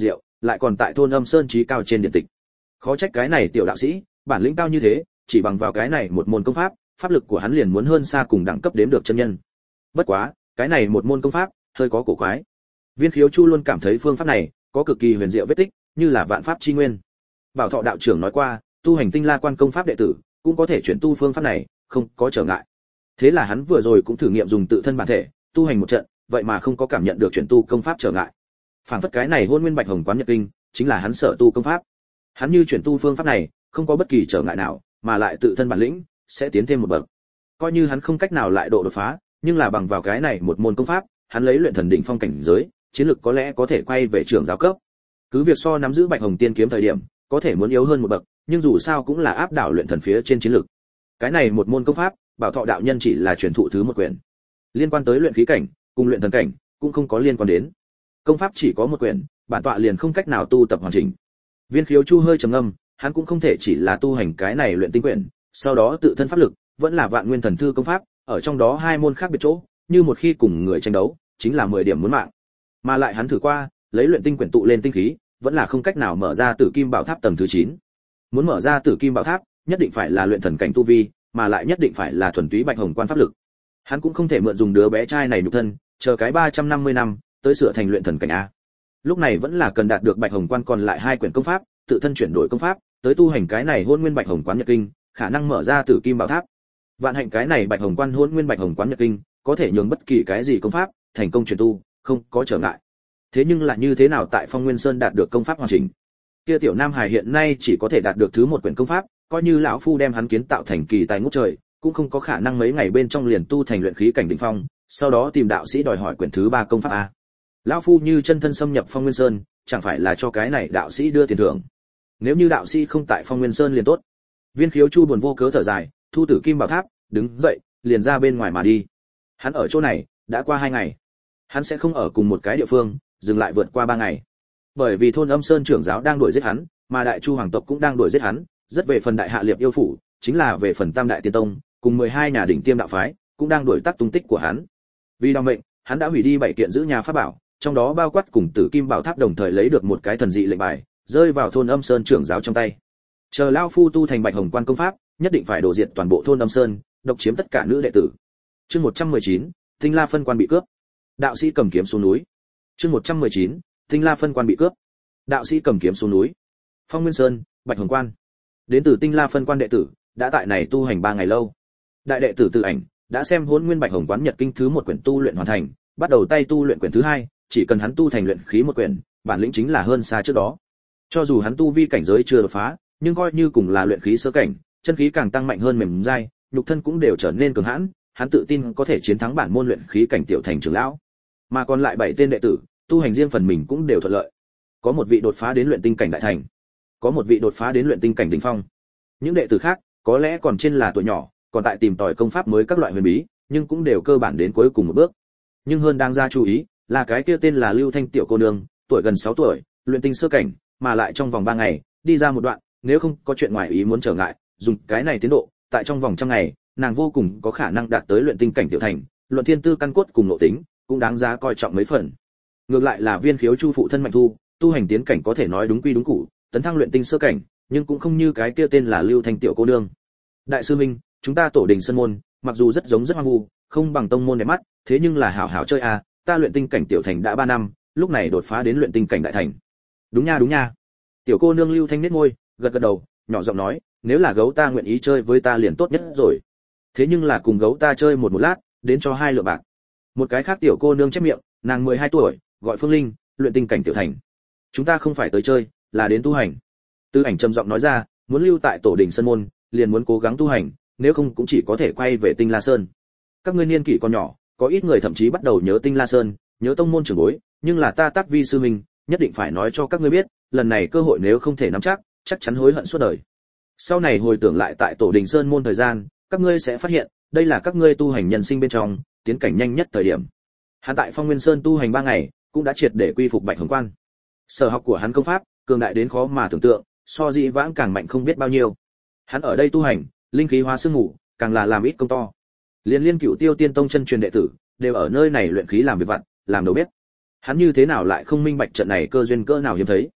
lại còn tại thôn Âm Sơn trí cao trên điện tịch. Khó trách cái này tiểu đạo sĩ, bản lĩnh cao như thế, chỉ bằng vào cái này một môn công pháp, pháp lực của hắn liền muốn hơn xa cùng đẳng cấp đếm được chân nhân. Bất quá, cái này một môn công pháp, hơi có cổ quái. Viên Khiếu Chu luôn cảm thấy phương pháp này có cực kỳ huyền diệu vết tích, như là vạn pháp chi nguyên. Bảo Thọ đạo trưởng nói qua, tu hành Tinh La Quan công pháp đệ tử, cũng có thể chuyển tu phương pháp này, không có trở ngại. Thế là hắn vừa rồi cũng thử nghiệm dùng tự thân bản thể, tu hành một trận, vậy mà không có cảm nhận được chuyển tu công pháp trở ngại. Phản phất cái này Hôn Nguyên Bạch Hồng Quán Nhật Kinh, chính là hắn sở tu công pháp. Hắn như chuyển tu phương pháp này, không có bất kỳ trở ngại nào, mà lại tự thân bản lĩnh sẽ tiến thêm một bậc. Coi như hắn không cách nào lại độ đột phá, nhưng là bằng vào cái này một môn công pháp, hắn lấy luyện thần đỉnh phong cảnh giới, chiến lực có lẽ có thể quay về trưởng giáo cấp. Cứ việc so nắm giữ Bạch Hồng Tiên kiếm thời điểm, có thể muốn yếu hơn một bậc, nhưng dù sao cũng là áp đảo luyện thần phía trên chiến lực. Cái này một môn công pháp, Bảo Thọ đạo nhân chỉ là truyền thụ thứ một quyển. Liên quan tới luyện khí cảnh, cùng luyện thần cảnh, cũng không có liên quan đến. Công pháp chỉ có một quyển, bản tọa liền không cách nào tu tập hoàn chỉnh. Viên Khiếu Chu hơi trầm ngâm, hắn cũng không thể chỉ là tu hành cái này luyện tinh quyển, sau đó tự thân pháp lực, vẫn là Vạn Nguyên Thần Thư công pháp, ở trong đó hai môn khác biệt chỗ, như một khi cùng người tranh đấu, chính là mười điểm muốn mạng. Mà lại hắn thử qua, lấy luyện tinh quyển tụ lên tinh khí, vẫn là không cách nào mở ra Tử Kim Bảo Tháp tầng thứ chín. Muốn mở ra Tử Kim Bảo Tháp, nhất định phải là luyện thần cảnh tu vi, mà lại nhất định phải là thuần túy Bạch Hồng Quan pháp lực. Hắn cũng không thể mượn dùng đứa bé trai này nhục thân, chờ cái ba trăm năm mươi năm, tới sửa thành luyện thần cảnh a. Lúc này vẫn là cần đạt được Bạch Hồng Quan còn lại hai quyển công pháp, tự thân chuyển đổi công pháp, tới tu hành cái này Hôn Nguyên Bạch Hồng Quán Nhật Kinh, khả năng mở ra Tử Kim Bảo Tháp. Vạn hạnh cái này Bạch Hồng Quan Hôn Nguyên Bạch Hồng Quán Nhật Kinh, có thể nhường bất kỳ cái gì công pháp thành công chuyển tu, không có trở ngại. Thế nhưng là như thế nào tại Phong Nguyên Sơn đạt được công pháp hoàn chỉnh? Kia tiểu Nam Hải hiện nay chỉ có thể đạt được thứ một quyển công pháp, coi như lão phu đem hắn kiến tạo thành kỳ tài ngút trời, cũng không có khả năng mấy ngày bên trong liền tu thành luyện khí cảnh đỉnh phong, sau đó tìm đạo sĩ đòi hỏi quyển thứ ba công pháp a. Lão phu như chân thân xâm nhập Phong Nguyên Sơn, chẳng phải là cho cái này đạo sĩ đưa tiền thưởng. Nếu như đạo sĩ không tại Phong Nguyên Sơn liền tốt. Viên Khiếu Chu buồn vô cớ thở dài, thu Tử Kim Bảo Tháp, đứng dậy, liền ra bên ngoài mà đi. Hắn ở chỗ này đã qua hai ngày. Hắn sẽ không ở cùng một cái địa phương, dừng lại vượt qua ba ngày. Bởi vì thôn Âm Sơn trưởng giáo đang đuổi giết hắn, mà Đại Chu hoàng tộc cũng đang đuổi giết hắn, rất về phần Đại Hạ Liệp yêu phủ, chính là về phần Tam Đại Tiên Tông, cùng mười hai nhà đỉnh tiêm đạo phái, cũng đang đuổi tắt tung tích của hắn. Vì đau mệnh, hắn đã hủy đi bảy kiện giữ nhà pháp bảo, trong đó bao quát cùng Tử Kim Bảo Tháp đồng thời lấy được một cái thần dị lệnh bài, rơi vào thôn Âm Sơn trưởng giáo trong tay. Chờ lão phu tu thành Bạch Hồng Quan công pháp, nhất định phải đổ diệt toàn bộ thôn Âm Sơn, độc chiếm tất cả nữ đệ tử. Chương một trăm mười chín, Tinh La phân quan bị cướp. Đạo sĩ cầm kiếm xuống núi. Chương một trăm mười chín, Tinh La phân quan bị cướp. Đạo sĩ cầm kiếm xuống núi. Phong Nguyên Sơn, Bạch Hồng Quan. Đến từ Tinh La phân quan đệ tử, đã tại này tu hành ba ngày lâu. Đại đệ tử Từ Ảnh đã xem Hỗn Nguyên Bạch Hồng Quán Nhật Kinh thứ một quyển tu luyện hoàn thành, bắt đầu tay tu luyện quyển thứ hai, chỉ cần hắn tu thành luyện khí một quyển, bản lĩnh chính là hơn xa trước đó. Cho dù hắn tu vi cảnh giới chưa đột phá, nhưng coi như cùng là luyện khí sơ cảnh, chân khí càng tăng mạnh hơn mềm dai, nhục thân cũng đều trở nên cường hãn, hắn tự tin có thể chiến thắng bản môn luyện khí cảnh tiểu thành trưởng lão. Mà còn lại bảy tên đệ tử, tu hành riêng phần mình cũng đều thuận lợi. Có một vị đột phá đến luyện tinh cảnh đại thành, có một vị đột phá đến luyện tinh cảnh đỉnh phong. Những đệ tử khác, có lẽ còn trên là tuổi nhỏ, còn tại tìm tòi công pháp mới các loại huyền bí, nhưng cũng đều cơ bản đến cuối cùng một bước. Nhưng hơn đang ra chú ý, là cái kia tên là Lưu Thanh tiểu cô nương, tuổi gần sáu tuổi, luyện tinh sơ cảnh, mà lại trong vòng ba ngày, đi ra một đoạn, nếu không có chuyện ngoài ý muốn trở ngại, dùng cái này tiến độ, tại trong vòng trăm ngày, nàng vô cùng có khả năng đạt tới luyện tinh cảnh tiểu thành, luận thiên tư căn cốt cùng nội tính, cũng đáng giá coi trọng mấy phần. Ngược lại là Viên Khiếu Chu phụ thân Mạnh Thu, tu hành tiến cảnh có thể nói đúng quy đúng củ, tấn thăng luyện tinh sơ cảnh, nhưng cũng không như cái kia tên là Lưu Thanh tiểu cô nương. Đại sư minh, chúng ta tổ đình sơn môn, mặc dù rất giống rất hoang vu, không bằng tông môn đẹp mắt, thế nhưng là hảo hảo chơi à, ta luyện tinh cảnh tiểu thành đã ba năm, lúc này đột phá đến luyện tinh cảnh đại thành. Đúng nha đúng nha. Tiểu cô nương Lưu Thanh nhếch môi, gật gật đầu, nhỏ giọng nói, nếu là gấu ta nguyện ý chơi với ta liền tốt nhất rồi. Thế nhưng là cùng gấu ta chơi một một lát, đến cho hai lượng bạc. Một cái khác tiểu cô nương chép miệng, nàng mười hai tuổi, gọi Phương Linh, luyện tinh cảnh tiểu thành. Chúng ta không phải tới chơi, là đến tu hành. Tư Ảnh trầm giọng nói ra, muốn lưu tại tổ đình sơn môn, liền muốn cố gắng tu hành, nếu không cũng chỉ có thể quay về Tinh La Sơn. Các ngươi niên kỷ còn nhỏ, có ít người thậm chí bắt đầu nhớ Tinh La Sơn, nhớ tông môn trưởng bối, nhưng là ta Tác Vi sư huynh, nhất định phải nói cho các ngươi biết, lần này cơ hội nếu không thể nắm chắc, chắc chắn hối hận suốt đời. Sau này hồi tưởng lại tại tổ đình sơn môn thời gian, các ngươi sẽ phát hiện, đây là các ngươi tu hành nhân sinh bên trong tiến cảnh nhanh nhất thời điểm. Hắn tại Phong Nguyên Sơn tu hành ba ngày, cũng đã triệt để quy phục Bạch Hồng Quan. Sở học của hắn công pháp, cường đại đến khó mà tưởng tượng, so dĩ vãng càng mạnh không biết bao nhiêu. Hắn ở đây tu hành, linh khí hóa sương ngủ, càng là làm ít công to. Liên liên Cửu Tiêu Tiên Tông chân truyền đệ tử, đều ở nơi này luyện khí làm việc vặt, làm đầu bếp. Hắn như thế nào lại không minh bạch trận này cơ duyên cỡ nào hiếm thấy.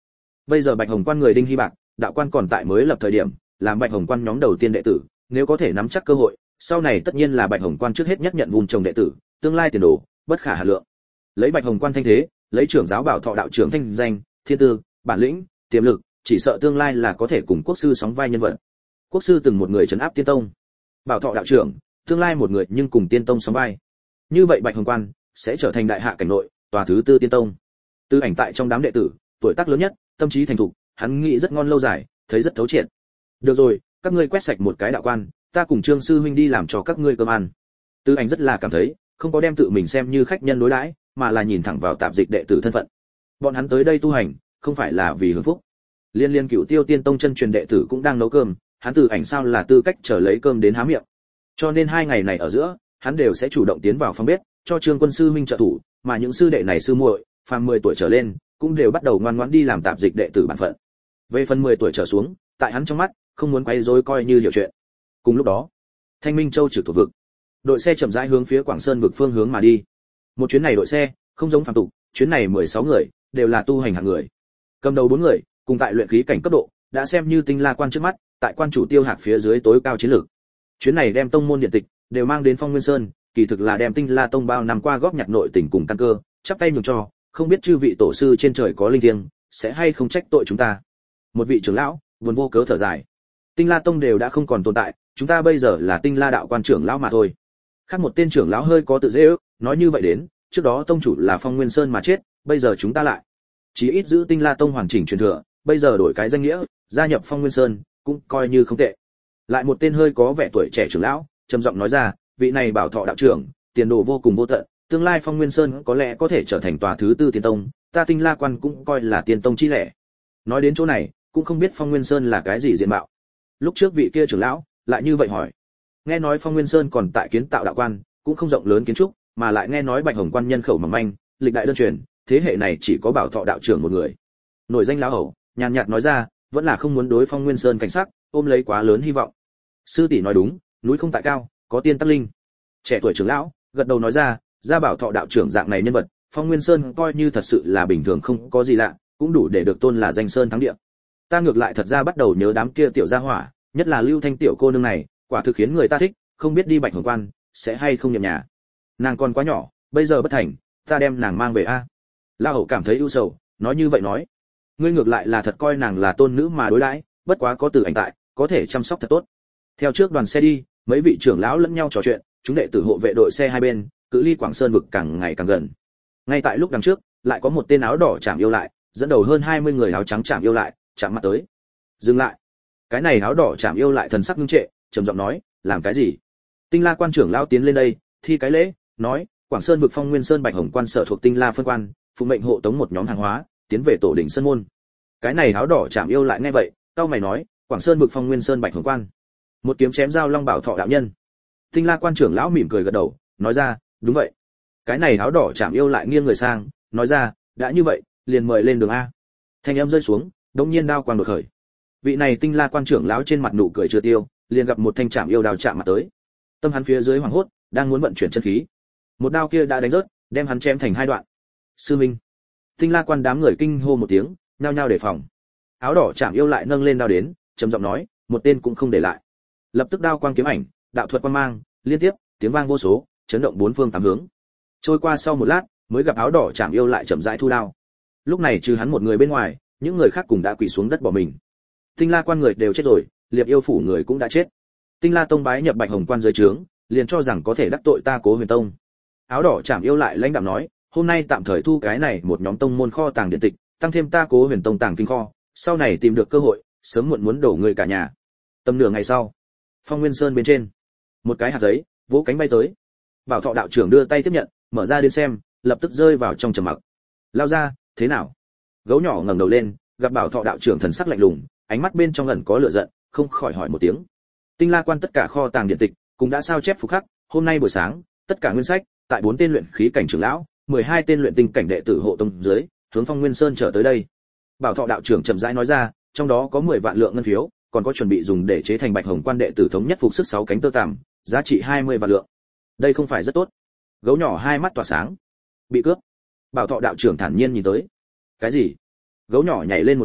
Bây giờ Bạch Hồng Quan người Đinh Hy Bạc, đạo quan còn tại mới lập thời điểm, làm Bạch Hồng Quan nhóm đầu tiên đệ tử, nếu có thể nắm chắc cơ hội, sau này tất nhiên là Bạch Hồng Quan trước hết nhất nhận vùng trồng đệ tử, tương lai tiền đồ bất khả hà lượng. Lấy Bạch Hồng Quan thanh thế, lấy trưởng giáo Bảo Thọ đạo trưởng thanh danh, thiên tư, bản lĩnh, tiềm lực, chỉ sợ tương lai là có thể cùng quốc sư sóng vai nhân vật. Quốc sư từng một người trấn áp tiên tông, Bảo Thọ đạo trưởng, tương lai một người nhưng cùng tiên tông sóng vai. Như vậy Bạch Hồng Quan sẽ trở thành đại hạ cảnh nội, tòa thứ tư tiên tông. Tư Ảnh tại trong đám đệ tử, tuổi tác lớn nhất, tâm trí thành thục, hắn nghĩ rất ngon lâu dài, thấy rất thấu triệt. Được rồi, các ngươi quét sạch một cái đạo quan, ta cùng Trương sư huynh đi làm cho các ngươi cơm ăn. Tư Ảnh rất là cảm thấy, không có đem tự mình xem như khách nhân đối đãi, mà là nhìn thẳng vào tạp dịch đệ tử thân phận. Bọn hắn tới đây tu hành, không phải là vì hưởng phúc. Liên Liên Cửu Tiêu Tiên Tông chân truyền đệ tử cũng đang nấu cơm, hắn Tư Ảnh sao là tư cách chờ lấy cơm đến há miệng. Cho nên hai ngày này ở giữa, hắn đều sẽ chủ động tiến vào phòng bếp, cho Trương Quân sư huynh trợ thủ, mà những sư đệ này sư muội, phàm mười tuổi trở lên, cũng đều bắt đầu ngoan ngoãn đi làm tạp dịch đệ tử bản phận. Về phần mười tuổi trở xuống, tại hắn trong mắt, không muốn quấy rối coi như hiểu chuyện. Cùng lúc đó, Thanh Minh Châu trực thuộc vực, đội xe chậm rãi hướng phía Quảng Sơn vực phương hướng mà đi. Một chuyến này đội xe, không giống phàm tục, chuyến này mười sáu người, đều là tu hành hạng người. Cầm đầu bốn người, cùng tại luyện khí cảnh cấp độ, đã xem như tinh la quan trước mắt, tại quan chủ Tiêu Hạc phía dưới tối cao chiến lược. Chuyến này đem tông môn điện tịch đều mang đến Phong Nguyên Sơn, kỳ thực là đem tinh la tông bao năm qua góp nhặt nội tình cùng căn cơ, chắp tay nhường cho, không biết chư vị tổ sư trên trời có linh thiêng, sẽ hay không trách tội chúng ta. Một vị trưởng lão buồn vô cớ thở dài, tinh la tông đều đã không còn tồn tại, chúng ta bây giờ là tinh la đạo quan trưởng lão mà thôi. Khác một tên trưởng lão hơi có tự dễ ước, nói như vậy đến, trước đó tông chủ là Phong Nguyên Sơn mà chết, bây giờ chúng ta lại chí ít giữ tinh la tông hoàn chỉnh truyền thừa, bây giờ đổi cái danh nghĩa, gia nhập Phong Nguyên Sơn, cũng coi như không tệ. Lại một tên hơi có vẻ tuổi trẻ trưởng lão trầm giọng nói ra, vị này Bảo Thọ đạo trưởng, tiền đồ vô cùng vô tận, tương lai Phong Nguyên Sơn có lẽ có thể trở thành tòa thứ tư tiên tông, ta tinh la quan cũng coi là tiên tông chi lẻ. Nói đến chỗ này, cũng không biết Phong Nguyên Sơn là cái gì diện mạo. Lúc trước vị kia trưởng lão lại như vậy hỏi. Nghe nói Phong Nguyên Sơn còn tại kiến tạo đạo quan, cũng không rộng lớn kiến trúc, mà lại nghe nói Bạch Hồng Quan nhân khẩu mỏng manh, lịch đại đơn truyền, thế hệ này chỉ có Bảo Thọ đạo trưởng một người. Nổi danh lão hầu nhàn nhạt nói ra, vẫn là không muốn đối Phong Nguyên Sơn cảnh sắc, ôm lấy quá lớn hy vọng. Sư tỷ nói đúng, núi không tại cao, có tiên tắc linh. Trẻ tuổi trưởng lão gật đầu nói ra, gia Bảo Thọ đạo trưởng dạng này nhân vật, Phong Nguyên Sơn coi như thật sự là bình thường không có gì lạ, cũng đủ để được tôn là danh sơn thắng địa. Ta ngược lại thật ra bắt đầu nhớ đám kia tiểu gia hỏa, nhất là Lưu Thanh tiểu cô nương này, quả thực khiến người ta thích, không biết đi Bạch Hồng Quan sẽ hay không nhậm nhà. Nàng còn quá nhỏ, bây giờ bất thành, ta đem nàng mang về a. La Hậu cảm thấy ưu sầu, nói như vậy nói, ngươi ngược lại là thật coi nàng là tôn nữ mà đối đãi, bất quá có Từ Ảnh tại, có thể chăm sóc thật tốt. Theo trước đoàn xe đi, mấy vị trưởng lão lẫn nhau trò chuyện, chúng đệ tử hộ vệ đội xe hai bên, cự ly Quảng Sơn vực càng ngày càng gần. Ngay tại lúc đằng trước, lại có một tên áo đỏ chạm yêu lại, dẫn đầu hơn hai mươi người áo trắng chạm yêu lại, chạm mặt tới. Dừng lại. Cái này áo đỏ chạm yêu lại thần sắc ngưng trệ, trầm giọng nói, làm cái gì? Tinh La quan trưởng lão tiến lên đây, thi cái lễ, nói, Quảng Sơn vực Phong Nguyên Sơn Bạch Hồng Quan sở thuộc Tinh La phân quan, phụ mệnh hộ tống một nhóm hàng hóa, tiến về tổ đỉnh sơn môn. Cái này áo đỏ chạm yêu lại nghe vậy, cau mày nói, Quảng Sơn vực Phong Nguyên Sơn Bạch Hồng Quan. Một kiếm chém dao Long Bảo Thọ đạo nhân. Tinh La quan trưởng lão mỉm cười gật đầu, nói ra, đúng vậy. Cái này áo đỏ chạm yêu lại nghiêng người sang, nói ra, đã như vậy, liền mời lên đường a. Thanh âm rơi xuống, đống nhiên đao quang đột khởi. Vị này Tinh La quan trưởng lão trên mặt nụ cười chưa tiêu, liền gặp một thanh chạm yêu đao chạm mặt tới. Tâm hắn phía dưới hoảng hốt, đang muốn vận chuyển chân khí. Một đao kia đã đánh rớt, đem hắn chém thành hai đoạn. Sư minh. Tinh La quan đám người kinh hô một tiếng, nhao nhao đề phòng. Áo đỏ chạm yêu lại nâng lên đao đến, trầm giọng nói, một tên cũng không để lại. Lập tức đao quang kiếm ảnh, đạo thuật quang mang, liên tiếp, tiếng vang vô số, chấn động bốn phương tám hướng. Trôi qua sau một lát, mới gặp áo đỏ chạm yêu lại chậm rãi thu đao. Lúc này trừ hắn một người bên ngoài, những người khác cùng đã quỳ xuống đất bỏ mình. Tinh La quan người đều chết rồi, Liệp yêu phủ người cũng đã chết. Tinh La tông bái nhập Bạch Hồng Quan dưới trướng, liền cho rằng có thể đắc tội ta Cố Huyền tông. Áo đỏ chạm yêu lại lãnh đạm nói, hôm nay tạm thời thu cái này một nhóm tông môn kho tàng điện tịch, tăng thêm ta Cố Huyền tông tàng kinh kho, sau này tìm được cơ hội, sớm muộn muốn đổ người cả nhà. Tầm nửa ngày sau, Phong Nguyên Sơn bên trên, một cái hạt giấy vỗ cánh bay tới. Bảo Thọ đạo trưởng đưa tay tiếp nhận, mở ra đến xem, lập tức rơi vào trong trầm mặc. Lao ra, thế nào? Gấu nhỏ ngẩng đầu lên, gặp Bảo Thọ đạo trưởng thần sắc lạnh lùng, ánh mắt bên trong ẩn có lửa giận, không khỏi hỏi một tiếng. Tinh La quan tất cả kho tàng điện tịch cũng đã sao chép phục khắc, hôm nay buổi sáng, tất cả nguyên sách tại bốn tên luyện khí cảnh trưởng lão, mười hai tên luyện tinh cảnh đệ tử hộ tông dưới, hướng Phong Nguyên Sơn trở tới đây. Bảo Thọ đạo trưởng chậm rãi nói ra, trong đó có mười vạn lượng ngân phiếu, còn có chuẩn bị dùng để chế thành Bạch Hồng Quan đệ tử thống nhất phục sức sáu cánh tơ tằm, giá trị hai mươi vạn lượng. Đây không phải rất tốt? Gấu nhỏ hai mắt tỏa sáng. Bị cướp? Bảo Thọ đạo trưởng thản nhiên nhìn tới. Cái gì? Gấu nhỏ nhảy lên một cái,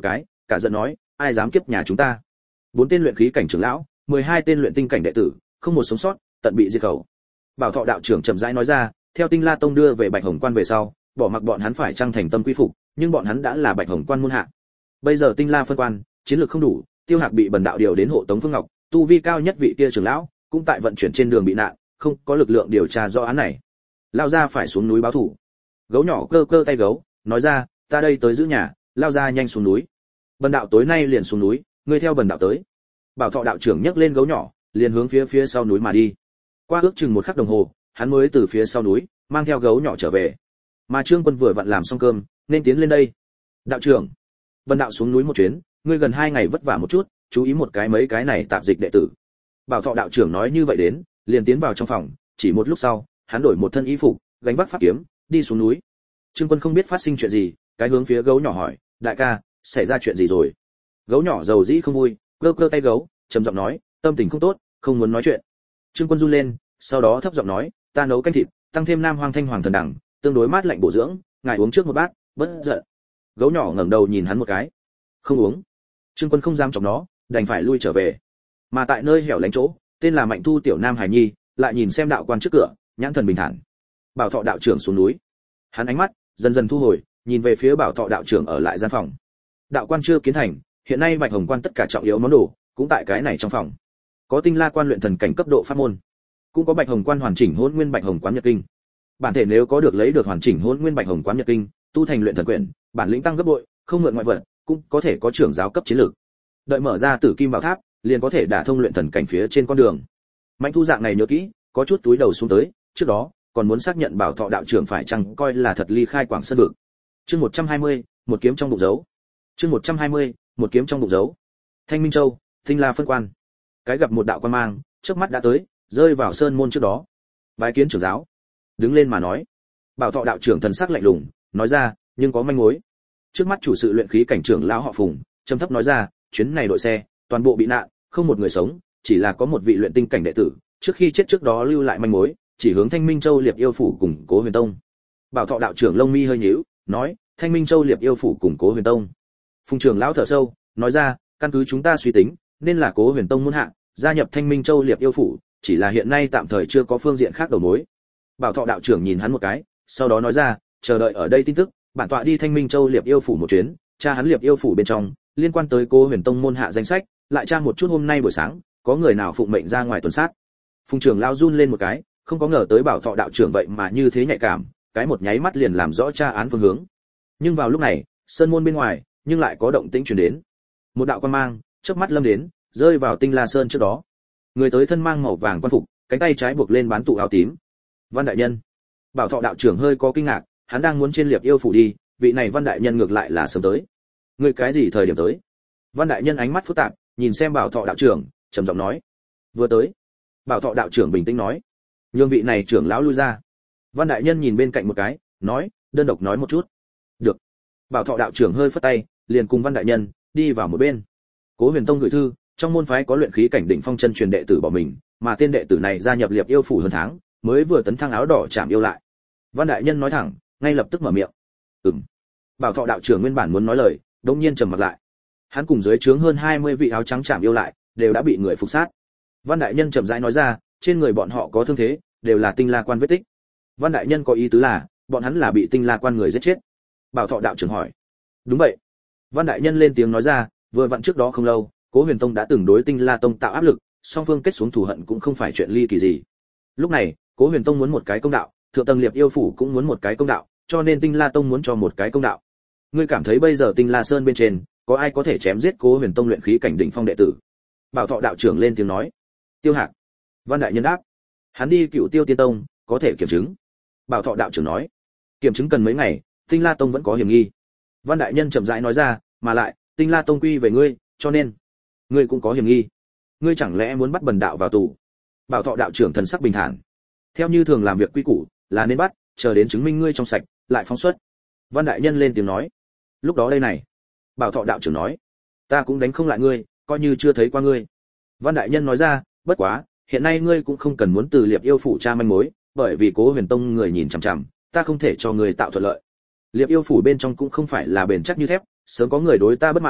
cả giận nói, ai dám kiếp nhà chúng ta? Bốn tên luyện khí cảnh trưởng lão, mười hai tên luyện tinh cảnh đệ tử, không một sống sót, tận bị diệt khẩu. Bảo Thọ đạo trưởng chậm rãi nói ra, theo Tinh La Tông đưa về Bạch Hồng Quan về sau, bỏ mặc bọn hắn phải trang thành tâm quy phục, nhưng bọn hắn đã là Bạch Hồng Quan môn hạ. Bây giờ Tinh La phân quan, chiến lược không đủ, Tiêu Hạc bị Bần đạo điều đến hộ tống Phương Ngọc, tu vi cao nhất vị kia trưởng lão, cũng tại vận chuyển trên đường bị nạn, không có lực lượng điều tra rõ án này. Lao ra phải xuống núi báo thù. Gấu nhỏ cơ cơ tay gấu, nói ra, ta đây tới giữ nhà, lao ra nhanh xuống núi. Bần đạo tối nay liền xuống núi, ngươi theo bần đạo tới. Bảo Thọ đạo trưởng nhấc lên gấu nhỏ, liền hướng phía phía sau núi mà đi. Qua ước chừng một khắc đồng hồ, hắn mới từ phía sau núi mang theo gấu nhỏ trở về. Mà Trương Quân vừa vặn làm xong cơm, nên tiến lên đây. Đạo trưởng, bần đạo xuống núi một chuyến, ngươi gần hai ngày vất vả một chút, chú ý một cái mấy cái này tạp dịch đệ tử. Bảo Thọ đạo trưởng nói như vậy đến, liền tiến vào trong phòng, chỉ một lúc sau, hắn đổi một thân y phục, gánh vác pháp kiếm, đi xuống núi. Trương Quân không biết phát sinh chuyện gì, cái hướng phía gấu nhỏ hỏi, đại ca, xảy ra chuyện gì rồi? Gấu nhỏ dầu dĩ không vui, cơ cơ tay gấu, trầm giọng nói, tâm tình không tốt, không muốn nói chuyện. Trương Quân run lên, sau đó thấp giọng nói, ta nấu canh thịt, tăng thêm nam hoang thanh hoàng thần đẳng, tương đối mát lạnh bổ dưỡng, ngài uống trước một bát, bất giận. Gấu nhỏ ngẩng đầu nhìn hắn một cái, không uống. Trương Quân không dám chọc nó, đành phải lui trở về. Mà tại nơi hẻo lánh chỗ, tên là Mạnh Thu tiểu nam hải nhi, lại nhìn xem đạo quan trước cửa, nhãn thần bình thản. Bảo Thọ đạo trưởng xuống núi, hắn ánh mắt dần dần thu hồi, nhìn về phía Bảo Thọ đạo trưởng ở lại gian phòng. Đạo quan chưa kiến thành, hiện nay Bạch Hồng Quan tất cả trọng yếu món đồ cũng tại cái này trong phòng. Có Tinh La Quan luyện thần cảnh cấp độ pháp môn, cũng có Bạch Hồng Quan hoàn chỉnh Hỗn Nguyên Bạch Hồng Quán Nhật Kinh. Bản thể nếu có được lấy được hoàn chỉnh Hỗn Nguyên Bạch Hồng Quán Nhật Kinh, tu thành luyện thần quyển, bản lĩnh tăng gấp bội, không mượn ngoại vật, cũng có thể có trưởng giáo cấp chiến lược. Đợi mở ra Tử Kim Bảo Tháp, liền có thể đả thông luyện thần cảnh phía trên con đường. Mạnh Thu dạng này nhớ kỹ, có chút túi đầu xuống tới, trước đó còn muốn xác nhận Bảo Thọ đạo trưởng phải chăng coi là thật ly khai Quảng Sơn vực. Chương một trăm hai mươi, một kiếm trong bụng dấu. Chương một trăm hai mươi, một kiếm trong bụng dấu. Thanh Minh Châu, Tinh La phân quan. Cái gặp một đạo quan mang, chớp mắt đã tới, rơi vào sơn môn trước đó. Bái kiến trưởng giáo. Đứng lên mà nói. Bảo Thọ đạo trưởng thần sắc lạnh lùng, nói ra, nhưng có manh mối. Trước mắt chủ sự luyện khí cảnh trưởng lão họ Phùng, trầm thấp nói ra, chuyến này đội xe, toàn bộ bị nạn, không một người sống, chỉ là có một vị luyện tinh cảnh đệ tử, trước khi chết trước đó lưu lại manh mối, chỉ hướng Thanh Minh Châu Liệp Yêu phủ cùng Cố Huyền Tông. Bảo Thọ đạo trưởng lông mi hơi nhíu, nói, Thanh Minh Châu Liệp Yêu phủ cùng Cố Huyền Tông. Phùng trưởng lão thở sâu, nói ra, căn cứ chúng ta suy tính, nên là Cố Huyền Tông môn hạ, gia nhập Thanh Minh Châu Liệp Yêu phủ, chỉ là hiện nay tạm thời chưa có phương diện khác đầu mối. Bảo Thọ đạo trưởng nhìn hắn một cái, sau đó nói ra, chờ đợi ở đây tin tức, bản tọa đi Thanh Minh Châu Liệp Yêu phủ một chuyến, tra hắn Liệp Yêu phủ bên trong, liên quan tới Cố Huyền Tông môn hạ danh sách, lại tra một chút hôm nay buổi sáng, có người nào phụng mệnh ra ngoài tuần sát. Phùng trưởng lão run lên một cái, không có ngờ tới Bảo Thọ đạo trưởng vậy mà như thế nhạy cảm, cái một nháy mắt liền làm rõ tra án phương hướng. Nhưng vào lúc này, sơn môn bên ngoài, nhưng lại có động tĩnh truyền đến. Một đạo quang mang, chớp mắt lâm đến, rơi vào Tinh La Sơn trước đó. Người tới thân mang màu vàng quan phục, cánh tay trái buộc lên bán tụ áo tím. Văn đại nhân. Bảo Thọ đạo trưởng hơi có kinh ngạc, hắn đang muốn trên Liệp Yêu phủ đi, vị này Văn đại nhân ngược lại là sớm tới. Người cái gì thời điểm tới? Văn đại nhân ánh mắt phức tạp, nhìn xem Bảo Thọ đạo trưởng, trầm giọng nói, vừa tới. Bảo Thọ đạo trưởng bình tĩnh nói, nhường vị này trưởng lão lui ra. Văn đại nhân nhìn bên cạnh một cái, nói, đơn độc nói một chút. Được. Bảo Thọ đạo trưởng hơi phất tay, liền cùng Văn đại nhân đi vào một bên. Cố Huyền Tông gửi thư, trong môn phái có luyện khí cảnh đỉnh phong chân truyền đệ tử bỏ mình, mà tên đệ tử này gia nhập Liệp Yêu phủ hơn tháng, mới vừa tấn thăng áo đỏ chạm yêu lại. Văn đại nhân nói thẳng, ngay lập tức mở miệng. Ừm. Bảo Thọ đạo trưởng nguyên bản muốn nói lời, đột nhiên trầm mặt lại. Hắn cùng dưới trướng hơn hai mươi vị áo trắng chạm yêu lại, đều đã bị người phục sát. Văn đại nhân chậm rãi nói ra, trên người bọn họ có thương thế, đều là Tinh La Quan vết tích. Văn đại nhân có ý tứ là, bọn hắn là bị Tinh La Quan người giết chết. Bảo Thọ đạo trưởng hỏi. Đúng vậy. Văn đại nhân lên tiếng nói ra, vừa vặn trước đó không lâu, Cố Huyền Tông đã từng đối Tinh La Tông tạo áp lực, song phương kết xuống thù hận cũng không phải chuyện ly kỳ gì. Lúc này, Cố Huyền Tông muốn một cái công đạo, thượng tầng Liệp Yêu phủ cũng muốn một cái công đạo, cho nên Tinh La Tông muốn cho một cái công đạo. Ngươi cảm thấy bây giờ Tinh La Sơn bên trên, có ai có thể chém giết Cố Huyền Tông luyện khí cảnh đỉnh phong đệ tử? Bảo Thọ đạo trưởng lên tiếng nói. Tiêu Hạc. Văn đại nhân đáp. Hắn đi Cựu Tiêu Tiên Tông, có thể kiểm chứng. Bảo Thọ đạo trưởng nói. Kiểm chứng cần mấy ngày, Tinh La Tông vẫn có hiểm nghi. Văn đại nhân chậm rãi nói ra, mà lại, Tinh La Tông quy về ngươi, cho nên ngươi cũng có hiểm nghi. Ngươi chẳng lẽ muốn bắt Bần đạo vào tù? Bảo Thọ đạo trưởng thần sắc bình thản. Theo như thường làm việc quy củ, là nên bắt, chờ đến chứng minh ngươi trong sạch, lại phóng xuất. Văn đại nhân lên tiếng nói. Lúc đó đây này. Bảo Thọ đạo trưởng nói, ta cũng đánh không lại ngươi, coi như chưa thấy qua ngươi. Văn đại nhân nói ra, bất quá, hiện nay ngươi cũng không cần muốn từ Liệp Yêu phủ tra manh mối, bởi vì Cố Huyền Tông người nhìn chằm chằm, ta không thể cho ngươi tạo thuận lợi. Liệp Yêu phủ bên trong cũng không phải là bền chắc như thép, sớm có người đối ta bất mãn,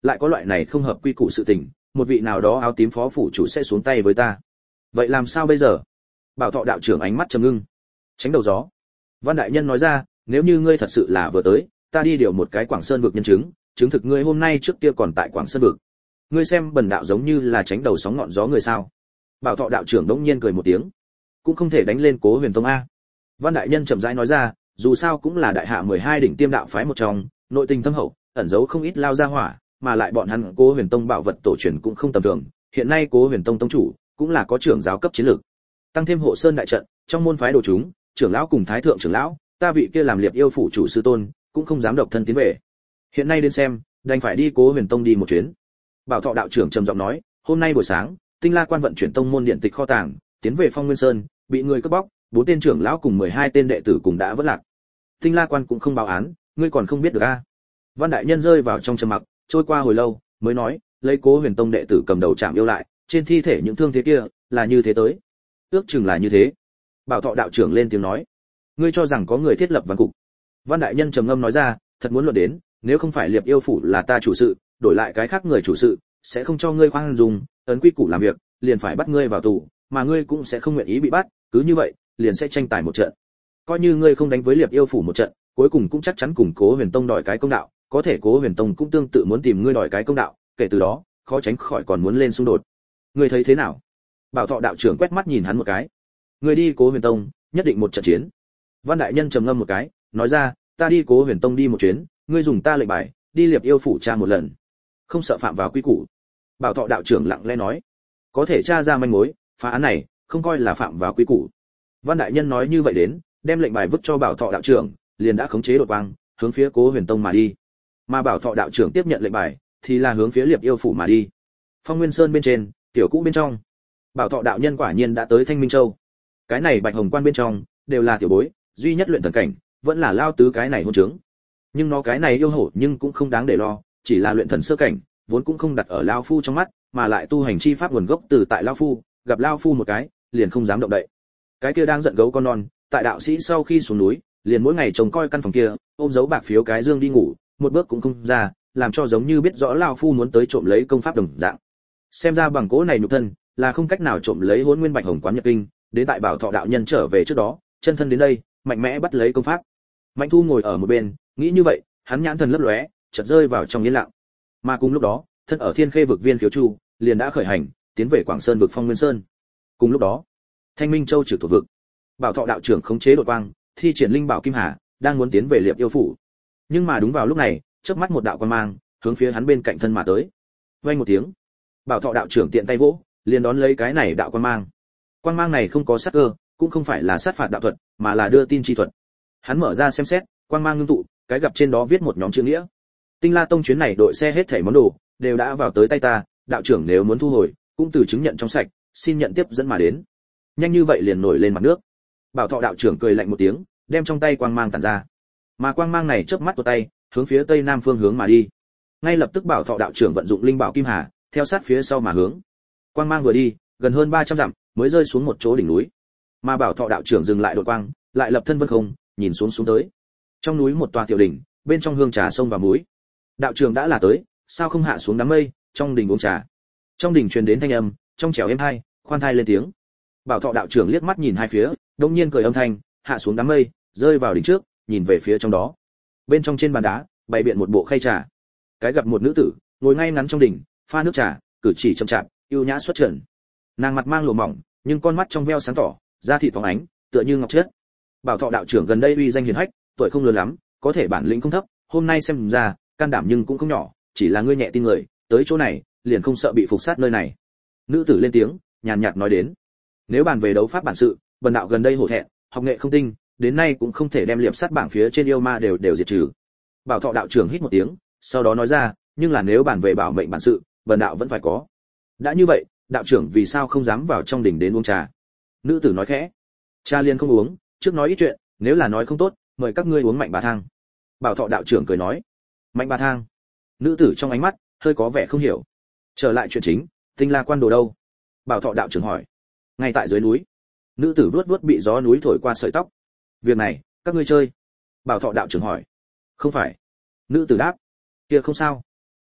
lại có loại này không hợp quy củ sự tình, một vị nào đó áo tím phó phủ chủ sẽ xuống tay với ta. Vậy làm sao bây giờ? Bảo Thọ đạo trưởng ánh mắt trầm ngưng. Tránh đầu gió. Văn đại nhân nói ra, nếu như ngươi thật sự là vừa tới, ta đi điều một cái Quảng Sơn vực nhân chứng, chứng thực ngươi hôm nay trước kia còn tại Quảng Sơn vực. Ngươi xem bần đạo giống như là tránh đầu sóng ngọn gió người sao? Bảo Thọ đạo trưởng đống nhiên cười một tiếng. Cũng không thể đánh lên Cố Huyền Tông a. Văn đại nhân chậm rãi nói ra, dù sao cũng là đại hạ mười hai đỉnh tiêm đạo phái một trong, nội tình thâm hậu, ẩn giấu không ít lao ra hỏa, mà lại bọn hắn Cố Huyền Tông bảo vật tổ truyền cũng không tầm thường, hiện nay Cố Huyền Tông tông chủ cũng là có trưởng giáo cấp chiến lược. Tăng thêm hộ sơn đại trận, trong môn phái đồ chúng, trưởng lão cùng thái thượng trưởng lão, ta vị kia làm Liệp Yêu phủ chủ sư tôn, cũng không dám độc thân tiến về. Hiện nay đến xem, đành phải đi Cố Huyền Tông đi một chuyến. Bảo Thọ đạo trưởng trầm giọng nói, hôm nay buổi sáng, Tinh La quan vận chuyển tông môn điện tịch kho tàng, tiến về Phong Nguyên Sơn, bị người cướp bóc, bốn tên trưởng lão cùng mười hai tên đệ tử cùng đã vỡ lạc. Tinh La quan cũng không báo án, ngươi còn không biết được a? Văn đại nhân rơi vào trong trầm mặc, trôi qua hồi lâu, mới nói, lấy Cố Huyền Tông đệ tử cầm đầu chạm yêu lại, trên thi thể những thương thế kia, là như thế tới. Ước chừng là như thế. Bảo Thọ đạo trưởng lên tiếng nói, ngươi cho rằng có người thiết lập văn cục? Văn đại nhân trầm ngâm nói ra, thật muốn luận đến, nếu không phải Liệp Yêu phủ là ta chủ sự, đổi lại cái khác người chủ sự, sẽ không cho ngươi khoan dung, ấn quy củ làm việc, liền phải bắt ngươi vào tù, mà ngươi cũng sẽ không nguyện ý bị bắt, cứ như vậy, liền sẽ tranh tài một trận. Coi như ngươi không đánh với Liệp Yêu phủ một trận, cuối cùng cũng chắc chắn cùng Cố Huyền Tông đòi cái công đạo, có thể Cố Huyền Tông cũng tương tự muốn tìm ngươi đòi cái công đạo, kể từ đó, khó tránh khỏi còn muốn lên xung đột. Ngươi thấy thế nào? Bảo Thọ đạo trưởng quét mắt nhìn hắn một cái. Ngươi đi Cố Huyền Tông, nhất định một trận chiến. Văn đại nhân trầm ngâm một cái, nói ra, ta đi Cố Huyền Tông đi một chuyến, ngươi dùng ta lệnh bài, đi Liệp Yêu phủ tra một lần. Không sợ phạm vào quy củ. Bảo Thọ đạo trưởng lặng lẽ nói, có thể tra ra manh mối, phá án này không coi là phạm vào quy củ. Văn đại nhân nói như vậy đến, đem lệnh bài vứt cho Bảo Thọ đạo trưởng, liền đã khống chế đột quang, hướng phía Cố Huyền Tông mà đi. Mà Bảo Thọ đạo trưởng tiếp nhận lệnh bài, thì là hướng phía Liệp Yêu phủ mà đi. Phong Nguyên Sơn bên trên, tiểu cũ bên trong, Bảo Thọ đạo nhân quả nhiên đã tới Thanh Minh Châu. Cái này Bạch Hồng Quan bên trong, đều là tiểu bối, duy nhất luyện thần cảnh, vẫn là lao tứ cái này hôn trướng. Nhưng nó cái này yêu hổ nhưng cũng không đáng để lo, chỉ là luyện thần sơ cảnh, vốn cũng không đặt ở lao phu trong mắt, mà lại tu hành chi pháp nguồn gốc từ tại lao phu, gặp lao phu một cái, liền không dám động đậy. Cái kia đang giận gấu con non, tại đạo sĩ sau khi xuống núi, liền mỗi ngày trông coi căn phòng kia, ôm dấu bạc phiếu cái dương đi ngủ, một bước cũng không ra, làm cho giống như biết rõ lao phu muốn tới trộm lấy công pháp đồng dạng. Xem ra bằng cố này nhục thân, là không cách nào trộm lấy Hỗn Nguyên Bạch Hồng Quán Nhật Kinh, đến tại Bảo Thọ đạo nhân trở về trước đó, chân thân đến đây, mạnh mẽ bắt lấy công pháp. Mạnh Thu ngồi ở một bên, nghĩ như vậy, hắn nhãn thần lấp lóe, chợt rơi vào trong yên lặng. Mà cùng lúc đó, thân ở Thiên Khê vực viên phiếu chu, liền đã khởi hành, tiến về Quảng Sơn vực Phong Nguyên Sơn. Cùng lúc đó, Thanh Minh Châu trực thuộc vực, Bảo Thọ đạo trưởng khống chế đột quang, thi triển linh bảo kim hà, đang muốn tiến về Liệp Yêu phủ. Nhưng mà đúng vào lúc này, chớp mắt một đạo quang mang, hướng phía hắn bên cạnh thân mà tới. Vang một tiếng, Bảo Thọ đạo trưởng tiện tay vỗ, liền đón lấy cái này đạo quang mang. Quang mang này không có sát cơ, cũng không phải là sát phạt đạo thuật, mà là đưa tin chi thuật. Hắn mở ra xem xét, quang mang ngưng tụ, cái gặp trên đó viết một nhóm chữ nghĩa. Tinh La Tông chuyến này đội xe hết thảy món đồ đều đã vào tới tay ta, đạo trưởng nếu muốn thu hồi, cũng từ chứng nhận trong sạch, xin nhận tiếp dẫn mà đến. Nhanh như vậy liền nổi lên mặt nước. Bảo Thọ đạo trưởng cười lạnh một tiếng, đem trong tay quang mang tản ra. Mà quang mang này chớp mắt của tay, hướng phía tây nam phương hướng mà đi. Ngay lập tức Bảo Thọ đạo trưởng vận dụng linh bảo kim hà, theo sát phía sau mà hướng. Quang mang vừa đi, gần hơn ba trăm dặm, mới rơi xuống một chỗ đỉnh núi. Mà Bảo Thọ đạo trưởng dừng lại đột quang, lại lập thân vân không, nhìn xuống xuống tới. Trong núi một tòa tiểu đỉnh, bên trong hương trà sông và muối. Đạo trưởng đã là tới, sao không hạ xuống đám mây, trong đỉnh uống trà. Trong đỉnh truyền đến thanh âm, trong trẻo êm hai, khoan thai lên tiếng. Bảo Thọ đạo trưởng liếc mắt nhìn hai phía, đột nhiên cười âm thanh, hạ xuống đám mây, rơi vào đỉnh trước, nhìn về phía trong đó. Bên trong trên bàn đá, bày biện một bộ khay trà. Cái gặp một nữ tử, ngồi ngay ngắn trong đỉnh, pha nước trà, cử chỉ chậm chạp, yêu nhã xuất trần. Nàng mặt mang lụa mỏng, nhưng con mắt trong veo sáng tỏ, da thịt phóng ánh, tựa như ngọc chất. Bảo Thọ đạo trưởng gần đây uy danh hiển hách, tuổi không lớn lắm, có thể bản lĩnh không thấp, hôm nay xem ra, can đảm nhưng cũng không nhỏ, chỉ là ngươi nhẹ tin người, tới chỗ này, liền không sợ bị phục sát nơi này. Nữ tử lên tiếng, nhàn nhạt nói đến. Nếu bàn về đấu pháp bản sự, bần đạo gần đây hổ thẹn, học nghệ không tinh, đến nay cũng không thể đem liệp sát bảng phía trên yêu ma đều đều diệt trừ. Bảo Thọ đạo trưởng hít một tiếng, sau đó nói ra, nhưng là nếu bàn về bảo mệnh bản sự, bần đạo vẫn phải có. Đã như vậy, đạo trưởng vì sao không dám vào trong đỉnh đến uống trà? Nữ tử nói khẽ. Cha liền không uống, trước nói ít chuyện, nếu là nói không tốt, mời các ngươi uống mạnh bà thang. Bảo Thọ đạo trưởng cười nói. Mạnh bà thang? Nữ tử trong ánh mắt hơi có vẻ không hiểu. Trở lại chuyện chính, Tinh La quan đồ đâu? Bảo Thọ đạo trưởng hỏi. Ngay tại dưới núi. Nữ tử vuốt vuốt bị gió núi thổi qua sợi tóc. Việc này, các ngươi chơi? Bảo Thọ đạo trưởng hỏi. Không phải. Nữ tử đáp. Kia không sao.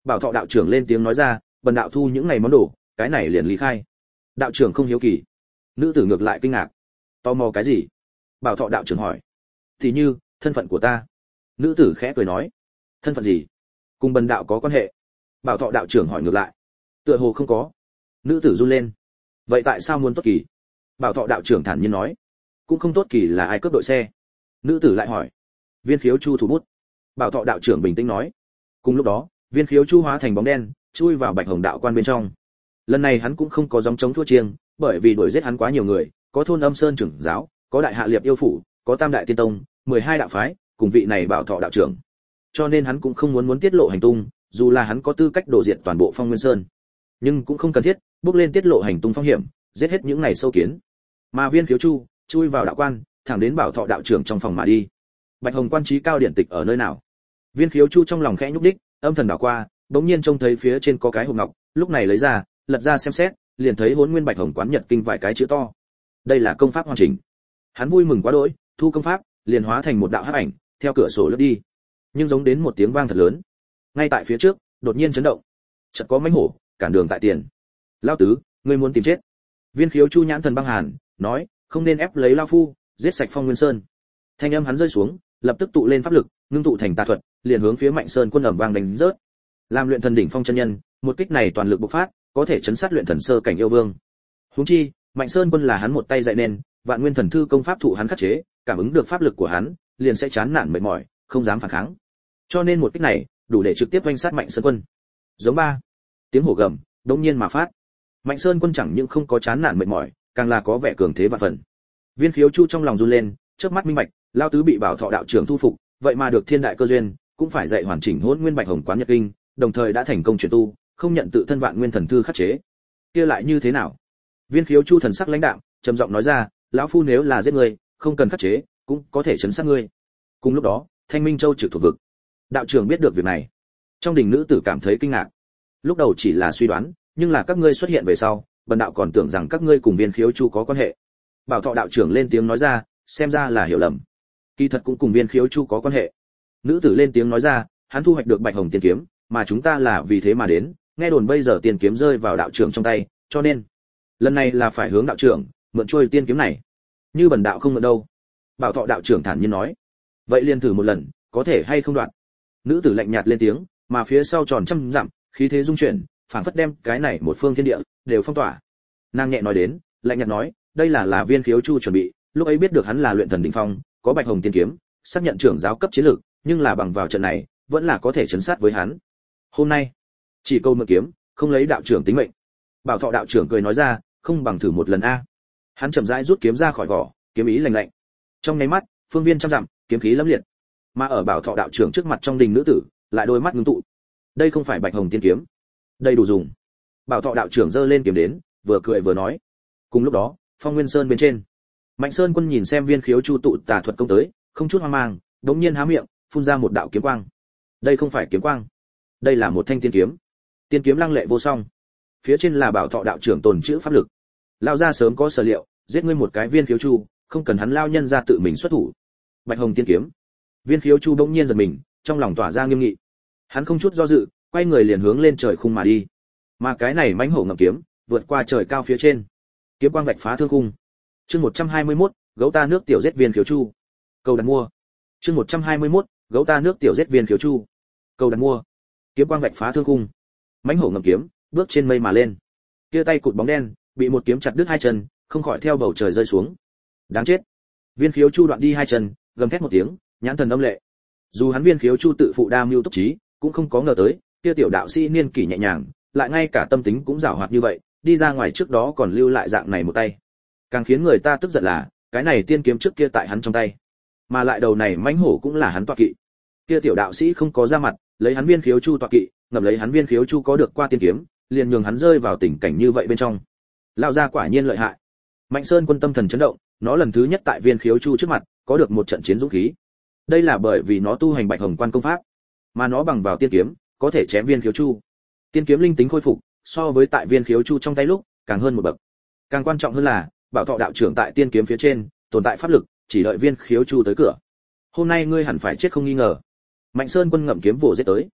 Bảo Thọ đạo trưởng lên tiếng nói ra, bần đạo thu những ngày món đồ, cái này liền lý khai. Đạo trưởng không hiếu kỳ. Nữ tử ngược lại kinh ngạc. Tò mò cái gì? Bảo Thọ đạo trưởng hỏi. Thì như, thân phận của ta. Nữ tử khẽ cười nói. Thân phận gì? Cùng bần đạo có quan hệ? Bảo Thọ đạo trưởng hỏi ngược lại. Tựa hồ không có. Nữ tử run lên. Vậy tại sao muốn tốt kỳ? Bảo Thọ đạo trưởng thản nhiên nói. Cũng không tốt kỳ là ai cướp đội xe. Nữ tử lại hỏi. Viên Khiếu Chu thủ bút. Bảo Thọ đạo trưởng bình tĩnh nói. Cùng lúc đó, Viên Khiếu Chu hóa thành bóng đen, chui vào Bạch Hồng đạo quan bên trong. Lần này hắn cũng không có gióng chống thua chiêng, bởi vì đuổi giết hắn quá nhiều người, có thôn Âm Sơn trưởng giáo, có đại hạ liệp yêu phủ, có tam đại tiên tông, mười hai đạo phái, cùng vị này Bảo Thọ đạo trưởng. Cho nên hắn cũng không muốn muốn tiết lộ hành tung, dù là hắn có tư cách đổ diệt toàn bộ Phong Nguyên Sơn, nhưng cũng không cần thiết bước lên tiết lộ hành tung phong hiểm, giết hết những ngày sâu kiến. Mà Viên Khiếu Chu chui vào đạo quan, thẳng đến Bảo Thọ đạo trưởng trong phòng mà đi. Bạch Hồng quan trí cao điển tịch ở nơi nào? Viên Khiếu Chu trong lòng khẽ nhúc đích, âm thần đảo qua, bỗng nhiên trông thấy phía trên có cái hộp ngọc, lúc này lấy ra, lật ra xem xét, liền thấy Hỗn Nguyên Bạch Hồng quán nhật kinh vài cái chữ to. Đây là công pháp hoàn chỉnh. Hắn vui mừng quá đỗi, thu công pháp, liền hóa thành một đạo hắc ảnh, theo cửa sổ lướt đi. Nhưng giống đến một tiếng vang thật lớn. Ngay tại phía trước, đột nhiên chấn động. Chợt có mãnh hổ cản đường tại tiền. Lão tứ, ngươi muốn tìm chết? Viên Khiếu Chu nhãn thần băng hàn, nói, không nên ép lấy lão phu, giết sạch Phong Nguyên Sơn. Thanh âm hắn rơi xuống, lập tức tụ lên pháp lực, ngưng tụ thành tà thuật, liền hướng phía Mạnh Sơn Quân ầm vang đánh rớt. Làm luyện thần đỉnh phong chân nhân, một kích này toàn lực bộc phát, có thể chấn sát luyện thần sơ cảnh yêu vương. Huống chi, Mạnh Sơn Quân là hắn một tay dạy nên, Vạn Nguyên Thần Thư công pháp thụ hắn khắc chế, cảm ứng được pháp lực của hắn, liền sẽ chán nản mệt mỏi, không dám phản kháng. Cho nên một kích này, đủ để trực tiếp vây sát Mạnh Sơn Quân. Giống ba, tiếng hổ gầm, đống nhiên mà phát. Mạnh Sơn Quân chẳng những không có chán nản mệt mỏi, càng là có vẻ cường thế vạn phần. Viên Khiếu Chu trong lòng run lên, chớp mắt minh bạch, lao tứ bị Bảo Thọ đạo trưởng thu phục, vậy mà được thiên đại cơ duyên, cũng phải dạy hoàn chỉnh Hỗn Nguyên Bạch Hồng quán nhật kinh, đồng thời đã thành công chuyển tu, không nhận tự thân Vạn Nguyên Thần Thư khắc chế. Kia lại như thế nào? Viên Khiếu Chu thần sắc lãnh đạm, trầm giọng nói ra, lão phu nếu là giết ngươi, không cần khắc chế, cũng có thể chấn sát ngươi. Cùng lúc đó, Thanh Minh Châu trực thuộc vực. Đạo trưởng biết được việc này, trong đình nữ tử cảm thấy kinh ngạc. Lúc đầu chỉ là suy đoán, nhưng là các ngươi xuất hiện về sau, bần đạo còn tưởng rằng các ngươi cùng Viên Khiếu Chu có quan hệ. Bảo Thọ đạo trưởng lên tiếng nói ra, xem ra là hiểu lầm. Kỳ thật cũng cùng Viên Khiếu Chu có quan hệ. Nữ tử lên tiếng nói ra, hắn thu hoạch được Bạch Hồng tiên kiếm, mà chúng ta là vì thế mà đến, nghe đồn bây giờ tiên kiếm rơi vào đạo trưởng trong tay, cho nên lần này là phải hướng đạo trưởng mượn trôi tiên kiếm này. Như bần đạo không mượn đâu. Bảo Thọ đạo trưởng thản nhiên nói. Vậy liền thử một lần, có thể hay không đoạn. Nữ tử lạnh nhạt lên tiếng, mà phía sau tròn trăm dặm, khí thế dung chuyển, phảng phất đem cái này một phương thiên địa đều phong tỏa. Nàng nhẹ nói đến, lạnh nhạt nói, đây là là Viên Khiếu Chu chuẩn bị, lúc ấy biết được hắn là luyện thần đỉnh phong, có Bạch Hồng tiên kiếm, xác nhận trưởng giáo cấp chiến lược, nhưng là bằng vào trận này, vẫn là có thể chấn sát với hắn. Hôm nay, chỉ câu mượn kiếm, không lấy đạo trưởng tính mệnh. Bảo Thọ đạo trưởng cười nói ra, không bằng thử một lần a. Hắn chậm rãi rút kiếm ra khỏi vỏ, kiếm ý lạnh lạnh. Trong nháy mắt, phương viên trăm dặm, kiếm khí lẫm liệt. Mà ở Bảo Thọ đạo trưởng trước mặt trong đình nữ tử, lại đôi mắt ngưng tụ. Đây không phải Bạch Hồng tiên kiếm, đây đủ dùng. Bảo Thọ đạo trưởng giơ lên kiếm đến, vừa cười vừa nói. Cùng lúc đó, Phong Nguyên Sơn bên trên, Mạnh Sơn Quân nhìn xem Viên Khiếu Chu tụ tà thuật công tới, không chút hoang mang, đống nhiên há miệng, phun ra một đạo kiếm quang. Đây không phải kiếm quang, đây là một thanh tiên kiếm. Tiên kiếm lăng lệ vô song. Phía trên là Bảo Thọ đạo trưởng tồn chữ pháp lực. Lao ra sớm có sở liệu, giết ngươi một cái Viên Khiếu Chu, không cần hắn lao nhân ra tự mình xuất thủ. Bạch Hồng tiên kiếm. Viên Khiếu Chu bỗng nhiên giật mình, trong lòng tỏa ra nghiêm nghị. Hắn không chút do dự, quay người liền hướng lên trời khung mà đi. Mà cái này mãnh hổ ngầm kiếm, vượt qua trời cao phía trên. Kiếm quang vạch phá thương khung. Chương một trăm hai mươi mốt, gấu ta nước tiểu giết Viên Khiếu Chu. Cầu đặt mua. Chương một trăm hai mươi mốt, gấu ta nước tiểu giết Viên Khiếu Chu. Cầu đặt mua. Kiếm quang vạch phá thương khung. Mãnh hổ ngầm kiếm, bước trên mây mà lên. Kia tay cụt bóng đen, bị một kiếm chặt đứt hai chân, không khỏi theo bầu trời rơi xuống. Đáng chết. Viên Khiếu Chu đoạn đi hai chân, gầm thét một tiếng, nhãn thần âm lệ. Dù hắn Viên Khiếu Chu tự phụ đa mưu túc trí, cũng không có ngờ tới, kia tiểu đạo sĩ niên kỷ nhẹ nhàng, lại ngay cả tâm tính cũng giảo hoạt như vậy, đi ra ngoài trước đó còn lưu lại dạng này một tay. Càng khiến người ta tức giận là, cái này tiên kiếm trước kia tại hắn trong tay, mà lại đầu này mãnh hổ cũng là hắn tọa kỵ. Kia tiểu đạo sĩ không có ra mặt, lấy hắn Viên Khiếu Chu tọa kỵ, ngầm lấy hắn Viên Khiếu Chu có được qua tiên kiếm, liền nhường hắn rơi vào tình cảnh như vậy bên trong. Lão gia quả nhiên lợi hại. Mạnh Sơn Quân tâm thần chấn động, nó lần thứ nhất tại Viên Khiếu Chu trước mặt, có được một trận chiến dũng khí. Đây là bởi vì nó tu hành Bạch Hồng quan công pháp, mà nó bằng vào tiên kiếm, có thể chém Viên Khiếu Chu. Tiên kiếm linh tính khôi phục, so với tại Viên Khiếu Chu trong tay lúc, càng hơn một bậc. Càng quan trọng hơn là, Bảo Thọ đạo trưởng tại tiên kiếm phía trên, tồn tại pháp lực, chỉ đợi Viên Khiếu Chu tới cửa. Hôm nay ngươi hẳn phải chết không nghi ngờ. Mạnh Sơn Quân ngậm kiếm vồ giết tới.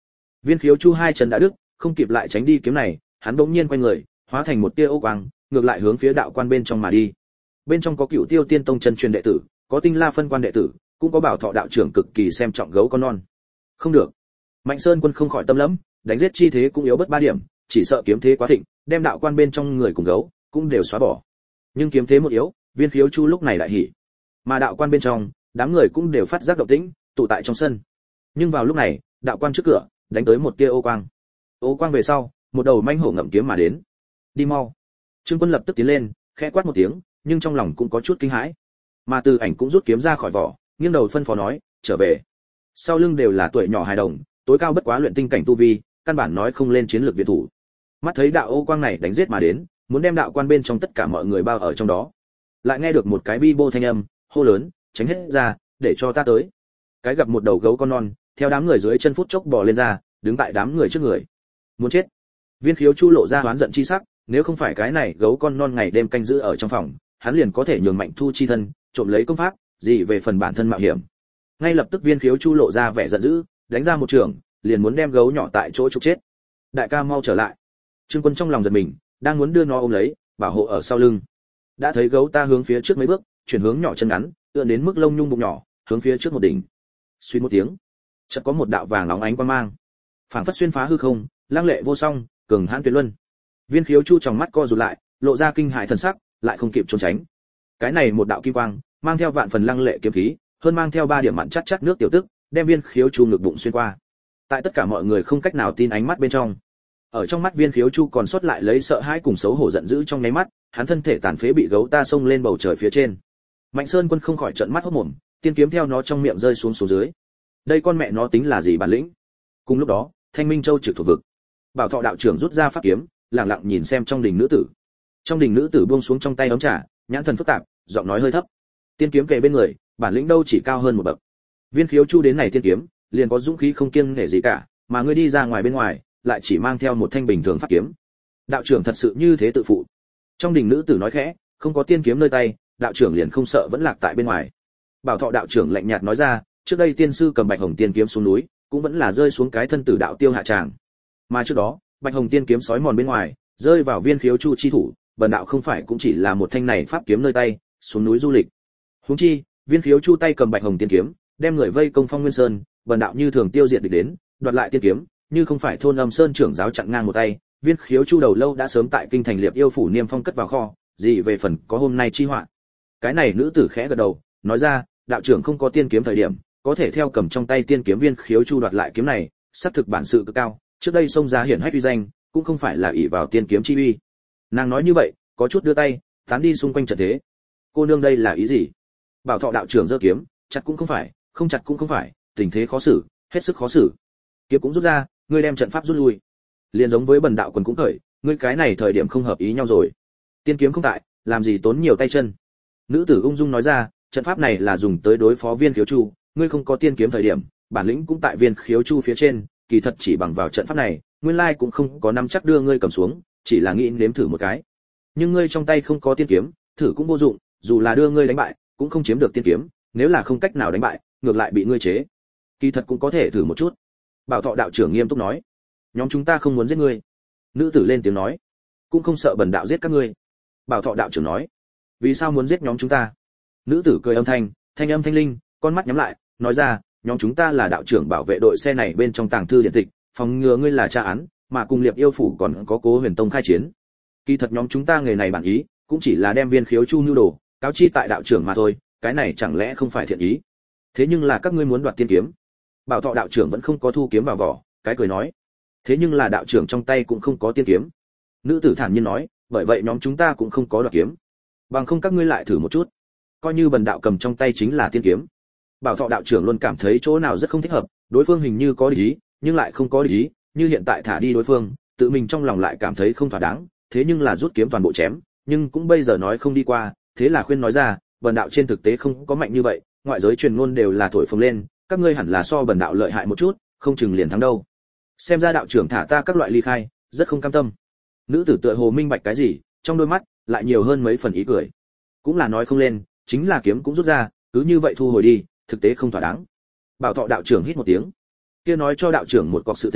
Viên Khiếu Chu hai chân đã đứt, không kịp lại tránh đi kiếm này, hắn bỗng nhiên quay người, hóa thành một tia ô quang, ngược lại hướng phía đạo quan bên trong mà đi. Bên trong có Cựu Tiêu Tiên Tông chân truyền đệ tử, có Tinh La phân quan đệ tử, cũng có Bảo Thọ đạo trưởng cực kỳ xem trọng gấu con non. Không được. Mạnh Sơn Quân không khỏi tâm lẫm, đánh giết chi thế cũng yếu bất ba điểm, chỉ sợ kiếm thế quá thịnh, đem đạo quan bên trong người cùng gấu cũng đều xóa bỏ. Nhưng kiếm thế một yếu, Viên Khiếu Chu lúc này lại hỉ. Mà đạo quan bên trong, đám người cũng đều phát giác động tĩnh, tụ tại trong sân. Nhưng vào lúc này, đạo quan trước cửa đánh tới một tia ô quang. Ô quang về sau, một đầu manh hổ ngậm kiếm mà đến. Đi mau. Trương Quân lập tức tiến lên, khẽ quát một tiếng, nhưng trong lòng cũng có chút kinh hãi. Mà Từ Ảnh cũng rút kiếm ra khỏi vỏ, nghiêng đầu phân phó nói, trở về. Sau lưng đều là tuổi nhỏ hài đồng, tối cao bất quá luyện tinh cảnh tu vi, căn bản nói không lên chiến lược viện thủ. Mắt thấy đạo ô quang này đánh giết mà đến, muốn đem đạo quan bên trong tất cả mọi người bao ở trong đó. Lại nghe được một cái bi bô thanh âm, hô lớn, tránh hết ra, để cho ta tới. Cái gặp một đầu gấu con non, theo đám người dưới chân phút chốc bò lên ra, đứng tại đám người trước người. Muốn chết. Viên Khiếu Chu lộ ra oán giận chi sắc, nếu không phải cái này gấu con non ngày đêm canh giữ ở trong phòng, hắn liền có thể nhường Mạnh Thu chi thân, trộm lấy công pháp, gì về phần bản thân mạo hiểm. Ngay lập tức Viên Khiếu Chu lộ ra vẻ giận dữ, đánh ra một trường, liền muốn đem gấu nhỏ tại chỗ trục chết. Đại ca mau trở lại. Trương Quân trong lòng giật mình, đang muốn đưa nó ôm lấy, bảo hộ ở sau lưng. Đã thấy gấu ta hướng phía trước mấy bước, chuyển hướng nhỏ chân ngắn, tựa đến mức lông nhung bụng nhỏ, hướng phía trước một đỉnh. Suy một tiếng, chợt có một đạo vàng óng ánh quang mang, phảng phất xuyên phá hư không, lăng lệ vô song, cường hãn tuyệt luân. Viên Khiếu Chu trong mắt co rụt lại, lộ ra kinh hãi thần sắc, lại không kịp trốn tránh. Cái này một đạo kim quang, mang theo vạn phần lăng lệ kiếm khí, hơn mang theo ba điểm mặn chát chát nước tiểu tức, đem Viên Khiếu Chu ngực bụng xuyên qua. Tại tất cả mọi người không cách nào tin ánh mắt bên trong, ở trong mắt Viên Khiếu Chu còn sót lại lấy sợ hãi cùng xấu hổ giận dữ trong nháy mắt, hắn thân thể tàn phế bị gấu ta xông lên bầu trời phía trên. Mạnh Sơn Quân không khỏi trợn mắt hốt mồm, tiên kiếm theo nó trong miệng rơi xuống xuống dưới. Đây con mẹ nó tính là gì bản lĩnh? Cùng lúc đó, Thanh Minh Châu trực thuộc vực, Bảo Thọ đạo trưởng rút ra pháp kiếm, lặng lặng nhìn xem trong đình nữ tử. Trong đình nữ tử buông xuống trong tay ống trà, nhãn thần phức tạp, giọng nói hơi thấp. Tiên kiếm kề bên người, bản lĩnh đâu chỉ cao hơn một bậc. Viên Khiếu Chu đến này tiên kiếm, liền có dũng khí không kiêng nể gì cả, mà ngươi đi ra ngoài bên ngoài, lại chỉ mang theo một thanh bình thường pháp kiếm. Đạo trưởng thật sự như thế tự phụ. Trong đình nữ tử nói khẽ, không có tiên kiếm nơi tay, đạo trưởng liền không sợ vẫn lạc tại bên ngoài. Bảo Thọ đạo trưởng lạnh nhạt nói ra, trước đây tiên sư cầm Bạch Hồng tiên kiếm xuống núi, cũng vẫn là rơi xuống cái thân tử đạo tiêu hạ tràng. Mà trước đó, Bạch Hồng tiên kiếm sói mòn bên ngoài, rơi vào Viên Khiếu Chu chi thủ, bần đạo không phải cũng chỉ là một thanh này pháp kiếm nơi tay, xuống núi du lịch. Huống chi, Viên Khiếu Chu tay cầm Bạch Hồng tiên kiếm, đem người vây công Phong Nguyên Sơn, bần đạo như thường tiêu diệt địch đến, đoạt lại tiên kiếm, như không phải thôn Âm Sơn trưởng giáo chặn ngang một tay, Viên Khiếu Chu đầu lâu đã sớm tại kinh thành Liệp Yêu phủ niêm phong cất vào kho, gì về phần có hôm nay chi họa. Cái này nữ tử khẽ gật đầu, nói ra, đạo trưởng không có tiên kiếm thời điểm, có thể theo cầm trong tay tiên kiếm Viên Khiếu Chu đoạt lại kiếm này, xác thực bản sự cực cao, trước đây xông ra hiển hách uy danh, cũng không phải là ỷ vào tiên kiếm chi uy. Nàng nói như vậy, có chút đưa tay, tán đi xung quanh trận thế. Cô nương đây là ý gì? Bảo Thọ đạo trưởng giơ kiếm, chặt cũng không phải, không chặt cũng không phải, tình thế khó xử, hết sức khó xử. Kiếm cũng rút ra, ngươi đem trận pháp rút lui. Liền giống với bần đạo quần cũng khởi, ngươi cái này thời điểm không hợp ý nhau rồi. Tiên kiếm không tại, làm gì tốn nhiều tay chân. Nữ tử ung dung nói ra, trận pháp này là dùng tới đối phó Viên Khiếu Chu, ngươi không có tiên kiếm thời điểm, bản lĩnh cũng tại Viên Khiếu Chu phía trên, kỳ thật chỉ bằng vào trận pháp này, nguyên lai cũng không có nắm chắc đưa ngươi cầm xuống, chỉ là nghĩ nếm thử một cái. Nhưng ngươi trong tay không có tiên kiếm, thử cũng vô dụng, dù là đưa ngươi đánh bại, cũng không chiếm được tiên kiếm, nếu là không cách nào đánh bại, ngược lại bị ngươi chế. Kỳ thật cũng có thể thử một chút. Bảo Thọ đạo trưởng nghiêm túc nói, nhóm chúng ta không muốn giết ngươi. Nữ tử lên tiếng nói, cũng không sợ bần đạo giết các ngươi. Bảo Thọ đạo trưởng nói, vì sao muốn giết nhóm chúng ta? Nữ tử cười âm thanh, thanh âm thanh linh, con mắt nhắm lại, nói ra, nhóm chúng ta là đạo trưởng bảo vệ đội xe này bên trong tàng thư điện tịch, phòng ngừa ngươi là tra án, mà cùng Liệp Yêu phủ còn có Cố Huyền Tông khai chiến. Kỳ thật nhóm chúng ta nghề này bản ý, cũng chỉ là đem Viên Khiếu Chu nưu đồ, cáo chi tại đạo trưởng mà thôi, cái này chẳng lẽ không phải thiện ý? Thế nhưng là các ngươi muốn đoạt tiên kiếm. Bảo Thọ đạo trưởng vẫn không có thu kiếm vào vỏ, cái cười nói, thế nhưng là đạo trưởng trong tay cũng không có tiên kiếm. Nữ tử thản nhiên nói, bởi vậy nhóm chúng ta cũng không có đoạt kiếm. Bằng không các ngươi lại thử một chút, coi như bần đạo cầm trong tay chính là tiên kiếm. Bảo Thọ đạo trưởng luôn cảm thấy chỗ nào rất không thích hợp, đối phương hình như có địch ý, nhưng lại không có địch ý, như hiện tại thả đi đối phương, tự mình trong lòng lại cảm thấy không thỏa đáng, thế nhưng là rút kiếm toàn bộ chém, nhưng cũng bây giờ nói không đi qua, thế là khuyên nói ra, bần đạo trên thực tế không có mạnh như vậy, ngoại giới truyền ngôn đều là thổi phồng lên, các ngươi hẳn là so bần đạo lợi hại một chút, không chừng liền thắng đâu. Xem ra đạo trưởng thả ta các loại ly khai, rất không cam tâm. Nữ tử tựa hồ minh bạch cái gì, trong đôi mắt lại nhiều hơn mấy phần ý cười. Cũng là nói không lên, chính là kiếm cũng rút ra, cứ như vậy thu hồi đi, thực tế không thỏa đáng. Bảo Thọ đạo trưởng hít một tiếng, kia nói cho đạo trưởng một cọc sự tình,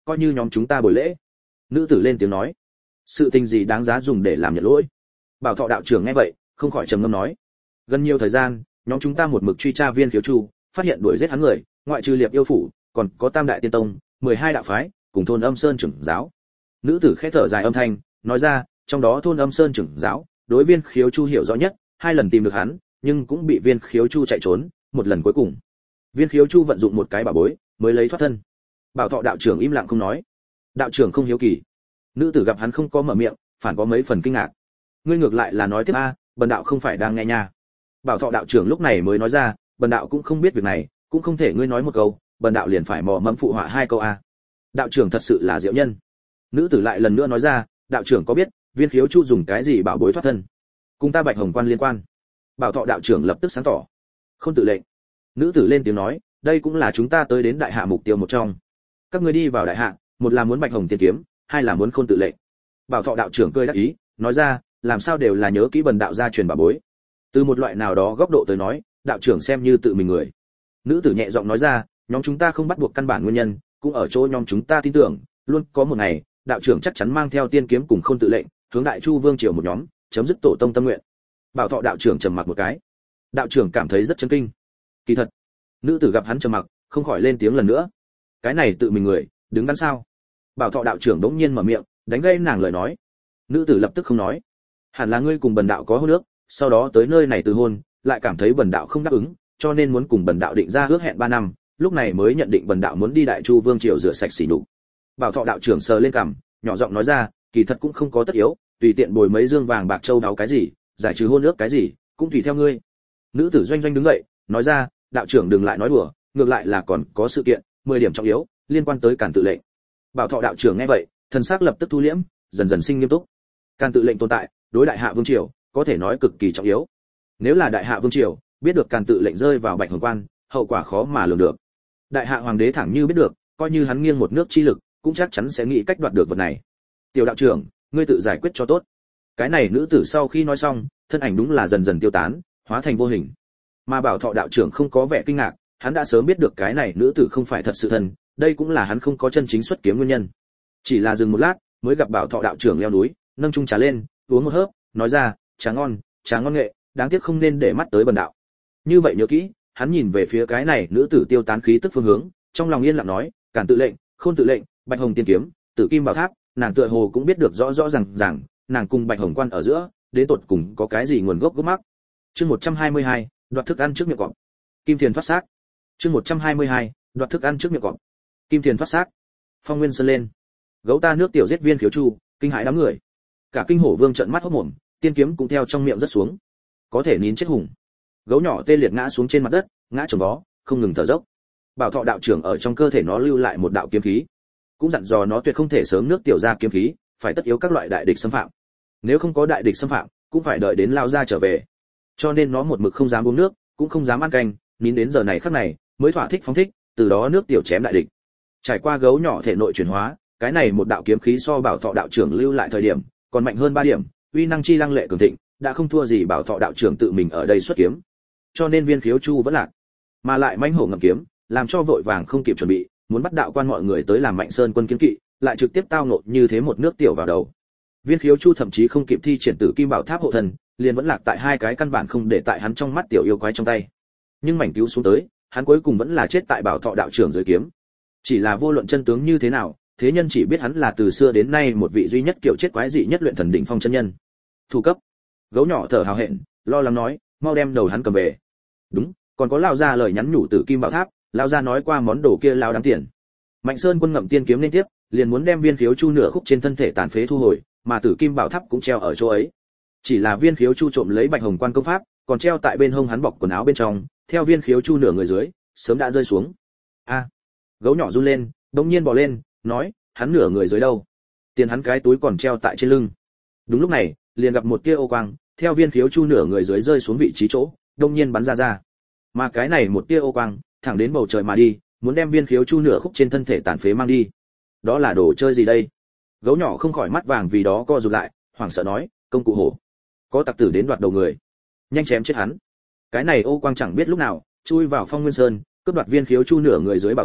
coi như nhóm chúng ta buổi lễ. Nữ tử lên tiếng nói, sự tình gì đáng giá dùng để làm nhận lỗi? Bảo Thọ đạo trưởng nghe vậy, không khỏi trầm ngâm nói, gần nhiều thời gian, nhóm chúng ta một mực truy tra Viên Khiếu Chu, phát hiện đuổi giết hắn người, ngoại trừ Liệp Yêu phủ, còn có Tam đại tiên tông, mười hai đạo phái, cùng thôn Âm Sơn trưởng giáo. Nữ tử khẽ thở dài âm thanh, nói ra, trong đó thôn Âm Sơn trưởng giáo, đối Viên Khiếu Chu hiểu rõ nhất, hai lần tìm được hắn, nhưng cũng bị Viên Khiếu Chu chạy trốn, một lần cuối cùng, Viên Khiếu Chu vận dụng một cái bảo bối, mới lấy thoát thân. Bảo Thọ đạo trưởng im lặng không nói. Đạo trưởng không hiếu kỳ. Nữ tử gặp hắn không có mở miệng, phản có mấy phần kinh ngạc. Ngươi ngược lại là nói tiếp a, bần đạo không phải đang nghe nha. Bảo Thọ đạo trưởng lúc này mới nói ra, bần đạo cũng không biết việc này, cũng không thể ngươi nói một câu, bần đạo liền phải mò mẫm phụ họa hai câu a. Đạo trưởng thật sự là diệu nhân. Nữ tử lại lần nữa nói ra, đạo trưởng có biết Viên Khiếu Chu dùng cái gì bảo bối thoát thân? Cùng ta Bạch Hồng Quan liên quan. Bảo Thọ đạo trưởng lập tức sáng tỏ. Không tự lệnh. Nữ tử lên tiếng nói, đây cũng là chúng ta tới đến đại hạ mục tiêu một trong. Các ngươi đi vào đại hạ, một là muốn Bạch Hồng tiên kiếm, hai là muốn Khôn tự lệnh. Bảo Thọ đạo trưởng cười đắc ý, nói ra, làm sao đều là nhớ kỹ bần đạo gia truyền bảo bối. Từ một loại nào đó góc độ tới nói, đạo trưởng xem như tự mình người. Nữ tử nhẹ giọng nói ra, nhóm chúng ta không bắt buộc căn bản nguyên nhân, cũng ở chỗ nhóm chúng ta tin tưởng, luôn có một ngày, đạo trưởng chắc chắn mang theo tiên kiếm cùng Khôn tự lệnh, hướng Đại Chu Vương triều một nhóm, chấm dứt tổ tông tâm nguyện. Bảo Thọ đạo trưởng trầm mặc một cái. Đạo trưởng cảm thấy rất chấn kinh. Kỳ thật, nữ tử gặp hắn trầm mặc, không khỏi lên tiếng lần nữa. Cái này tự mình người, đứng đắn sao? Bảo Thọ đạo trưởng đống nhiên mở miệng, đánh gây nàng lời nói. Nữ tử lập tức không nói. Hẳn là ngươi cùng bần đạo có hôn ước, sau đó tới nơi này từ hôn, lại cảm thấy bần đạo không đáp ứng, cho nên muốn cùng bần đạo định ra ước hẹn ba năm, lúc này mới nhận định bần đạo muốn đi Đại Chu Vương triều rửa sạch sỉ nhục. Bảo Thọ đạo trưởng sờ lên cằm, nhỏ giọng nói ra, kỳ thật cũng không có tất yếu, tùy tiện bồi mấy dương vàng bạc châu đáo cái gì, giải trừ hôn ước cái gì, cũng tùy theo ngươi. Nữ tử doanh doanh đứng dậy, nói ra, đạo trưởng đừng lại nói đùa, ngược lại là còn có sự kiện, mười điểm trọng yếu, liên quan tới Càn tự lệnh. Bảo Thọ đạo trưởng nghe vậy, thần sắc lập tức thu liễm, dần dần sinh nghiêm túc. Càn tự lệnh tồn tại, đối đại hạ vương triều, có thể nói cực kỳ trọng yếu. Nếu là đại hạ vương triều biết được Càn tự lệnh rơi vào Bạch Hồng Quan, hậu quả khó mà lường được. Đại hạ hoàng đế thẳng như biết được, coi như hắn nghiêng một nước chi lực, cũng chắc chắn sẽ nghĩ cách đoạt được vật này. Tiểu đạo trưởng, ngươi tự giải quyết cho tốt. Cái này nữ tử sau khi nói xong, thân ảnh đúng là dần dần tiêu tán, hóa thành vô hình. Mà Bảo Thọ đạo trưởng không có vẻ kinh ngạc, hắn đã sớm biết được cái này nữ tử không phải thật sự thân, đây cũng là hắn không có chân chính xuất kiếm nguyên nhân. Chỉ là dừng một lát, mới gặp Bảo Thọ đạo trưởng leo núi, nâng chung trà lên, uống một hớp, nói ra, trà ngon, trà ngon nghệ, đáng tiếc không nên để mắt tới bần đạo. Như vậy nhớ kỹ, hắn nhìn về phía cái này nữ tử tiêu tán khí tức phương hướng, trong lòng yên lặng nói, Càn tự lệnh, Khôn tự lệnh, Bạch Hồng tiên kiếm, Tử Kim bảo tháp, nàng tựa hồ cũng biết được rõ rõ ràng ràng, nàng cùng Bạch Hồng Quan ở giữa, đến tột cùng có cái gì nguồn gốc gốc mắc. Chương một trăm hai mươi hai, đoạt thức ăn trước miệng cọp. Kim Thiền thoát xác. Chương một trăm hai mươi hai, đoạt thức ăn trước miệng cọp. Kim Thiền thoát xác. Phong Nguyên Sơn lên. Gấu ta nước tiểu giết Viên Khiếu Chu, kinh hãi đám người. Cả Kinh Hổ Vương trợn mắt hốt mồm, tiên kiếm cũng theo trong miệng rất xuống. Có thể nín chết hùng. Gấu nhỏ tê liệt ngã xuống trên mặt đất, ngã chồng vó, không ngừng thở dốc. Bảo Thọ đạo trưởng ở trong cơ thể nó lưu lại một đạo kiếm khí, cũng dặn dò nó tuyệt không thể sớm nước tiểu ra kiếm khí, phải tất yếu các loại đại địch xâm phạm. Nếu không có đại địch xâm phạm, cũng phải đợi đến lao ra trở về. Cho nên nó một mực không dám uống nước, cũng không dám ăn canh, nín đến giờ này khắc này, mới thỏa thích phóng thích, từ đó nước tiểu chém đại địch. Trải qua gấu nhỏ thể nội chuyển hóa, cái này một đạo kiếm khí so Bảo Thọ đạo trưởng lưu lại thời điểm, còn mạnh hơn ba điểm, uy năng chi lăng lệ cường thịnh, đã không thua gì Bảo Thọ đạo trưởng tự mình ở đây xuất kiếm. Cho nên Viên Khiếu Chu vẫn lạc, mà lại mãnh hổ ngầm kiếm, làm cho vội vàng không kịp chuẩn bị, muốn bắt đạo quan mọi người tới làm Mạnh Sơn quân kiến kỵ, lại trực tiếp tao nộ như thế một nước tiểu vào đầu. Viên Khiếu Chu thậm chí không kịp thi triển Tử Kim bảo tháp hộ thần, liền vẫn lạc tại hai cái căn bản không để tại hắn trong mắt tiểu yêu quái trong tay. Nhưng mảnh cứu xuống tới, hắn cuối cùng vẫn là chết tại Bảo Thọ đạo trưởng dưới kiếm. Chỉ là vô luận chân tướng như thế nào, thế nhân chỉ biết hắn là từ xưa đến nay một vị duy nhất kiểu chết quái dị nhất luyện thần đỉnh phong chân nhân. Thủ cấp. Gấu nhỏ thở hào hẹn, lo lắng nói, mau đem đầu hắn cầm về. Đúng, còn có lao ra lời nhắn nhủ Tử Kim bảo tháp, lao ra nói qua món đồ kia lao đáng tiền. Mạnh Sơn quân ngậm tiên kiếm liên tiếp, liền muốn đem Viên Khiếu Chu nửa khúc trên thân thể tàn phế thu hồi, mà Tử Kim bảo tháp cũng treo ở chỗ ấy. Chỉ là Viên Khiếu Chu trộm lấy Bạch Hồng Quan công pháp, còn treo tại bên hông hắn bọc quần áo bên trong, theo Viên Khiếu Chu nửa người dưới, sớm đã rơi xuống. A! Gấu nhỏ run lên, đống nhiên bò lên, nói, hắn nửa người dưới đâu? Tiền hắn cái túi còn treo tại trên lưng. Đúng lúc này, liền gặp một tia ô quang, theo Viên Khiếu Chu nửa người dưới rơi xuống vị trí chỗ, đống nhiên bắn ra ra. Mà cái này một tia ô quang, thẳng đến bầu trời mà đi, muốn đem Viên Khiếu Chu nửa khúc trên thân thể tàn phế mang đi. Đó là đồ chơi gì đây? Gấu nhỏ không khỏi mắt vàng vì đó co rụt lại, hoảng sợ nói, công cụ hổ, có tặc tử đến đoạt đầu người, nhanh chém chết hắn. Cái này ô quang chẳng biết lúc nào chui vào Phong Nguyên Sơn, cướp đoạt Viên Khiếu Chu nửa người dưới bảo túi,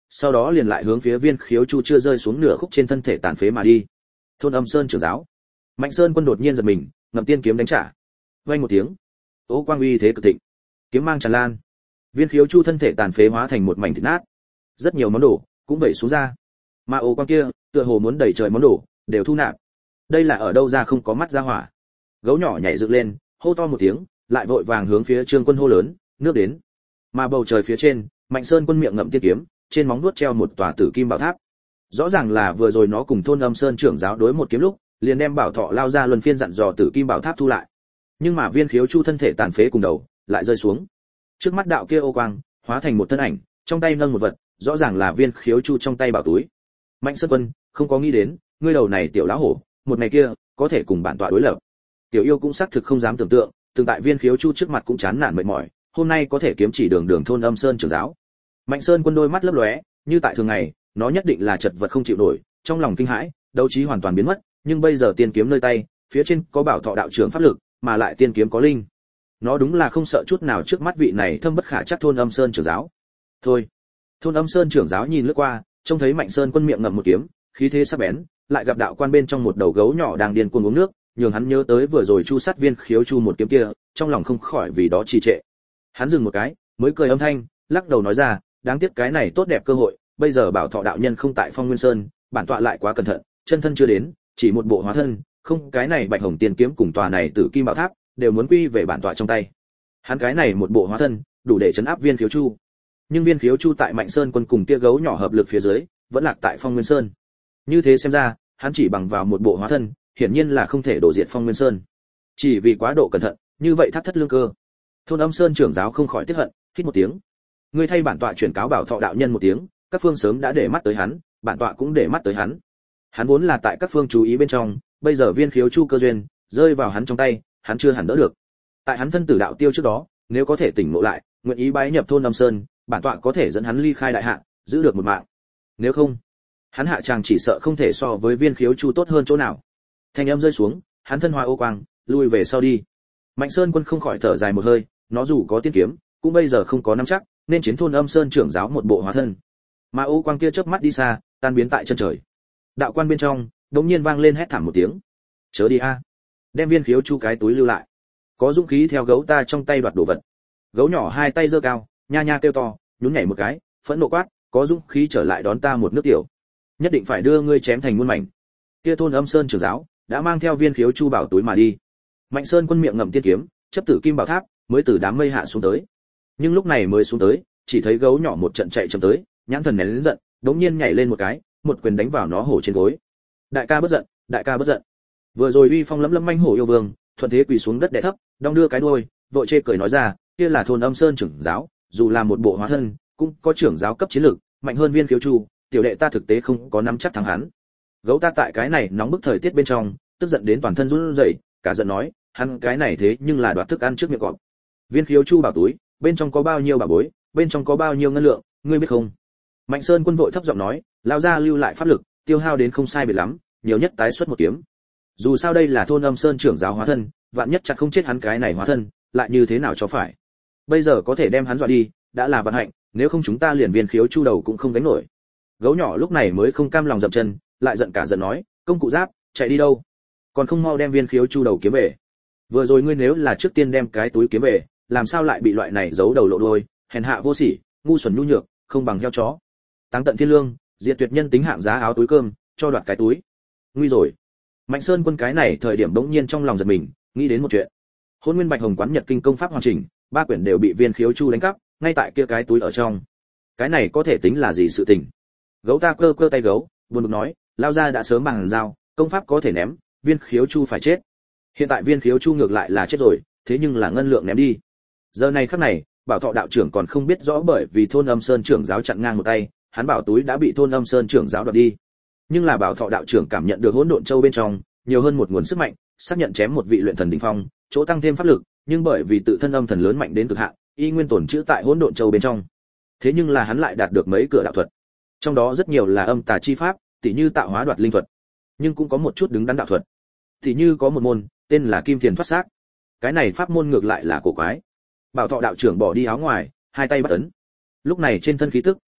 sau đó liền lại hướng phía Viên Khiếu Chu chưa rơi xuống nửa khúc trên thân thể tàn phế mà đi. Thôn Âm Sơn trưởng giáo. Mạnh Sơn Quân đột nhiên giật mình, ngậm tiên kiếm đánh trả. Vang một tiếng, ố quang uy thế cực thịnh, kiếm mang tràn lan. Viên Khiếu Chu thân thể tàn phế hóa thành một mảnh thịt nát, rất nhiều món đồ cũng vẩy xuống ra. Mà ố quang kia, tựa hồ muốn đẩy trời món đồ, đều thu nạp. Đây là ở đâu ra không có mắt ra hỏa. Gấu nhỏ nhảy dựng lên, hô to một tiếng, lại vội vàng hướng phía Trương Quân hô lớn, nước đến. Mà bầu trời phía trên, Mạnh Sơn Quân miệng ngậm tiên kiếm, trên móng vuốt treo một tòa tử kim bảo tháp. Rõ ràng là vừa rồi nó cùng Thôn Âm Sơn trưởng giáo đối một kiếm lúc, liền đem bảo thọ lao ra luân phiên dặn dò tử kim bảo tháp thu lại. Nhưng mà Viên Khiếu Chu thân thể tàn phế cùng đầu, lại rơi xuống. Trước mắt đạo kia ô quang, hóa thành một thân ảnh, trong tay nâng một vật, rõ ràng là Viên Khiếu Chu trong tay bảo túi. Mạnh Sơn Quân, không có nghĩ đến, ngươi đầu này tiểu lão hổ, một ngày kia, có thể cùng bản tọa đối lập. Tiểu yêu cũng xác thực không dám tưởng tượng, từng tại Viên Khiếu Chu trước mặt cũng chán nản mệt mỏi, hôm nay có thể kiếm chỉ đường đường Thôn Âm Sơn trưởng giáo. Mạnh Sơn Quân đôi mắt lấp lóe, như tại thường ngày, nó nhất định là chật vật không chịu nổi, trong lòng kinh hãi, đấu trí hoàn toàn biến mất, nhưng bây giờ tiên kiếm nơi tay, phía trên có bảo thọ đạo trưởng pháp lực, mà lại tiên kiếm có linh. Nó đúng là không sợ chút nào trước mắt vị này thâm bất khả trắc Thôn Âm Sơn trưởng giáo. Thôi. Thôn Âm Sơn trưởng giáo nhìn lướt qua, trông thấy Mạnh Sơn Quân miệng ngậm một kiếm, khí thế sắc bén, lại gặp đạo quan bên trong một đầu gấu nhỏ đang điên cuồng uống nước, nhường hắn nhớ tới vừa rồi Chu sát Viên Khiếu Chu một kiếm kia, trong lòng không khỏi vì đó trì trệ. Hắn dừng một cái, mới cười âm thanh, lắc đầu nói ra, đáng tiếc cái này tốt đẹp cơ hội, bây giờ bảo thọ đạo nhân không tại Phong Nguyên Sơn, bản tọa lại quá cẩn thận, chân thân chưa đến, chỉ một bộ hóa thân, không cái này Bạch Hồng Tiên kiếm cùng tòa này Tử Kim Bảo Tháp, đều muốn quy về bản tọa trong tay. Hắn cái này một bộ hóa thân, đủ để trấn áp Viên Khiếu Chu. Nhưng Viên Khiếu Chu tại Mạnh Sơn Quân cùng kia gấu nhỏ hợp lực phía dưới, vẫn lạc tại Phong Nguyên Sơn. Như thế xem ra, hắn chỉ bằng vào một bộ hóa thân, hiển nhiên là không thể đổ diệt Phong Nguyên Sơn. Chỉ vì quá độ cẩn thận, như vậy thắt thất lương cơ. Thôn Âm Sơn trưởng giáo không khỏi tiếc hận, hít một tiếng. Ngươi thay bản tọa chuyển cáo bảo thọ đạo nhân một tiếng, các phương sớm đã để mắt tới hắn, bản tọa cũng để mắt tới hắn. Hắn vốn là tại các phương chú ý bên trong, bây giờ Viên Khiếu Chu cơ duyên rơi vào hắn trong tay, hắn chưa hẳn đỡ được. Tại hắn thân tử đạo tiêu trước đó, nếu có thể tỉnh ngộ lại, nguyện ý bái nhập Thôn Âm Sơn, bản tọa có thể dẫn hắn ly khai đại hạ, giữ được một mạng. Nếu không, hắn hạ chàng chỉ sợ không thể so với Viên Khiếu Chu tốt hơn chỗ nào. Thanh âm rơi xuống, hắn thân hóa ô quang, lui về sau đi. Mạnh Sơn Quân không khỏi thở dài một hơi, nó dù có tiên kiếm, cũng bây giờ không có nắm chắc, nên chiến Thôn Âm Sơn trưởng giáo một bộ hóa thân. Mà ô quang kia chớp mắt đi xa, tan biến tại chân trời. Đạo quan bên trong, đột nhiên vang lên hét thảm một tiếng. Chớ đi a, đem Viên Khiếu Chu cái túi lưu lại. Có dũng khí theo gấu ta trong tay đoạt đồ vật. Gấu nhỏ hai tay giơ cao, nha nha kêu to, nhún nhảy một cái, phẫn nộ quát, có dũng khí trở lại đón ta một nước tiểu. Nhất định phải đưa ngươi chém thành muôn mảnh. Kia Thôn Âm Sơn trưởng giáo đã mang theo Viên Khiếu Chu bảo túi mà đi. Mạnh Sơn Quân miệng ngậm tiên kiếm, chấp Tử Kim Bảo Tháp, mới từ đám mây hạ xuống tới. Nhưng lúc này mới xuống tới, chỉ thấy gấu nhỏ một trận chạy chậm tới, nhãn thần nén lớn giận, đống nhiên nhảy lên một cái, một quyền đánh vào nó hổ trên gối. Đại ca bất giận, đại ca bất giận. Vừa rồi uy phong lấm lấm manh hổ yêu vương, thuận thế quỳ xuống đất đè thấp, đong đưa cái đuôi, vội chê cười nói ra, kia là Thôn Âm Sơn trưởng giáo, dù là một bộ hóa thân, cũng có trưởng giáo cấp chiến lược, mạnh hơn Viên Khiếu Chu, tiểu đệ ta thực tế không có nắm chắc thắng hắn. Gấu ta tại cái này nóng bức thời tiết bên trong, tức giận đến toàn thân run rẩy, cả giận nói, hắn cái này thế nhưng là đoạt thức ăn trước miệng cọp. Viên Khiếu Chu bảo túi, bên trong có bao nhiêu bảo bối, bên trong có bao nhiêu ngân lượng, ngươi biết không? Mạnh Sơn Quân vội thấp giọng nói, lao ra lưu lại pháp lực, tiêu hao đến không sai biệt lắm, nhiều nhất tái xuất một kiếm. Dù sao đây là Thôn Âm Sơn trưởng giáo hóa thân, vạn nhất chặt không chết hắn cái này hóa thân, lại như thế nào cho phải? Bây giờ có thể đem hắn dọa đi, đã là vận hạnh, nếu không chúng ta liền Viên Khiếu Chu đầu cũng không gánh nổi. Gấu nhỏ lúc này mới không cam lòng dậm chân, lại giận cả giận nói, công cụ giáp, chạy đi đâu? Còn không mau đem Viên Khiếu Chu đầu kiếm về. Vừa rồi ngươi nếu là trước tiên đem cái túi kiếm về, làm sao lại bị loại này giấu đầu lộ đuôi, hèn hạ vô sỉ, ngu xuẩn nhu nhược, không bằng heo chó. Táng tận thiên lương, diệt tuyệt nhân tính hạng giá áo túi cơm, cho đoạt cái túi. Nguy rồi. Mạnh Sơn Quân cái này thời điểm bỗng nhiên trong lòng giật mình, nghĩ đến một chuyện. Hôn Nguyên Bạch Hồng Quán Nhật Kinh công pháp hoàn chỉnh, ba quyển đều bị Viên Khiếu Chu đánh cắp, ngay tại kia cái túi ở trong. Cái này có thể tính là gì sự tình? Gấu ta cơ cơ tay gấu, buồn bực nói, lao ra đã sớm bằng giao, công pháp có thể ném, Viên Khiếu Chu phải chết. Hiện tại Viên Khiếu Chu ngược lại là chết rồi, thế nhưng là ngân lượng ném đi. Giờ này khắc này, Bảo Thọ đạo trưởng còn không biết rõ bởi vì Thôn Âm Sơn trưởng giáo chặn ngang một tay, hắn bảo túi đã bị Thôn Âm Sơn trưởng giáo đoạt đi. Nhưng là Bảo Thọ đạo trưởng cảm nhận được Hỗn Độn Châu bên trong nhiều hơn một nguồn sức mạnh, xác nhận chém một vị luyện thần đỉnh phong, chỗ tăng thêm pháp lực, nhưng bởi vì tự thân âm thần lớn mạnh đến cực hạn, y nguyên tồn trữ tại Hỗn Độn Châu bên trong. Thế nhưng là hắn lại đạt được mấy cửa đạo thuật, trong đó rất nhiều là âm tà chi pháp, tỉ như tạo hóa đoạt linh thuật, nhưng cũng có một chút đứng đắn đạo thuật. Tỉ như có một môn tên là Kim Thiền Phát Xác. Cái này pháp môn ngược lại là cổ quái. Bảo Thọ đạo trưởng bỏ đi áo ngoài, hai tay bắt ấn. Lúc này trên thân khí tức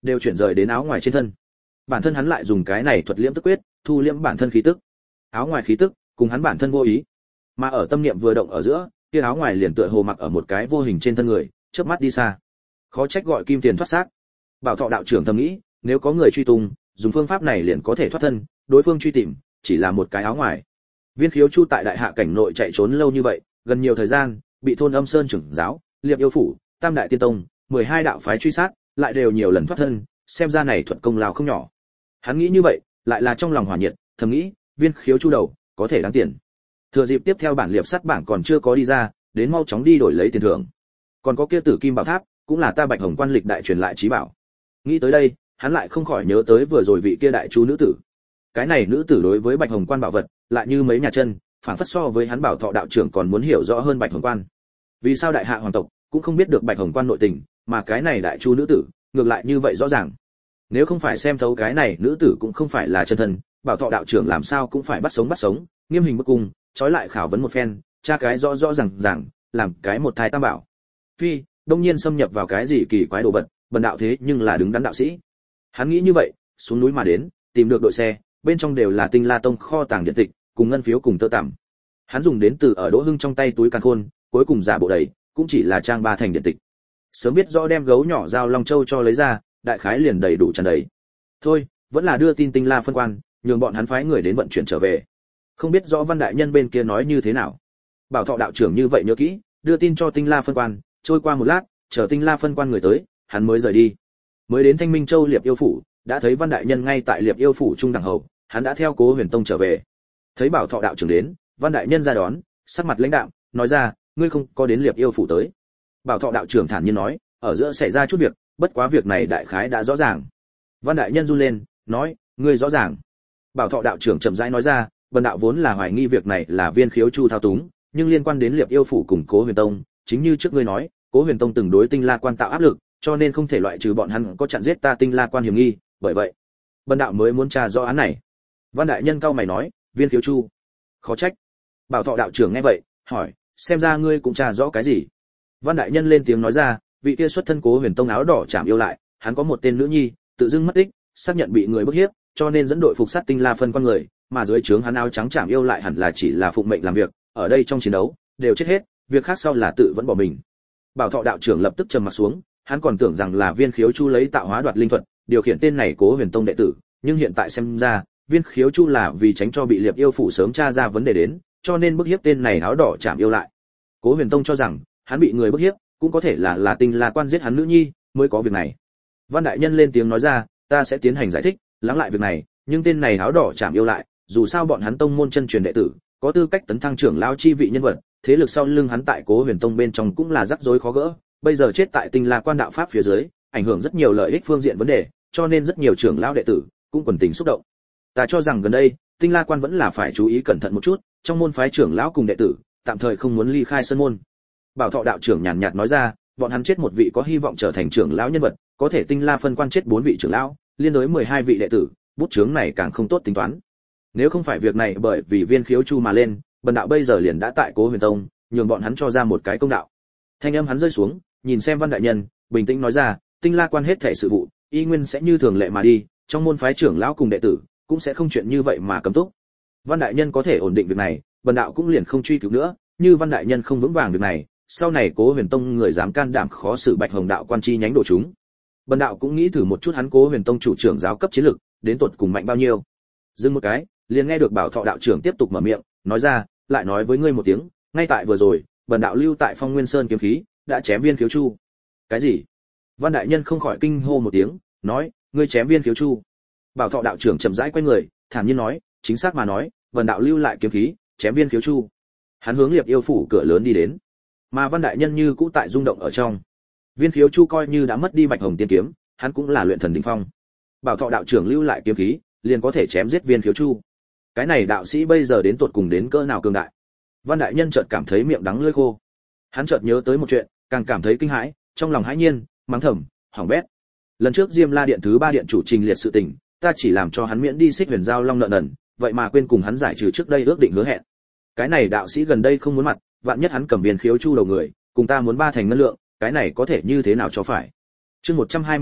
đều chuyển rời đến áo ngoài trên thân. Bản thân hắn lại dùng cái này thuật liễm tức quyết, thu liễm bản thân khí tức. Áo ngoài khí tức cùng hắn bản thân vô ý, mà ở tâm niệm vừa động ở giữa, kia áo ngoài liền tựa hồ mặc ở một cái vô hình trên thân người, chớp mắt đi xa. Khó trách gọi kim tiền thoát xác. Bảo Thọ đạo trưởng thầm nghĩ, nếu có người truy tung, dùng phương pháp này liền có thể thoát thân, đối phương truy tìm chỉ là một cái áo ngoài. Viên Khiếu Chu tại đại hạ cảnh nội chạy trốn lâu như vậy, gần nhiều thời gian, bị thôn Âm Sơn trưởng giáo, Liệp Yêu phủ, Tam đại tiên tông, mười hai đạo phái truy sát, lại đều nhiều lần thoát thân, xem ra này thuận công lao không nhỏ. Hắn nghĩ như vậy, lại là trong lòng hỏa nhiệt, thầm nghĩ, Viên Khiếu Chu đầu, có thể đáng tiền. Thừa dịp tiếp theo bản liệp sắt bảng còn chưa có đi ra, đến mau chóng đi đổi lấy tiền thưởng. Còn có kia Tử Kim Bảo Tháp, cũng là ta Bạch Hồng Quan lịch đại truyền lại chí bảo. Nghĩ tới đây, hắn lại không khỏi nhớ tới vừa rồi vị kia đại chú nữ tử. Cái này nữ tử đối với Bạch Hồng Quan bảo vật, lại như mấy nhà chân, phản phất so với hắn Bảo Thọ đạo trưởng còn muốn hiểu rõ hơn Bạch Hồng Quan. Vì sao đại hạ hoàng tộc cũng không biết được Bạch Hồng Quan nội tình, mà cái này đại chú nữ tử, ngược lại như vậy rõ ràng. Nếu không phải xem thấu cái này nữ tử cũng không phải là chân thân, Bảo Thọ đạo trưởng làm sao cũng phải bắt sống bắt sống, nghiêm hình bức cung, trói lại khảo vấn một phen, tra cái rõ rõ ràng ràng, làm cái một thai tam bảo. Phi, đông nhiên xâm nhập vào cái gì kỳ quái đồ vật, bần đạo thế nhưng là đứng đắn đạo sĩ. Hắn nghĩ như vậy, xuống núi mà đến, tìm được đội xe, bên trong đều là Tinh La Tông kho tàng điện tịch, cùng ngân phiếu cùng tơ tằm. Hắn dùng đến từ ở Đỗ Hưng trong tay túi càn khôn, cuối cùng giả bộ đầy, cũng chỉ là trang ba thành điện tịch. Sớm biết rõ đem gấu nhỏ giao Long Châu cho lấy ra, đại khái liền đầy đủ tràn đầy. Thôi, vẫn là đưa tin Tinh La phân quan, nhường bọn hắn phái người đến vận chuyển trở về. Không biết rõ Văn đại nhân bên kia nói như thế nào. Bảo Thọ đạo trưởng như vậy nhớ kỹ, đưa tin cho Tinh La phân quan, trôi qua một lát, chờ Tinh La phân quan người tới, hắn mới rời đi. Mới đến Thanh Minh Châu Liệp Yêu phủ, đã thấy Văn đại nhân ngay tại Liệp Yêu phủ trung đẳng hầu, hắn đã theo Cố Huyền Tông trở về. Thấy Bảo Thọ đạo trưởng đến, Văn đại nhân ra đón, sắc mặt lãnh đạm, nói ra, ngươi không có đến Liệp Yêu phủ tới. Bảo Thọ đạo trưởng thản nhiên nói, ở giữa xảy ra chút việc, bất quá việc này đại khái đã rõ ràng. Văn đại nhân run lên, nói, ngươi rõ ràng. Bảo Thọ đạo trưởng chậm rãi nói ra, bần đạo vốn là hoài nghi việc này là Viên Khiếu Chu thao túng, nhưng liên quan đến Liệp Yêu phủ cùng Cố Huyền Tông, chính như trước ngươi nói, Cố Huyền Tông từng đối Tinh La Quan tạo áp lực, cho nên không thể loại trừ bọn hắn có chặn giết ta Tinh La Quan hiểm nghi, bởi vậy, bần đạo mới muốn tra rõ án này. Văn đại nhân cao mày nói, Viên Khiếu Chu, khó trách. Bảo Thọ đạo trưởng nghe vậy, hỏi, xem ra ngươi cũng tra rõ cái gì? Văn đại nhân lên tiếng nói ra, vị kia xuất thân Cố Huyền Tông áo đỏ chạm yêu lại, hắn có một tên nữ nhi, tự dưng mất tích, xác nhận bị người bức hiếp, cho nên dẫn đội phục sát Tinh La phân quan người, mà dưới trướng hắn áo trắng chạm yêu lại hẳn là chỉ là phụng mệnh làm việc, ở đây trong chiến đấu đều chết hết, việc khác sau là tự vẫn bỏ mình. Bảo Thọ đạo trưởng lập tức trầm mặt xuống, hắn còn tưởng rằng là Viên Khiếu Chu lấy tạo hóa đoạt linh thuật, điều khiển tên này Cố Huyền Tông đệ tử, nhưng hiện tại xem ra, Viên Khiếu Chu là vì tránh cho bị Liệp Yêu phủ sớm tra ra vấn đề đến, cho nên bức hiếp tên này áo đỏ chạm yêu lại. Cố Huyền Tông cho rằng, hắn bị người bức hiếp, cũng có thể là là Tinh La Quan giết hắn nữ nhi, mới có việc này. Văn đại nhân lên tiếng nói ra, ta sẽ tiến hành giải thích, lắng lại việc này, nhưng tên này áo đỏ chạm yêu lại, dù sao bọn hắn tông môn chân truyền đệ tử, có tư cách tấn thăng trưởng lão chi vị nhân vật, thế lực sau lưng hắn tại Cố Huyền Tông bên trong cũng là rắc rối khó gỡ, bây giờ chết tại Tinh La Quan đạo pháp phía dưới, ảnh hưởng rất nhiều lợi ích phương diện vấn đề, cho nên rất nhiều trưởng lão đệ tử cũng quần tình xúc động. Ta cho rằng gần đây, Tinh La Quan vẫn là phải chú ý cẩn thận một chút, trong môn phái trưởng lão cùng đệ tử, tạm thời không muốn ly khai sân môn. Bảo Thọ đạo trưởng nhàn nhạt nói ra, bọn hắn chết một vị có hy vọng trở thành trưởng lão nhân vật, có thể Tinh La phân quan chết bốn vị trưởng lão, liên đối mười hai vị đệ tử, bút chướng này càng không tốt tính toán. Nếu không phải việc này bởi vì Viên Khiếu Chu mà lên, bần đạo bây giờ liền đã tại Cố Huyền Tông, nhường bọn hắn cho ra một cái công đạo. Thanh âm hắn rơi xuống, nhìn xem Văn đại nhân, bình tĩnh nói ra, Tinh La Quan hết thảy sự vụ, y nguyên sẽ như thường lệ mà đi, trong môn phái trưởng lão cùng đệ tử, cũng sẽ không chuyện như vậy mà cấm túc. Văn đại nhân có thể ổn định việc này, bần đạo cũng liền không truy cứu nữa, như Văn đại nhân không vững vàng việc này, sau này Cố Huyền Tông người dám can đảm khó xử Bạch Hồng đạo quan chi nhánh độ chúng. Bần đạo cũng nghĩ thử một chút hắn Cố Huyền Tông chủ trưởng giáo cấp chiến lực, đến tột cùng mạnh bao nhiêu. Dừng một cái, liền nghe được Bảo Thọ đạo trưởng tiếp tục mở miệng, nói ra, lại nói với ngươi một tiếng, ngay tại vừa rồi, bần đạo lưu tại Phong Nguyên Sơn kiếm khí, đã chém Viên Khiếu Chu. Cái gì? Văn đại nhân không khỏi kinh hô một tiếng, nói, ngươi chém Viên Khiếu Chu? Bảo Thọ đạo trưởng chậm rãi quay người, thản nhiên nói, chính xác mà nói, bần đạo lưu lại kiếm khí, chém Viên Khiếu Chu. Hắn hướng Liệp Yêu phủ cửa lớn đi đến, mà Văn đại nhân như cũ tại rung động ở trong. Viên Khiếu Chu coi như đã mất đi Bạch Hồng tiên kiếm, hắn cũng là luyện thần đỉnh phong. Bảo Thọ đạo trưởng lưu lại kiếm khí, liền có thể chém giết Viên Khiếu Chu. Cái này đạo sĩ bây giờ đến tột cùng đến cỡ nào cường đại? Văn đại nhân chợt cảm thấy miệng đắng lưỡi khô. Hắn chợt nhớ tới một chuyện, càng cảm thấy kinh hãi, trong lòng hãi nhiên, mắng thầm, hỏng bét. Lần trước Diêm La điện thứ ba điện chủ trình liệt sự tình, ta chỉ làm cho hắn miễn đi Xích Huyền Giao Long nợ nần, vậy mà quên cùng hắn giải trừ trước đây ước định hứa hẹn. Cái này đạo sĩ gần đây không muốn mặt, vạn nhất hắn cầm Viên Khiếu Chu đầu người, cùng ta muốn ba thành ngân lượng, cái này có thể như thế nào cho phải. Chương một trăm hai mươi ba,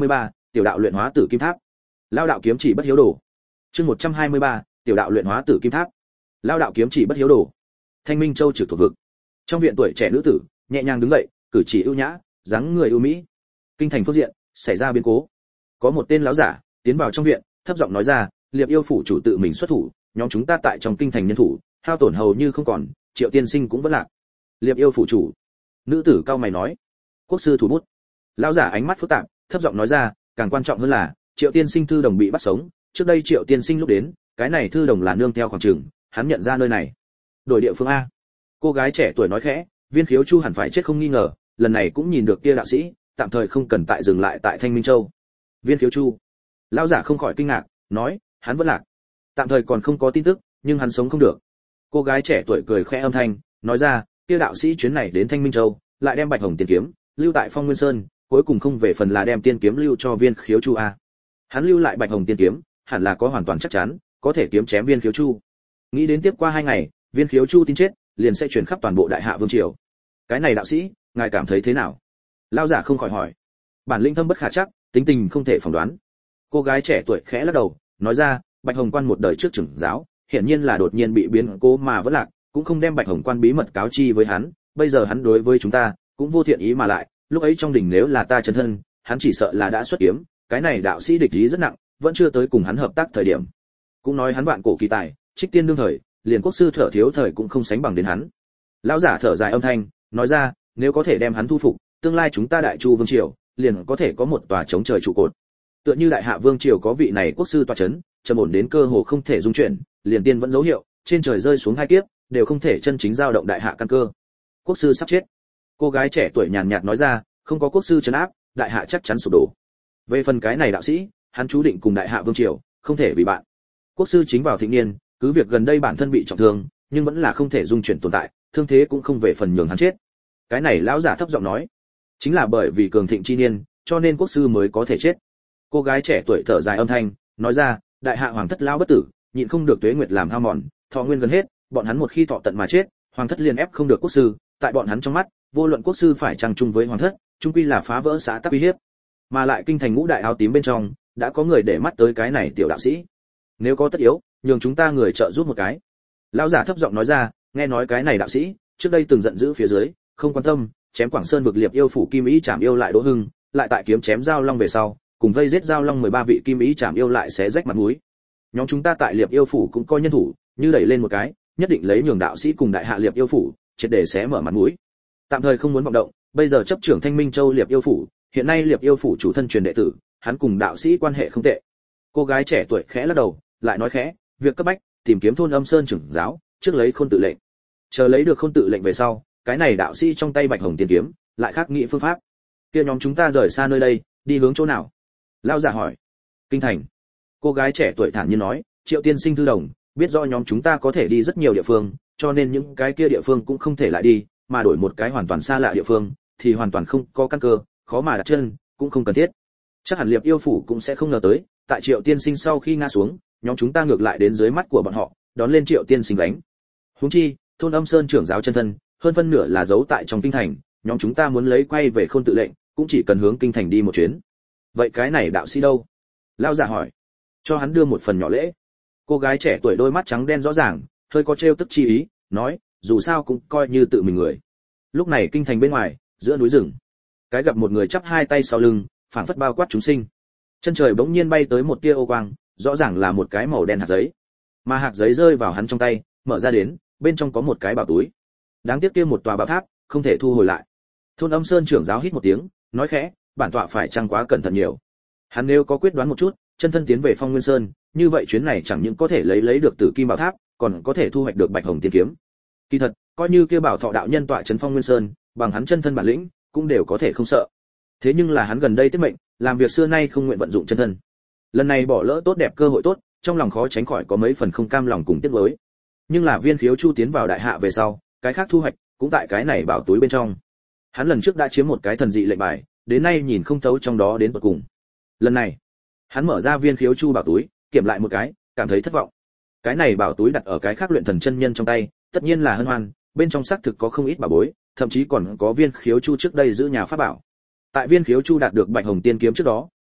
tiểu đạo luyện hóa tử kim tháp. Lao đạo kiếm chỉ bất hiếu đồ. Chương một trăm hai mươi ba, tiểu đạo luyện hóa tử kim tháp. Lao đạo kiếm chỉ bất hiếu đồ. Thanh Minh Châu trực thuộc vực. Trong viện tuổi trẻ nữ tử, nhẹ nhàng đứng dậy, cử chỉ ưu nhã, dáng người ưu mỹ. Kinh thành phương diện, xảy ra biến cố. Có một tên lão giả tiến vào trong viện, thấp giọng nói ra, Liệp yêu phủ chủ tự mình xuất thủ, nhóm chúng ta tại trong kinh thành nhân thủ, hao tổn hầu như không còn, Triệu tiên sinh cũng vẫn lạc. Liệp yêu phủ chủ. Nữ tử cao mày nói, quốc sư thủ bút. Lão giả ánh mắt phức tạp, thấp giọng nói ra, càng quan trọng hơn là, Triệu tiên sinh thư đồng bị bắt sống, trước đây Triệu tiên sinh lúc đến, cái này thư đồng là nương theo khoảng trường, hắn nhận ra nơi này. Đổi địa phương a. Cô gái trẻ tuổi nói khẽ, Viên Khiếu Chu hẳn phải chết không nghi ngờ, lần này cũng nhìn được kia đạo sĩ, tạm thời không cần tại dừng lại tại Thanh Minh Châu. Viên Khiếu Chu. Lão giả không khỏi kinh ngạc, nói, hắn vẫn lạc. Tạm thời còn không có tin tức, nhưng hắn sống không được. Cô gái trẻ tuổi cười khẽ âm thanh, nói ra, kia đạo sĩ chuyến này đến Thanh Minh Châu, lại đem Bạch Hồng Tiên kiếm lưu tại Phong Nguyên Sơn, cuối cùng không về phần là đem tiên kiếm lưu cho Viên Khiếu Chu a. Hắn lưu lại Bạch Hồng Tiên kiếm, hẳn là có hoàn toàn chắc chắn, có thể kiếm chém Viên Khiếu Chu. Nghĩ đến tiếp qua hai ngày, Viên Khiếu Chu tin chết, liền sẽ truyền khắp toàn bộ Đại Hạ vương triều. Cái này đạo sĩ, ngài cảm thấy thế nào? Lão giả không khỏi hỏi. Bản lĩnh thâm bất khả chắc, tính tình không thể phỏng đoán. Cô gái trẻ tuổi khẽ lắc đầu, nói ra, Bạch Hồng Quan một đời trước trưởng giáo, hiển nhiên là đột nhiên bị biến cố mà vẫn lạc, cũng không đem Bạch Hồng Quan bí mật cáo chi với hắn, bây giờ hắn đối với chúng ta cũng vô thiện ý mà lại, lúc ấy trong đỉnh nếu là ta chân thân, hắn chỉ sợ là đã xuất kiếm, cái này đạo sĩ địch ý rất nặng, vẫn chưa tới cùng hắn hợp tác thời điểm. Cũng nói hắn vạn cổ kỳ tài, trích tiên đương thời, liền quốc sư thở thiếu thời cũng không sánh bằng đến hắn. Lão giả thở dài âm thanh, nói ra, nếu có thể đem hắn thu phục, tương lai chúng ta Đại Chu vương triều liền có thể có một tòa chống trời trụ cột. Tựa như Đại Hạ vương triều có vị này quốc sư tọa chấn, trầm ổn đến cơ hồ không thể dung chuyển, liền tiên vẫn dấu hiệu, trên trời rơi xuống hai kiếp, đều không thể chân chính giao động Đại Hạ căn cơ. Quốc sư sắp chết. Cô gái trẻ tuổi nhàn nhạt nói ra, không có quốc sư trấn áp, Đại Hạ chắc chắn sụp đổ. Về phần cái này đạo sĩ, hắn chú định cùng Đại Hạ vương triều không thể vì bạn. Quốc sư chính vào thịnh niên, cứ việc gần đây bản thân bị trọng thương, nhưng vẫn là không thể dung chuyển tồn tại, thương thế cũng không về phần nhường hắn chết. Cái này lão giả thấp giọng nói, chính là bởi vì cường thịnh chi niên, cho nên quốc sư mới có thể chết. Cô gái trẻ tuổi thở dài âm thanh, nói ra, Đại Hạ hoàng thất lão bất tử, nhịn không được tuế nguyệt làm hao mòn, thọ nguyên gần hết, bọn hắn một khi thọ tận mà chết, hoàng thất liền ép không được quốc sư, tại bọn hắn trong mắt, vô luận quốc sư phải trang chung với hoàng thất, chung quy là phá vỡ xã tắc uy hiếp. Mà lại kinh thành ngũ đại áo tím bên trong, đã có người để mắt tới cái này tiểu đạo sĩ. Nếu có tất yếu, nhường chúng ta người trợ giúp một cái. Lão giả thấp giọng nói ra, nghe nói cái này đạo sĩ, trước đây từng giận dữ phía dưới, không quan tâm, chém Quảng Sơn vực Liệp yêu phủ kim ý chạm yêu lại Đỗ Hưng, lại tại kiếm chém giao long về sau, cùng vây giết giao long mười ba vị kim ý chạm yêu lại xé rách mặt mũi. Nhóm chúng ta tại Liệp yêu phủ cũng coi nhân thủ, như đẩy lên một cái, nhất định lấy nhường đạo sĩ cùng Đại Hạ Liệp yêu phủ, triệt để xé mở mặt mũi. Tạm thời không muốn vọng động, bây giờ chấp trưởng Thanh Minh Châu Liệp yêu phủ, hiện nay Liệp yêu phủ chủ thân truyền đệ tử, hắn cùng đạo sĩ quan hệ không tệ. Cô gái trẻ tuổi khẽ lắc đầu, lại nói khẽ, việc cấp bách, tìm kiếm thôn Âm Sơn trưởng giáo, trước lấy Khôn tự lệnh. Chờ lấy được Khôn tự lệnh về sau, cái này đạo sĩ trong tay Bạch Hồng tiên kiếm, lại khác nghĩ phương pháp. Kia nhóm chúng ta rời xa nơi đây, đi hướng chỗ nào? Lão giả hỏi. Kinh thành. Cô gái trẻ tuổi thản nhiên nói, Triệu tiên sinh thư đồng, biết rõ nhóm chúng ta có thể đi rất nhiều địa phương, cho nên những cái kia địa phương cũng không thể lại đi, mà đổi một cái hoàn toàn xa lạ địa phương, thì hoàn toàn không có căn cơ, khó mà đặt chân, cũng không cần thiết. Chắc hẳn Liệp yêu phủ cũng sẽ không ngờ tới, tại Triệu tiên sinh sau khi ngã xuống, nhóm chúng ta ngược lại đến dưới mắt của bọn họ, đón lên Triệu tiên sinh đánh. Huống chi, thôn Âm Sơn trưởng giáo chân thân, hơn phân nửa là giấu tại trong kinh thành, nhóm chúng ta muốn lấy quay về Khôn tự lệnh, cũng chỉ cần hướng kinh thành đi một chuyến. Vậy cái này đạo sĩ đâu? Lão giả hỏi. Cho hắn đưa một phần nhỏ lễ. Cô gái trẻ tuổi đôi mắt trắng đen rõ ràng, hơi có trêu tức chi ý, nói, dù sao cũng coi như tự mình người. Lúc này kinh thành bên ngoài, giữa núi rừng, cái gặp một người chắp hai tay sau lưng, phảng phất bao quát chúng sinh. Chân trời bỗng nhiên bay tới một tia ô quang, rõ ràng là một cái màu đen hạt giấy. Mà hạt giấy rơi vào hắn trong tay, mở ra đến, bên trong có một cái bảo túi. Đáng tiếc kia một tòa bảo tháp, không thể thu hồi lại. Thôn Âm Sơn trưởng giáo hít một tiếng, nói khẽ, bản tọa phải chăng quá cẩn thận nhiều. Hắn nếu có quyết đoán một chút, chân thân tiến về Phong Nguyên Sơn, như vậy chuyến này chẳng những có thể lấy lấy được Tử Kim Bảo Tháp, còn có thể thu hoạch được Bạch Hồng tiên kiếm. Kỳ thật, coi như kia Bảo Thọ đạo nhân tọa trấn Phong Nguyên Sơn, bằng hắn chân thân bản lĩnh, cũng đều có thể không sợ. Thế nhưng là hắn gần đây tiết mệnh, làm việc xưa nay không nguyện vận dụng chân thân. Lần này bỏ lỡ tốt đẹp cơ hội tốt, trong lòng khó tránh khỏi có mấy phần không cam lòng cùng tiếc nuối. Nhưng là Viên Khiếu Chu tiến vào Đại Hạ về sau, cái khác thu hoạch cũng tại cái này bảo túi bên trong. Hắn lần trước đã chiếm một cái thần dị lệnh bài, đến nay nhìn không thấu trong đó đến tận cùng. Lần này, hắn mở ra Viên Khiếu Chu bảo túi, kiểm lại một cái, cảm thấy thất vọng. Cái này bảo túi đặt ở cái khác luyện thần chân nhân trong tay, tất nhiên là hân hoan, bên trong xác thực có không ít bảo bối, thậm chí còn có Viên Khiếu Chu trước đây giữ nhà pháp bảo. Tại Viên Khiếu Chu đạt được Bạch Hồng tiên kiếm trước đó,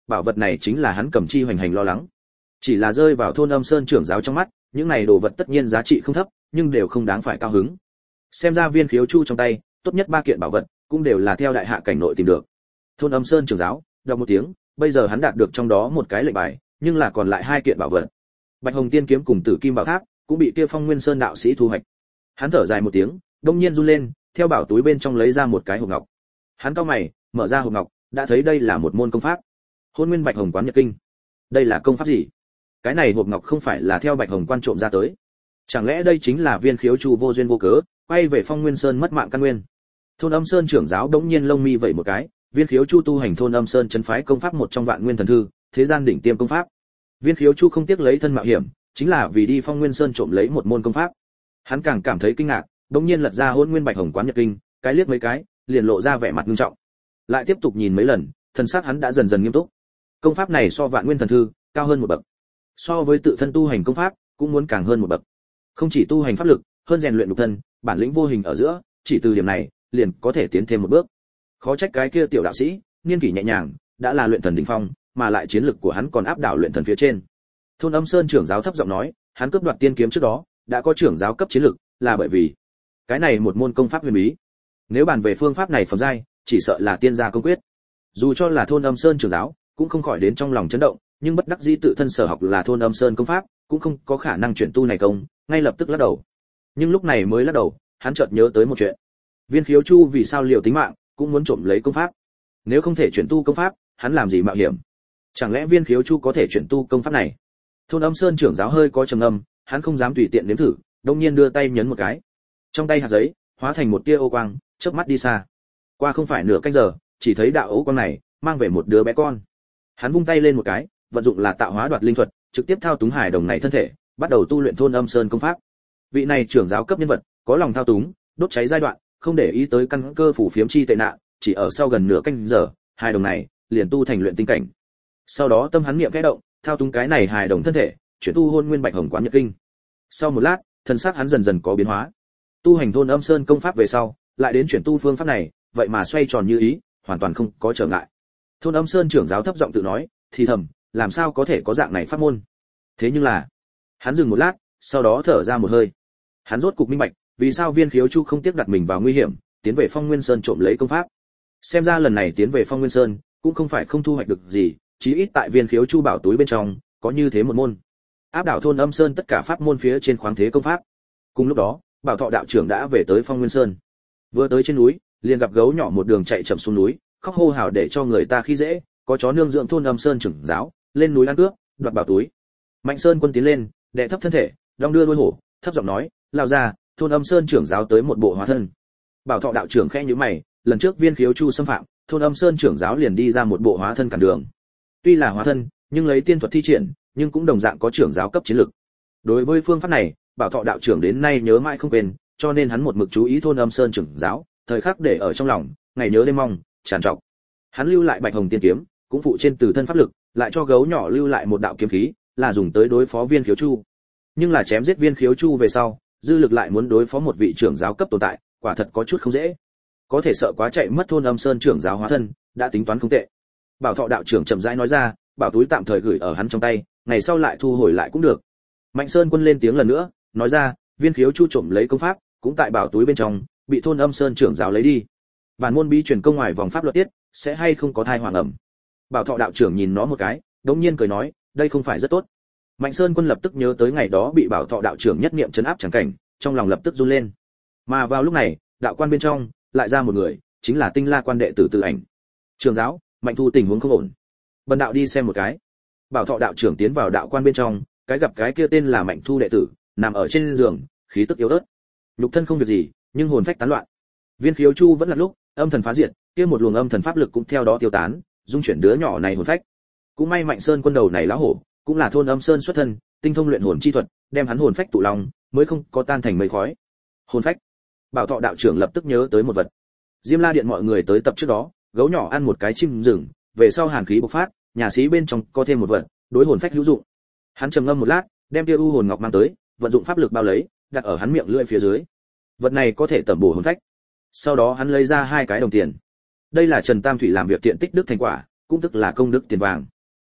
bảo vật này chính là hắn cầm chi hoành hành lo lắng. Chỉ là rơi vào thôn Âm Sơn trưởng giáo trong mắt, những này đồ vật tất nhiên giá trị không thấp, nhưng đều không đáng phải cao hứng. Xem ra viên khiếu chu trong tay, tốt nhất ba kiện bảo vật, cũng đều là theo đại hạ cảnh nội tìm được. Thôn Âm Sơn trưởng giáo đọc một tiếng, bây giờ hắn đạt được trong đó một cái lệnh bài, nhưng là còn lại hai kiện bảo vật. Bạch Hồng Tiên kiếm cùng Tử Kim Bảo Tháp cũng bị kia Phong Nguyên Sơn đạo sĩ thu hoạch. Hắn thở dài một tiếng, đông nhiên run lên, theo bảo túi bên trong lấy ra một cái hộp ngọc. Hắn cau mày, mở ra hộp ngọc, đã thấy đây là một môn công pháp. Hôn Nguyên Bạch Hồng Quán Nhật Kinh. Đây là công pháp gì? Cái này hộp ngọc không phải là theo Bạch Hồng Quan trộm ra tới? Chẳng lẽ đây chính là viên khiếu chu vô duyên vô cớ quay về Phong Nguyên Sơn mất mạng căn nguyên? Thôn Âm Sơn trưởng giáo đống nhiên lông mi vẩy một cái, viên khiếu chu tu hành thôn Âm Sơn trấn phái công pháp một trong vạn nguyên thần thư, thế gian đỉnh tiêm công pháp. Viên khiếu chu không tiếc lấy thân mạo hiểm, chính là vì đi Phong Nguyên Sơn trộm lấy một môn công pháp. Hắn càng cảm thấy kinh ngạc, đống nhiên lật ra Hôn Nguyên Bạch Hồng Quán Nhật Kinh, cái liếc mấy cái, liền lộ ra vẻ mặt nghiêm trọng. Lại tiếp tục nhìn mấy lần, thần sắc hắn đã dần dần nghiêm túc. Công pháp này so vạn nguyên thần thư cao hơn một bậc, so với tự thân tu hành công pháp cũng muốn càng hơn một bậc. Không chỉ tu hành pháp lực, hơn rèn luyện nhục thân, bản lĩnh vô hình ở giữa, chỉ từ điểm này liền có thể tiến thêm một bước. Khó trách cái kia tiểu đạo sĩ, niên kỷ nhẹ nhàng, đã là luyện thần đỉnh phong, mà lại chiến lực của hắn còn áp đảo luyện thần phía trên. Thôn Âm Sơn trưởng giáo thấp giọng nói, hắn cướp đoạt tiên kiếm trước đó, đã có trưởng giáo cấp chiến lực, là bởi vì cái này một môn công pháp huyền bí. Nếu bàn về phương pháp này phẩm giai, chỉ sợ là tiên gia công quyết. Dù cho là Thôn Âm Sơn trưởng giáo, cũng không khỏi đến trong lòng chấn động, nhưng bất đắc dĩ tự thân sở học là Thôn Âm Sơn công pháp, cũng không có khả năng chuyển tu này công, ngay lập tức lắc đầu. Nhưng lúc này mới lắc đầu, hắn chợt nhớ tới một chuyện. Viên khiếu chu vì sao liều tính mạng, cũng muốn trộm lấy công pháp. Nếu không thể chuyển tu công pháp, hắn làm gì mạo hiểm? Chẳng lẽ viên khiếu chu có thể chuyển tu công pháp này? Thôn Âm Sơn trưởng giáo hơi có trầm ngâm, hắn không dám tùy tiện nếm thử, đột nhiên đưa tay nhấn một cái. Trong tay hạt giấy hóa thành một tia ô quang, chớp mắt đi xa. Qua không phải nửa canh giờ, chỉ thấy đạo ô quang này mang về một đứa bé con. Hắn vung tay lên một cái, vận dụng là tạo hóa đoạt linh thuật, trực tiếp thao túng hài đồng này thân thể, bắt đầu tu luyện Thôn Âm Sơn công pháp. Vị này trưởng giáo cấp nhân vật, có lòng thao túng, đốt cháy giai đoạn, không để ý tới căn cơ phủ phiếm chi tệ nạn, chỉ ở sau gần nửa canh giờ, hài đồng này liền tu thành luyện tinh cảnh. Sau đó tâm hắn niệm khẽ động, thao túng cái này hài đồng thân thể, chuyển tu Hôn Nguyên Bạch Hồng Quán Nhật Kinh. Sau một lát, thân xác hắn dần dần có biến hóa. Tu hành Thôn Âm Sơn công pháp về sau, lại đến chuyển tu phương pháp này, vậy mà xoay tròn như ý, hoàn toàn không có trở ngại. Thôn Âm Sơn trưởng giáo thấp giọng tự nói, thì thầm, làm sao có thể có dạng này pháp môn? Thế nhưng là, hắn dừng một lát, sau đó thở ra một hơi. Hắn rốt cục minh bạch, vì sao viên khiếu chu không tiếc đặt mình vào nguy hiểm, tiến về Phong Nguyên Sơn trộm lấy công pháp. Xem ra lần này tiến về Phong Nguyên Sơn, cũng không phải không thu hoạch được gì, chí ít tại viên khiếu chu bảo túi bên trong, có như thế một môn. Áp đảo Thôn Âm Sơn tất cả pháp môn phía trên khoáng thế công pháp. Cùng lúc đó, Bảo Thọ đạo trưởng đã về tới Phong Nguyên Sơn. Vừa tới trên núi, liền gặp gấu nhỏ một đường chạy chậm xuống núi, khóc hô hào để cho người ta khi dễ, có chó nương dưỡng Thôn Âm Sơn trưởng giáo, lên núi ăn cướp, đoạt bảo túi. Mạnh Sơn Quân tiến lên, đè thấp thân thể, đong đưa đuôi hổ, thấp giọng nói, lao ra, Thôn Âm Sơn trưởng giáo tới một bộ hóa thân. Bảo Thọ đạo trưởng khẽ nhíu mày, lần trước viên khiếu chu xâm phạm, Thôn Âm Sơn trưởng giáo liền đi ra một bộ hóa thân cản đường. Tuy là hóa thân, nhưng lấy tiên thuật thi triển, nhưng cũng đồng dạng có trưởng giáo cấp chiến lực. Đối với phương pháp này, Bảo Thọ đạo trưởng đến nay nhớ mãi không quên, cho nên hắn một mực chú ý Thôn Âm Sơn trưởng giáo, thời khắc để ở trong lòng, ngày nhớ đêm mong, tràn trọc. Hắn lưu lại Bạch Hồng tiên kiếm, cũng phụ trên từ thân pháp lực, lại cho gấu nhỏ lưu lại một đạo kiếm khí, là dùng tới đối phó viên khiếu chu. Nhưng là chém giết viên khiếu chu về sau, dư lực lại muốn đối phó một vị trưởng giáo cấp tồn tại, quả thật có chút không dễ. Có thể sợ quá chạy mất Thôn Âm Sơn trưởng giáo hóa thân, đã tính toán không tệ. Bảo Thọ đạo trưởng chậm rãi nói ra, bảo túi tạm thời gửi ở hắn trong tay, ngày sau lại thu hồi lại cũng được. Mạnh Sơn Quân lên tiếng lần nữa, nói ra, viên khiếu chu trộm lấy công pháp, cũng tại bảo túi bên trong, bị Thôn Âm Sơn trưởng giáo lấy đi. Bản môn bí truyền công ngoài vòng pháp luật tiết, sẽ hay không có thai hoàng ẩm. Bảo Thọ đạo trưởng nhìn nó một cái, đống nhiên cười nói, đây không phải rất tốt. Mạnh Sơn Quân lập tức nhớ tới ngày đó bị Bảo Thọ đạo trưởng nhất niệm trấn áp chẳng cảnh, trong lòng lập tức run lên. Mà vào lúc này, đạo quan bên trong lại ra một người, chính là Tinh La quan đệ tử Từ Ảnh. Trưởng giáo, Mạnh Thu tình huống không ổn. Bần đạo đi xem một cái. Bảo Thọ đạo trưởng tiến vào đạo quan bên trong, cái gặp cái kia tên là Mạnh Thu đệ tử, nằm ở trên giường, khí tức yếu ớt. Nhục thân không việc gì, nhưng hồn phách tán loạn. Viên khiếu chu vẫn là lúc, âm thần phá diệt, kia một luồng âm thần pháp lực cũng theo đó tiêu tán, dung chuyển đứa nhỏ này hồn phách. Cũng may Mạnh Sơn Quân đầu này lão hổ, cũng là Thôn Âm Sơn xuất thân, tinh thông luyện hồn chi thuật, đem hắn hồn phách tụ lòng, mới không có tan thành mây khói. Hồn phách. Bảo Thọ đạo trưởng lập tức nhớ tới một vật. Diêm La điện mọi người tới tập trước đó, gấu nhỏ ăn một cái chim rừng, về sau hàn khí bộc phát, nhà xí bên trong có thêm một vật, đối hồn phách hữu dụng. Hắn trầm ngâm một lát, đem tia u hồn ngọc mang tới, vận dụng pháp lực bao lấy, đặt ở hắn miệng lưỡi phía dưới. Vật này có thể tẩm bổ hồn phách. Sau đó hắn lấy ra hai cái đồng tiền. Đây là Trần Tam Thủy làm việc tiện tích đức thành quả, cũng tức là công đức tiền vàng.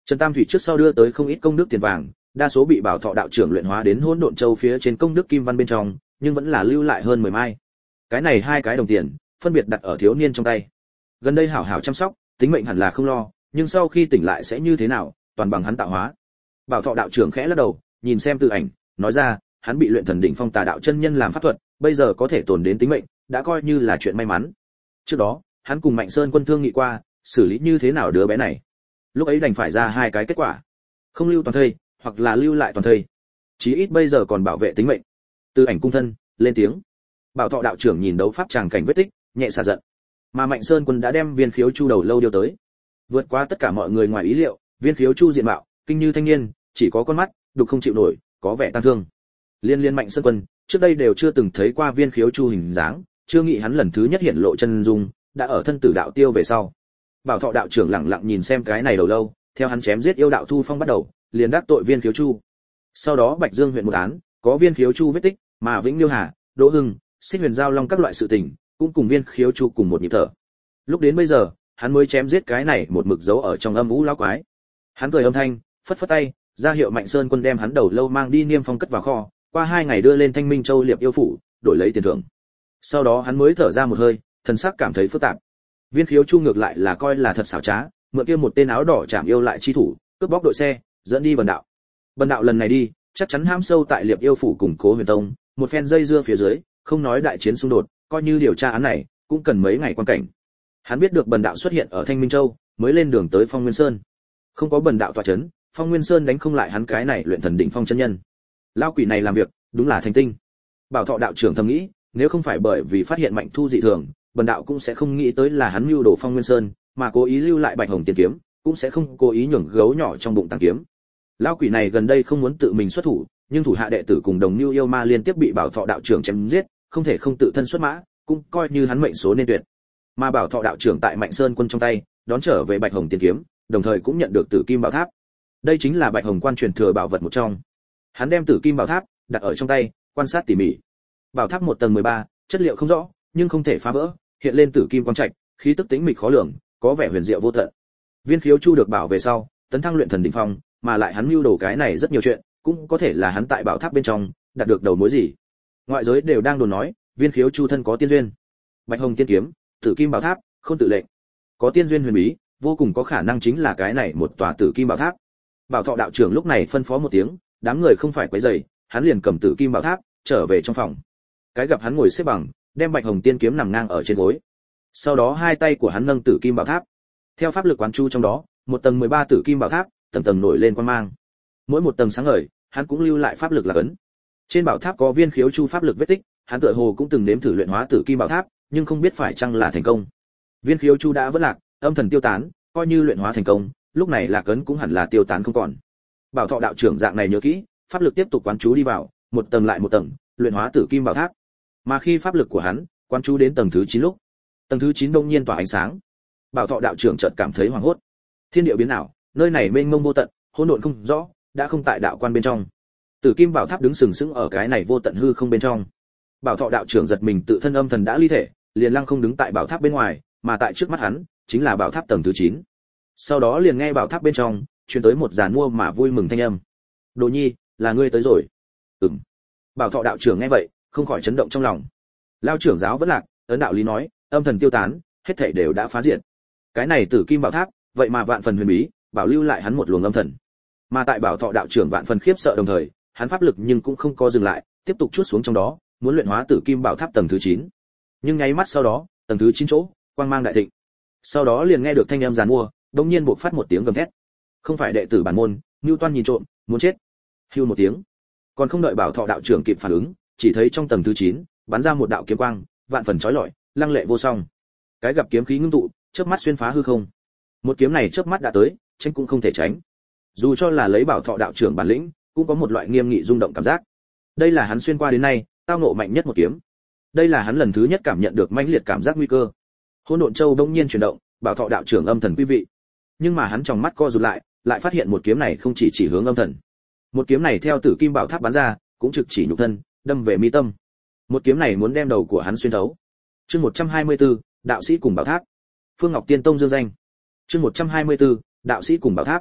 Trần Tam Thủy trước sau đưa tới không ít công đức tiền vàng, đa số bị Bảo Thọ đạo trưởng luyện hóa đến Hỗn Độn Châu phía trên công đức kim văn bên trong, nhưng vẫn là lưu lại hơn mười mai. Cái này hai cái đồng tiền, phân biệt đặt ở thiếu niên trong tay. Gần đây hảo hảo chăm sóc, tính mệnh hẳn là không lo, nhưng sau khi tỉnh lại sẽ như thế nào, toàn bằng hắn tạo hóa. Bảo Thọ đạo trưởng khẽ lắc đầu, nhìn xem Từ Ảnh, nói ra, hắn bị luyện thần đỉnh phong tà đạo chân nhân làm pháp thuật, bây giờ có thể tồn đến tính mệnh, đã coi như là chuyện may mắn. Trước đó, hắn cùng Mạnh Sơn Quân thương nghị qua, xử lý như thế nào đứa bé này. Lúc ấy đành phải ra hai cái kết quả, không lưu toàn thây, hoặc là lưu lại toàn thây. Chí ít bây giờ còn bảo vệ tính mệnh. Từ Ảnh cung thân, lên tiếng. Bảo Thọ đạo trưởng nhìn đấu pháp tràng cảnh vết tích, nhẹ xả giận. Mà Mạnh Sơn Quân đã đem Viên Khiếu Chu đầu lâu điều tới. Vượt qua tất cả mọi người ngoài ý liệu, Viên Khiếu Chu diện mạo, kinh như thanh niên, chỉ có con mắt, đục không chịu nổi, có vẻ tang thương. Liên Liên Mạnh Sơn Quân, trước đây đều chưa từng thấy qua Viên Khiếu Chu hình dáng, chưa nghĩ hắn lần thứ nhất hiện lộ chân dung, đã ở thân tử đạo tiêu về sau. Bảo Thọ đạo trưởng lặng lặng nhìn xem cái này đầu lâu, theo hắn chém giết yêu đạo Thu Phong bắt đầu, liền đắc tội Viên Khiếu Chu. Sau đó Bạch Dương huyện một án, có Viên Khiếu Chu vết tích, mà Vĩnh Liêu Hà, Đỗ Hưng, Xích Huyền Giao Long các loại sự tình, cũng cùng Viên Khiếu Chu cùng một nhịp thở. Lúc đến bây giờ, hắn mới chém giết cái này một mực giấu ở trong âm u lão quái. Hắn cười âm thanh, phất phất tay, ra hiệu Mạnh Sơn Quân đem hắn đầu lâu mang đi niêm phong cất vào kho, qua hai ngày đưa lên Thanh Minh Châu Liệp yêu phủ, đổi lấy tiền thưởng. Sau đó hắn mới thở ra một hơi, thần sắc cảm thấy phức tạp. Viên Khiếu Chu ngược lại là coi là thật xảo trá, mượn kia một tên áo đỏ chạm yêu lại chi thủ, cướp bóc đội xe, dẫn đi Bần đạo. Bần đạo lần này đi, chắc chắn hãm sâu tại Liệp yêu phủ cùng Cố Huyền Tông, một phen dây dưa phía dưới, không nói đại chiến xung đột, coi như điều tra án này, cũng cần mấy ngày quan cảnh. Hắn biết được Bần đạo xuất hiện ở Thanh Minh Châu, mới lên đường tới Phong Nguyên Sơn. Không có Bần đạo tọa chấn, Phong Nguyên Sơn đánh không lại hắn cái này luyện thần đỉnh phong chân nhân. Lao quỷ này làm việc, đúng là thành tinh. Bảo Thọ đạo trưởng thầm nghĩ, nếu không phải bởi vì phát hiện Mạnh Thu dị thường, Bần đạo cũng sẽ không nghĩ tới là hắn mưu đồ Phong Nguyên Sơn, mà cố ý lưu lại Bạch Hồng tiền kiếm, cũng sẽ không cố ý nhường gấu nhỏ trong bụng tăng kiếm. Lao quỷ này gần đây không muốn tự mình xuất thủ, nhưng thủ hạ đệ tử cùng đồng mưu yêu ma liên tiếp bị Bảo Thọ đạo trưởng chém giết, không thể không tự thân xuất mã, cũng coi như hắn mệnh số nên tuyệt. Mà Bảo Thọ đạo trưởng tại Mạnh Sơn Quân trong tay, đón trở về Bạch Hồng tiền kiếm, đồng thời cũng nhận được Tử Kim Bảo Tháp. Đây chính là Bạch Hồng quan truyền thừa bảo vật một trong. Hắn đem Tử Kim Bảo Tháp đặt ở trong tay, quan sát tỉ mỉ. Bảo tháp một tầng mười ba, chất liệu không rõ, nhưng không thể phá vỡ, hiện lên tử kim quang trạch, khí tức tĩnh mịch khó lường, có vẻ huyền diệu vô tận. Viên Khiếu Chu được bảo về sau, tấn thăng luyện thần đỉnh phong, mà lại hắn mưu đồ cái này rất nhiều chuyện, cũng có thể là hắn tại bảo tháp bên trong đạt được đầu mối gì. Ngoại giới đều đang đồn nói, Viên Khiếu Chu thân có tiên duyên. Bạch Hồng tiên kiếm, Tử Kim Bảo Tháp, không tự lệnh. Có tiên duyên huyền bí, vô cùng có khả năng chính là cái này một tòa Tử Kim Bảo Tháp. Bảo Thọ đạo trưởng lúc này phân phó một tiếng, đám người không phải quấy rầy, hắn liền cầm Tử Kim Bảo Tháp trở về trong phòng. Cái gặp hắn ngồi xếp bằng, đem Bạch Hồng tiên kiếm nằm ngang ở trên gối. Sau đó hai tay của hắn nâng Tử Kim Bảo Tháp. Theo pháp lực quán chu trong đó, một tầng mười ba Tử Kim Bảo Tháp, tầng tầng nổi lên quang mang. Mỗi một tầng sáng ngời, hắn cũng lưu lại pháp lực là ấn. Trên bảo tháp có Viên Khiếu Chu pháp lực vết tích, hắn tựa hồ cũng từng nếm thử luyện hóa Tử Kim Bảo Tháp, nhưng không biết phải chăng là thành công. Viên Khiếu Chu đã vỡ lạc, âm thần tiêu tán, coi như luyện hóa thành công, lúc này lạc ấn cũng hẳn là tiêu tán không còn. Bảo Thọ đạo trưởng dạng này nhớ kỹ, pháp lực tiếp tục quán chú đi vào, một tầng lại một tầng, luyện hóa Tử Kim Bảo Tháp. Mà khi pháp lực của hắn quán chú đến tầng thứ chín lúc, tầng thứ chín đột nhiên tỏa ánh sáng. Bảo Thọ đạo trưởng chợt cảm thấy hoảng hốt. Thiên địa biến ảo, nơi này mênh mông vô tận, hỗn độn không rõ, đã không tại đạo quan bên trong. Tử Kim Bảo Tháp đứng sừng sững ở cái này vô tận hư không bên trong. Bảo Thọ đạo trưởng giật mình, tự thân âm thần đã ly thể, liền lăng không đứng tại bảo tháp bên ngoài, mà tại trước mắt hắn chính là bảo tháp tầng thứ chín. Sau đó liền nghe bảo tháp bên trong truyền tới một giàn mua mà vui mừng thanh âm. "Đồ Nhi, là ngươi tới rồi." "Ừm." Bảo Thọ đạo trưởng nghe vậy, không khỏi chấn động trong lòng. Lao trưởng giáo vẫn lạc, ấn đạo lý nói, âm thần tiêu tán, hết thảy đều đã phá diệt. Cái này Tử Kim Bảo Tháp, vậy mà vạn phần huyền bí, bảo lưu lại hắn một luồng âm thần. Mà tại Bảo Thọ đạo trưởng vạn phần khiếp sợ đồng thời, hắn pháp lực nhưng cũng không có dừng lại, tiếp tục chuốt xuống trong đó, muốn luyện hóa Tử Kim Bảo Tháp tầng thứ chín. Nhưng nháy mắt sau đó, tầng thứ chín chỗ, quang mang đại thịnh. Sau đó liền nghe được thanh âm giàn mua, đột nhiên bộc phát một tiếng gầm thét. Không phải đệ tử bản môn, Newton nhìn trộm, muốn chết. Hưu một tiếng. Còn không đợi Bảo Thọ đạo trưởng kịp phản ứng, chỉ thấy trong tầng thứ chín bắn ra một đạo kiếm quang, vạn phần chói lọi, lăng lệ vô song. Cái gặp kiếm khí ngưng tụ, chớp mắt xuyên phá hư không. Một kiếm này chớp mắt đã tới, tránh cũng không thể tránh. Dù cho là lấy Bảo Thọ đạo trưởng bản lĩnh, cũng có một loại nghiêm nghị rung động cảm giác. Đây là hắn xuyên qua đến nay, tao ngộ mạnh nhất một kiếm. Đây là hắn lần thứ nhất cảm nhận được mãnh liệt cảm giác nguy cơ. Hỗn Độn Châu bỗng nhiên chuyển động, Bảo Thọ đạo trưởng âm thần quý vị. Nhưng mà hắn trong mắt co rụt lại, lại phát hiện một kiếm này không chỉ chỉ hướng âm thần. Một kiếm này theo Tử Kim Bảo Tháp bắn ra, cũng trực chỉ nhục thân, đâm về mi tâm. Một kiếm này muốn đem đầu của hắn xuyên thấu. Chương một trăm hai mươi tư, đạo sĩ cùng bảo tháp. Phương Ngọc Tiên Tông dương danh. Chương một trăm hai mươi tư, đạo sĩ cùng bảo tháp.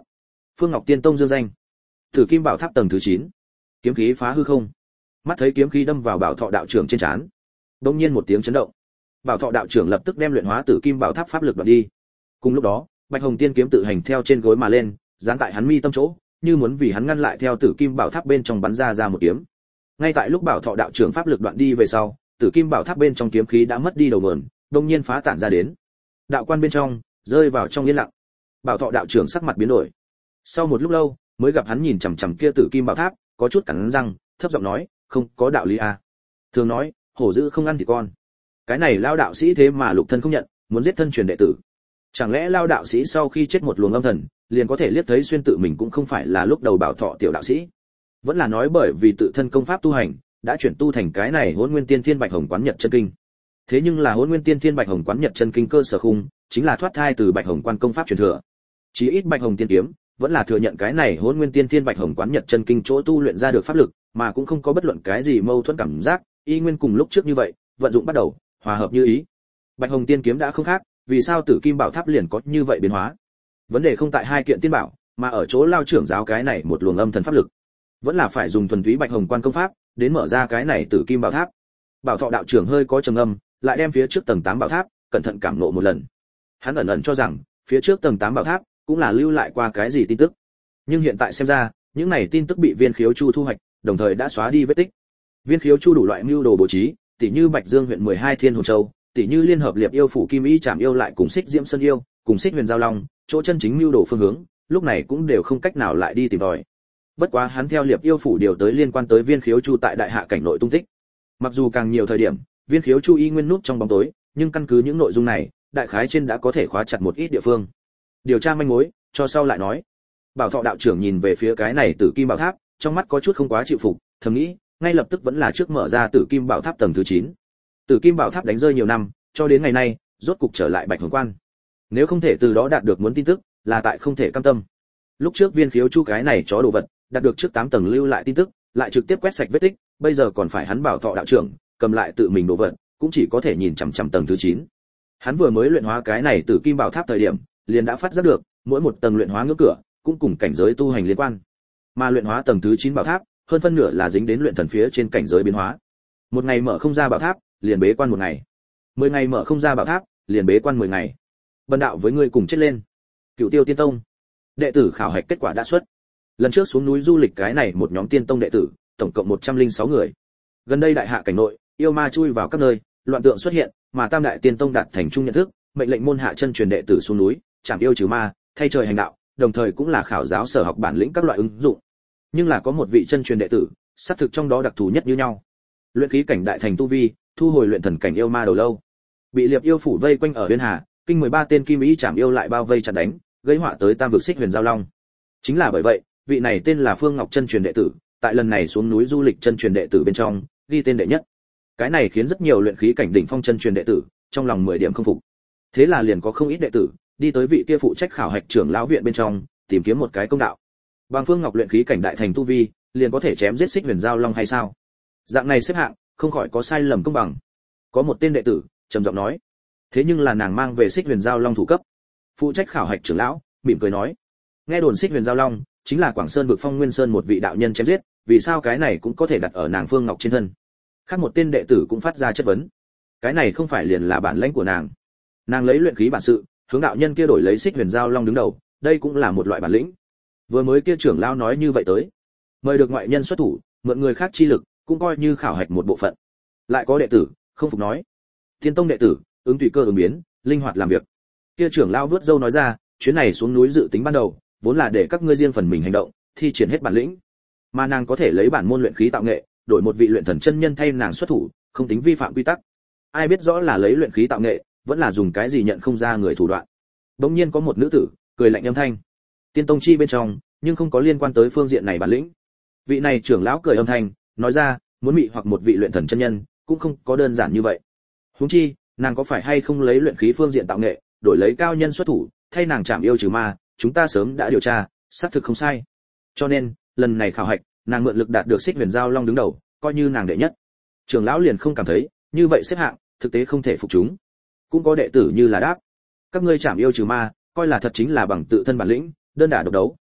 Phương Ngọc Tiên Tông dương danh. Tử Kim Bảo Tháp tầng thứ chín. Kiếm khí phá hư không. Mắt thấy kiếm khí đâm vào Bảo Thọ đạo trưởng trên trán. Đột nhiên một tiếng chấn động. Bảo Thọ đạo trưởng lập tức đem luyện hóa Tử Kim Bảo Tháp pháp lực đoạt đi. Cùng lúc đó, Bạch Hồng Tiên kiếm tự hành theo trên gối mà lên, dán tại hắn mi tâm chỗ, như muốn vì hắn ngăn lại theo Tử Kim Bảo Tháp bên trong bắn ra ra một kiếm. Ngay tại lúc Bảo Thọ đạo trưởng pháp lực đoạn đi về sau, Tử Kim Bảo Tháp bên trong kiếm khí đã mất đi đầu nguồn, đột nhiên phá tản ra đến. Đạo quan bên trong rơi vào trong yên lặng. Bảo Thọ đạo trưởng sắc mặt biến đổi. Sau một lúc lâu, mới gặp hắn nhìn chằm chằm kia Tử Kim Bảo Tháp, có chút cắn răng, thấp giọng nói, "Không, có đạo lý à? Thường nói, hổ dữ không ăn thì con. Cái này lao đạo sĩ thế mà lục thân không nhận, muốn giết thân truyền đệ tử. Chẳng lẽ lao đạo sĩ sau khi chết một luồng âm thần, liền có thể liếc thấy xuyên tự mình cũng không phải là lúc đầu Bảo Thọ tiểu đạo sĩ? Vẫn là nói bởi vì tự thân công pháp tu hành, đã chuyển tu thành cái này Hỗn Nguyên Tiên Thiên Bạch Hồng Quán Nhật chân kinh. Thế nhưng là Hỗn Nguyên Tiên Thiên Bạch Hồng Quán Nhật chân kinh cơ sở khung, chính là thoát thai từ Bạch Hồng Quan công pháp truyền thừa. Chí ít Bạch Hồng Tiên kiếm vẫn là thừa nhận cái này Hỗn Nguyên Tiên Thiên Bạch Hồng Quán Nhật chân kinh chỗ tu luyện ra được pháp lực, mà cũng không có bất luận cái gì mâu thuẫn cảm giác, y nguyên cùng lúc trước như vậy, vận dụng bắt đầu, hòa hợp như ý. Bạch Hồng Tiên kiếm đã không khác, vì sao Tử Kim Bảo Tháp liền có như vậy biến hóa? Vấn đề không tại hai kiện tiên bảo, mà ở chỗ lao trưởng giáo cái này một luồng âm thần pháp lực. Vẫn là phải dùng thuần túy Bạch Hồng Quan công pháp đến mở ra cái này Tử Kim Bảo Tháp. Bảo Thọ đạo trưởng hơi có trầm ngâm, lại đem phía trước tầng tám bảo tháp cẩn thận cảm ngộ một lần. Hắn ẩn ẩn cho rằng, phía trước tầng tám bảo tháp cũng là lưu lại qua cái gì tin tức. Nhưng hiện tại xem ra, những này tin tức bị Viên Khiếu Chu thu hoạch, đồng thời đã xóa đi vết tích. Viên Khiếu Chu đủ loại mưu đồ bố trí, tỉ như Bạch Dương huyện mười hai Thiên Hồn Châu, tỉ như liên hợp Liệp Yêu phủ Kim Y Trảm Yêu lại cùng Xích Diễm Sơn Yêu, cùng Xích Huyền Giao Long, chỗ chân chính mưu đồ phương hướng, lúc này cũng đều không cách nào lại đi tìm tòi. Bất quá hắn theo Liệp Yêu phủ điều tới liên quan tới Viên Khiếu Chu tại Đại Hạ cảnh nội tung tích. Mặc dù càng nhiều thời điểm, Viên Khiếu Chu y nguyên nút trong bóng tối, nhưng căn cứ những nội dung này, đại khái trên đã có thể khóa chặt một ít địa phương. Điều tra manh mối, cho sau lại nói. Bảo Thọ đạo trưởng nhìn về phía cái này Tử Kim Bảo Tháp, trong mắt có chút không quá chịu phục, thầm nghĩ, ngay lập tức vẫn là trước mở ra Tử Kim Bảo Tháp tầng thứ chín. Tử Kim Bảo Tháp đánh rơi nhiều năm, cho đến ngày nay, rốt cục trở lại Bạch Hồng Quan. Nếu không thể từ đó đạt được muốn tin tức, là tại không thể cam tâm. Lúc trước Viên Khiếu Chu cái này chó đồ vật, đạt được trước tám tầng lưu lại tin tức, lại trực tiếp quét sạch vết tích, bây giờ còn phải hắn Bảo Thọ đạo trưởng cầm lại tự mình đồ vật, cũng chỉ có thể nhìn chằm chằm tầng thứ chín. Hắn vừa mới luyện hóa cái này Tử Kim Bảo Tháp thời điểm, liền đã phát giác được, mỗi một tầng luyện hóa ngưỡng cửa, cũng cùng cảnh giới tu hành liên quan. Mà luyện hóa tầng thứ chín bảo tháp, hơn phân nửa là dính đến luyện thần phía trên cảnh giới biến hóa. Một ngày mở không ra bảo tháp, liền bế quan một ngày. Mười ngày mở không ra bảo tháp, liền bế quan mười ngày. Bần đạo với ngươi cùng chết lên. Cựu Tiêu Tiên Tông. Đệ tử khảo hạch kết quả đã xuất. Lần trước xuống núi du lịch cái này một nhóm Tiên Tông đệ tử, tổng cộng một trăm lẻ sáu người. Gần đây Đại Hạ cảnh nội, yêu ma chui vào các nơi, loạn tượng xuất hiện, mà Tam Đại Tiên Tông đạt thành chung nhận thức, mệnh lệnh môn hạ chân truyền đệ tử xuống núi, chảm yêu trừ ma, thay trời hành đạo, đồng thời cũng là khảo giáo sở học bản lĩnh các loại ứng dụng. Nhưng là có một vị chân truyền đệ tử, xác thực trong đó đặc thù nhất như nhau. Luyện khí cảnh đại thành tu vi, thu hồi luyện thần cảnh yêu ma đầu lâu. Bị Liệp Yêu phủ vây quanh ở Uyên Hà, kinh mười ba tên kim ý chảm yêu lại bao vây chặt đánh, gây họa tới Tam vực Xích Huyền Giao Long. Chính là bởi vậy, vị này tên là Phương Ngọc chân truyền đệ tử, tại lần này xuống núi du lịch chân truyền đệ tử bên trong, ghi tên đệ nhất. Cái này khiến rất nhiều luyện khí cảnh đỉnh phong chân truyền đệ tử, trong lòng mười điểm không phục. Thế là liền có không ít đệ tử, đi tới vị kia phụ trách khảo hạch trưởng lão viện bên trong, tìm kiếm một cái công đạo. Bằng Phương Ngọc luyện khí cảnh đại thành tu vi, liền có thể chém giết Xích Huyền Giao Long hay sao? Dạng này xếp hạng, không khỏi có sai lầm công bằng. Có một tên đệ tử trầm giọng nói, thế nhưng là nàng mang về Xích Huyền Giao Long thủ cấp. Phụ trách khảo hạch trưởng lão mỉm cười nói, nghe đồn Xích Huyền Giao Long chính là Quảng Sơn vực Phong Nguyên Sơn một vị đạo nhân chém giết, vì sao cái này cũng có thể đặt ở nàng Phương Ngọc trên thân? Khác một tên đệ tử cũng phát ra chất vấn, cái này không phải liền là bản lĩnh của nàng? Nàng lấy luyện khí bản sự, hướng đạo nhân kia đổi lấy Xích Huyền Giao Long đứng đầu, đây cũng là một loại bản lĩnh. Vừa mới kia trưởng lão nói như vậy tới, mời được ngoại nhân xuất thủ, mượn người khác chi lực, cũng coi như khảo hạch một bộ phận. Lại có đệ tử không phục nói, Tiên Tông đệ tử ứng tùy cơ ứng biến, linh hoạt làm việc. Kia trưởng lão vớt râu nói ra, chuyến này xuống núi dự tính ban đầu, vốn là để các ngươi riêng phần mình hành động, thi triển hết bản lĩnh. Mà nàng có thể lấy bản môn luyện khí tạo nghệ, đổi một vị luyện thần chân nhân thay nàng xuất thủ, không tính vi phạm quy tắc. Ai biết rõ là lấy luyện khí tạo nghệ, vẫn là dùng cái gì nhận không ra người thủ đoạn. Đống nhiên có một nữ tử cười lạnh âm thanh, Tiên Tông chi bên trong, nhưng không có liên quan tới phương diện này bản lĩnh. Vị này trưởng lão cười âm thanh, nói ra, muốn mị hoặc một vị luyện thần chân nhân, cũng không có đơn giản như vậy. Huống chi, nàng có phải hay không lấy luyện khí phương diện tạo nghệ, đổi lấy cao nhân xuất thủ, thay nàng chạm yêu trừ ma, chúng ta sớm đã điều tra, xác thực không sai. Cho nên, lần này khảo hạch, nàng mượn lực đạt được Xích Huyền Giao Long đứng đầu, coi như nàng đệ nhất. Trưởng lão liền không cảm thấy, như vậy xếp hạng, thực tế không thể phục chúng. Cũng có đệ tử như là đáp, các ngươi chạm yêu trừ ma, coi là thật chính là bằng tự thân bản lĩnh, đơn đả độc đấu,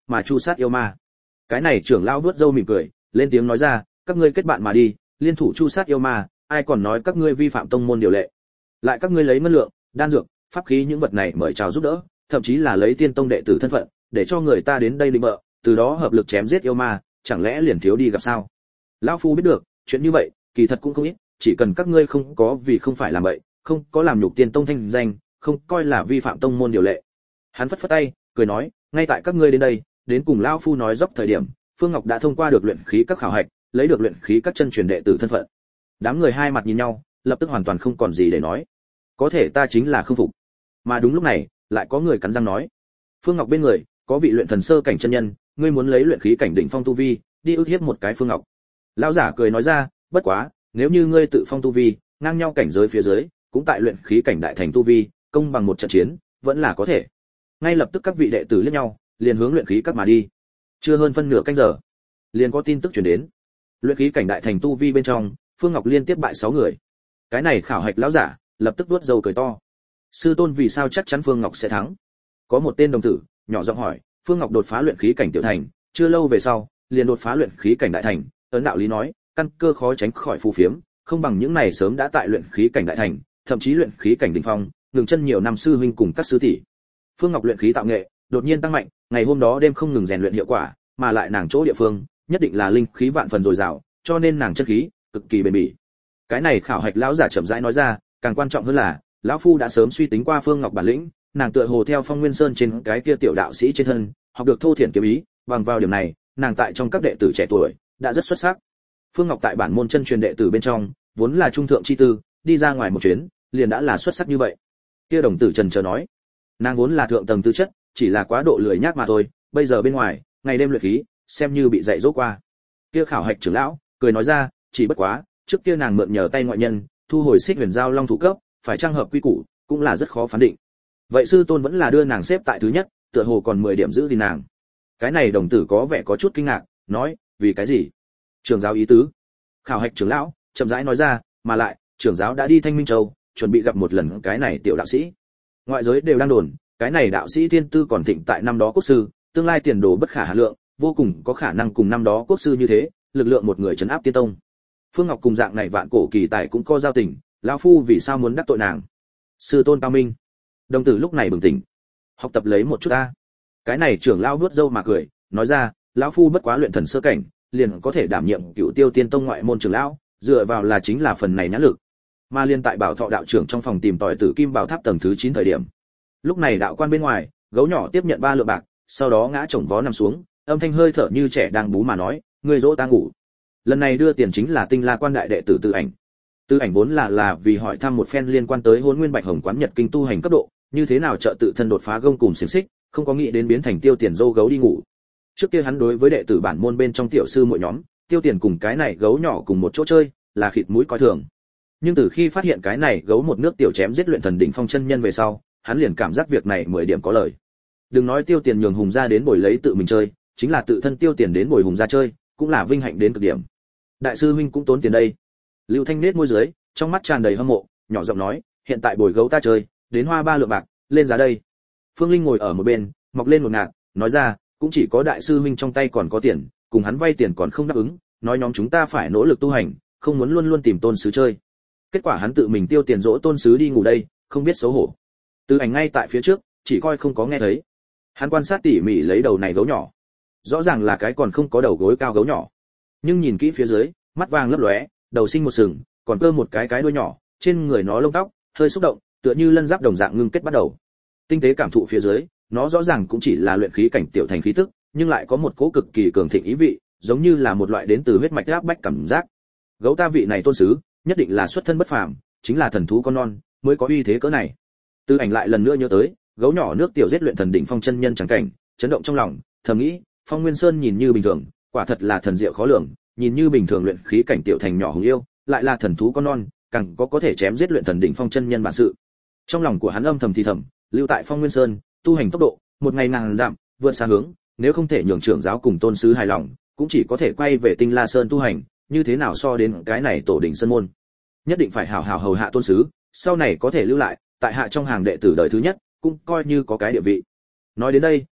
mà chu sát yêu ma. Cái này trưởng lão vuốt râu mỉm cười, lên tiếng nói ra, các ngươi kết bạn mà đi, liên thủ chu sát yêu ma, ai còn nói các ngươi vi phạm tông môn điều lệ. Lại các ngươi lấy ngân lượng, đan dược, pháp khí những vật này mời chào giúp đỡ, thậm chí là lấy tiên tông đệ tử thân phận, để cho người ta đến đây định bợ, từ đó hợp lực chém giết yêu ma, chẳng lẽ liền thiếu đi gặp sao? Lão phu biết được, chuyện như vậy, kỳ thật cũng không ít, chỉ cần các ngươi không có vì không phải làm vậy, không có làm nhục tiên tông thanh danh, không coi là vi phạm tông môn điều lệ. Hắn phất phất tay, cười nói, ngay tại các ngươi đến đây, đến cùng lão phu nói dốc thời điểm, Phương Ngọc đã thông qua được luyện khí các khảo hạch, lấy được luyện khí các chân truyền đệ tử thân phận. Đám người hai mặt nhìn nhau, lập tức hoàn toàn không còn gì để nói. Có thể ta chính là không phục. Mà đúng lúc này, lại có người cắn răng nói, Phương Ngọc bên người có vị luyện thần sơ cảnh chân nhân, ngươi muốn lấy luyện khí cảnh đỉnh phong tu vi, đi ức hiếp một cái Phương Ngọc. Lão giả cười nói ra, bất quá, nếu như ngươi tự phong tu vi, ngang nhau cảnh giới phía dưới, cũng tại luyện khí cảnh đại thành tu vi, công bằng một trận chiến, vẫn là có thể. Ngay lập tức các vị đệ tử liếc nhau, liền hướng luyện khí các mà đi. Chưa hơn phân nửa canh giờ, liền có tin tức truyền đến. Luyện khí cảnh đại thành tu vi bên trong, Phương Ngọc liên tiếp bại sáu người. Cái này khảo hạch lão giả, lập tức vuốt râu cười to. Sư tôn vì sao chắc chắn Phương Ngọc sẽ thắng? Có một tên đồng tử, nhỏ giọng hỏi, Phương Ngọc đột phá luyện khí cảnh tiểu thành, chưa lâu về sau, liền đột phá luyện khí cảnh đại thành, ấn đạo lý nói, căn cơ khó tránh khỏi phù phiếm, không bằng những này sớm đã tại luyện khí cảnh đại thành, thậm chí luyện khí cảnh đỉnh phong, ngừng chân nhiều năm sư huynh cùng các sư tỷ. Phương Ngọc luyện khí tạo nghệ, đột nhiên tăng mạnh, ngày hôm đó đêm không ngừng rèn luyện hiệu quả, mà lại nàng chỗ địa phương, nhất định là linh khí vạn phần dồi dào, cho nên nàng chất khí cực kỳ bền bỉ. Cái này khảo hạch lão giả chậm rãi nói ra, càng quan trọng hơn là, lão phu đã sớm suy tính qua Phương Ngọc bản lĩnh, nàng tựa hồ theo Phong Nguyên Sơn trên cái kia tiểu đạo sĩ trên thân, học được thô thiển kiếm ý, bằng vào điểm này, nàng tại trong các đệ tử trẻ tuổi đã rất xuất sắc. Phương Ngọc tại bản môn chân truyền đệ tử bên trong, vốn là trung thượng chi tư, đi ra ngoài một chuyến, liền đã là xuất sắc như vậy. Kia đồng tử trần chờ nói, nàng vốn là thượng tầng tư chất, chỉ là quá độ lười nhác mà thôi, bây giờ bên ngoài, ngày đêm luyện khí, xem như bị dạy dỗ qua. Kia khảo hạch trưởng lão cười nói ra, chỉ bất quá, trước kia nàng mượn nhờ tay ngoại nhân, thu hồi Xích Huyền Giao Long thủ cấp, phải trang hợp quy củ, cũng là rất khó phán định. Vậy sư tôn vẫn là đưa nàng xếp tại thứ nhất, tựa hồ còn mười điểm giữ thì nàng. Cái này đồng tử có vẻ có chút kinh ngạc, nói, vì cái gì? Trưởng giáo ý tứ. Khảo hạch trưởng lão chậm rãi nói ra, mà lại, trưởng giáo đã đi Thanh Minh Châu, chuẩn bị gặp một lần cái này tiểu đạo sĩ. Ngoại giới đều đang đồn, cái này đạo sĩ thiên tư còn thịnh tại năm đó quốc sư, tương lai tiền đồ bất khả hà lượng, vô cùng có khả năng cùng năm đó quốc sư như thế, lực lượng một người trấn áp tiên tông. Phương Ngọc cùng dạng này vạn cổ kỳ tài cũng có giao tình, lão phu vì sao muốn đắc tội nàng? Sư tôn cao minh. Đồng tử lúc này bừng tỉnh, học tập lấy một chút a. Cái này trưởng lão vuốt râu mà cười, nói ra, lão phu bất quá luyện thần sơ cảnh, liền có thể đảm nhiệm Cửu Tiêu Tiên Tông ngoại môn trưởng lão, dựa vào là chính là phần này nhãn lực. Mà liên tại Bảo Thọ đạo trưởng trong phòng tìm tòi Tử Kim Bảo Tháp tầng thứ chín thời điểm. Lúc này đạo quan bên ngoài, gấu nhỏ tiếp nhận ba lượng bạc, sau đó ngã chồng vó nằm xuống, âm thanh hơi thở như trẻ đang bú mà nói, ngươi dỗ ta ngủ. Lần này đưa tiền chính là Tinh La Quan đại đệ tử Tư Ảnh. Tư Ảnh vốn là là vì hỏi thăm một phen liên quan tới Hỗn Nguyên Bạch Hồng quán Nhật kinh tu hành cấp độ, như thế nào trợ tự thân đột phá gông cùng xiển xích, không có nghĩ đến biến thành tiêu tiền dô gấu đi ngủ. Trước kia hắn đối với đệ tử bản môn bên trong tiểu sư muội nhóm, tiêu tiền cùng cái này gấu nhỏ cùng một chỗ chơi, là khịt mũi coi thường. Nhưng từ khi phát hiện cái này gấu một nước tiểu chém giết luyện thần đỉnh phong chân nhân về sau, hắn liền cảm giác việc này mười điểm có lời. Đừng nói tiêu tiền nhường hùng gia đến bồi lấy tự mình chơi, chính là tự thân tiêu tiền đến bồi hùng gia chơi, cũng là vinh hạnh đến cực điểm. Đại sư huynh cũng tốn tiền đây. Lưu Thanh nết môi dưới, trong mắt tràn đầy hâm mộ, nhỏ giọng nói, hiện tại bồi gấu ta chơi, đến hoa ba lượng bạc, lên giá đây. Phương Linh ngồi ở một bên, mọc lên một ngạt, nói ra, cũng chỉ có đại sư huynh trong tay còn có tiền, cùng hắn vay tiền còn không đáp ứng, nói nhóm chúng ta phải nỗ lực tu hành, không muốn luôn luôn tìm tôn sứ chơi. Kết quả hắn tự mình tiêu tiền dỗ tôn sứ đi ngủ đây, không biết xấu hổ. Từ Ảnh ngay tại phía trước, chỉ coi không có nghe thấy. Hắn quan sát tỉ mỉ lấy đầu này gấu nhỏ, rõ ràng là cái còn không có đầu gối cao gấu nhỏ, nhưng nhìn kỹ phía dưới, mắt vàng lấp lóe, đầu sinh một sừng, còn cơ một cái cái đuôi nhỏ, trên người nó lông tóc hơi xúc động, tựa như lân giáp đồng dạng ngưng kết bắt đầu. Tinh tế cảm thụ phía dưới, nó rõ ràng cũng chỉ là luyện khí cảnh tiểu thành khí tức, nhưng lại có một cỗ cực kỳ cường thịnh ý vị, giống như là một loại đến từ huyết mạch áp bách cảm giác. Gấu ta vị này tôn sứ, nhất định là xuất thân bất phàm, chính là thần thú con non, mới có uy thế cỡ này. Tư Ảnh lại lần nữa nhớ tới, gấu nhỏ nước tiểu giết luyện thần đỉnh phong chân nhân chẳng cảnh, chấn động trong lòng, thầm nghĩ, Phong Nguyên Sơn nhìn như bình thường, quả thật là thần diệu khó lường, nhìn như bình thường luyện khí cảnh tiểu thành nhỏ hùng yêu, lại là thần thú con non, càng có có thể chém giết luyện thần đỉnh phong chân nhân bản sự. Trong lòng của hắn âm thầm thì thầm, lưu tại Phong Nguyên Sơn, tu hành tốc độ, một ngày ngàn dặm, vượt xa hướng, nếu không thể nhường trưởng giáo cùng tôn sứ hài lòng, cũng chỉ có thể quay về Tinh La Sơn tu hành, như thế nào so đến cái này tổ đỉnh sơn môn. Nhất định phải hảo hảo hầu hạ tôn sứ, sau này có thể lưu lại, tại hạ trong hàng đệ tử đời thứ nhất, cũng coi như có cái địa vị. Nói đến đây,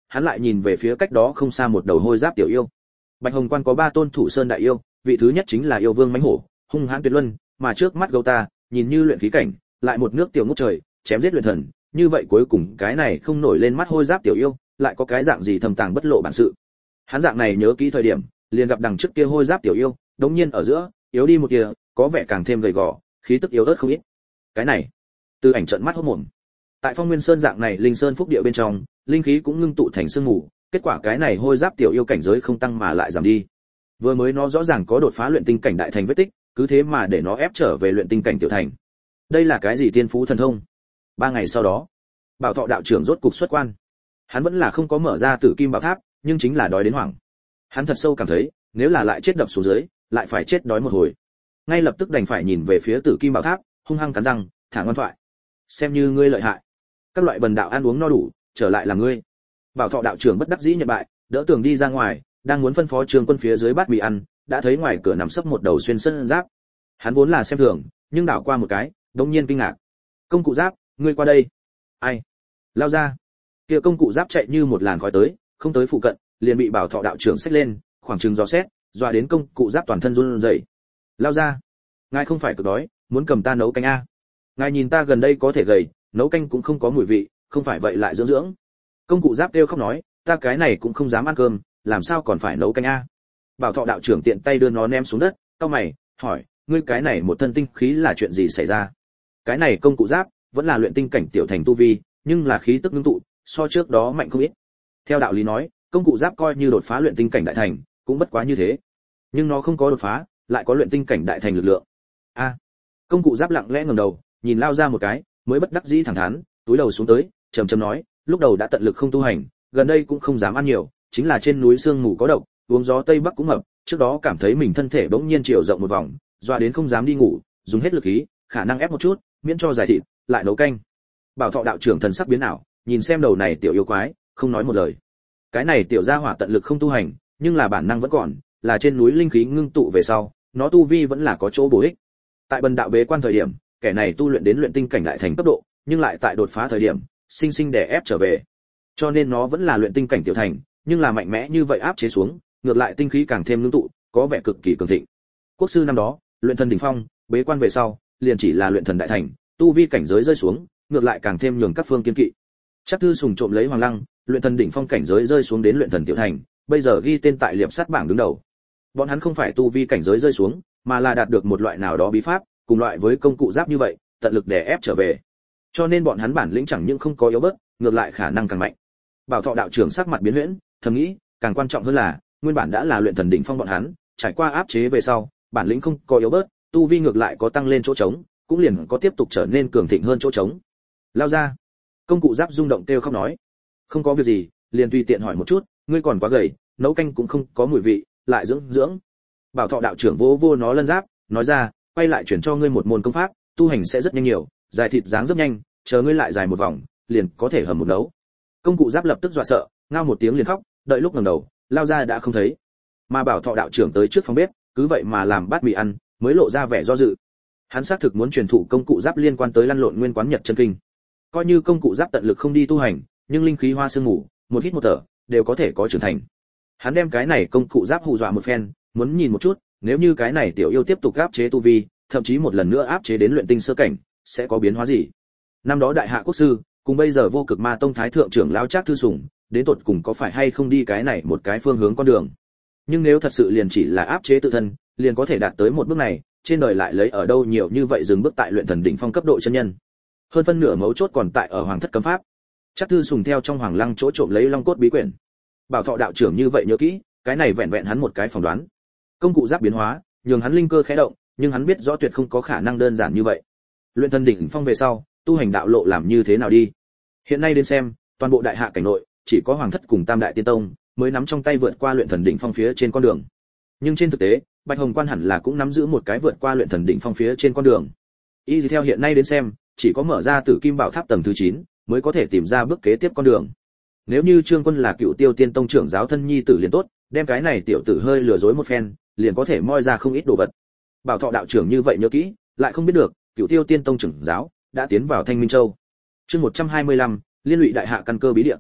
hắn lại nhìn về phía cách đó không xa một đầu hôi giáp tiểu yêu. Bạch Hồng Quan có ba tôn thủ sơn đại yêu, vị thứ nhất chính là yêu vương mãnh hổ, hung hãn tuyệt luân, mà trước mắt gấu ta, nhìn như luyện khí cảnh, lại một nước tiểu ngút trời, chém giết luyện thần, như vậy cuối cùng cái này không nổi lên mắt hôi giáp tiểu yêu, lại có cái dạng gì thầm tàng bất lộ bản sự. Hắn dạng này nhớ kỹ thời điểm, liền gặp đằng trước kia hôi giáp tiểu yêu, đống nhiên ở giữa, yếu đi một kia, có vẻ càng thêm gầy gò, khí tức yếu ớt không ít. Cái này, Tư Ảnh trợn mắt hốt mồm. Tại Phong Nguyên Sơn dạng này linh sơn phúc địa bên trong, linh khí cũng ngưng tụ thành sương mù, kết quả cái này hôi giáp tiểu yêu cảnh giới không tăng mà lại giảm đi. Vừa mới nó rõ ràng có đột phá luyện tinh cảnh đại thành vết tích, cứ thế mà để nó ép trở về luyện tinh cảnh tiểu thành. Đây là cái gì tiên phú thần thông? Ba ngày sau đó, Bảo Thọ đạo trưởng rốt cục xuất quan. Hắn vẫn là không có mở ra Tử Kim Bảo Tháp, nhưng chính là đói đến hoảng. Hắn thật sâu cảm thấy, nếu là lại chết đập xuống dưới, lại phải chết đói một hồi. Ngay lập tức đành phải nhìn về phía Tử Kim Bảo Tháp, hung hăng cắn răng, thả ngoan thoại. Xem như ngươi lợi hại. Các loại bần đạo ăn uống no đủ, trở lại là ngươi. Bảo Thọ đạo trưởng bất đắc dĩ nhận bại, đỡ tường đi ra ngoài, đang muốn phân phó Trường Quân phía dưới bát mì ăn, đã thấy ngoài cửa nằm sấp một đầu xuyên sơn giáp. Hắn vốn là xem thường, nhưng đảo qua một cái, đống nhiên kinh ngạc. Công cụ giáp, ngươi qua đây. Ai? Lao ra. Kia công cụ giáp chạy như một làn khói tới, không tới phụ cận, liền bị Bảo Thọ đạo trưởng xách lên, khoảng chừng gió xét, dọa đến công cụ giáp toàn thân run rẩy. Lao ra, ngài không phải cực đói, muốn cầm ta nấu canh a? Ngài nhìn ta gần đây có thể gầy, nấu canh cũng không có mùi vị, không phải vậy lại dưỡng dưỡng. Công cụ giáp kêu khóc nói, ta cái này cũng không dám ăn cơm, làm sao còn phải nấu canh a? Bảo Thọ đạo trưởng tiện tay đưa nó ném xuống đất, cau mày, hỏi, ngươi cái này một thân tinh khí là chuyện gì xảy ra? Cái này công cụ giáp vẫn là luyện tinh cảnh tiểu thành tu vi, nhưng là khí tức ngưng tụ, so trước đó mạnh không ít. Theo đạo lý nói, công cụ giáp coi như đột phá luyện tinh cảnh đại thành, cũng bất quá như thế. Nhưng nó không có đột phá, lại có luyện tinh cảnh đại thành lực lượng. A. Công cụ giáp lặng lẽ ngẩng đầu, nhìn Lao ra một cái, mới bất đắc dĩ thẳng thắn, túi đầu xuống tới, trầm trầm nói, lúc đầu đã tận lực không tu hành, gần đây cũng không dám ăn nhiều, chính là trên núi sương mù có độc, uống gió tây bắc cũng mập, trước đó cảm thấy mình thân thể bỗng nhiên chiều rộng một vòng, doa đến không dám đi ngủ, dùng hết lực khí, khả năng ép một chút, miễn cho giải thịt, lại nấu canh. Bảo Thọ đạo trưởng thần sắc biến ảo, nhìn xem đầu này tiểu yêu quái, không nói một lời. Cái này tiểu gia hỏa tận lực không tu hành, nhưng là bản năng vẫn còn, là trên núi linh khí ngưng tụ về sau, nó tu vi vẫn là có chỗ bổ ích. Tại bần đạo bế quan thời điểm, kẻ này tu luyện đến luyện tinh cảnh đại thành cấp độ, nhưng lại tại đột phá thời điểm, sinh sinh đè ép trở về. Cho nên nó vẫn là luyện tinh cảnh tiểu thành, nhưng là mạnh mẽ như vậy áp chế xuống, ngược lại tinh khí càng thêm ngưng tụ, có vẻ cực kỳ cường thịnh. Quốc sư năm đó, luyện thần đỉnh phong, bế quan về sau, liền chỉ là luyện thần đại thành, tu vi cảnh giới rơi xuống, ngược lại càng thêm nhường các phương kiên kỵ. Chắc Thư Sùng trộm lấy Hoàng Lăng, luyện thần đỉnh phong cảnh giới rơi xuống đến luyện thần tiểu thành, bây giờ ghi tên tại liệp sát bảng đứng đầu. Bọn hắn không phải tu vi cảnh giới rơi xuống, mà là đạt được một loại nào đó bí pháp, cùng loại với công cụ giáp như vậy, tận lực đè ép trở về. Cho nên bọn hắn bản lĩnh chẳng những không có yếu bớt, ngược lại khả năng càng mạnh. Bảo Thọ đạo trưởng sắc mặt biến huyễn, thầm nghĩ, càng quan trọng hơn là, nguyên bản đã là luyện thần đỉnh phong bọn hắn, trải qua áp chế về sau, bản lĩnh không có yếu bớt, tu vi ngược lại có tăng lên chỗ trống, cũng liền có tiếp tục trở nên cường thịnh hơn chỗ trống. Lao ra. Công cụ giáp rung động kêu khóc nói, không có việc gì, liền tùy tiện hỏi một chút, ngươi còn quá gầy, nấu canh cũng không có mùi vị, lại dưỡng dưỡng. Bảo Thọ đạo trưởng vỗ vô nó lân giáp, nói ra, quay lại chuyển cho ngươi một môn công pháp, tu hành sẽ rất nhanh nhiều, dài thịt dáng rất nhanh, chờ ngươi lại dài một vòng, liền có thể hầm một nấu. Công cụ giáp lập tức dọa sợ, ngao một tiếng liền khóc, đợi lúc ngẩng đầu, Lao ra đã không thấy. Mà Bảo Thọ đạo trưởng tới trước phòng bếp, cứ vậy mà làm bát mì ăn, mới lộ ra vẻ do dự. Hắn xác thực muốn truyền thụ công cụ giáp liên quan tới lăn lộn nguyên quán nhật chân kinh. Coi như công cụ giáp tận lực không đi tu hành, nhưng linh khí hoa sương ngủ, một hít một thở, đều có thể có trưởng thành. Hắn đem cái này công cụ giáp hù dọa một phen, muốn nhìn một chút, nếu như cái này tiểu yêu tiếp tục áp chế tu vi, thậm chí một lần nữa áp chế đến luyện tinh sơ cảnh, sẽ có biến hóa gì. Năm đó đại hạ quốc sư, cùng bây giờ vô cực ma tông thái thượng trưởng lão Trác Thư Sùng, đến tột cùng có phải hay không đi cái này một cái phương hướng con đường. Nhưng nếu thật sự liền chỉ là áp chế tự thân, liền có thể đạt tới một bước này, trên đời lại lấy ở đâu nhiều như vậy dừng bước tại luyện thần đỉnh phong cấp độ chân nhân. Hơn phân nửa mấu chốt còn tại ở hoàng thất cấm pháp. Trác Thư Sùng theo trong hoàng lăng chỗ trộm lấy long cốt bí quyển. Bảo Thọ đạo trưởng như vậy nhớ kỹ, cái này vẹn vẹn hắn một cái phỏng đoán. Công cụ giáp biến hóa, nhường hắn linh cơ khẽ động, nhưng hắn biết rõ tuyệt không có khả năng đơn giản như vậy. Luyện thần đỉnh phong về sau, tu hành đạo lộ làm như thế nào đi? Hiện nay đến xem, toàn bộ đại hạ cảnh nội, chỉ có hoàng thất cùng Tam đại tiên tông mới nắm trong tay vượt qua luyện thần đỉnh phong phía trên con đường. Nhưng trên thực tế, Bạch Hồng Quan hẳn là cũng nắm giữ một cái vượt qua luyện thần đỉnh phong phía trên con đường. Y theo hiện nay đến xem, chỉ có mở ra Tử Kim Bảo Tháp tầng thứ chín mới có thể tìm ra bước kế tiếp con đường. Nếu như Trương Quân là Cựu Tiêu Tiên Tông trưởng giáo thân nhi tử liền tốt, đem cái này tiểu tử hơi lừa dối một phen, liền có thể moi ra không ít đồ vật. Bảo Thọ đạo trưởng như vậy nhớ kỹ, lại không biết được, Cựu Tiêu Tiên Tông trưởng giáo đã tiến vào Thanh Minh Châu. Chương một trăm hai mươi lăm, liên lụy đại hạ căn cơ bí địa.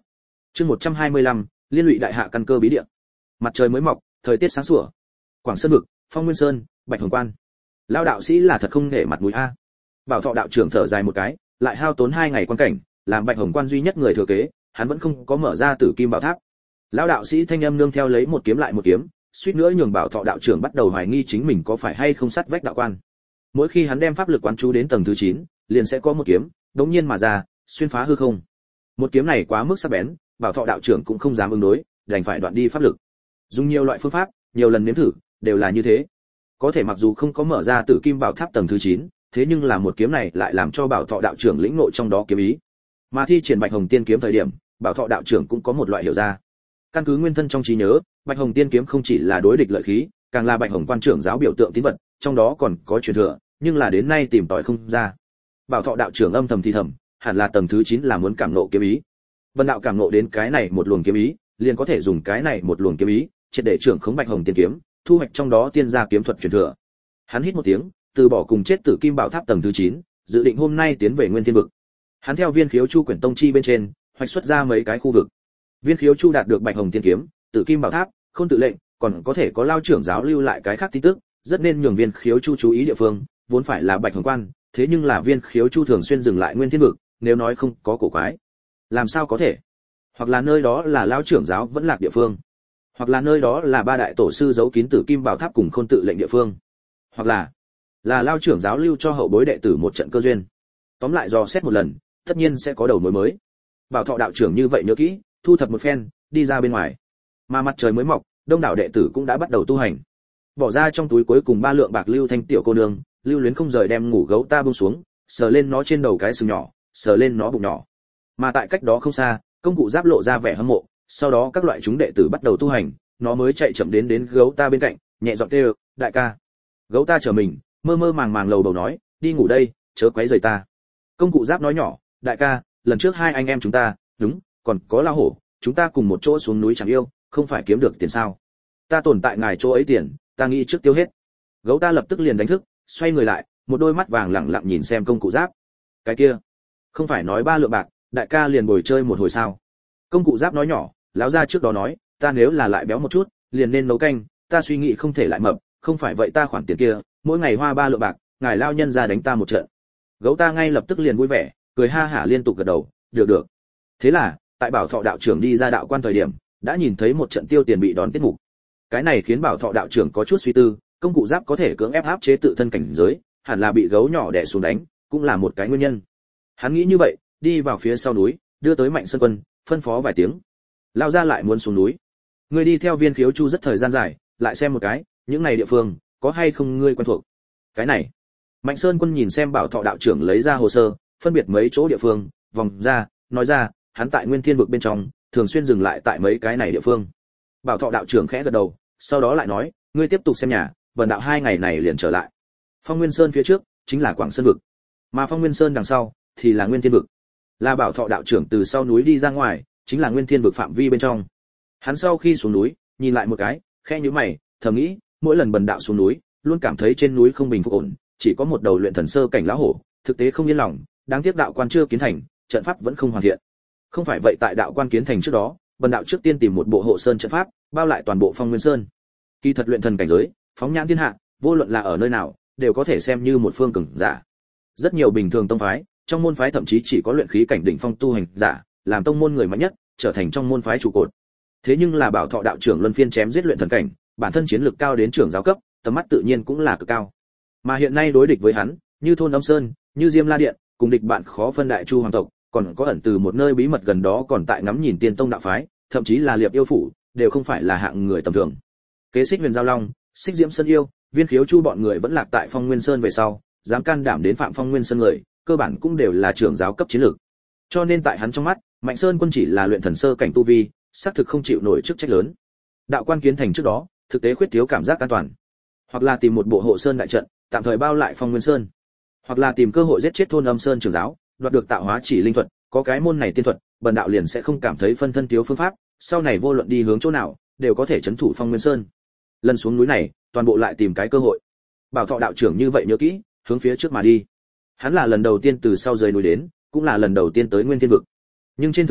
Chương một trăm hai mươi lăm, liên lụy đại hạ căn cơ bí địa. Mặt trời mới mọc, thời tiết sáng sủa. Quảng Sơn vực, Phong Nguyên Sơn, Bạch Hồng Quan. Lão đạo sĩ là thật không để mặt mũi a. Bảo Thọ đạo trưởng thở dài một cái, lại hao tốn hai ngày quan cảnh, làm Bạch Hồng Quan duy nhất người thừa kế, hắn vẫn không có mở ra Tử Kim Bảo Tháp. Lão đạo sĩ thanh âm nương theo lấy một kiếm lại một kiếm, suýt nữa nhường Bảo Thọ đạo trưởng bắt đầu hoài nghi chính mình có phải hay không sắt vách đạo quan. Mỗi khi hắn đem pháp lực quán chú đến tầng thứ chín, liền sẽ có một kiếm đống nhiên mà ra, xuyên phá hư không. Một kiếm này quá mức sắc bén, Bảo Thọ đạo trưởng cũng không dám ứng đối, đành phải đoạn đi pháp lực. Dùng nhiều loại phương pháp, nhiều lần nếm thử, đều là như thế. Có thể mặc dù không có mở ra Tử Kim Bảo Tháp tầng thứ chín, thế nhưng là một kiếm này lại làm cho Bảo Thọ đạo trưởng lĩnh ngộ trong đó kiếm ý. Mà thi triển Bạch Hồng Tiên kiếm thời điểm, Bảo Thọ đạo trưởng cũng có một loại hiểu ra. Căn cứ nguyên thân trong trí nhớ, Bạch Hồng Tiên kiếm không chỉ là đối địch lợi khí, càng là Bạch Hồng Quan trưởng giáo biểu tượng tín vật, trong đó còn có truyền thừa, nhưng là đến nay tìm tòi không ra. Bảo Thọ đạo trưởng âm thầm thì thầm, hẳn là tầng thứ chín là muốn cảm ngộ kiếm ý. Vân đạo cảm ngộ đến cái này một luồng kiếm ý, liền có thể dùng cái này một luồng kiếm ý, triệt để trưởng khống Bạch Hồng Tiên kiếm, thu hoạch trong đó tiên gia kiếm thuật truyền thừa. Hắn hít một tiếng, từ bỏ cùng chết Tử Kim Bảo Tháp tầng thứ chín, dự định hôm nay tiến về Nguyên Thiên vực. Hắn theo Viên Khiếu Chu quyển tông chi bên trên, hoạch xuất ra mấy cái khu vực. Viên Khiếu Chu đạt được Bạch Hồng Tiên kiếm, Tử Kim Bảo Tháp, Khôn Tự lệnh, còn có thể có lao trưởng giáo lưu lại cái khác tin tức, rất nên nhường Viên Khiếu Chu chú ý địa phương, vốn phải là Bạch Hồng Quan, thế nhưng là Viên Khiếu Chu thường xuyên dừng lại Nguyên Thiên vực, nếu nói không có cổ quái, làm sao có thể? Hoặc là nơi đó là lao trưởng giáo vẫn lạc địa phương, hoặc là nơi đó là ba đại tổ sư giấu kín Tử Kim Bảo Tháp cùng Khôn Tự lệnh địa phương, hoặc là là lao trưởng giáo lưu cho hậu bối đệ tử một trận cơ duyên. Tóm lại dò xét một lần, tất nhiên sẽ có đầu mối mới. Bảo Thọ đạo trưởng như vậy nhớ kỹ, thu thập một phen, đi ra bên ngoài. Mà mặt trời mới mọc, đông đảo đệ tử cũng đã bắt đầu tu hành. Bỏ ra trong túi cuối cùng ba lượng bạc lưu thanh tiểu cô nương, lưu luyến không rời đem ngủ gấu ta buông xuống, sờ lên nó trên đầu cái sừng nhỏ, sờ lên nó bụng nhỏ. Mà tại cách đó không xa, công cụ giáp lộ ra vẻ hâm mộ, sau đó các loại chúng đệ tử bắt đầu tu hành, nó mới chạy chậm đến đến gấu ta bên cạnh, nhẹ giọng kêu, đại ca. Gấu ta trở mình, mơ mơ màng màng lầu đầu nói, đi ngủ đây, chớ quấy rầy ta. Công cụ giáp nói nhỏ, đại ca, lần trước hai anh em chúng ta, đúng, còn có lao hổ, chúng ta cùng một chỗ xuống núi chẳng yêu, không phải kiếm được tiền sao? Ta tồn tại ngài chỗ ấy tiền, ta nghĩ trước tiêu hết. Gấu ta lập tức liền đánh thức, xoay người lại, một đôi mắt vàng lẳng lặng nhìn xem công cụ giáp. Cái kia, không phải nói ba lượng bạc, đại ca liền bồi chơi một hồi sao? Công cụ giáp nói nhỏ, lão gia trước đó nói, ta nếu là lại béo một chút, liền nên nấu canh, ta suy nghĩ không thể lại mập, không phải vậy ta khoản tiền kia, mỗi ngày hoa ba lượng bạc, ngài lao nhân ra đánh ta một trận. Gấu ta ngay lập tức liền vui vẻ, cười ha hả liên tục gật đầu, được được. Thế là, tại Bảo Thọ đạo trưởng đi ra đạo quan thời điểm, đã nhìn thấy một trận tiêu tiền bị đón tiết mục. Cái này khiến Bảo Thọ đạo trưởng có chút suy tư, công cụ giáp có thể cưỡng ép áp chế tự thân cảnh giới, hẳn là bị gấu nhỏ đè xuống đánh, cũng là một cái nguyên nhân. Hắn nghĩ như vậy, đi vào phía sau núi, đưa tới Mạnh Sơn Quân, phân phó vài tiếng. Lao ra lại muốn xuống núi. Ngươi đi theo Viên Khiếu Chu rất thời gian dài, lại xem một cái, những này địa phương, có hay không ngươi quen thuộc. Cái này. Mạnh Sơn Quân nhìn xem Bảo Thọ đạo trưởng lấy ra hồ sơ, phân biệt mấy chỗ địa phương, vòng ra, nói ra, hắn tại Nguyên Thiên vực bên trong, thường xuyên dừng lại tại mấy cái này địa phương. Bảo Thọ đạo trưởng khẽ gật đầu, sau đó lại nói, ngươi tiếp tục xem nhà, bần đạo hai ngày này liền trở lại. Phong Nguyên Sơn phía trước chính là Quảng Sơn vực, mà Phong Nguyên Sơn đằng sau thì là Nguyên Thiên vực. Là Bảo Thọ đạo trưởng từ sau núi đi ra ngoài, chính là Nguyên Thiên vực phạm vi bên trong. Hắn sau khi xuống núi, nhìn lại một cái, khẽ nhíu mày, thầm nghĩ, mỗi lần bần đạo xuống núi, luôn cảm thấy trên núi không bình phục ổn, chỉ có một đầu luyện thần sơ cảnh lão hổ, thực tế không yên lòng, đáng tiếc đạo quan chưa kiến thành, trận pháp vẫn không hoàn thiện. Không phải vậy tại đạo quan kiến thành trước đó, bần đạo trước tiên tìm một bộ hộ sơn trận pháp, bao lại toàn bộ Phong Nguyên Sơn. Kỳ thật luyện thần cảnh giới, phóng nhãn thiên hạ, vô luận là ở nơi nào, đều có thể xem như một phương cường giả. Rất nhiều bình thường tông phái, trong môn phái thậm chí chỉ có luyện khí cảnh đỉnh phong tu hành giả, làm tông môn người mạnh nhất, trở thành trong môn phái trụ cột. Thế nhưng là Bảo Thọ đạo trưởng luân phiên chém giết luyện thần cảnh, bản thân chiến lực cao đến trưởng giáo cấp, tầm mắt tự nhiên cũng là cực cao. Mà hiện nay đối địch với hắn, như thôn Âm Sơn, như Diêm La Điện, cùng địch bạn khó phân đại chu hoàng tộc, còn có ẩn từ một nơi bí mật gần đó còn tại ngắm nhìn Tiên Tông đạo phái, thậm chí là Liệp yêu phủ, đều không phải là hạng người tầm thường. Kế Xích Huyền Giao Long, Xích Diễm Sơn yêu, Viên Khiếu Chu bọn người vẫn lạc tại Phong Nguyên Sơn về sau, dám can đảm đến phạm Phong Nguyên Sơn người, cơ bản cũng đều là trưởng giáo cấp chiến lược. Cho nên tại hắn trong mắt, Mạnh Sơn Quân chỉ là luyện thần sơ cảnh tu vi, xác thực không chịu nổi chức trách lớn. Đạo quan kiến thành trước đó, thực tế khuyết thiếu cảm giác an toàn. Hoặc là tìm một bộ hộ sơn đại trận, tạm thời bao lại Phong Nguyên Sơn, hoặc là tìm cơ hội giết chết thôn Âm Sơn trưởng giáo, đoạt được tạo hóa chỉ linh thuật, có cái môn này tiên thuật, bần đạo liền sẽ không cảm thấy phân thân thiếu phương pháp, sau này vô luận đi hướng chỗ nào, đều có thể trấn thủ Phong Nguyên Sơn. Lần xuống núi này, toàn bộ lại tìm cái cơ hội. Bảo Thọ đạo trưởng như vậy nhớ kỹ, hướng phía trước mà đi. Hắn là lần đầu tiên từ sau rời núi đến, cũng là lần đầu tiên tới Nguyên Thiên vực. Nhưng trên thực tế,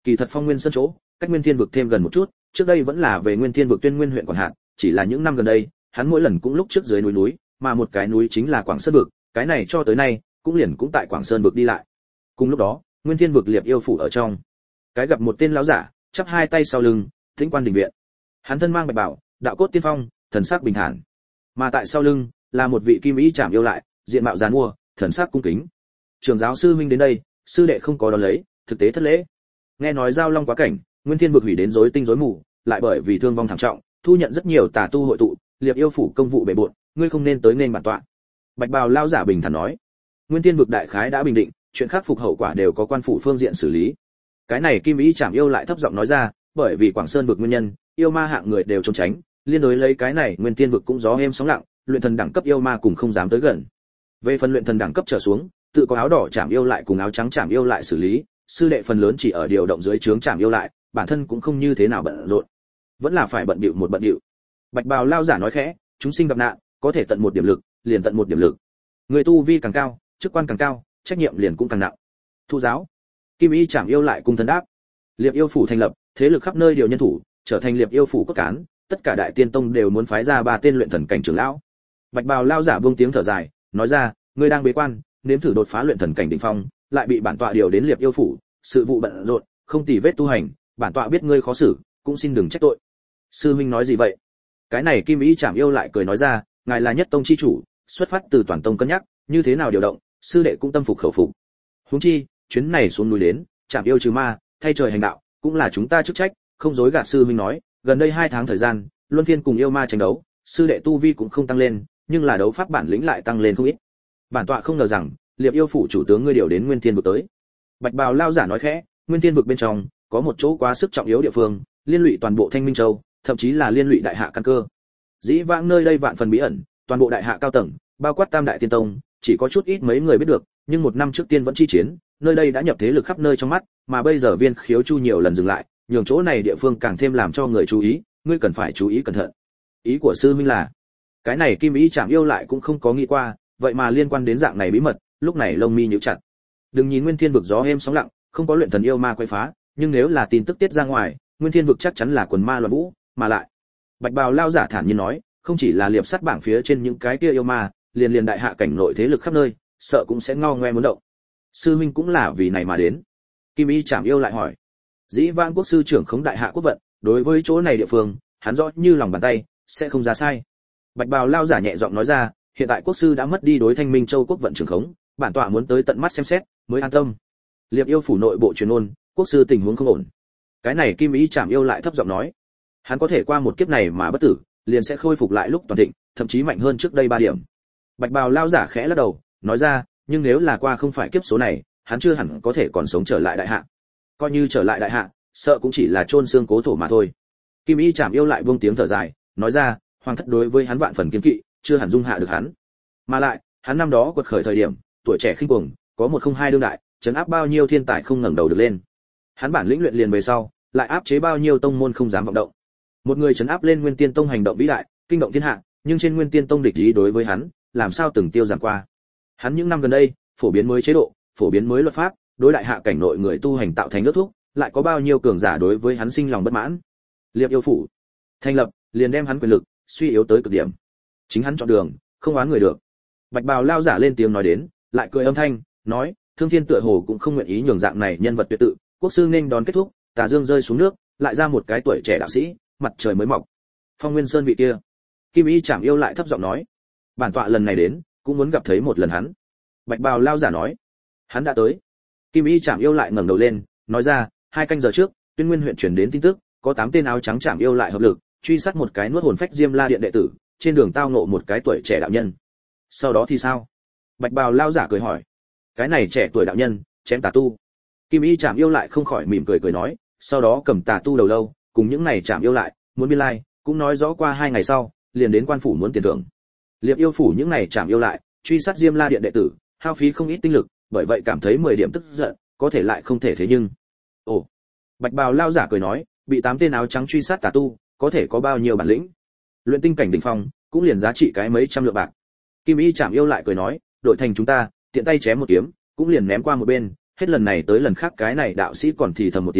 Kỳ thật Phong Nguyên Sơn chỗ, cách Nguyên Thiên vực thêm gần một chút, trước đây vẫn là về Nguyên Thiên vực Tuyên Nguyên huyện quản hạt, chỉ là những năm gần đây, hắn mỗi lần cũng lúc trước dưới núi núi, mà một cái núi chính là Quảng Sơn vực, cái này cho tới nay cũng liền cũng tại Quảng Sơn vực đi lại. Cùng lúc đó, Nguyên Thiên vực Liệp yêu phủ ở trong, cái gặp một tên lão giả, chắp hai tay sau lưng, thính quan đình viện. Hắn thân mang bạch bào, đạo cốt tiên phong, thần sắc bình thản. Mà tại sau lưng là một vị kim ý chạm yêu lại, diện mạo giàn mua, thần sắc cung kính. Trường giáo sư huynh đến đây, sư đệ không có đón lấy, thực tế thất lễ. Nghe nói giao long quá cảnh, Nguyên Thiên vực hủy đến rối tinh rối mù, lại bởi vì thương vong thảm trọng, thu nhận rất nhiều tà tu hội tụ, Liệp yêu phủ công vụ bề bộn, ngươi không nên tới nên bản tọa. Bạch bào lao giả bình thản nói. Nguyên Thiên vực đại khái đã bình định, chuyện khắc phục hậu quả đều có quan phủ phương diện xử lý. Cái này kim ý chạm yêu lại thấp giọng nói ra, bởi vì Quảng Sơn vực nguyên nhân, yêu ma hạng người đều trốn tránh, liên đối lấy cái này Nguyên Thiên vực cũng gió êm sóng lặng, luyện thần đẳng cấp yêu ma cùng không dám tới gần. Về phần luyện thần đẳng cấp trở xuống, tự có áo đỏ chạm yêu lại cùng áo trắng chạm yêu lại xử lý, sư đệ phần lớn chỉ ở điều động dưới trướng chạm yêu lại, bản thân cũng không như thế nào bận rộn, vẫn là phải bận bịu một bận bịu. Bạch bào lao giả nói khẽ, chúng sinh gặp nạn, có thể tận một điểm lực, liền tận một điểm lực. Người tu vi càng cao, chức quan càng cao, trách nhiệm liền cũng càng nặng. Thu giáo. Kim y chạm yêu lại cùng thần đáp. Liệp yêu phủ thành lập, thế lực khắp nơi điều nhân thủ, trở thành Liệp yêu phủ cốt cán, tất cả đại tiên tông đều muốn phái ra ba tên luyện thần cảnh trưởng lão. Bạch bào lao giả buông tiếng thở dài, nói ra, ngươi đang bế quan, nếm thử đột phá luyện thần cảnh đỉnh phong, lại bị bản tọa điều đến Liệp yêu phủ, sự vụ bận rộn, không tỉ vết tu hành, bản tọa biết ngươi khó xử, cũng xin đừng trách tội. Sư huynh nói gì vậy? Cái này Kim ý chạm yêu lại cười nói ra, ngài là nhất tông chi chủ, xuất phát từ toàn tông cân nhắc, như thế nào điều động, sư đệ cũng tâm phục khẩu phục. Huống chi, chuyến này xuống núi đến, chạm yêu trừ ma, thay trời hành đạo, cũng là chúng ta chức trách, không dối gạt sư huynh nói, gần đây hai tháng thời gian, luân phiên cùng yêu ma tranh đấu, sư đệ tu vi cũng không tăng lên, nhưng là đấu pháp bản lĩnh lại tăng lên không ít. Bản tọa không ngờ rằng, Liệp yêu phủ chủ tướng ngươi điều đến Nguyên Thiên vực tới. Bạch bào lao giả nói khẽ, Nguyên Thiên vực bên trong có một chỗ quá sức trọng yếu địa phương, liên lụy toàn bộ Thanh Minh Châu, thậm chí là liên lụy đại hạ căn cơ. Dĩ vãng nơi đây vạn phần bí ẩn, toàn bộ đại hạ cao tầng, bao quát tam đại tiên tông, chỉ có chút ít mấy người biết được, nhưng một năm trước tiên vẫn chi chiến, nơi đây đã nhập thế lực khắp nơi trong mắt, mà bây giờ Viên Khiếu Chu nhiều lần dừng lại, nhường chỗ này địa phương càng thêm làm cho người chú ý, ngươi cần phải chú ý cẩn thận. Ý của sư minh là, cái này Kim ý chạm yêu lại cũng không có nghĩ qua, vậy mà liên quan đến dạng này bí mật, lúc này lông mi nhíu chặt. Đừng nhìn Nguyên Thiên vực gió êm sóng lặng, không có luyện thần yêu ma quấy phá, nhưng nếu là tin tức tiết ra ngoài, Nguyên Thiên vực chắc chắn là quần ma loạn vũ, mà lại. Bạch bào lao giả thản nhiên nói, không chỉ là liệp sắt bảng phía trên những cái kia yêu ma, liền liền đại hạ cảnh nội thế lực khắp nơi, sợ cũng sẽ ngao ngoe muốn động. Sư huynh cũng là vì này mà đến. Kim y chạm yêu lại hỏi, dĩ vãng quốc sư trưởng khống đại hạ quốc vận, đối với chỗ này địa phương, hắn rõ như lòng bàn tay, sẽ không ra sai. Bạch bào lao giả nhẹ giọng nói ra, hiện tại quốc sư đã mất đi đối Thanh Minh Châu quốc vận trưởng khống, bản tọa muốn tới tận mắt xem xét, mới an tâm. Liệp yêu phủ nội bộ truyền ôn, quốc sư tình huống không ổn. Cái này Kim ý chạm yêu lại thấp giọng nói, hắn có thể qua một kiếp này mà bất tử, liền sẽ khôi phục lại lúc toàn thịnh, thậm chí mạnh hơn trước đây ba điểm. Bạch bào lao giả khẽ lắc đầu, nói ra, nhưng nếu là qua không phải kiếp số này, hắn chưa hẳn có thể còn sống trở lại đại hạ. Coi như trở lại đại hạ, sợ cũng chỉ là chôn xương cố thổ mà thôi. Kim y chạm yêu lại buông tiếng thở dài, nói ra, hoàng thất đối với hắn vạn phần kiên kỵ, chưa hẳn dung hạ được hắn. Mà lại, hắn năm đó quật khởi thời điểm, tuổi trẻ khinh cuồng, có một không hai đương đại, chấn áp bao nhiêu thiên tài không ngẩng đầu được lên. Hắn bản lĩnh luyện liền về sau, lại áp chế bao nhiêu tông môn không dám vọng động. Một người chấn áp lên Nguyên Tiên Tông hành động vĩ đại, kinh động thiên hạ, nhưng trên Nguyên Tiên Tông địch ý đối với hắn, làm sao từng tiêu giảm qua. Hắn những năm gần đây, phổ biến mới chế độ, phổ biến mới luật pháp, đối đại hạ cảnh nội người tu hành tạo thành ước thúc, lại có bao nhiêu cường giả đối với hắn sinh lòng bất mãn. Liệp yêu phủ thành lập, liền đem hắn quyền lực suy yếu tới cực điểm. Chính hắn chọn đường, không oán người được. Bạch bào lao giả lên tiếng nói đến, lại cười âm thanh, nói, Thương Thiên tựa hồ cũng không nguyện ý nhường dạng này nhân vật tuyệt tự, quốc sư nên đón kết thúc, tà dương rơi xuống nước, lại ra một cái tuổi trẻ đạo sĩ, mặt trời mới mọc. Phong Nguyên Sơn vị kia. Kim y chạm yêu lại thấp giọng nói, bản tọa lần này đến, cũng muốn gặp thấy một lần hắn. Bạch bào lao giả nói, hắn đã tới. Kim y chạm yêu lại ngẩng đầu lên, nói ra, hai canh giờ trước, Tuyên Nguyên huyện truyền đến tin tức, có tám tên áo trắng chạm yêu lại hợp lực, truy sát một cái nuốt hồn phách Diêm La điện đệ tử, trên đường tao ngộ một cái tuổi trẻ đạo nhân. Sau đó thì sao? Bạch bào lao giả cười hỏi, cái này trẻ tuổi đạo nhân chém tà tu. Kim y chạm yêu lại không khỏi mỉm cười cười nói, sau đó cầm tà tu đầu lâu, cùng những này chạm yêu lại muốn biên lai, cũng nói rõ qua hai ngày sau, liền đến quan phủ muốn tiền thưởng. Liệp yêu phủ những này chạm yêu lại, truy sát Diêm La điện đệ tử, hao phí không ít tinh lực, bởi vậy cảm thấy mười điểm tức giận, có thể lại không thể thế nhưng. Ồ. Bạch bào lao giả cười nói, bị tám tên áo trắng truy sát tà tu, có thể có bao nhiêu bản lĩnh? Luyện tinh cảnh đỉnh phong, cũng liền giá trị cái mấy trăm lượng bạc. Kim y chạm yêu lại cười nói, đội thành chúng ta, tiện tay chém một kiếm, cũng liền ném qua một bên, hết lần này tới lần khác cái này đạo sĩ còn thì thầm một tiếng,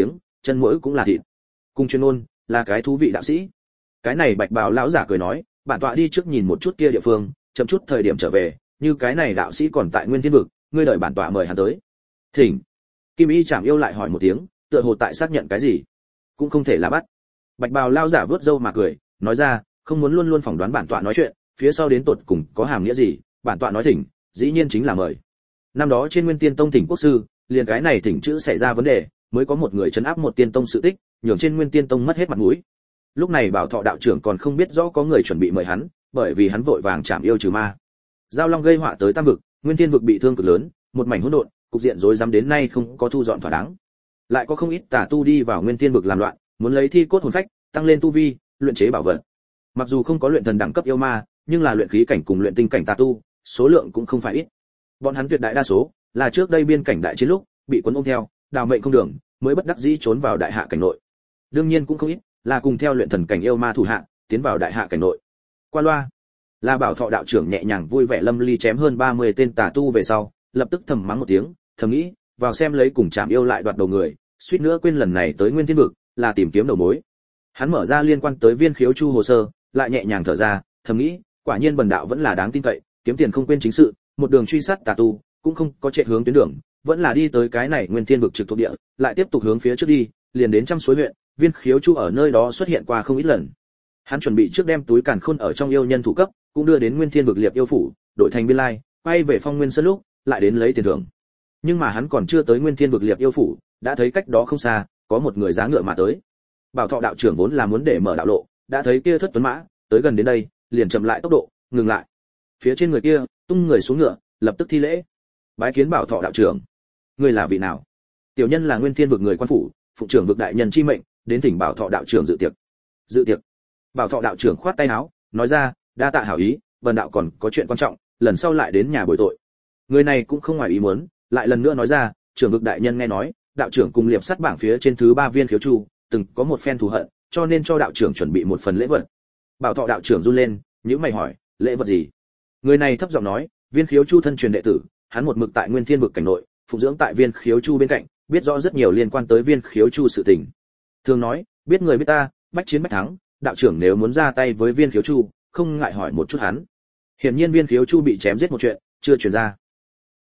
chân mũi cũng là thịt. Cùng chuyên ôn, là cái thú vị đạo sĩ. Cái này Bạch Bào lão giả cười nói, bản tọa đi trước nhìn một chút kia địa phương, chậm chút thời điểm trở về, như cái này đạo sĩ còn tại Nguyên Thiên vực, ngươi đợi bản tọa mời hắn tới. Thỉnh. Kim Y Trảm Yêu lại hỏi một tiếng, tựa hồ tại xác nhận cái gì, cũng không thể là bắt. Bạch Bào lão giả vớt râu mà cười, nói ra, không muốn luôn luôn phỏng đoán bản tọa nói chuyện, phía sau đến tột cùng có hàm nghĩa gì, bản tọa nói thỉnh, dĩ nhiên chính là mời. Năm đó trên Nguyên Tiên Tông thỉnh quốc sư, liền cái này thỉnh chữ xảy ra vấn đề, mới có một người trấn áp một tiên tông sự tích, nhường trên Nguyên Tiên Tông mất hết mặt mũi. Lúc này Bảo Thọ đạo trưởng còn không biết rõ có người chuẩn bị mời hắn, bởi vì hắn vội vàng chạm yêu trừ ma. Giao Long gây họa tới Tam vực, Nguyên Thiên vực bị thương cực lớn, một mảnh hỗn độn, cục diện rối rắm đến nay không có thu dọn thỏa đáng. Lại có không ít tà tu đi vào Nguyên Thiên vực làm loạn, muốn lấy thi cốt hồn phách, tăng lên tu vi, luyện chế bảo vật. Mặc dù không có luyện thần đẳng cấp yêu ma, nhưng là luyện khí cảnh cùng luyện tinh cảnh tà tu, số lượng cũng không phải ít. Bọn hắn tuyệt đại đa số là trước đây biên cảnh đại chiến lúc bị cuốn ôm theo, đào mệnh không đường, mới bất đắc dĩ trốn vào đại hạ cảnh nội. Đương nhiên cũng không ít là cùng theo luyện thần cảnh yêu ma thủ hạ, tiến vào đại hạ cảnh nội. Qua loa, là Bảo Thọ đạo trưởng nhẹ nhàng vui vẻ lâm ly chém hơn ba mươi tên tà tu về sau, lập tức thầm mắng một tiếng, thầm nghĩ, vào xem lấy cùng chạm yêu lại đoạt đầu người, suýt nữa quên lần này tới Nguyên Thiên vực là tìm kiếm đầu mối. Hắn mở ra liên quan tới Viên Khiếu Chu hồ sơ, lại nhẹ nhàng thở ra, thầm nghĩ, quả nhiên bần đạo vẫn là đáng tin cậy, kiếm tiền không quên chính sự, một đường truy sát tà tu, cũng không có chạy hướng tuyến đường, vẫn là đi tới cái này Nguyên Thiên vực trực thuộc địa, lại tiếp tục hướng phía trước đi, liền đến Trăm Suối huyện, Viên Khiếu Chu ở nơi đó xuất hiện qua không ít lần. Hắn chuẩn bị trước đem túi càn khôn ở trong yêu nhân thủ cấp, cũng đưa đến Nguyên Thiên vực Liệp yêu phủ, đổi thành biên lai, quay về Phong Nguyên Sơn lúc, lại đến lấy tiền thưởng. Nhưng mà hắn còn chưa tới Nguyên Thiên vực Liệp yêu phủ, đã thấy cách đó không xa, có một người giá ngựa mà tới. Bảo Thọ đạo trưởng vốn là muốn để mở đạo lộ, đã thấy kia thất tuấn mã, tới gần đến đây, liền chậm lại tốc độ, ngừng lại. Phía trên người kia, tung người xuống ngựa, lập tức thi lễ. Bái kiến Bảo Thọ đạo trưởng. Ngươi là vị nào? Tiểu nhân là Nguyên Thiên vực người quan phủ, phụng trưởng vực đại nhân chi mệnh, đến thỉnh Bảo Thọ đạo trưởng dự tiệc. Dự tiệc? Bảo Thọ đạo trưởng khoát tay áo, nói ra, đa tạ hảo ý, vần đạo còn có chuyện quan trọng, lần sau lại đến nhà bồi tội. Người này cũng không ngoài ý muốn, lại lần nữa nói ra, trưởng vực đại nhân nghe nói, đạo trưởng cùng liệp sắt bảng phía trên thứ ba Viên Khiếu Chu, từng có một phen thù hận, cho nên cho đạo trưởng chuẩn bị một phần lễ vật. Bảo Thọ đạo trưởng run lên, nhíu mày hỏi, lễ vật gì? Người này thấp giọng nói, Viên Khiếu Chu thân truyền đệ tử, hắn một mực tại Nguyên Thiên vực cảnh nội, phục dưỡng tại Viên Khiếu Chu bên cạnh, biết rõ rất nhiều liên quan tới Viên Khiếu Chu sự tình. Thường nói, biết người biết ta, bách chiến bách thắng, đạo trưởng nếu muốn ra tay với Viên Khiếu Chu, không ngại hỏi một chút hắn. Hiển nhiên Viên Khiếu Chu bị chém giết một chuyện, chưa truyền ra.